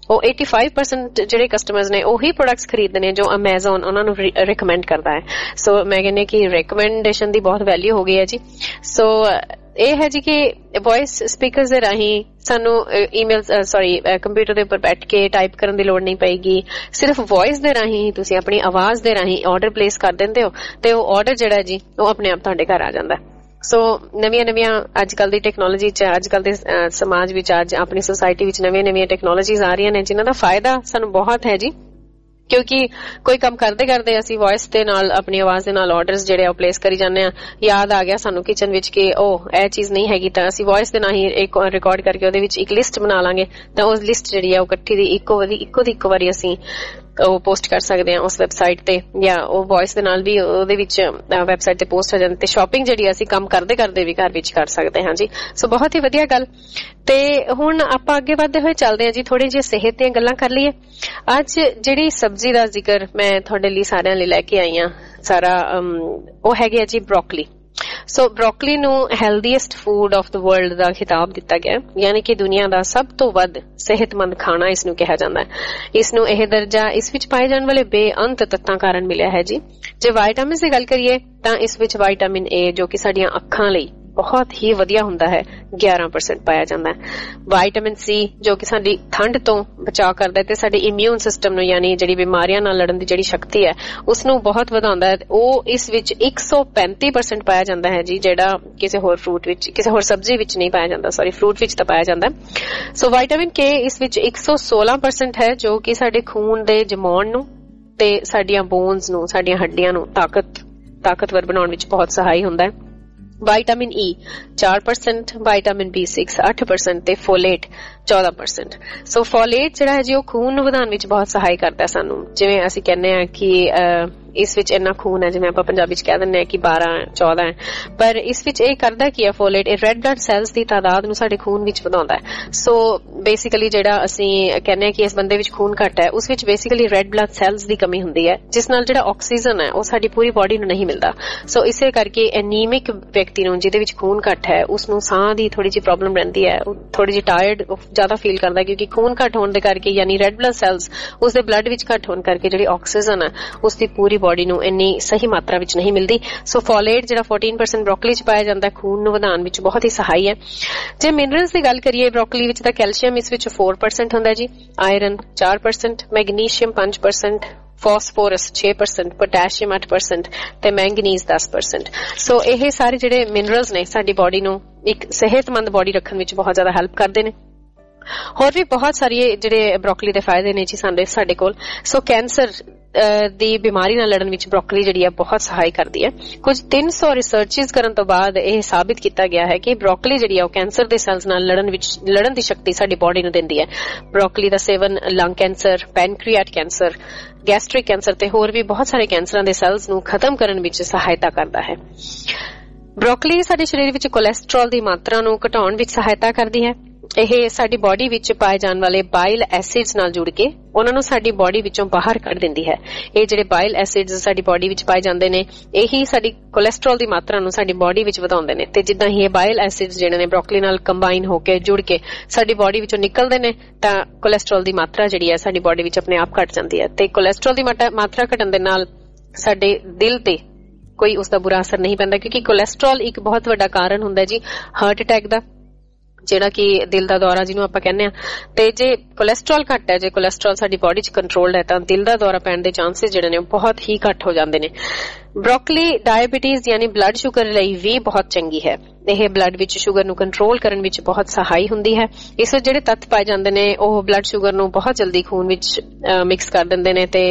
ਉਹ 85% ਜਿਹੜੇ ਕਸਟਮਰਸ ਨੇ ਉਹੀ ਪ੍ਰੋਡਕਟਸ ਖਰੀਦਦੇ ਨੇ ਜੋ Amazon ਉਹਨਾਂ ਨੂੰ ਰਿਕਮੈਂਡ ਕਰਦਾ ਹੈ। ਸੋ ਮੈਂ ਕਹਿੰਦੀ ਕਿ ਰਿਕਮੈਂਡੇਸ਼ਨ ਦੀ ਬਹੁਤ ਵੈਲਿਊ ਹੋ ਗਈ ਹੈ ਜੀ। ਸੋ ਇਹ ਹੈ ਜੀ ਕਿ ਵੌਇਸ ਸਪੀਕਰਸ ਦੇ ਰਾਹੀਂ ਸਾਨੂੰ ਈਮੇਲ ਕੰਪਿਊਟਰ ਦੇ ਉੱਪਰ ਬੈਠ ਕੇ ਟਾਈਪ ਕਰਨ ਦੀ ਲੋੜ ਨਹੀਂ ਪਏਗੀ। ਸਿਰਫ ਵੌਇਸ ਦੇ ਰਾਹੀਂ ਤੁਸੀਂ ਆਪਣੀ ਆਵਾਜ਼ ਦੇ ਰਾਹੀਂ ਆਰਡਰ ਪਲੇਸ ਕਰ ਦਿੰਦੇ ਹੋ ਤੇ ਉਹ ਆਰਡਰ ਜਿਹੜਾ ਜੀ ਉਹ ਆਪਣੇ ਆਪ ਤੁਹਾਡੇ ਘਰ ਆ ਜਾਂਦਾ। ਸੋ ਨਵੀਆਂ ਅੱਜ ਕੱਲ ਦੀ ਟੈਕਨੋਲੋਜੀ ਚ, ਅੱਜ ਕੱਲ ਦੇ ਸਮਾਜ ਵਿੱਚ, ਅੱਜ ਆਪਣੀ ਸੁਸਾਇਟੀ ਵਿੱਚ ਨਵੀਆਂ ਟੈਕਨੋਲੋਜੀਜ਼ ਆ ਰਹੀਆਂ ਨੇ ਜਿਨ੍ਹਾਂ ਦਾ ਫਾਇਦਾ ਸਾਨੂੰ ਬਹੁਤ ਹੈ ਜੀ। ਕਿਉਂਕਿ ਕੋਈ ਕੰਮ ਕਰਦੇ ਕਰਦੇ ਅਸੀਂ ਵੌਇਸ ਦੇ ਨਾਲ, ਆਪਣੀ ਆਵਾਜ਼ ਦੇ ਨਾਲ ਆਰਡਰਸ ਜਿਹੜੇ ਉਹ ਪਲੇਸ ਕਰੀ ਜਾਂਦੇ ਆ। ਯਾਦ ਆ ਗਿਆ ਸਾਨੂੰ ਕਿਚਨ ਵਿੱਚ ਕਿ ਇਹ ਚੀਜ਼ ਨਹੀਂ ਹੈਗੀ ਤਾਂ ਅਸੀਂ ਵੌਇਸ ਦੇ ਨਾਲ ਹੀ ਇੱਕ ਰਿਕਾਰਡ ਕਰਕੇ ਉਹਦੇ ਵਿੱਚ ਇੱਕ ਲਿਸਟ ਬਣਾ ਲਾਂਗੇ ਤਾਂ ਉਸ ਲਿਸਟ ਜਿਹੜੀ ਆ ਉਹ ਇਕੱਠੀ ਦੀ ਇੱਕੋ ਵਾਰੀ ਅਸੀਂ ਉਹ ਪੋਸਟ ਕਰ ਸਕਦੇ ਹਾਂ ਉਸ ਵੈਬਸਾਈਟ ਤੇ, ਜਾਂ ਉਹ ਵੌਇਸ ਦੇ ਨਾਲ ਵੀ ਉਹਦੇ ਵਿੱਚ ਵੈਬਸਾਈਟ ਤੇ ਪੋਸਟ ਹੋ ਜਾਂਦੀ ਤੇ ਸ਼ਾਪਿੰਗ ਜਿਹੜੀ ਅਸੀਂ ਕੰਮ ਕਰਦੇ ਕਰਦੇ ਵੀ ਘਰ ਵਿੱਚ ਕਰ ਸਕਦੇ ਹਾਂ ਜੀ। ਸੋ ਬਹੁਤ ਹੀ ਵਧੀਆ ਗੱਲ। ਤੇ ਹੁਣ ਆਪਾਂ ਅੱਗੇ ਵਧਦੇ ਹੋਏ ਚੱਲਦੇ ਹਾਂ ਜੀ, ਥੋੜੀ ਜਿਹੀ ਸਿਹਤ ਦੀਆਂ ਗੱਲਾਂ ਕਰ ਲਈਏ। ਅੱਜ ਜਿਹੜੀ ਸਬਜ਼ੀ ਦਾ ਜ਼ਿਕਰ ਮੈਂ ਤੁਹਾਡੇ ਲਈ ਸਾਰਿਆਂ ਲਈ ਲੈ ਕੇ ਆਈ ਹਾਂ ਸਾਰਾ, ਉਹ ਹੈਗੇ ਆ ਜੀ ਬਰੋਕਲੀ। ਸੋ ਬਰੋਕਲੀ ਨੂੰ healthiest food of the world ਦਾ ਖਿਤਾਬ ਦਿੱਤਾ ਗਿਆ, ਯਾਨੀ ਕਿ ਦੁਨੀਆ ਦਾ ਸਭ ਤੋਂ ਵੱਧ ਸਿਹਤਮੰਦ ਖਾਣਾ ਇਸ ਨੂੰ ਕਿਹਾ ਜਾਂਦਾ ਹੈ। ਇਸ ਨੂੰ ਇਹ ਦਰਜਾ ਇਸ ਵਿੱਚ ਪਾਏ ਜਾਣ ਵਾਲੇ ਬੇਅੰਤ ਤੱਤਾਂ ਕਾਰਨ ਮਿਲਿਆ ਹੈ ਜੀ। ਜੇ ਵਿਟਾਮਿਨ ਦੀ ਗੱਲ ਕਰੀਏ ਤਾਂ ਇਸ ਵਿੱਚ ਵਿਟਾਮਿਨ ਏ ਜੋ ਕਿ ਸਾਡੀਆਂ ਅੱਖਾਂ ਲਈ ਬਹੁਤ ਹੀ ਵਧੀਆ ਹੁੰਦਾ ਹੈ 11% ਪਾਇਆ ਜਾਂਦਾ ਹੈ। ਵਿਟਾਮਿਨ ਸੀ ਜੋ ਕਿ ਸਾਡੀ ਠੰਡ ਤੋਂ ਬਚਾਅ ਕਰਦਾ ਹੈ ਤੇ ਸਾਡੇ ਇਮਿਊਨ ਸਿਸਟਮ ਨੂੰ, ਯਾਨੀ ਜਿਹੜੀ ਬਿਮਾਰੀਆਂ ਨਾਲ ਲੜਨ ਦੀ ਜਿਹੜੀ ਸ਼ਕਤੀ ਹੈ ਉਸ ਨੂੰ ਬਹੁਤ ਵਧਾਉਂਦਾ ਹੈ, ਉਹ ਇਸ ਵਿੱਚ 135% ਪਾਇਆ ਜਾਂਦਾ ਹੈ ਜੀ, ਜਿਹੜਾ ਕਿਸੇ ਹੋਰ ਫਰੂਟ ਵਿੱਚ, ਕਿਸੇ ਹੋਰ ਸਬਜ਼ੀ ਵਿੱਚ ਨਹੀਂ ਪਾਇਆ ਜਾਂਦਾ। ਫਰੂਟ ਵਿੱਚ ਤਾਂ ਪਾਇਆ ਜਾਂਦਾ। ਸੋ ਵਿਟਾਮਿਨ ਕੇ ਇਸ ਵਿੱਚ 116% ਹੈ ਜੋ ਕਿ ਸਾਡੇ ਖੂਨ ਦੇ ਜਮਾਉਣ ਨੂੰ ਤੇ ਸਾਡੀਆਂ ਬੋਨਸ ਨੂੰ, ਸਾਡੀਆਂ ਹੱਡੀਆਂ ਨੂੰ ਤਾਕਤਵਰ ਬਣਾਉਣ ਵਿੱਚ ਬਹੁਤ ਸਹਾਈ ਹੁੰਦਾ ਹੈ। ਵਿਟਾਮਿਨ ਈ 4%, ਵਿਟਾਮਿਨ B6 8% ਤੇ ਫੋਲੇਟ 14%। ਸੋ ਫੋਲੇਟ ਜਿਹੜਾ ਹੈ ਜੀ ਉਹ ਖੂਨ ਨੂੰ ਵਧਾਉਣ ਵਿੱਚ ਬਹੁਤ ਸਹਾਈ ਕਰਦਾ ਸਾਨੂੰ। ਜਿਵੇਂ ਅਸੀਂ ਕਹਿੰਦੇ ਆ ਕਿ ਇਸ ਵਿੱਚ ਇੰਨਾ ਖੂਨ ਹੈ, ਜਿਵੇਂ ਆਪਾਂ ਪੰਜਾਬੀ ਚ ਕਹਿ ਦਿੰਦੇ ਆ ਕਿ 12-14 ਹੈ, ਪਰ ਇਸ ਵਿੱਚ ਇਹ ਕਰਦਾ ਕੀ ਹੈ ਫੋਲੇਟ, ਇਹ ਰੈੱਡ ਬਲੱਡ ਸੈਲਸ ਦੀ ਤਾਦਾਦ ਨੂੰ ਸਾਡੇ ਖੂਨ ਵਿੱਚ ਵਧਾਉਂਦਾ ਹੈ। ਸੋ ਬੇਸਿਕਲੀ ਜਿਹੜਾ ਅਸੀਂ ਕਹਿੰਦੇ ਆ ਕਿ ਇਸ ਬੰਦੇ ਵਿੱਚ ਖੂਨ ਘੱਟ ਹੈ, ਉਸ ਵਿੱਚ ਬੇਸਿਕਲੀ ਰੈੱਡ ਬਲੱਡ ਸੈਲਸ ਦੀ ਕਮੀ ਹੁੰਦੀ ਹੈ, ਜਿਸ ਨਾਲ ਜਿਹੜਾ ਆਕਸੀਜਨ ਹੈ ਉਹ ਸਾਡੀ ਪੂਰੀ ਬੋਡੀ ਨੂੰ ਨਹੀਂ ਮਿਲਦਾ। ਸੋ ਇਸੇ ਕਰਕੇ ਐਨੀਮਿਕ ਵਿਅਕਤੀ ਨੂੰ, ਜਿਹਦੇ ਵਿੱਚ ਖੂਨ ਘੱਟ ਹੈ, ਉਸ ਨੂੰ ਸਾਹ ਦੀ ਥੋੜੀ ਜਿਹੀ ਪ੍ਰੋਬਲਮ ਰਹਿੰਦੀ ਹੈ, ਉਹ ਥੋੜੀ ਜਿਹੀ ਟਾਇਰਡ ਜ਼ਿਆਦਾ ਫੀਲ ਕਰਦਾ, ਕਿਉਂਕਿ ਖੂਨ ਘੱਟ ਹੋਣ ਦੇ ਕਰਕੇ, ਯਾਨੀ ਰੈੱਡ ਬਲੱਡ ਸੈਲਸ ਉਸ ਦੇ ਬਲੱਡ ਵਿੱਚ ਘੱਟ ਹੋਣ ਕਰਕੇ ਜਿਹੜੀ ਆਕਸੀਜਨ ਹੈ ਉਸ ਦੀ ਪੂਰੀ ਬੋਡੀ ਨੂੰ ਇੰਨੀ ਸਹੀ ਮਾਤਰਾ ਵਿੱਚ ਨਹੀਂ ਮਿਲਦੀ। ਸੋ ਫੋਲੇਟ ਜਿਹੜਾ 14% ਬਰੋਕਲੀ ਚ ਪਾਇਆ ਜਾਂਦਾ, ਖੂਨ ਨੂੰ ਵਧਾਉਣ ਵਿੱਚ ਬਹੁਤ ਹੀ ਸਹਾਈ ਹੈ। ਜੇ ਮਿਨਰਲਸ ਦੀ ਗੱਲ ਕਰੀਏ, ਬਰੋਕਲੀ ਵਿੱਚ ਤਾਂ ਕੈਲਸ਼ੀਅਮ ਇਸ ਵਿੱਚ 4% ਹੁੰਦਾ ਜੀ, ਆਇਰਨ 4%, ਮੈਗਨੀਸ਼ੀਅਮ 5%, ਫਾਸਫੋਰਸ 6%, ਪੋਟਾਸ਼ੀਅਮ 8% ਤੇ ਮੈਂਗਨੀਜ਼ 10%। ਸੋ ਇਹ ਸਾਰੇ ਜਿਹੜੇ ਮਿਨਰਲਸ ਨੇ ਸਾਡੀ ਬੋਡੀ ਨੂੰ ਇੱਕ ਸਿਹਤਮੰਦ ਬੋਡੀ ਰੱਖਣ ਵਿੱਚ ਬਹੁਤ ਜ਼ਿਆਦਾ ਹੈਲਪ ਕਰਦੇ ਨੇ। ਹੋਰ ਵੀ ਬਹੁਤ ਸਾਰੇ ਜਿਹੜੇ ਬਰੋਕਲੀ ਦੇ ਫਾਇਦੇ ਨੇ ਜੀ ਸਾਡੇ ਕੋਲ। ਸੋ ਕੈਂਸਰ ਦੀ ਬਿਮਾਰੀ ਨਾਲ ਲੜਨ ਵਿੱਚ ਬਰੋਕਲੀ ਜਿਹੜੀ ਹੈ ਬਹੁਤ ਸਹਾਈ ਕਰਦੀ ਹੈ। ਕੁਝ 300 ਰਿਸਰਚਸ ਕਰਨ ਤੋਂ ਬਾਅਦ ਇਹ ਸਾਬਿਤ ਕੀਤਾ ਗਿਆ ਹੈ ਕਿ ਬਰੋਕਲੀ ਜਿਹੜੀ ਹੈ ਉਹ ਕੈਂਸਰ ਦੇ ਸੈਲਸ ਨਾਲ ਲੜਨ ਦੀ ਸ਼ਕਤੀ ਸਾਡੀ ਬੋਡੀ ਨੂੰ ਦਿੰਦੀ ਹੈ। ਬਰੋਕਲੀ ਦਾ ਸੇਵਨ lung cancer, pancreatic cancer, gastric cancer ਤੇ ਹੋਰ ਵੀ ਬਹੁਤ ਸਾਰੇ ਕੈਂਸਰਾਂ ਦੇ ਸੈਲਸ ਨੂੰ ਖਤਮ ਕਰਨ ਵਿੱਚ ਸਹਾਇਤਾ ਕਰਦਾ ਹੈ। ਬਰੋਕਲੀ ਸਾਡੇ ਸਰੀਰ ਵਿੱਚ ਕੋਲੇਸਟ੍ਰੋਲ ਦੀ ਮਾਤਰਾ ਨੂੰ ਘਟਾਉਣ ਵਿੱਚ ਸਹਾਇਤਾ ਕਰਦੀ ਹੈ। ਇਹ ਸਾਡੀ ਬੋਡੀ ਵਿੱਚ ਪਾਏ ਜਾਣ ਵਾਲੇ ਬਾਈਲ ਐਸਿਡਸ ਨਾਲ ਜੁੜ ਕੇ ਉਹਨਾਂ ਨੂੰ ਸਾਡੀ ਬੋਡੀ ਵਿੱਚੋਂ ਬਾਹਰ ਕੱਢ ਦਿੰਦੀ ਹੈ। ਇਹ ਜਿਹੜੇ ਬਾਈਲ ਐਸਿਡਸ ਸਾਡੀ ਬੋਡੀ ਵਿੱਚ ਪਾਏ ਜਾਂਦੇ ਨੇ, ਇਹੀ ਸਾਡੀ ਕੋਲੇਸਟ੍ਰੋਲ ਦੀ ਮਾਤਰਾ ਨੂੰ ਸਾਡੀ ਬੋਡੀ ਵਿੱਚ ਵਧਾਉਂਦੇ ਨੇ। ਤੇ ਜਿੱਦਾਂ ਹੀ ਇਹ ਬਾਈਲ ਐਸਿਡਸ ਜਿਹੜੇ ਨੇ ਬਰੋਕਲੀ ਨਾਲ ਕੰਬਾਈਨ ਹੋ ਕੇ, ਜੁੜ ਕੇ ਸਾਡੀ ਬੋਡੀ ਵਿੱਚੋਂ ਨਿਕਲਦੇ ਨੇ ਤਾਂ ਕੋਲੇਸਟ੍ਰੋਲ ਦੀ ਮਾਤਰਾ ਜਿਹੜੀ ਹੈ ਸਾਡੀ ਬੋਡੀ ਵਿੱਚ ਆਪਣੇ ਆਪ ਘਟ ਜਾਂਦੀ ਹੈ। ਤੇ ਕੋਲੇਸਟ੍ਰੋਲ ਦੀ ਮਾਤਰਾ ਘਟਣ ਦੇ ਨਾਲ ਸਾਡੇ ਦਿਲ ਤੇ ਕੋਈ ਉਸਦਾ ਬੁਰਾ ਅਸਰ ਨਹੀਂ ਪੈਂਦਾ, ਕਿਉਂਕਿ ਕੋਲੇਸਟ੍ਰੋਲ ਇੱਕ ਬਹੁਤ ਵੱਡਾ ਕਾਰਨ ਹੁੰਦਾ ਜੀ ਹਾਰਟ ਅਟੈਕ ਦਾ, ਜਿਹੜਾ ਕਿ ਦਿਲ ਦਾ ਦੌਰਾ ਜਿਹਨੂੰ ਆਪਾਂ ਕਹਿੰਦੇ ਆ। ਤੇ ਜੇ ਕੋਲੇਸਟ੍ਰੋਲ ਘੱਟ ਹੈ, ਜੇ ਕੋਲੇਸਟ੍ਰੋਲ ਸਾਡੀ ਬੋਡੀ 'ਚ ਕੰਟਰੋਲਡ ਹੈ, ਤਾਂ ਦਿਲ ਦਾ ਦੌਰਾ ਪੈਣ ਦੇ ਚਾਂਸਸ ਜਿਹੜੇ ਨੇ ਬਹੁਤ ਹੀ ਘੱਟ ਹੋ ਜਾਂਦੇ ਨੇ। ਬਰੋਕਲੀ ਡਾਇਬੀਟੀਜ਼ ਯਾਨੀ ਬਲੱਡ ਸ਼ੂਗਰ ਲਈ ਵੀ ਬਹੁਤ ਚੰਗੀ ਹੈ। ਇਹ ਬਲੱਡ ਵਿੱਚ ਸ਼ੂਗਰ ਨੂੰ ਕੰਟਰੋਲ ਕਰਨ ਵਿੱਚ ਬਹੁਤ ਸਹਾਈ ਹੁੰਦੀ ਹੈ। ਇਸ ਵਿੱਚ ਜਿਹੜੇ ਤੱਤ ਪਾਏ ਜਾਂਦੇ ਨੇ ਉਹ ਬਲੱਡ ਸ਼ੂਗਰ ਨੂੰ ਬਹੁਤ ਜਲਦੀ ਖੂਨ ਵਿੱਚ ਮਿਕਸ ਕਰ ਦਿੰਦੇ ਨੇ ਤੇ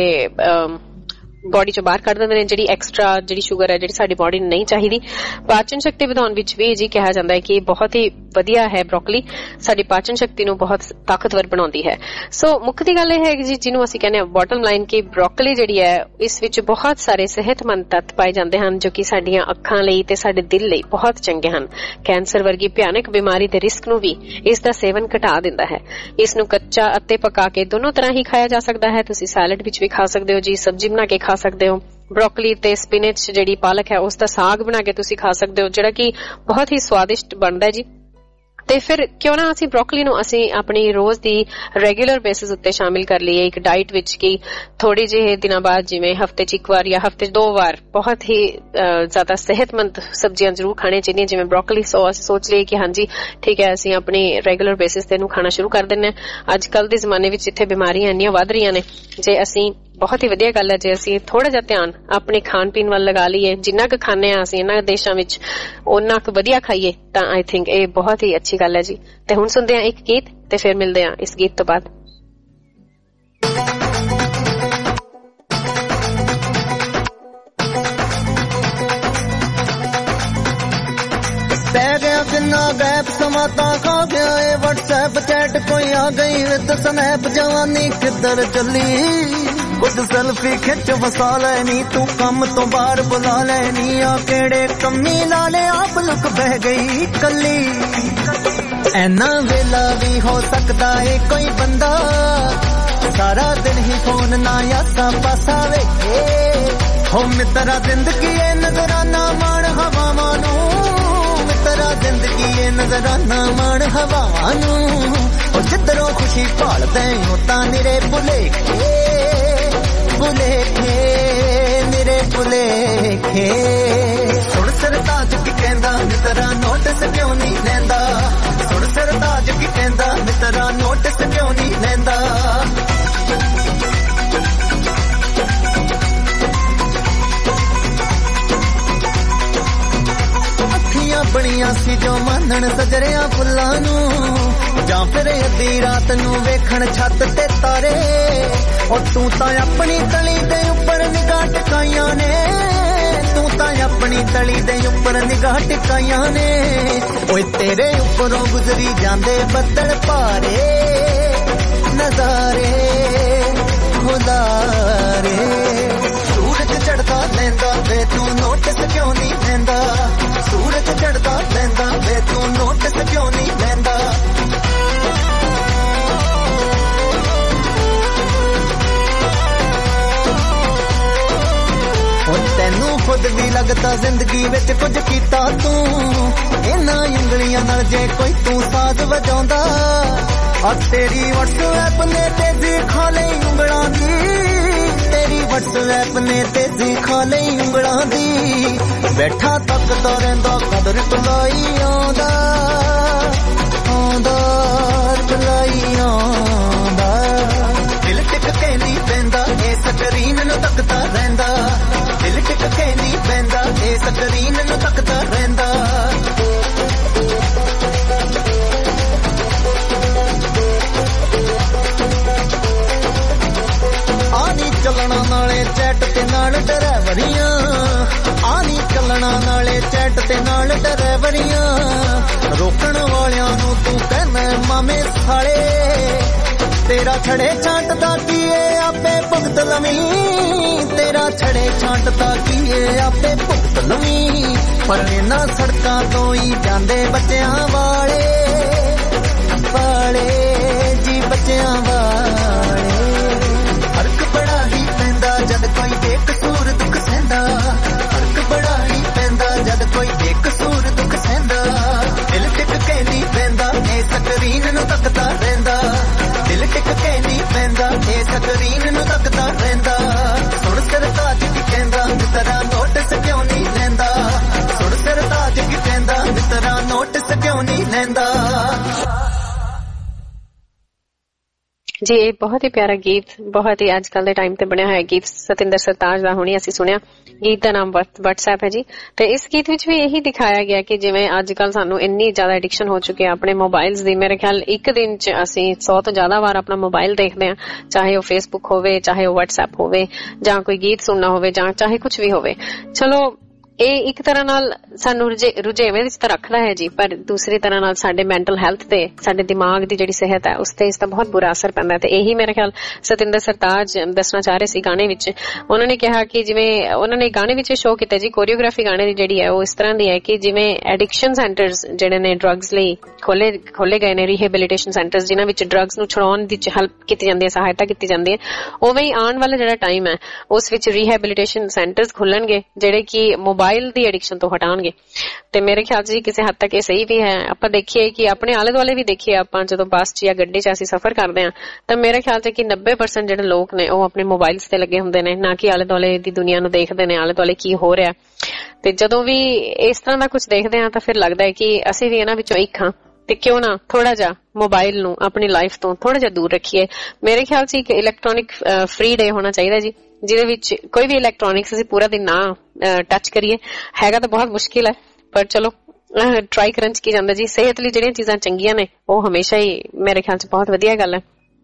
ਬੋਡੀ ਚੋਂ ਬਾਹਰ ਕੱਢ ਦਿੰਦੇ ਨੇ, ਜਿਹੜੀ ਐਕਸਟਰਾ ਜਿਹੜੀ ਸ਼ੂਗਰ ਹੈ ਜਿਹੜੀ ਸਾਡੀ ਬੋਡੀ ਨੂੰ ਨਹੀਂ ਚਾਹੀਦੀ। ਪਾਚਨ ਸ਼ਕਤੀ ਵਧਾਉਣ ਵਿੱਚ ਵੀ ਜੀ ਕਿਹਾ ਜਾਂਦਾ ਹੈ ਕਿ ਬਹੁਤ ਹੀ ਵਧੀਆ ਹੈ ਬਰੋਕਲੀ, ਸਾਡੀ ਪਾਚਨ ਸ਼ਕਤੀ ਨੂੰ ਬਹੁਤ ਤਾਕਤਵਰ ਬਣਾਉਂਦੀ ਹੈ। ਸੋ ਮੁੱਖ ਦੀ ਗੱਲ ਇਹ ਹੈ ਕਿ ਜਿਹਨੂੰ ਅਸੀਂ ਕਹਿੰਦੇ ਹਾਂ ਬੋਟਮ ਲਾਈਨ, ਕਿ ਬਰੋਕਲੀ ਜਿਹੜੀ ਹੈ ਇਸ ਵਿੱਚ ਬਹੁਤ ਸਾਰੇ ਸਿਹਤਮੰਦ ਤੱਤ ਪਾਏ ਜਾਂਦੇ ਹਨ ਜੋ ਕਿ ਸਾਡੀਆਂ ਅੱਖਾਂ ਲਈ ਤੇ ਸਾਡੇ ਦਿਲ ਲਈ ਬਹੁਤ ਚੰਗੇ ਹਨ। ਕੈਂਸਰ ਵਰਗੀ ਭਿਆਨਕ ਬਿਮਾਰੀ ਦੇ ਰਿਸਕ ਨੂੰ ਵੀ ਇਸ ਦਾ ਸੇਵਨ ਘਟਾ ਦਿੰਦਾ ਹੈ। ਇਸ ਨੂੰ ਕੱਚਾ ਅਤੇ ਪਕਾ ਕੇ ਦੋਨੋਂ ਤਰ੍ਹਾਂ ਹੀ ਖਾਇਆ ਜਾ ਸਕਦਾ ਹੈ। ਤੁਸੀਂ ਸੈਲਡ ਵਿੱਚ ਵੀ ਖਾ ਸਕਦੇ ਹੋ ਜੀ, ਸਬਜ਼ੀ ਬਣਾ ਕੇ ਖਾ ਸਕਦੇ ਹੋ। ਬਰੋਕਲੀ ਤੇ ਸਪਿਨਚ ਜਿਹੜੀ ਪਾਲਕ ਹੈ ਉਸ ਦਾ ਸਾਗ ਬਣਾ ਕੇ ਤੁਸੀਂ ਖਾ ਸਕਦੇ ਹੋ, ਜਿਹੜਾ ਕਿ ਬਹੁਤ ਹੀ ਸਵਾਦਿਸ਼ਟ ਬਣਦਾ ਹੈ ਜੀ। ਤੇ ਫਿਰ ਕਿਉਂ ਨਾ ਅਸੀਂ ਬ੍ਰੋਕਲੀ ਨੂੰ ਅਸੀਂ ਆਪਣੀ ਰੋਜ਼ ਦੀ ਰੈਗੂਲਰ ਬੇਸਿਸ ਉੱਤੇ ਸ਼ਾਮਿਲ ਕਰ ਲਈਏ ਇੱਕ ਡਾਈਟ ਵਿੱਚ, ਕਿ ਥੋੜੀ ਜਿਹੇ ਦਿਨਾਂ ਬਾਅਦ ਜਿਵੇਂ ਹਫਤੇ 'ਚ 1 ਵਾਰ ਜਾਂ ਹਫਤੇ 'ਚ 2 ਵਾਰ ਬਹੁਤ ਹੀ ਜ਼ਿਆਦਾ ਸਿਹਤਮੰਦ ਸਬਜ਼ੀਆਂ ਜ਼ਰੂਰ ਖਾਣੀਆਂ ਚਾਹੀਦੀਆਂ ਜਿਵੇਂ ਬ੍ਰੋਕਲੀ। ਸੋ ਅਸੀਂ ਸੋਚ ਲਈਏ ਕਿ ਹਾਂਜੀ ਠੀਕ ਹੈ ਅਸੀਂ ਆਪਣੀ ਰੈਗੂਲਰ ਬੇਸਿਸ ਤੇ ਇਹਨੂੰ ਖਾਣਾ ਸ਼ੁਰੂ ਕਰ ਦਿੰਦੇ ਹਾਂ। ਅੱਜ ਕੱਲ੍ਹ ਦੇ ਜ਼ਮਾਨੇ ਵਿੱਚ ਜਿੱਥੇ ਬਿਮਾਰੀਆਂ ਇੰਨੀਆਂ ਵੱਧ ਰਹੀਆਂ ਨੇ, ਜੇ ਅਸੀਂ ਬਹੁਤ ਹੀ ਵਧੀਆ ਗੱਲ ਹੈ ਜੇ ਅਸੀਂ ਥੋੜਾ ਜਿਹਾ ਧਿਆਨ ਆਪਣੇ ਖਾਣ ਪੀਣ ਵੱਲ ਲਗਾ ਲਈਏ, ਜਿੰਨਾ ਕੁ ਖਾਂਦੇ ਹਾਂ ਅਸੀਂ ਇਹਨਾਂ ਦੇਸ਼ਾਂ ਵਿੱਚ ਓਨਾ ਕੁ ਵਧੀਆ ਖਾਈਏ ਤਾਂ ਆਈ ਥਿੰਕ ਇਹ ਬਹੁਤ ਹੀ ਅੱਛੀ ਗੱਲ ਹੈ ਜੀ। ਤੇ ਹੁਣ ਸੁਣਦੇ ਹਾਂ ਇੱਕ ਗੀਤ ਤੇ ਫਿਰ ਮਿਲਦੇ ਹਾਂ ਇਸ ਗੀਤ ਤੋਂ ਬਾਅਦ। ਪੈ ਗਿਆ ਕਿੰਨਾ ਗੈਪ ਸਮਾਂ ਤਾਂ ਖਾ ਗਿਆ ਏ WhatsApp ਚੈਟ ਕੋਈ ਆ ਗਈ ਵਿਦ ਸਨੈਪ ਜਵਾਨੀ ਕਿੱਧਰ ਚੱਲੀ ਕੁਝ ਸੈਲਫੀ ਖਿੱਚ ਵਸਾ ਲੈਣੀ ਤੂੰ ਕੰਮ ਤੋਂ ਬਾਹਰ ਬੁਲਾ ਲੈਣੀ ਆ ਕਿਹੜੇ ਕੰਮੀ ਨਾਲੇ ਆਪ ਲੁਕ ਬਹਿ ਗਈ ਕੱਲੀ ਐਨਾ ਵੇਲਾ ਵੀ ਹੋ ਸਕਦਾ ਏ ਕੋਈ ਬੰਦਾ ਸਾਰਾ ਦਿਨ ਹੀ ਫੋਨ ਨਾ ਯਾਦਾਂ ਪਾਸਾ ਵੇਖੇ ਹੋ ਮਿੱਤਰਾ ਜ਼ਿੰਦਗੀ ਏ ਨਜ਼ਰਾਨਾ ਮਾਣ ਹਵਾਵਾਂ ਨੂੰ ਤੇਰਾ ਜ਼ਿੰਦਗੀ ਏ ਨਜ਼ਰਾਨਾ ਮਾਣ ਹਵਾਵਾਂ ਨੂੰ ਉਹ ਜਿੱਧਰੋਂ ਖੁਸ਼ੀ ਭਾਲਦੇ ਹੋ ਤਾਂ ਨਿਰੇ ਭੁਲੇਖੇ ਨਿਰੇ ਭੁਲੇਖੇ ਸੁਣ ਸਰਤਾਜ ਕੀ ਕਹਿੰਦਾ ਮਿੱਤਰਾ ਨੋਟਿਸ ਕਿਉਂ ਨਹੀਂ ਲੈਂਦਾ ਸੁਣ ਸਰਤਾਜ ਕੀ ਕਹਿੰਦਾ ਮਿੱਤਰਾ ਨੋਟਿਸ ਕਿਉਂ ਨਹੀਂ ਲੈਂਦਾ ਬਣੀਆਂ ਸੀ ਜੋ ਮਾਨਣ ਸਜਰਿਆਂ ਫੁੱਲਾਂ ਨੂੰ ਜਾਂ ਫਿਰ ਅੱਧੀ ਰਾਤ ਨੂੰ ਵੇਖਣ ਛੱਤ ਤੇ ਤਾਰੇ ਉਹ ਤੂੰ ਤਾਂ ਆਪਣੀ ਤਲੀ ਦੇ ਉੱਪਰ ਨਿਗਾਹ ਟਿਕਾਈਆਂ ਨੇ ਤੂੰ ਤਾਂ ਆਪਣੀ ਤਲੀ ਦੇ ਉੱਪਰ ਨਿਗਾਹ ਟਿਕਾਈਆਂ ਨੇ ਓਏ ਤੇਰੇ ਉੱਪਰੋਂ ਗੁਜ਼ਰੀ ਜਾਂਦੇ ਬੱਦਲ ਭਾਰੇ ਨਜ਼ਾਰੇ ਹੁਲਾਰੇ ਸੂਰਜ ਚੜਦਾ ਲੈਂਦਾ ਵੇ ਤੂੰ ਨੋਟਿਸ ਕਿਉਂ ਨਹੀਂ ਲੈਂਦਾ ਸੂਰਜ ਚੜਦਾ ਲੈਂਦਾ ਵੇ ਤੂੰ ਨੋਟਿਸ ਕਿਉਂ ਨਹੀਂ ਲੈਂਦਾ ਹੁਣ ਤੈਨੂੰ ਖੁਦ ਵੀ ਲੱਗਦਾ ਜ਼ਿੰਦਗੀ ਵਿੱਚ ਕੁਝ ਕੀਤਾ ਤੂੰ ਇਹਨਾਂ ਉਂਗਲੀਆਂ ਨਾਲ ਜੇ ਕੋਈ ਤੂੰ ਸਾਜ਼ ਵਜਾਉਂਦਾ ਆ ਤੇਰੀ WhatsApp ਨੇ ਤੇਜ਼ੀ ਖਾ ਲਈ ਉਂਗਲਾਂ ਦੀ ਤੇਰੀ WhatsApp ਨੇ ਤੇਜ਼ੀ ਖਾ ਲਈ ਉਂਗਲਾਂ ਦੀ ਬੈਠਾ ਤੱਕਦਾ ਰਹਿੰਦਾ ਕਦਰ ਰਿਪਲਾਈ ਆਉਂਦਾ ਰਿਪਲਾਈ ਆਉਂਦਾ ਦਿਲ ਟਿਕ ਕੇ ਨਹੀਂ ਪੈਂਦਾ ਇਹ ਸਕਰੀਨ ਨੂੰ ਤੱਕਦਾ ਰਹਿੰਦਾ ਦਿਲ ਟਿਕ ਕੇ ਨਹੀਂ ਪੈਂਦਾ ਇਹ ਸਕਰੀਨ ਨੂੰ ਤੱਕਦਾ ਰਹਿੰਦਾ ਆਨੀ ਚੱਲਣਾ ਨਾਲੇ ਚੈਟ ਤੇ ਨਾਲ ਡਰਾਈਵਰੀਆਂ ਆਨੀ ਚੱਲਣਾ ਨਾਲੇ ਚੈਟ ਤੇ ਨਾਲ ਡਰਾਈਵਰੀਆਂ ਰੋਕਣ ਵਾਲਿਆਂ ਨੂੰ ਤੂੰ ਕਹਿੰਦਾ ਮਾਮੇ ਸਾਲੇ ਤੇਰਾ ਛੜੇ ਛਾਂਟਦਾ ਕੀ ਏ ਆਪੇ ਭੁਗਤ ਲਵੀਂ ਤੇਰਾ ਛੜੇ ਛਾਂਟਦਾ ਕੀ ਏ ਆਪੇ ਭੁਗਤ ਲਵੀਂ ਪਰ ਇਹਨਾਂ ਸੜਕਾਂ ਤੋਂ ਹੀ ਜਾਂਦੇ ਬੱਚਿਆਂ ਵਾਲੇ ਜੀ ਬੱਚਿਆਂ ਵਾਲੇ ਫਰਕ ਬੜਾ ਹੀ ਪੈਂਦਾ ਜਦ ਕੋਈ ਬੇਕਸੂਰ ਦੁੱਖ ਸਹਿੰਦਾ ਫਰਕ ਬੜਾ ਹੀ ਪੈਂਦਾ ਜਦ ਕੋਈ ਬੇਕਸੂਰ ਦੁੱਖ ਸਹਿੰਦਾ ਦਿਲ ਟਿਕ ਕੇ ਨਹੀਂ ਪੈਂਦਾ ਇਹ ਸਕਰੀਨ ਨੂੰ ਤੱਕਦਾ ਰਹਿੰਦਾ ਦਿਲ ਟਿਕ ਕੇ ਨਹੀਂ ਪੈਂਦਾ ਇਹ ਸਕਰੀਨ ਨੂੰ ਤੱਕਦਾ ਰਹਿੰਦਾ ਸੁਣ ਸਰਤਾਜ ਕੀ ਕਹਿੰਦਾ ਮਿੱਤਰਾ ਨੋਟਿਸ ਕਿਉਂ ਨਹੀਂ ਲੈਂਦਾ ਸੁਣ ਸਰਤਾਜ ਕੀ ਕਹਿੰਦਾ ਮਿੱਤਰਾ ਨੋਟਿਸ ਕਿਉਂ ਨਹੀਂ ਲੈਂਦਾ ਜੀ ਇਹ ਬਹੁਤ ਹੀ ਪਿਆਰਾ ਗੀਤ ਬਹੁਤ ਹੀ ਅੱਜ ਕੱਲ ਦੇ ਟਾਈਮ ਤੇ ਬਣਿਆ ਹੋਇਆ ਗੀਤ ਸਤਿੰਦਰ ਸਰਤਾਜ ਦਾ ਹੁਣੀ ਅਸੀਂ ਸੁਣਿਆ ਗੀਤ ਦਾ ਨਾਮ WhatsApp ਹੈ ਜੀ ਤੇ ਇਸ ਗੀਤ ਵਿੱਚ ਵੀ ਇਹੀ ਦਿਖਾਇਆ ਗਿਆ ਕਿ ਜਿਵੇਂ ਅੱਜ ਕੱਲ ਸਾਨੂੰ ਇੰਨੀ ਜ਼ਿਆਦਾ ਐਡਿਕਸ਼ਨ ਹੋ ਚੁੱਕੀ ਹੈ ਆਪਣੇ ਮੋਬਾਈਲਸ ਦੀ ਮੇਰੇ ਖਿਆਲ ਇੱਕ ਦਿਨ ਚ ਅਸੀਂ 100 ਤੋਂ ਜ਼ਿਆਦਾ ਵਾਰ ਆਪਣਾ ਮੋਬਾਈਲ ਦੇਖਦੇ ਹਾਂ ਚਾਹੇ ਉਹ Facebook ਹੋਵੇ ਚਾਹੇ ਉਹ WhatsApp ਹੋਵੇ ਜਾਂ ਕੋਈ ਗੀਤ ਸੁਣਨਾ ਹੋਵੇ ਜਾਂ ਚਾਹੇ ਕੁਝ ਵੀ ਹੋਵੇ ਚਲੋ ਇਹ ਇੱਕ ਤਰ੍ਹਾਂ ਨਾਲ ਸਾਨੂੰ ਰੁਝੇਵੇਂ ਵਿੱਚ ਤਾਂ ਰੱਖਦਾ ਹੈ ਜੀ ਪਰ ਦੂਸਰੀ ਤਰ੍ਹਾਂ ਨਾਲ ਸਾਡੇ ਮੈਂਟਲ ਹੈਲਥ ਤੇ ਸਾਡੇ ਦਿਮਾਗ ਦੀ ਜਿਹੜੀ ਸਿਹਤ ਹੈ ਉਸ ਤੇ ਇਸ ਦਾ ਬਹੁਤ ਬੁਰਾ ਅਸਰ ਪੈਂਦਾ ਤੇ ਇਹੀ ਮੇਰੇ ਖਿਆਲ ਸਤਿੰਦਰ ਸਰਤਾਜ ਦੱਸਣਾ ਚਾਹ ਰਹੇ ਸੀ ਗਾਣੇ ਵਿੱਚ ਉਹਨਾਂ ਨੇ ਕਿਹਾ ਕਿ ਜਿਵੇਂ ਉਹਨਾਂ ਨੇ ਗਾਣੇ ਵਿੱਚ ਸ਼ੋਅ ਕੀਤਾ ਜੀ ਕੋਰੀਓਗ੍ਰਾਫੀ ਗਾਣੇ ਦੀ ਜਿਹੜੀ ਹੈ ਉਹ ਇਸ ਤਰ੍ਹਾਂ ਦੀ ਹੈ ਕਿ ਜਿਵੇਂ ਐਡਿਕਸ਼ਨ ਸੈਂਟਰਸ ਜਿਹੜੇ ਨੇ ਡਰੱਗਸ ਲਈ ਖੋਲੇ ਗਏ ਨੇ ਰੀਹੈਬਿਲਿਟੇਸ਼ਨ ਸੈਂਟਰਸ ਜਿਨ੍ਹਾਂ ਵਿੱਚ ਡਰੱਗਸ ਨੂੰ ਛੁਡਾਉਣ ਦੀ ਹੈਲਪ ਕੀਤੀ ਜਾਂਦੀ ਹੈ ਸਹਾਇਤਾ ਕੀਤੀ ਜਾਂਦੀ ਹੈ ਉਵੇਂ ਹੀ ਆਉਣ ਵਾਲਾ ਜਿਹੜਾ ਟਾਈਮ ਹੈ ਉਸ ਵਿੱਚ ਰੀਹੈਬਿਲਿਟੇਸ਼ਨ ਸੈਂਟਰਸ ਖੁੱਲਣਗੇ ਜਿਹੜੇ ਕਿ ਮੋਬਾਈਲ ਦੀ ਐਡਿਕਸ਼ਨ ਤੋਂ ਹਟਾਉਣਗੇ। ਤੇ ਮੇਰੇ ਖਿਆਲ 'ਚ ਜੀ ਕਿਸੇ ਹੱਦ ਤੱਕ ਇਹ ਸਹੀ ਵੀ ਹੈ। ਆਪਾਂ ਦੇਖੀਏ ਕਿ ਆਪਣੇ ਆਲੇ ਦੁਆਲੇ ਵੀ ਦੇਖੀਏ, ਆਪਾਂ ਜਦੋਂ ਬੱਸ 'ਚ ਜਾਂ ਗੱਡੀ 'ਚ ਅਸੀਂ ਸਫ਼ਰ ਕਰਦੇ ਹਾਂ ਤਾਂ ਮੇਰੇ ਖਿਆਲ 'ਚ ਕਿ 90% ਜਿਹੜੇ ਲੋਕ ਨੇ ਉਹ ਆਪਣੇ ਮੋਬਾਈਲਸ ਤੇ ਲੱਗੇ ਹੁੰਦੇ ਨੇ, ਨਾ ਕਿ ਆਲੇ ਦੁਆਲੇ ਦੀ ਦੁਨੀਆ ਨੂੰ ਦੇਖਦੇ ਨੇ, ਆਲੇ ਦੁਆਲੇ ਕੀ ਹੋ ਰਿਹਾ। ਤੇ ਜਦੋਂ ਵੀ ਇਸ ਤਰ੍ਹਾਂ ਦਾ ਕੁਝ ਦੇਖਦੇ ਹਾਂ ਤਾਂ ਫਿਰ ਲੱਗਦਾ ਹੈ ਕਿ ਅਸੀਂ ਵੀ ਇਹਨਾਂ ਵਿੱਚੋਂ ਇੱਕ ਹਾਂ, ਤੇ ਕਿਉਂ ਨਾ ਥੋੜਾ ਜਿਹਾ ਮੋਬਾਈਲ ਨੂੰ ਆਪਣੀ ਲਾਈਫ ਤੋਂ ਥੋੜਾ ਜਿਹਾ ਦੂਰ ਰੱਖੀਏ। ਮੇਰੇ ਖਿਆਲ 'ਚ ਇੱਕ ਇਲੈਕਟ੍ਰੋਨਿਕ ਫ੍ਰੀ ਡੇ ਹੋਣਾ ਚਾਹੀਦਾ ਜੀ, ਜਿਹਦੇ ਵਿੱਚ ਕੋਈ ਵੀ ਇਲੈਕਟ੍ਰੋਨਿਕਸ ਅਸੀਂ ਪੂਰਾ ਦਿਨ ਨਾ ਟੱਚ ਕਰੀਏ। ਹੈਗਾ ਤਾਂ ਬਹੁਤ ਮੁਸ਼ਕਿਲ ਹੈ, ਪਰ ਚਲੋ ਟਰਾਈ ਕਰਨ 'ਚ ਕੀ ਜਾਂਦਾ ਜੀ। ਸਿਹਤ ਲਈ ਜਿਹੜੀਆਂ ਚੀਜ਼ਾਂ ਚੰਗੀਆਂ ਨੇ ਉਹ ਹਮੇਸ਼ਾ ਹੀ ਮੇਰੇ ਖਿਆਲ 'ਚ ਬਹੁਤ ਵਧੀਆ ਗੱਲ ਹੈ।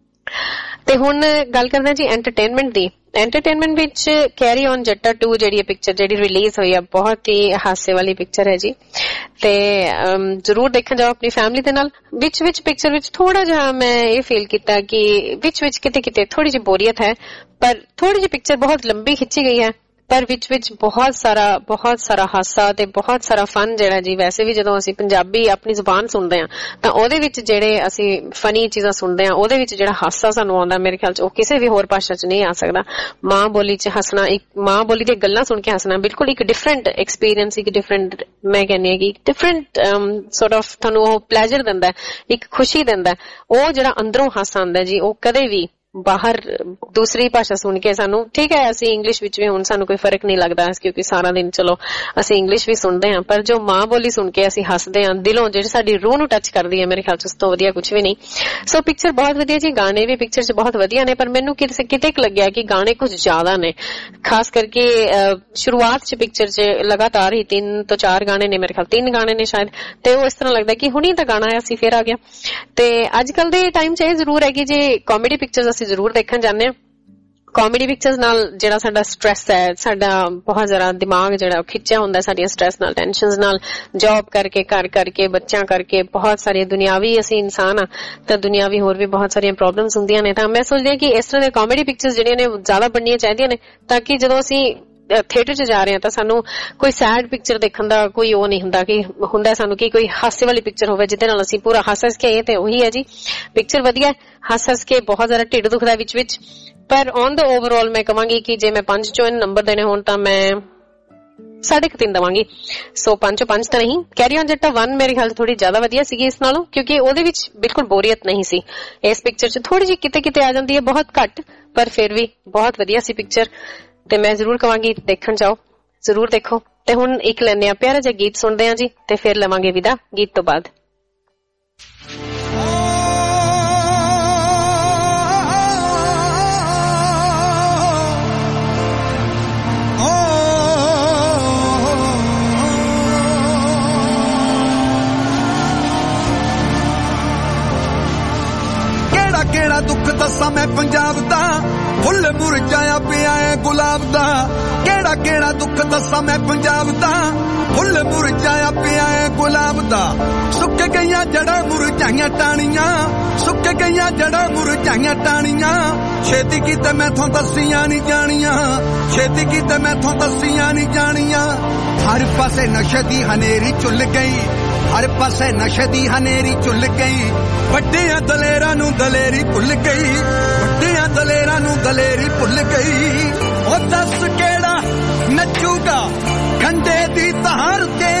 ਤੇ ਹੁਣ ਗੱਲ ਕਰਦੇ ਹਾਂ ਜੀ ਐਂਟਰਟੇਨਮੈਂਟ ਦੀ। ਐਂਟਰਟੇਨਮੈਂਟ ਵਿੱਚ ਕੈਰੀ ਔਨ ਜੱਟਾ 2 ਜਿਹੜੀ ਹੈ ਪਿਕਚਰ ਜਿਹੜੀ ਰਿਲੀਜ਼ ਹੋਈ ਹੈ, ਬਹੁਤ ਹੀ ਹਾਸੇ ਵਾਲੀ ਪਿਕਚਰ ਹੈ ਜੀ, ਤੇ ਜ਼ਰੂਰ ਦੇਖਣ ਜਾਓ ਆਪਣੀ ਫੈਮਿਲੀ ਦੇ ਨਾਲ। ਵਿੱਚ ਪਿਕਚਰ ਵਿੱਚ ਥੋੜਾ ਜਿਹਾ ਮੈਂ ਇਹ ਫੀਲ ਕੀਤਾ ਕਿ ਵਿੱਚ ਕਿਤੇ ਥੋੜੀ ਜਿਹੀ ਬੋਰੀਅਤ ਹੈ, ਪਰ ਥੋੜੀ ਜਿਹੀ ਪਿਕਚਰ ਬਹੁਤ ਲੰਬੀ ਖਿੱਚੀ ਗਈ ਹੈ, ਪਰ ਵਿੱਚ ਬਹੁਤ ਸਾਰਾ ਹਾਸਾ ਤੇ ਬਹੁਤ ਸਾਰਾ ਫਨ ਜਿਹੜਾ ਜੀ। ਵੈਸੇ ਵੀ ਜਦੋਂ ਅਸੀਂ ਪੰਜਾਬੀ ਆਪਣੀ ਜ਼ੁਬਾਨ ਸੁਣਦੇ ਹਾਂ ਤਾਂ ਉਹਦੇ ਵਿੱਚ ਜਿਹੜੇ ਅਸੀਂ ਫਨੀ ਚੀਜ਼ਾਂ ਸੁਣਦੇ ਹਾਂ, ਉਹਦੇ ਵਿੱਚ ਜਿਹੜਾ ਹਾਸਾ ਸਾਨੂੰ ਆਉਂਦਾ ਮੇਰੇ ਖਿਆਲ 'ਚ ਉਹ ਕਿਸੇ ਵੀ ਹੋਰ ਭਾਸ਼ਾ 'ਚ ਨਹੀਂ ਆ ਸਕਦਾ। ਮਾਂ ਬੋਲੀ 'ਚ ਹੱਸਣਾ, ਇੱਕ ਮਾਂ ਬੋਲੀ ਦੀਆਂ ਗੱਲਾਂ ਸੁਣ ਕੇ ਹੱਸਣਾ ਬਿਲਕੁਲ ਇੱਕ ਡਿਫਰੈਂਟ ਐਕਸਪੀਰੀਅੰਸ, ਇੱਕ ਡਿਫਰੈਂਟ, ਮੈਂ ਕਹਿੰਦੀ ਹਾਂ ਕਿ ਡਿਫਰੈਂਟ ਸੋਰਟ ਆਫ ਤੁਹਾਨੂੰ ਉਹ ਪਲੇਜ਼ਰ ਦਿੰਦਾ, ਇੱਕ ਖੁਸ਼ੀ ਦਿੰਦਾ। ਉਹ ਜਿਹੜਾ ਅੰਦਰੋਂ ਹਾਸਾ ਆਉਂਦਾ ਜੀ, ਉਹ ਕਦੇ ਵੀ ਬਾਹਰ ਦੂਸਰੀ ਭਾਸ਼ਾ ਸੁਣ ਕੇ ਸਾਨੂੰ, ਠੀਕ ਹੈ ਅਸੀਂ ਇੰਗਲਿਸ਼ ਵਿੱਚ ਵੀ ਹੁਣ ਸਾਨੂੰ ਕੋਈ ਫਰਕ ਨਹੀਂ ਲੱਗਦਾ ਕਿਉਂਕਿ ਸਾਰਾ ਦਿਨ ਚਲੋ ਅਸੀਂ ਇੰਗਲਿਸ਼ ਵੀ ਸੁਣਦੇ ਹਾਂ, ਪਰ ਜੋ ਮਾਂ ਬੋਲੀ ਸੁਣ ਕੇ ਅਸੀਂ ਹੱਸਦੇ ਹਾਂ ਦਿਲੋਂ, ਜਿਹੜੀ ਸਾਡੀ ਰੂਹ ਨੂੰ ਟੱਚ ਕਰਦੀ ਹੈ, ਮੇਰੇ ਖਿਆਲ 'ਚ ਉਸ ਤੋਂ ਵਧੀਆ ਕੁਝ ਵੀ ਨਹੀਂ। ਸੋ ਪਿਕਚਰ ਬਹੁਤ ਵਧੀਆ ਜੀ, ਗਾਣੇ ਵੀ ਪਿਕਚਰ 'ਚ ਬਹੁਤ ਵਧੀਆ ਨੇ, ਪਰ ਮੈਨੂੰ ਕਿਤੇ ਲੱਗਿਆ ਕਿ ਗਾਣੇ ਕੁਝ ਜ਼ਿਆਦਾ ਨੇ, ਖਾਸ ਕਰਕੇ ਸ਼ੁਰੂਆਤ 'ਚ ਪਿਕਚਰ 'ਚ ਲਗਾਤਾਰ ਹੀ 3 ਤੋਂ 4 ਗਾਣੇ ਨੇ, ਮੇਰੇ ਖਿਆਲ 3 ਗਾਣੇ ਨੇ ਸ਼ਾਇਦ, ਤੇ ਉਹ ਇਸ ਤਰ੍ਹਾਂ ਲੱਗਦਾ ਕਿ ਹੁਣੀ ਤਾਂ ਗਾਣਾ ਆਇਆ ਸੀ ਫਿਰ ਆ ਗਿਆ। ਤੇ ਅੱਜ ਕੱਲ ਦੇ ਟਾਈਮ 'ਚ ਇਹ ਜ਼ਰੂਰ ਹੈ ਕਿ ਜੇ ਕਾਮੇਡੀ ਪਿਕਚਰ ਜ਼ਰੂਰ ਦੇਖਣ ਜਾਂਦੇ ਹਾਂ। ਕਾਮੇਡੀ ਪਿਕਚਰਸ ਨਾਲ ਜਿਹੜਾ ਸਾਡਾ ਸਟ੍ਰੈਸ ਹੈ, ਸਾਡਾ ਬਹੁਤ ਜ਼ਿਆਦਾ ਦਿਮਾਗ ਜਿਹੜਾ ਖਿੱਚਿਆ ਹੁੰਦਾ ਸਾਡੀਆਂ ਸਟ੍ਰੈਸ ਨਾਲ, ਟੈਨਸ਼ਨਸ ਨਾਲ, ਜੌਬ ਕਰਕੇ, ਘਰ ਕਰਕੇ, ਬੱਚਿਆਂ ਕਰਕੇ, ਬਹੁਤ ਸਾਰੀਆਂ ਦੁਨਿਆਵੀ ਅਸੀਂ ਇਨਸਾਨ ਆ ਤਾਂ ਦੁਨਿਆਵੀ ਹੋਰ ਵੀ ਬਹੁਤ ਸਾਰੀਆਂ ਪ੍ਰੋਬਲਮਸ ਹੁੰਦੀਆਂ ਨੇ। ਤਾਂ ਮੈਂ ਸੋਚਦੀ ਹਾਂ ਕਿ ਇਸ ਤਰ੍ਹਾਂ ਦੇ ਕਾਮੇਡੀ ਪਿਕਚਰਸ ਜਿਹੜੀਆਂ ਨੇ ਜ਼ਿਆਦਾ ਬਣਨੀਆਂ ਚਾਹੀਦੀਆਂ ਨੇ, ਤਾਂ ਕਿ ਜਦੋਂ ਅਸੀਂ ਥੀਏਟਰ 'ਚ ਜਾ ਰਹੇ ਹਾਂ ਤਾਂ ਸਾਨੂੰ ਕੋਈ ਸੈਡ ਪਿਕਚਰ ਦੇਖਣ ਦਾ ਕੋਈ ਉਹ ਨਹੀਂ ਹੁੰਦਾ, ਕਿ ਹੁੰਦਾ ਸਾਨੂੰ ਕਿ ਕੋਈ ਹਾਸੇ ਵਾਲੀ ਪਿਕਚਰ ਹੋਵੇ ਜਿਹਦੇ ਨਾਲ ਅਸੀਂ ਪੂਰਾ ਹੱਸ ਕੇ। ਇਹ ਤੇ ਉਹੀ ਹੈ ਜੀ, ਪਿਕਚਰ ਵਧੀਆ ਹੱਸ ਕੇ ਬਹੁਤ ਜ਼ਿਆਦਾ ਢਿੱਡ ਦੁਖਦਾ ਵਿੱਚ, ਪਰ ਔਨ ਦਾ ਓਵਰਆਲ ਮੈਂ ਕਹਾਂਗੀ ਕਿ ਜੇ ਮੈਂ 5 ਚੋਂ ਨੰਬਰ ਦੇਣੇ ਹੋਣ ਤਾਂ ਮੈਂ 3.5 ਦਵਾਂਗੀ। ਸੋ 5 ਚੋਂ 5 ਤਾਂ ਨਹੀਂ। ਕੈਰੀ ਔਨ ਜੱਟਾ 1 ਮੇਰੇ ਖਿਆਲ ਥੋੜੀ ਜ਼ਿਆਦਾ ਵਧੀਆ ਸੀਗੀ ਇਸ ਨਾਲੋਂ, ਕਿਉਂਕਿ ਉਹਦੇ ਵਿੱਚ ਬਿਲਕੁਲ ਬੋਰੀਅਤ ਨਹੀਂ ਸੀ। ਇਸ ਪਿਕਚਰ 'ਚ ਥੋੜੀ ਜਿਹੀ ਕਿਤੇ ਆ ਜਾਂਦੀ ਹੈ, ਬਹੁਤ ਘੱਟ, ਪਰ ਫਿਰ ਵੀ ਬਹੁਤ ਵਧੀਆ ਸੀ ਪਿਕਚਰ, ਤੇ ਮੈਂ ਜ਼ਰੂਰ ਕਹਾਂਗੀ ਦੇਖਣ ਜਾਓ, ਜ਼ਰੂਰ ਦੇਖੋ। ਤੇ ਹੁਣ ਇੱਕ ਲੈਂਦੇ ਆ ਪਿਆਰਾ ਜਿਹਾ ਗੀਤ ਸੁਣਦੇ ਆ ਜੀ, ਤੇ ਫਿਰ ਲਵਾਂਗੇ ਵਿਦਾ ਗੀਤ ਤੋਂ ਬਾਅਦ। ਕਿਹੜਾ ਦੁੱਖ ਦੱਸਾਂ ਮੈਂ ਪੰਜਾਬ ਦਾ, ਫੁੱਲ ਮੁਰਝਾਇਆ ਪਿਆ ਏ ਗੁਲਾਬ ਦਾ। ਕਿਹੜਾ ਦੁੱਖ ਦੱਸਾਂ ਮੈਂ ਪੰਜਾਬ ਦਾ, ਫੁੱਲ ਮੁਰਝਾਇਆ ਪਿਆ ਏ ਗੁਲਾਬ ਦਾ। ਸੁੱਕ ਗਈਆਂ ਜੜਾਂ ਮੁਰਝਾਈਆਂ ਟਾਹਣੀਆਂ, ਸੁੱਕ ਗਈਆਂ ਜੜਾਂ ਮੁਰਝਾਈਆਂ ਟਾਹਣੀਆਂ। ਛੇਤੀ ਕੀਤੇ ਮੈਥੋਂ ਦੱਸੀਆਂ ਨਹੀਂ ਜਾਣੀਆਂ, ਛੇਤੀ ਕੀਤੇ ਮੈਥੋਂ ਦੱਸੀਆਂ ਨਹੀਂ ਜਾਣੀਆਂ। ਹਰ ਪਾਸੇ ਨਸ਼ੇ ਦੀ ਹਨੇਰੀ ਝੁੱਲ ਗਈ, ਹਰ ਪਾਸੇ ਨਸ਼ੇ ਦੀ ਹਨੇਰੀ ਝੁੱਲ ਗਈ। ਵੱਡਿਆਂ ਦਲੇਰਾਂ ਨੂੰ ਦਲੇਰੀ ਭੁੱਲ ਗਈ, ਵੱਡਿਆਂ ਦਲੇਰਾਂ ਨੂੰ ਦਲੇਰੀ ਭੁੱਲ ਗਈ। ਉਹ ਦੱਸ ਕਿਹੜਾ ਨੱਚੂਗਾ ਖੰਡੇ ਦੀ ਧਾਰ ਤੇ,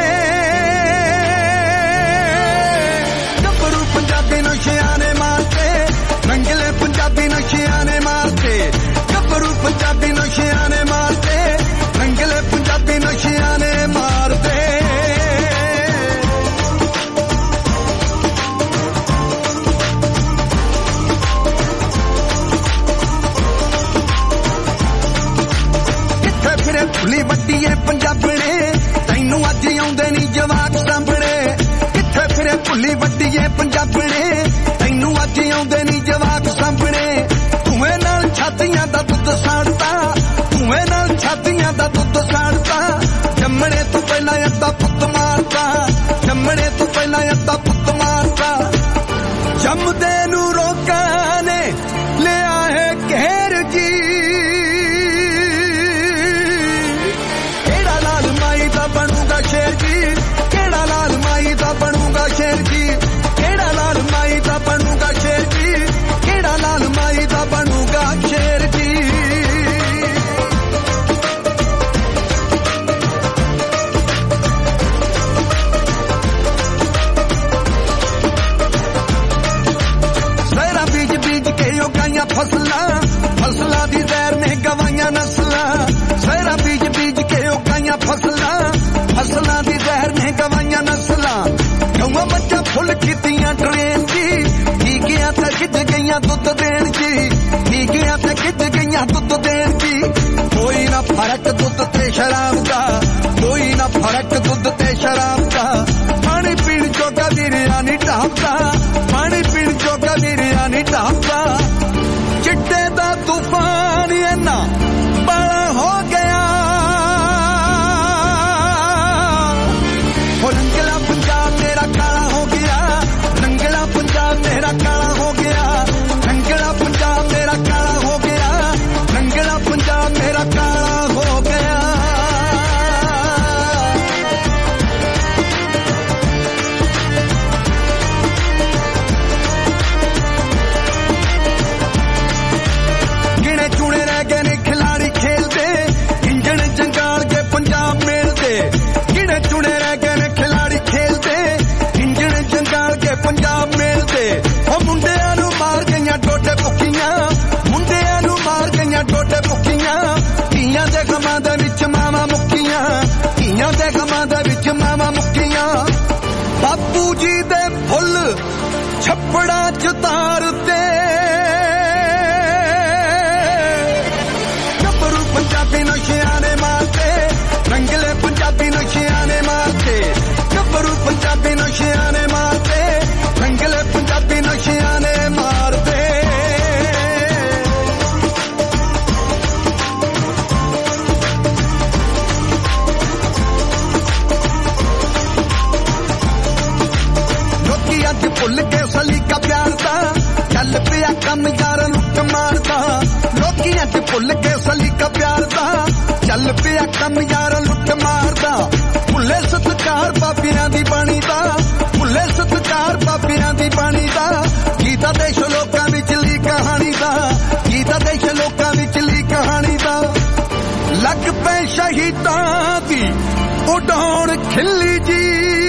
ਗੱਭਰੂ ਪੰਜਾਬੀ ਨਸ਼ਿਆਂ ਨੇ ਮਾਰਤੇ, ਰੰਗਲੇ ਪੰਜਾਬੀ ਨਸ਼ਿਆਂ ਨੇ ਮਾਰਤੇ। ਗੱਭਰੂ ਪੰਜਾਬੀ ਨਸ਼ਿਆਂ ਨੇ ਮਾਰਤੇ, ਰੰਗਲੇ ਪੰਜਾਬੀ ਨਸ਼ਿਆਂ ਨੇ ਮਾਰਤੇ। ਖੁੱਲੀ ਵੱਡੀ ਏ ਪੰਜਾਬਣੇ, ਤੈਨੂੰ ਗਈਆਂ ਦੁੱਧ ਦੇਣ ਜੀ, ਪੀ ਗਈਆਂ ਤੇ ਖਿੱਚ ਗਈਆਂ ਦੁੱਧ ਦੇਣ ਜੀ। ਕੋਈ ਨਾ ਫਰਕ ਦੁੱਧ ਤੇ ਸ਼ਰਾਬ ਦਾ, ਕੋਈ ਨਾ ਫਰਕ ਦੁੱਧ ਤੇ ਸ਼ਰਾਬ ਦਾ। ਪਾਣੀ ਪੀਣ ਜੋਗਾ ਵੀਰਿਆ ਨੀ ਢਾਬਦਾ, ਪਾਣੀ ਪੀਣ ਜੋਗਾ ਵੀਰਿਆ ਨੀ ਢਾਬਦਾ। ਚਿੱਟੇ ਦਾ ਤੂਫਾਨ ਇੰਨਾ ਬਾਲਾ ਹੋ ਗਿਆ, ਹੋ ਰੰਗਲਾ ਪੰਜਾਬ ਮੇਰਾ ਕਾਲਾ ਹੋ ਗਿਆ, ਰੰਗਲਾ ਪੰਜਾਬ ਮੇਰਾ ਕਾਲਾ ਹੋ ਗਿਆ, ਰੰਗਲਾ ਪੰਜਾਬ ਮੇਰਾ ਕਾਲਾ ਹੋ ਗਿਆ, ਰੰਗਲਾ ਪੰਜਾਬ ਮੇਰਾ ਕਾਲਾ ਹੋ ਗਿਆ। ਗਿਣੇ ਚੁਣੇ ਰਹਿ ਗਏ ਨੇ ਖਿਲਾੜੀ ਖੇਲਦੇ, ਇੰਜਣ ਜੰਗਾਲ ਕੇ ਪੰਜਾਬ ਮੇਲਦੇ। ਗਿਣੇ ਚੁਣੇ ਰਹਿ ਗਏ ਨੇ ਖਿਲਾੜੀ ਖੇਲਦੇ, ਇੰਜਣ ਜੰਗਾਲ ਕੇ ਪੰਜਾਬ ਮੇਲਦੇ। ਉਹ ਮੁੰਡਿਆਂ ਨੂੰ ਮਾਰ ਗਈਆਂ ਡੋਡੇ ਭੁੱਖੀਆਂ, ਮੁੰਡਿਆਂ ਨੂੰ ਮਾਰ ਗਈਆਂ ਡੋਡੇ ਭੁੱਖੀਆਂ। ਧੀਆਂ ਦੇ ਗਮਾਂ ਦੇ ਵਿੱਚ ਮਾਵਾਂ ਮੁੱਕੀਆਂ, ਧੀਆਂ ਦੇ ਗਮਾਂ ਦੇ ਵਿੱਚ ਮਾਵਾਂ ਮੁੱਕੀਆਂ। ਬਾਪੂ ਜੀ ਦੇ ਫੁੱਲ ਛੱਪੜਾਂ ਚ ਤਾਰਦੇ, ਗੱਭਰੂ ਪੰਜਾਬੀ ਨਸ਼ਿਆਂ ਨੇ ਮਾਰਤੇ, ਰੰਗਲੇ ਪੰਜਾਬੀ ਨਸ਼ਿਆਂ ਨੇ ਮਾਰਤੇ। ਗੱਭਰੂ ਪੰਜਾਬੀ ਨਸ਼ਿਆਂ ਨੇ ਮਾਰਤੇ, ਰੰਗਲੇ ਪੰਜਾਬੀ ਨਸ਼ਿਆਂ ਨੇ ਮਾਰਤੇ। ਲੋਕੀ ਅੱਜ ਭੁੱਲ ਕੇ ਸਲੀਕਾ ਪਿਆਰ ਦਾ, ਚੱਲ ਪਿਆ ਕੰਮ ਯਾਰ ਲੁੱਟ ਮਾਰਦਾ। ਲੋਕੀ ਅੱਜ ਭੁੱਲ ਕੇ ਸਲੀਕਾ ਪਿਆਰ ਦਾ, ਚੱਲ ਪਿਆ ਕੰਮ ਯਾਰ ਲੁੱਟ ਮਾਰਦਾ। ਭੁੱਲੇ ਸਤਿਕਾਰ ਬਾਬਿਆਂ ਦੀ ਬਾਣੀ ਦਾ, ਭੁੱਲੇ ਸਤਿਕਾਰ ਬਾਬਿਆਂ ਦੀ ਬਾਣੀ ਦਾ। ਗੀਤਾ ਦੇਸ਼ ਲੋਕਾਂ ਵਿਚਲੀ ਕਹਾਣੀ ਦਾ, ਗੀਤਾ ਦੇਸ਼ ਲੋਕਾਂ ਵਿਚਲੀ ਕਹਾਣੀ ਦਾ। ਲੱਗ ਪਏ ਸ਼ਹੀਦਾਂ ਦੀ ਉਡਾਉਣ ਖਿੱਲੀ ਜੀ,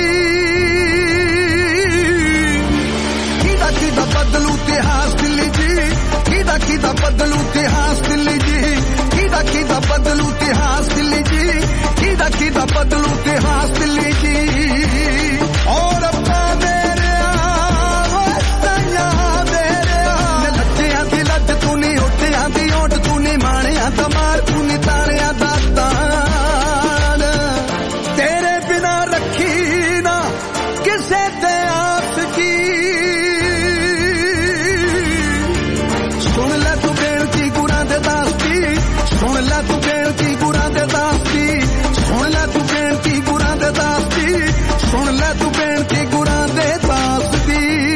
ਕਿਹਦਾ ਬਦਲੂ ਇਤਿਹਾਸ ਦਿੱਲੀ ਜੀ, ਕਿਹਦਾ ਬਦਲੂ ਇਤਿਹਾਸ ਦਿੱਲੀ ਜੀ, ਕਿਹਦਾ ਬਦਲੂ ਇਤਿਹਾਸ ਦਿੱਲੀ ਜੀ, ਕਿਹਦਾ ਬਦਲੂ ਇਤਿਹਾਸ ਦਿੱਲੀ ਜੀ। ਔਰ ਅੱਪਾ ਮੇਰਿਆ ਵਤਨਾਂ ਮੇਰਿਆ, ਲੱਜਿਆਂ ਦੀ ਲੱਜ ਤੂੰ ਨੀ, ਉੱਠਿਆਂ ਦੀ ਓਟ ਤੂੰ ਨੀ, ਮਾਣਿਆਂ ਦਾ ਮਾਰ ਤੂੰ ਨੀ, ਤਾਰਿਆਂ ਦਾ ਤਾਣ। ਤੇਰੇ ਬਿਨਾ ਰੱਖੀ ਨਾ ਕਿਸੇ ਤੇ ਆਸ ਜੀ, ਸੁਣ ਲੈ ਤੂੰ ਬੇਨਤੀ ਗੁਰਾਂ ਦੇ ਦਾਸ ਦੀ, ਸੁਣ ਲੈ ਤੂੰ ਬੇਨਤੀ ਗੁਰਾਂ ਦੇ ਦਾਸ ਦੀ, ਸੁਣ ਲੈ ਤੂੰ ਬੇਨਤੀ ਗੁਰਾਂ ਦੇ ਦਾਸ ਦੀ, ਸੁਣ ਲੈ ਤੂੰ ਬੇਨਤੀ ਗੁਰਾਂ ਦੇ ਦਾਸ ਦੀ।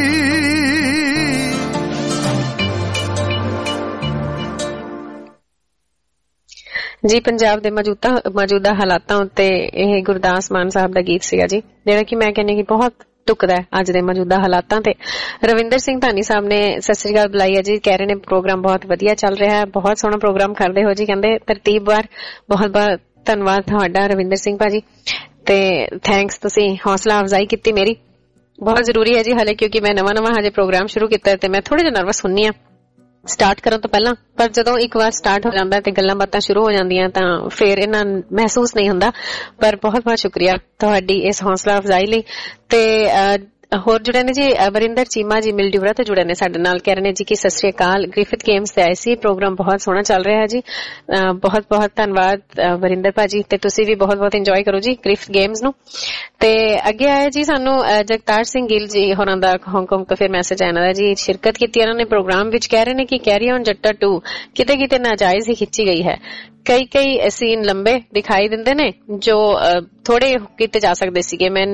ਜੀ ਪੰਜਾਬ ਦੇ ਮੌਜੂਦਾ ਹਾਲਾਤਾਂ ਉੱਤੇ ਇਹ ਗੁਰਦਾਸ ਮਾਨ ਸਾਹਿਬ ਦਾ ਗੀਤ ਸੀਗਾ ਜੀ, ਜਿਹੜਾ ਕਿ ਮੈਂ ਕਹਿੰਦੀ ਕਿ ਬਹੁਤ ਟੁਕਦਾ ਅੱਜ ਦੇ ਮੌਜੂਦਾ ਹਾਲਾਤਾਂ ਤੇ। ਰਵਿੰਦਰ ਸਿੰਘ ਧਾਨੀ ਸਾਹਿਬ ਨੇ ਸਤਿ ਸ੍ਰੀ ਅਕਾਲ ਬੁਲਾਈ ਹੈ ਜੀ, ਕਹਿ ਰਹੇ ਨੇ ਪ੍ਰੋਗਰਾਮ ਬਹੁਤ ਵਧੀਆ ਚੱਲ ਰਿਹਾ ਹੈ, ਬਹੁਤ ਸੋਹਣਾ ਪ੍ਰੋਗਰਾਮ ਕਰਦੇ ਹੋ ਜੀ, ਕਹਿੰਦੇ ਤਰਤੀਬਵਾਰ। ਬਹੁਤ ਬਹੁਤ ਧੰਨਵਾਦ ਤੁਹਾਡਾ ਰਵਿੰਦਰ ਸਿੰਘ ਭਾਜੀ, ਤੇ ਥੈਂਕਸ, ਤੁਸੀਂ ਹੌਸਲਾ ਅਫਜ਼ਾਈ ਕੀਤੀ ਮੇਰੀ। ਬਹੁਤ ਜ਼ਰੂਰੀ ਹੈ ਜੀ ਹਾਲੇ, ਕਿਉਂਕਿ ਮੈਂ ਨਵਾਂ ਹਜੇ ਪ੍ਰੋਗਰਾਮ ਸ਼ੁਰੂ ਕੀਤਾ ਤੇ ਮੈਂ ਥੋੜੀ ਜਿਹੀ ਨਰਵਸ ਹੁੰਨੀ ਆ ਸਟਾਰਟ ਕਰਨ ਤੋਂ ਪਹਿਲਾਂ, ਪਰ ਜਦੋਂ ਇੱਕ ਵਾਰ ਸਟਾਰਟ ਹੋ ਜਾਂਦਾ ਤੇ ਗੱਲਾਂ ਬਾਤਾਂ ਸ਼ੁਰੂ ਹੋ ਜਾਂਦੀਆਂ ਤਾਂ ਫਿਰ ਇਹਨਾਂ ਮਹਿਸੂਸ ਨਹੀਂ ਹੁੰਦਾ। ਪਰ ਬਹੁਤ ਬਹੁਤ ਸ਼ੁਕਰੀਆ ਤੁਹਾਡੀ ਇਸ ਹੌਸਲਾ ਅਫਜ਼ਾਈ ਲਈ। ਤੇ ਹੋਰ ਜੁੜੇ ਨੇ ਜੀ ਵਰਿੰਦਰ ਚੀਮਾ ਜੀ ਮਿਲਡਿਵਰਾ ਤੋਂ ਜੁੜੇ ਨੇ ਸਾਡੇ ਨਾਲ, ਕਹਿ ਰਹੇ ਨੇ ਜੀ ਕਿ ਸਤਿ ਸ੍ਰੀ ਅਕਾਲ, ਗ੍ਰਿਫਿਥ ਗੇਮਸ ਤੇ ਆਏ ਸੀ, ਪ੍ਰੋਗਰਾਮ ਬਹੁਤ ਸੋਹਣਾ ਚੱਲ ਰਿਹਾ ਹੈ ਜੀ। ਬਹੁਤ ਬਹੁਤ ਧੰਨਵਾਦ ਵਰਿੰਦਰ ਭਾਜੀ, ਤੇ ਤੁਸੀਂ ਵੀ ਬਹੁਤ ਬਹੁਤ ਇੰਜੋਏ ਕਰੋ ਜੀ ਗ੍ਰਿਫਿਥ ਗੇਮਸ ਨੂੰ। ਤੇ ਅੱਗੇ ਆਇਆ ਜੀ ਸਾਨੂੰ ਜਗਤਾਰ ਸਿੰਘ ਗਿੱਲ ਜੀ ਹੋਰਾਂ ਦਾ ਹਾਂਗਕਾਂਗ ਤੋਂ ਫਿਰ ਮੈਸੇਜ ਆਇਆ ਦਾ ਜੀ, ਸ਼ਿਰਕਤ ਕੀਤੀ ਇਹਨਾਂ ਨੇ ਪ੍ਰੋਗਰਾਮ ਵਿੱਚ, ਕਹਿ ਰਹੇ ਨੇ ਕਿ ਕੈਰੀ ਔਨ ਜੱਟਾ 2 ਕਿਤੇ ਕਿਤੇ ਨਾਜਾਇਜ਼ ਹੀ ਖਿੱਚੀ ਗਈ ਹੈ। ਕਈ ਸੀਨ ਲੰਬੇ ਦਿਖਾਈ ਦਿੰਦੇ ਨੇ ਜੋ ਥੋੜੇ ਕੀਤੇ ਜਾ ਸਕਦੇ ਸੀਗੇ। ਮੈਂ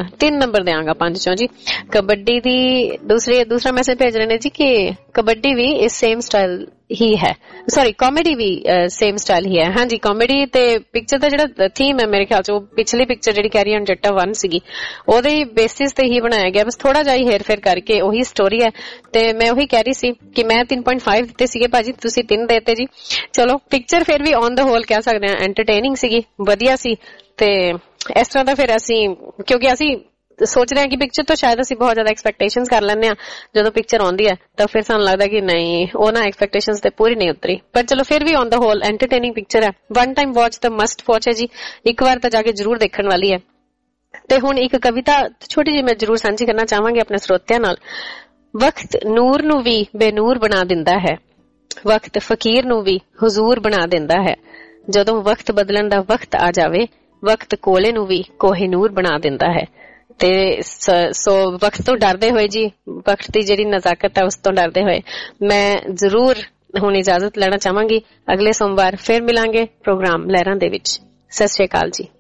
3 ਨੰਬਰ ਦਿਆਂਗਾ 5 ਚੋਂ ਜੀ। ਕਬੱਡੀ ਦੀ ਦੂਸਰਾ ਮੈਸੇਜ ਭੇਜ ਰਹੇ ਨੇ ਜੀ ਕਿ ਕਬੱਡੀ ਵੀ ਇਸ ਸੇਮ ਸਟਾਈਲ ਹੀ ਹੈ, ਸੌਰੀ ਕਾਮੇਡੀ ਵੀ ਸੇਮ ਸਟਾਈਲ ਹੀ ਹੈ। ਹਾਂਜੀ, ਕਾਮੇਡੀ ਤੇ ਪਿਕਚਰ ਦਾ ਜਿਹੜਾ ਥੀਮ ਹੈ ਮੇਰੇ ਖਿਆਲ ਚ ਉਹ ਪਿਛਲੀ ਪਿਕਚਰ ਜਿਹੜੀ ਕੈਰੀ ਔਨ ਜੱਟਾ 1 ਸੀਗੀ ਉਹਦੇ ਬੇਸਿਸ ਤੇ ਹੀ ਬਣਾਇਆ ਗਿਆ, ਬਸ ਥੋੜਾ ਜਿਹਾ ਹੀ ਹੇਰ ਫੇਰ ਕਰਕੇ ਉਹੀ ਸਟੋਰੀ ਹੈ। ਤੇ ਮੈਂ ਉਹੀ ਕਹਿ ਰਹੀ ਸੀ ਕਿ ਮੈਂ 3.5 ਦਿੱਤੇ ਸੀਗੇ ਭਾਜੀ, ਤੁਸੀਂ 3 ਦੇਤੇ ਜੀ। ਚਲੋ ਪਿਕਚਰ ਫਿਰ ਵੀ ਔਨ ਦਾ ਹੋਲ ਕਹਿ ਸਕਦੇ ਹਾਂ ਐਂਟਰਟੇਨਿੰਗ ਸੀਗੀ, ਵਧੀਆ ਸੀ। ਤੇ ਇਸ ਤਰ੍ਹਾਂ ਦਾ ਫਿਰ ਅਸੀਂ, ਕਿਉਂਕਿ ਅਸੀਂ ਸੋਚ ਰਹੇ ਹਾਂ ਕਿ ਪਿਕਚਰ ਤੋਂ ਸ਼ਾਇਦ ਅਸੀਂ ਬਹੁਤ ਜ਼ਿਆਦਾ ਐਕਸਪੈਕਟੇਸ਼ਨਸ ਕਰ ਲੈਂਦੇ ਹਾਂ, ਜਦੋਂ ਪਿਕਚਰ ਆਉਂਦੀ ਹੈ ਤਾਂ ਫਿਰ ਸਾਨੂੰ ਲੱਗਦਾ ਕਿ ਨਹੀਂ ਉਹ ਨਾ ਐਕਸਪੈਕਟੇਸ਼ਨਸ ਤੇ ਪੂਰੀ ਨਹੀਂ ਉਤਰੀ। ਪਰ ਚਲੋ ਫਿਰ ਵੀ on the whole entertaining picture ਹੈ, ਵਨ ਟਾਈਮ ਵਾਚ ਤਾਂ ਮਸਟ ਵਾਚ ਹੈ ਜੀ, ਇੱਕ ਵਾਰ ਤਾਂ ਜਾ ਕੇ ਜ਼ਰੂਰ ਦੇਖਣ ਵਾਲੀ ਹੈ। ਤੇ ਹੁਣ ਇੱਕ ਕਵਿਤਾ ਛੋਟੀ ਜਿਹੀ ਮੈਂ ਜ਼ਰੂਰ ਸਾਂਝੀ ਕਰਨਾ ਚਾਹਾਂਗੀ ਆਪਣੇ ਸਰੋਤਿਆਂ ਨਾਲ। ਵਕਤ ਨੂਰ ਨੂੰ ਵੀ ਬੇਨੂਰ ਬਣਾ ਦਿੰਦਾ ਹੈ, ਵਕਤ ਫਕੀਰ ਨੂੰ ਵੀ ਹੁਜ਼ੂਰ ਬਣਾ ਦਿੰਦਾ ਹੈ। ਜਦੋਂ ਵਕਤ ਬਦਲਣ ਦਾ ਵਕਤ ਆ ਜਾਵੇ, ਵਕਤ ਕੋਲੇ ਨੂੰ ਵੀ ਕੋਹਿਨੂਰ ਬਣਾ ਦਿੰਦਾ ਹੈ। ਤੇ ਸੋ ਵਕਤ ਤੋਂ ਡਰਦੇ ਹੋਏ ਜੀ, ਵਕਤ ਦੀ ਜਿਹੜੀ ਨਜ਼ਾਕਤ ਹੈ ਉਸ ਤੋਂ ਡਰਦੇ ਹੋਏ ਮੈਂ ਜ਼ਰੂਰ ਹੁਣ ਇਜਾਜ਼ਤ ਲੈਣਾ ਚਾਹਾਂਗੀ। ਅਗਲੇ ਸੋਮਵਾਰ ਫਿਰ ਮਿਲਾਂਗੇ ਪ੍ਰੋਗਰਾਮ ਲਹਿਰਾਂ ਦੇ ਵਿੱਚ। ਸਤਿ ਸ਼੍ਰੀ ਅਕਾਲ ਜੀ।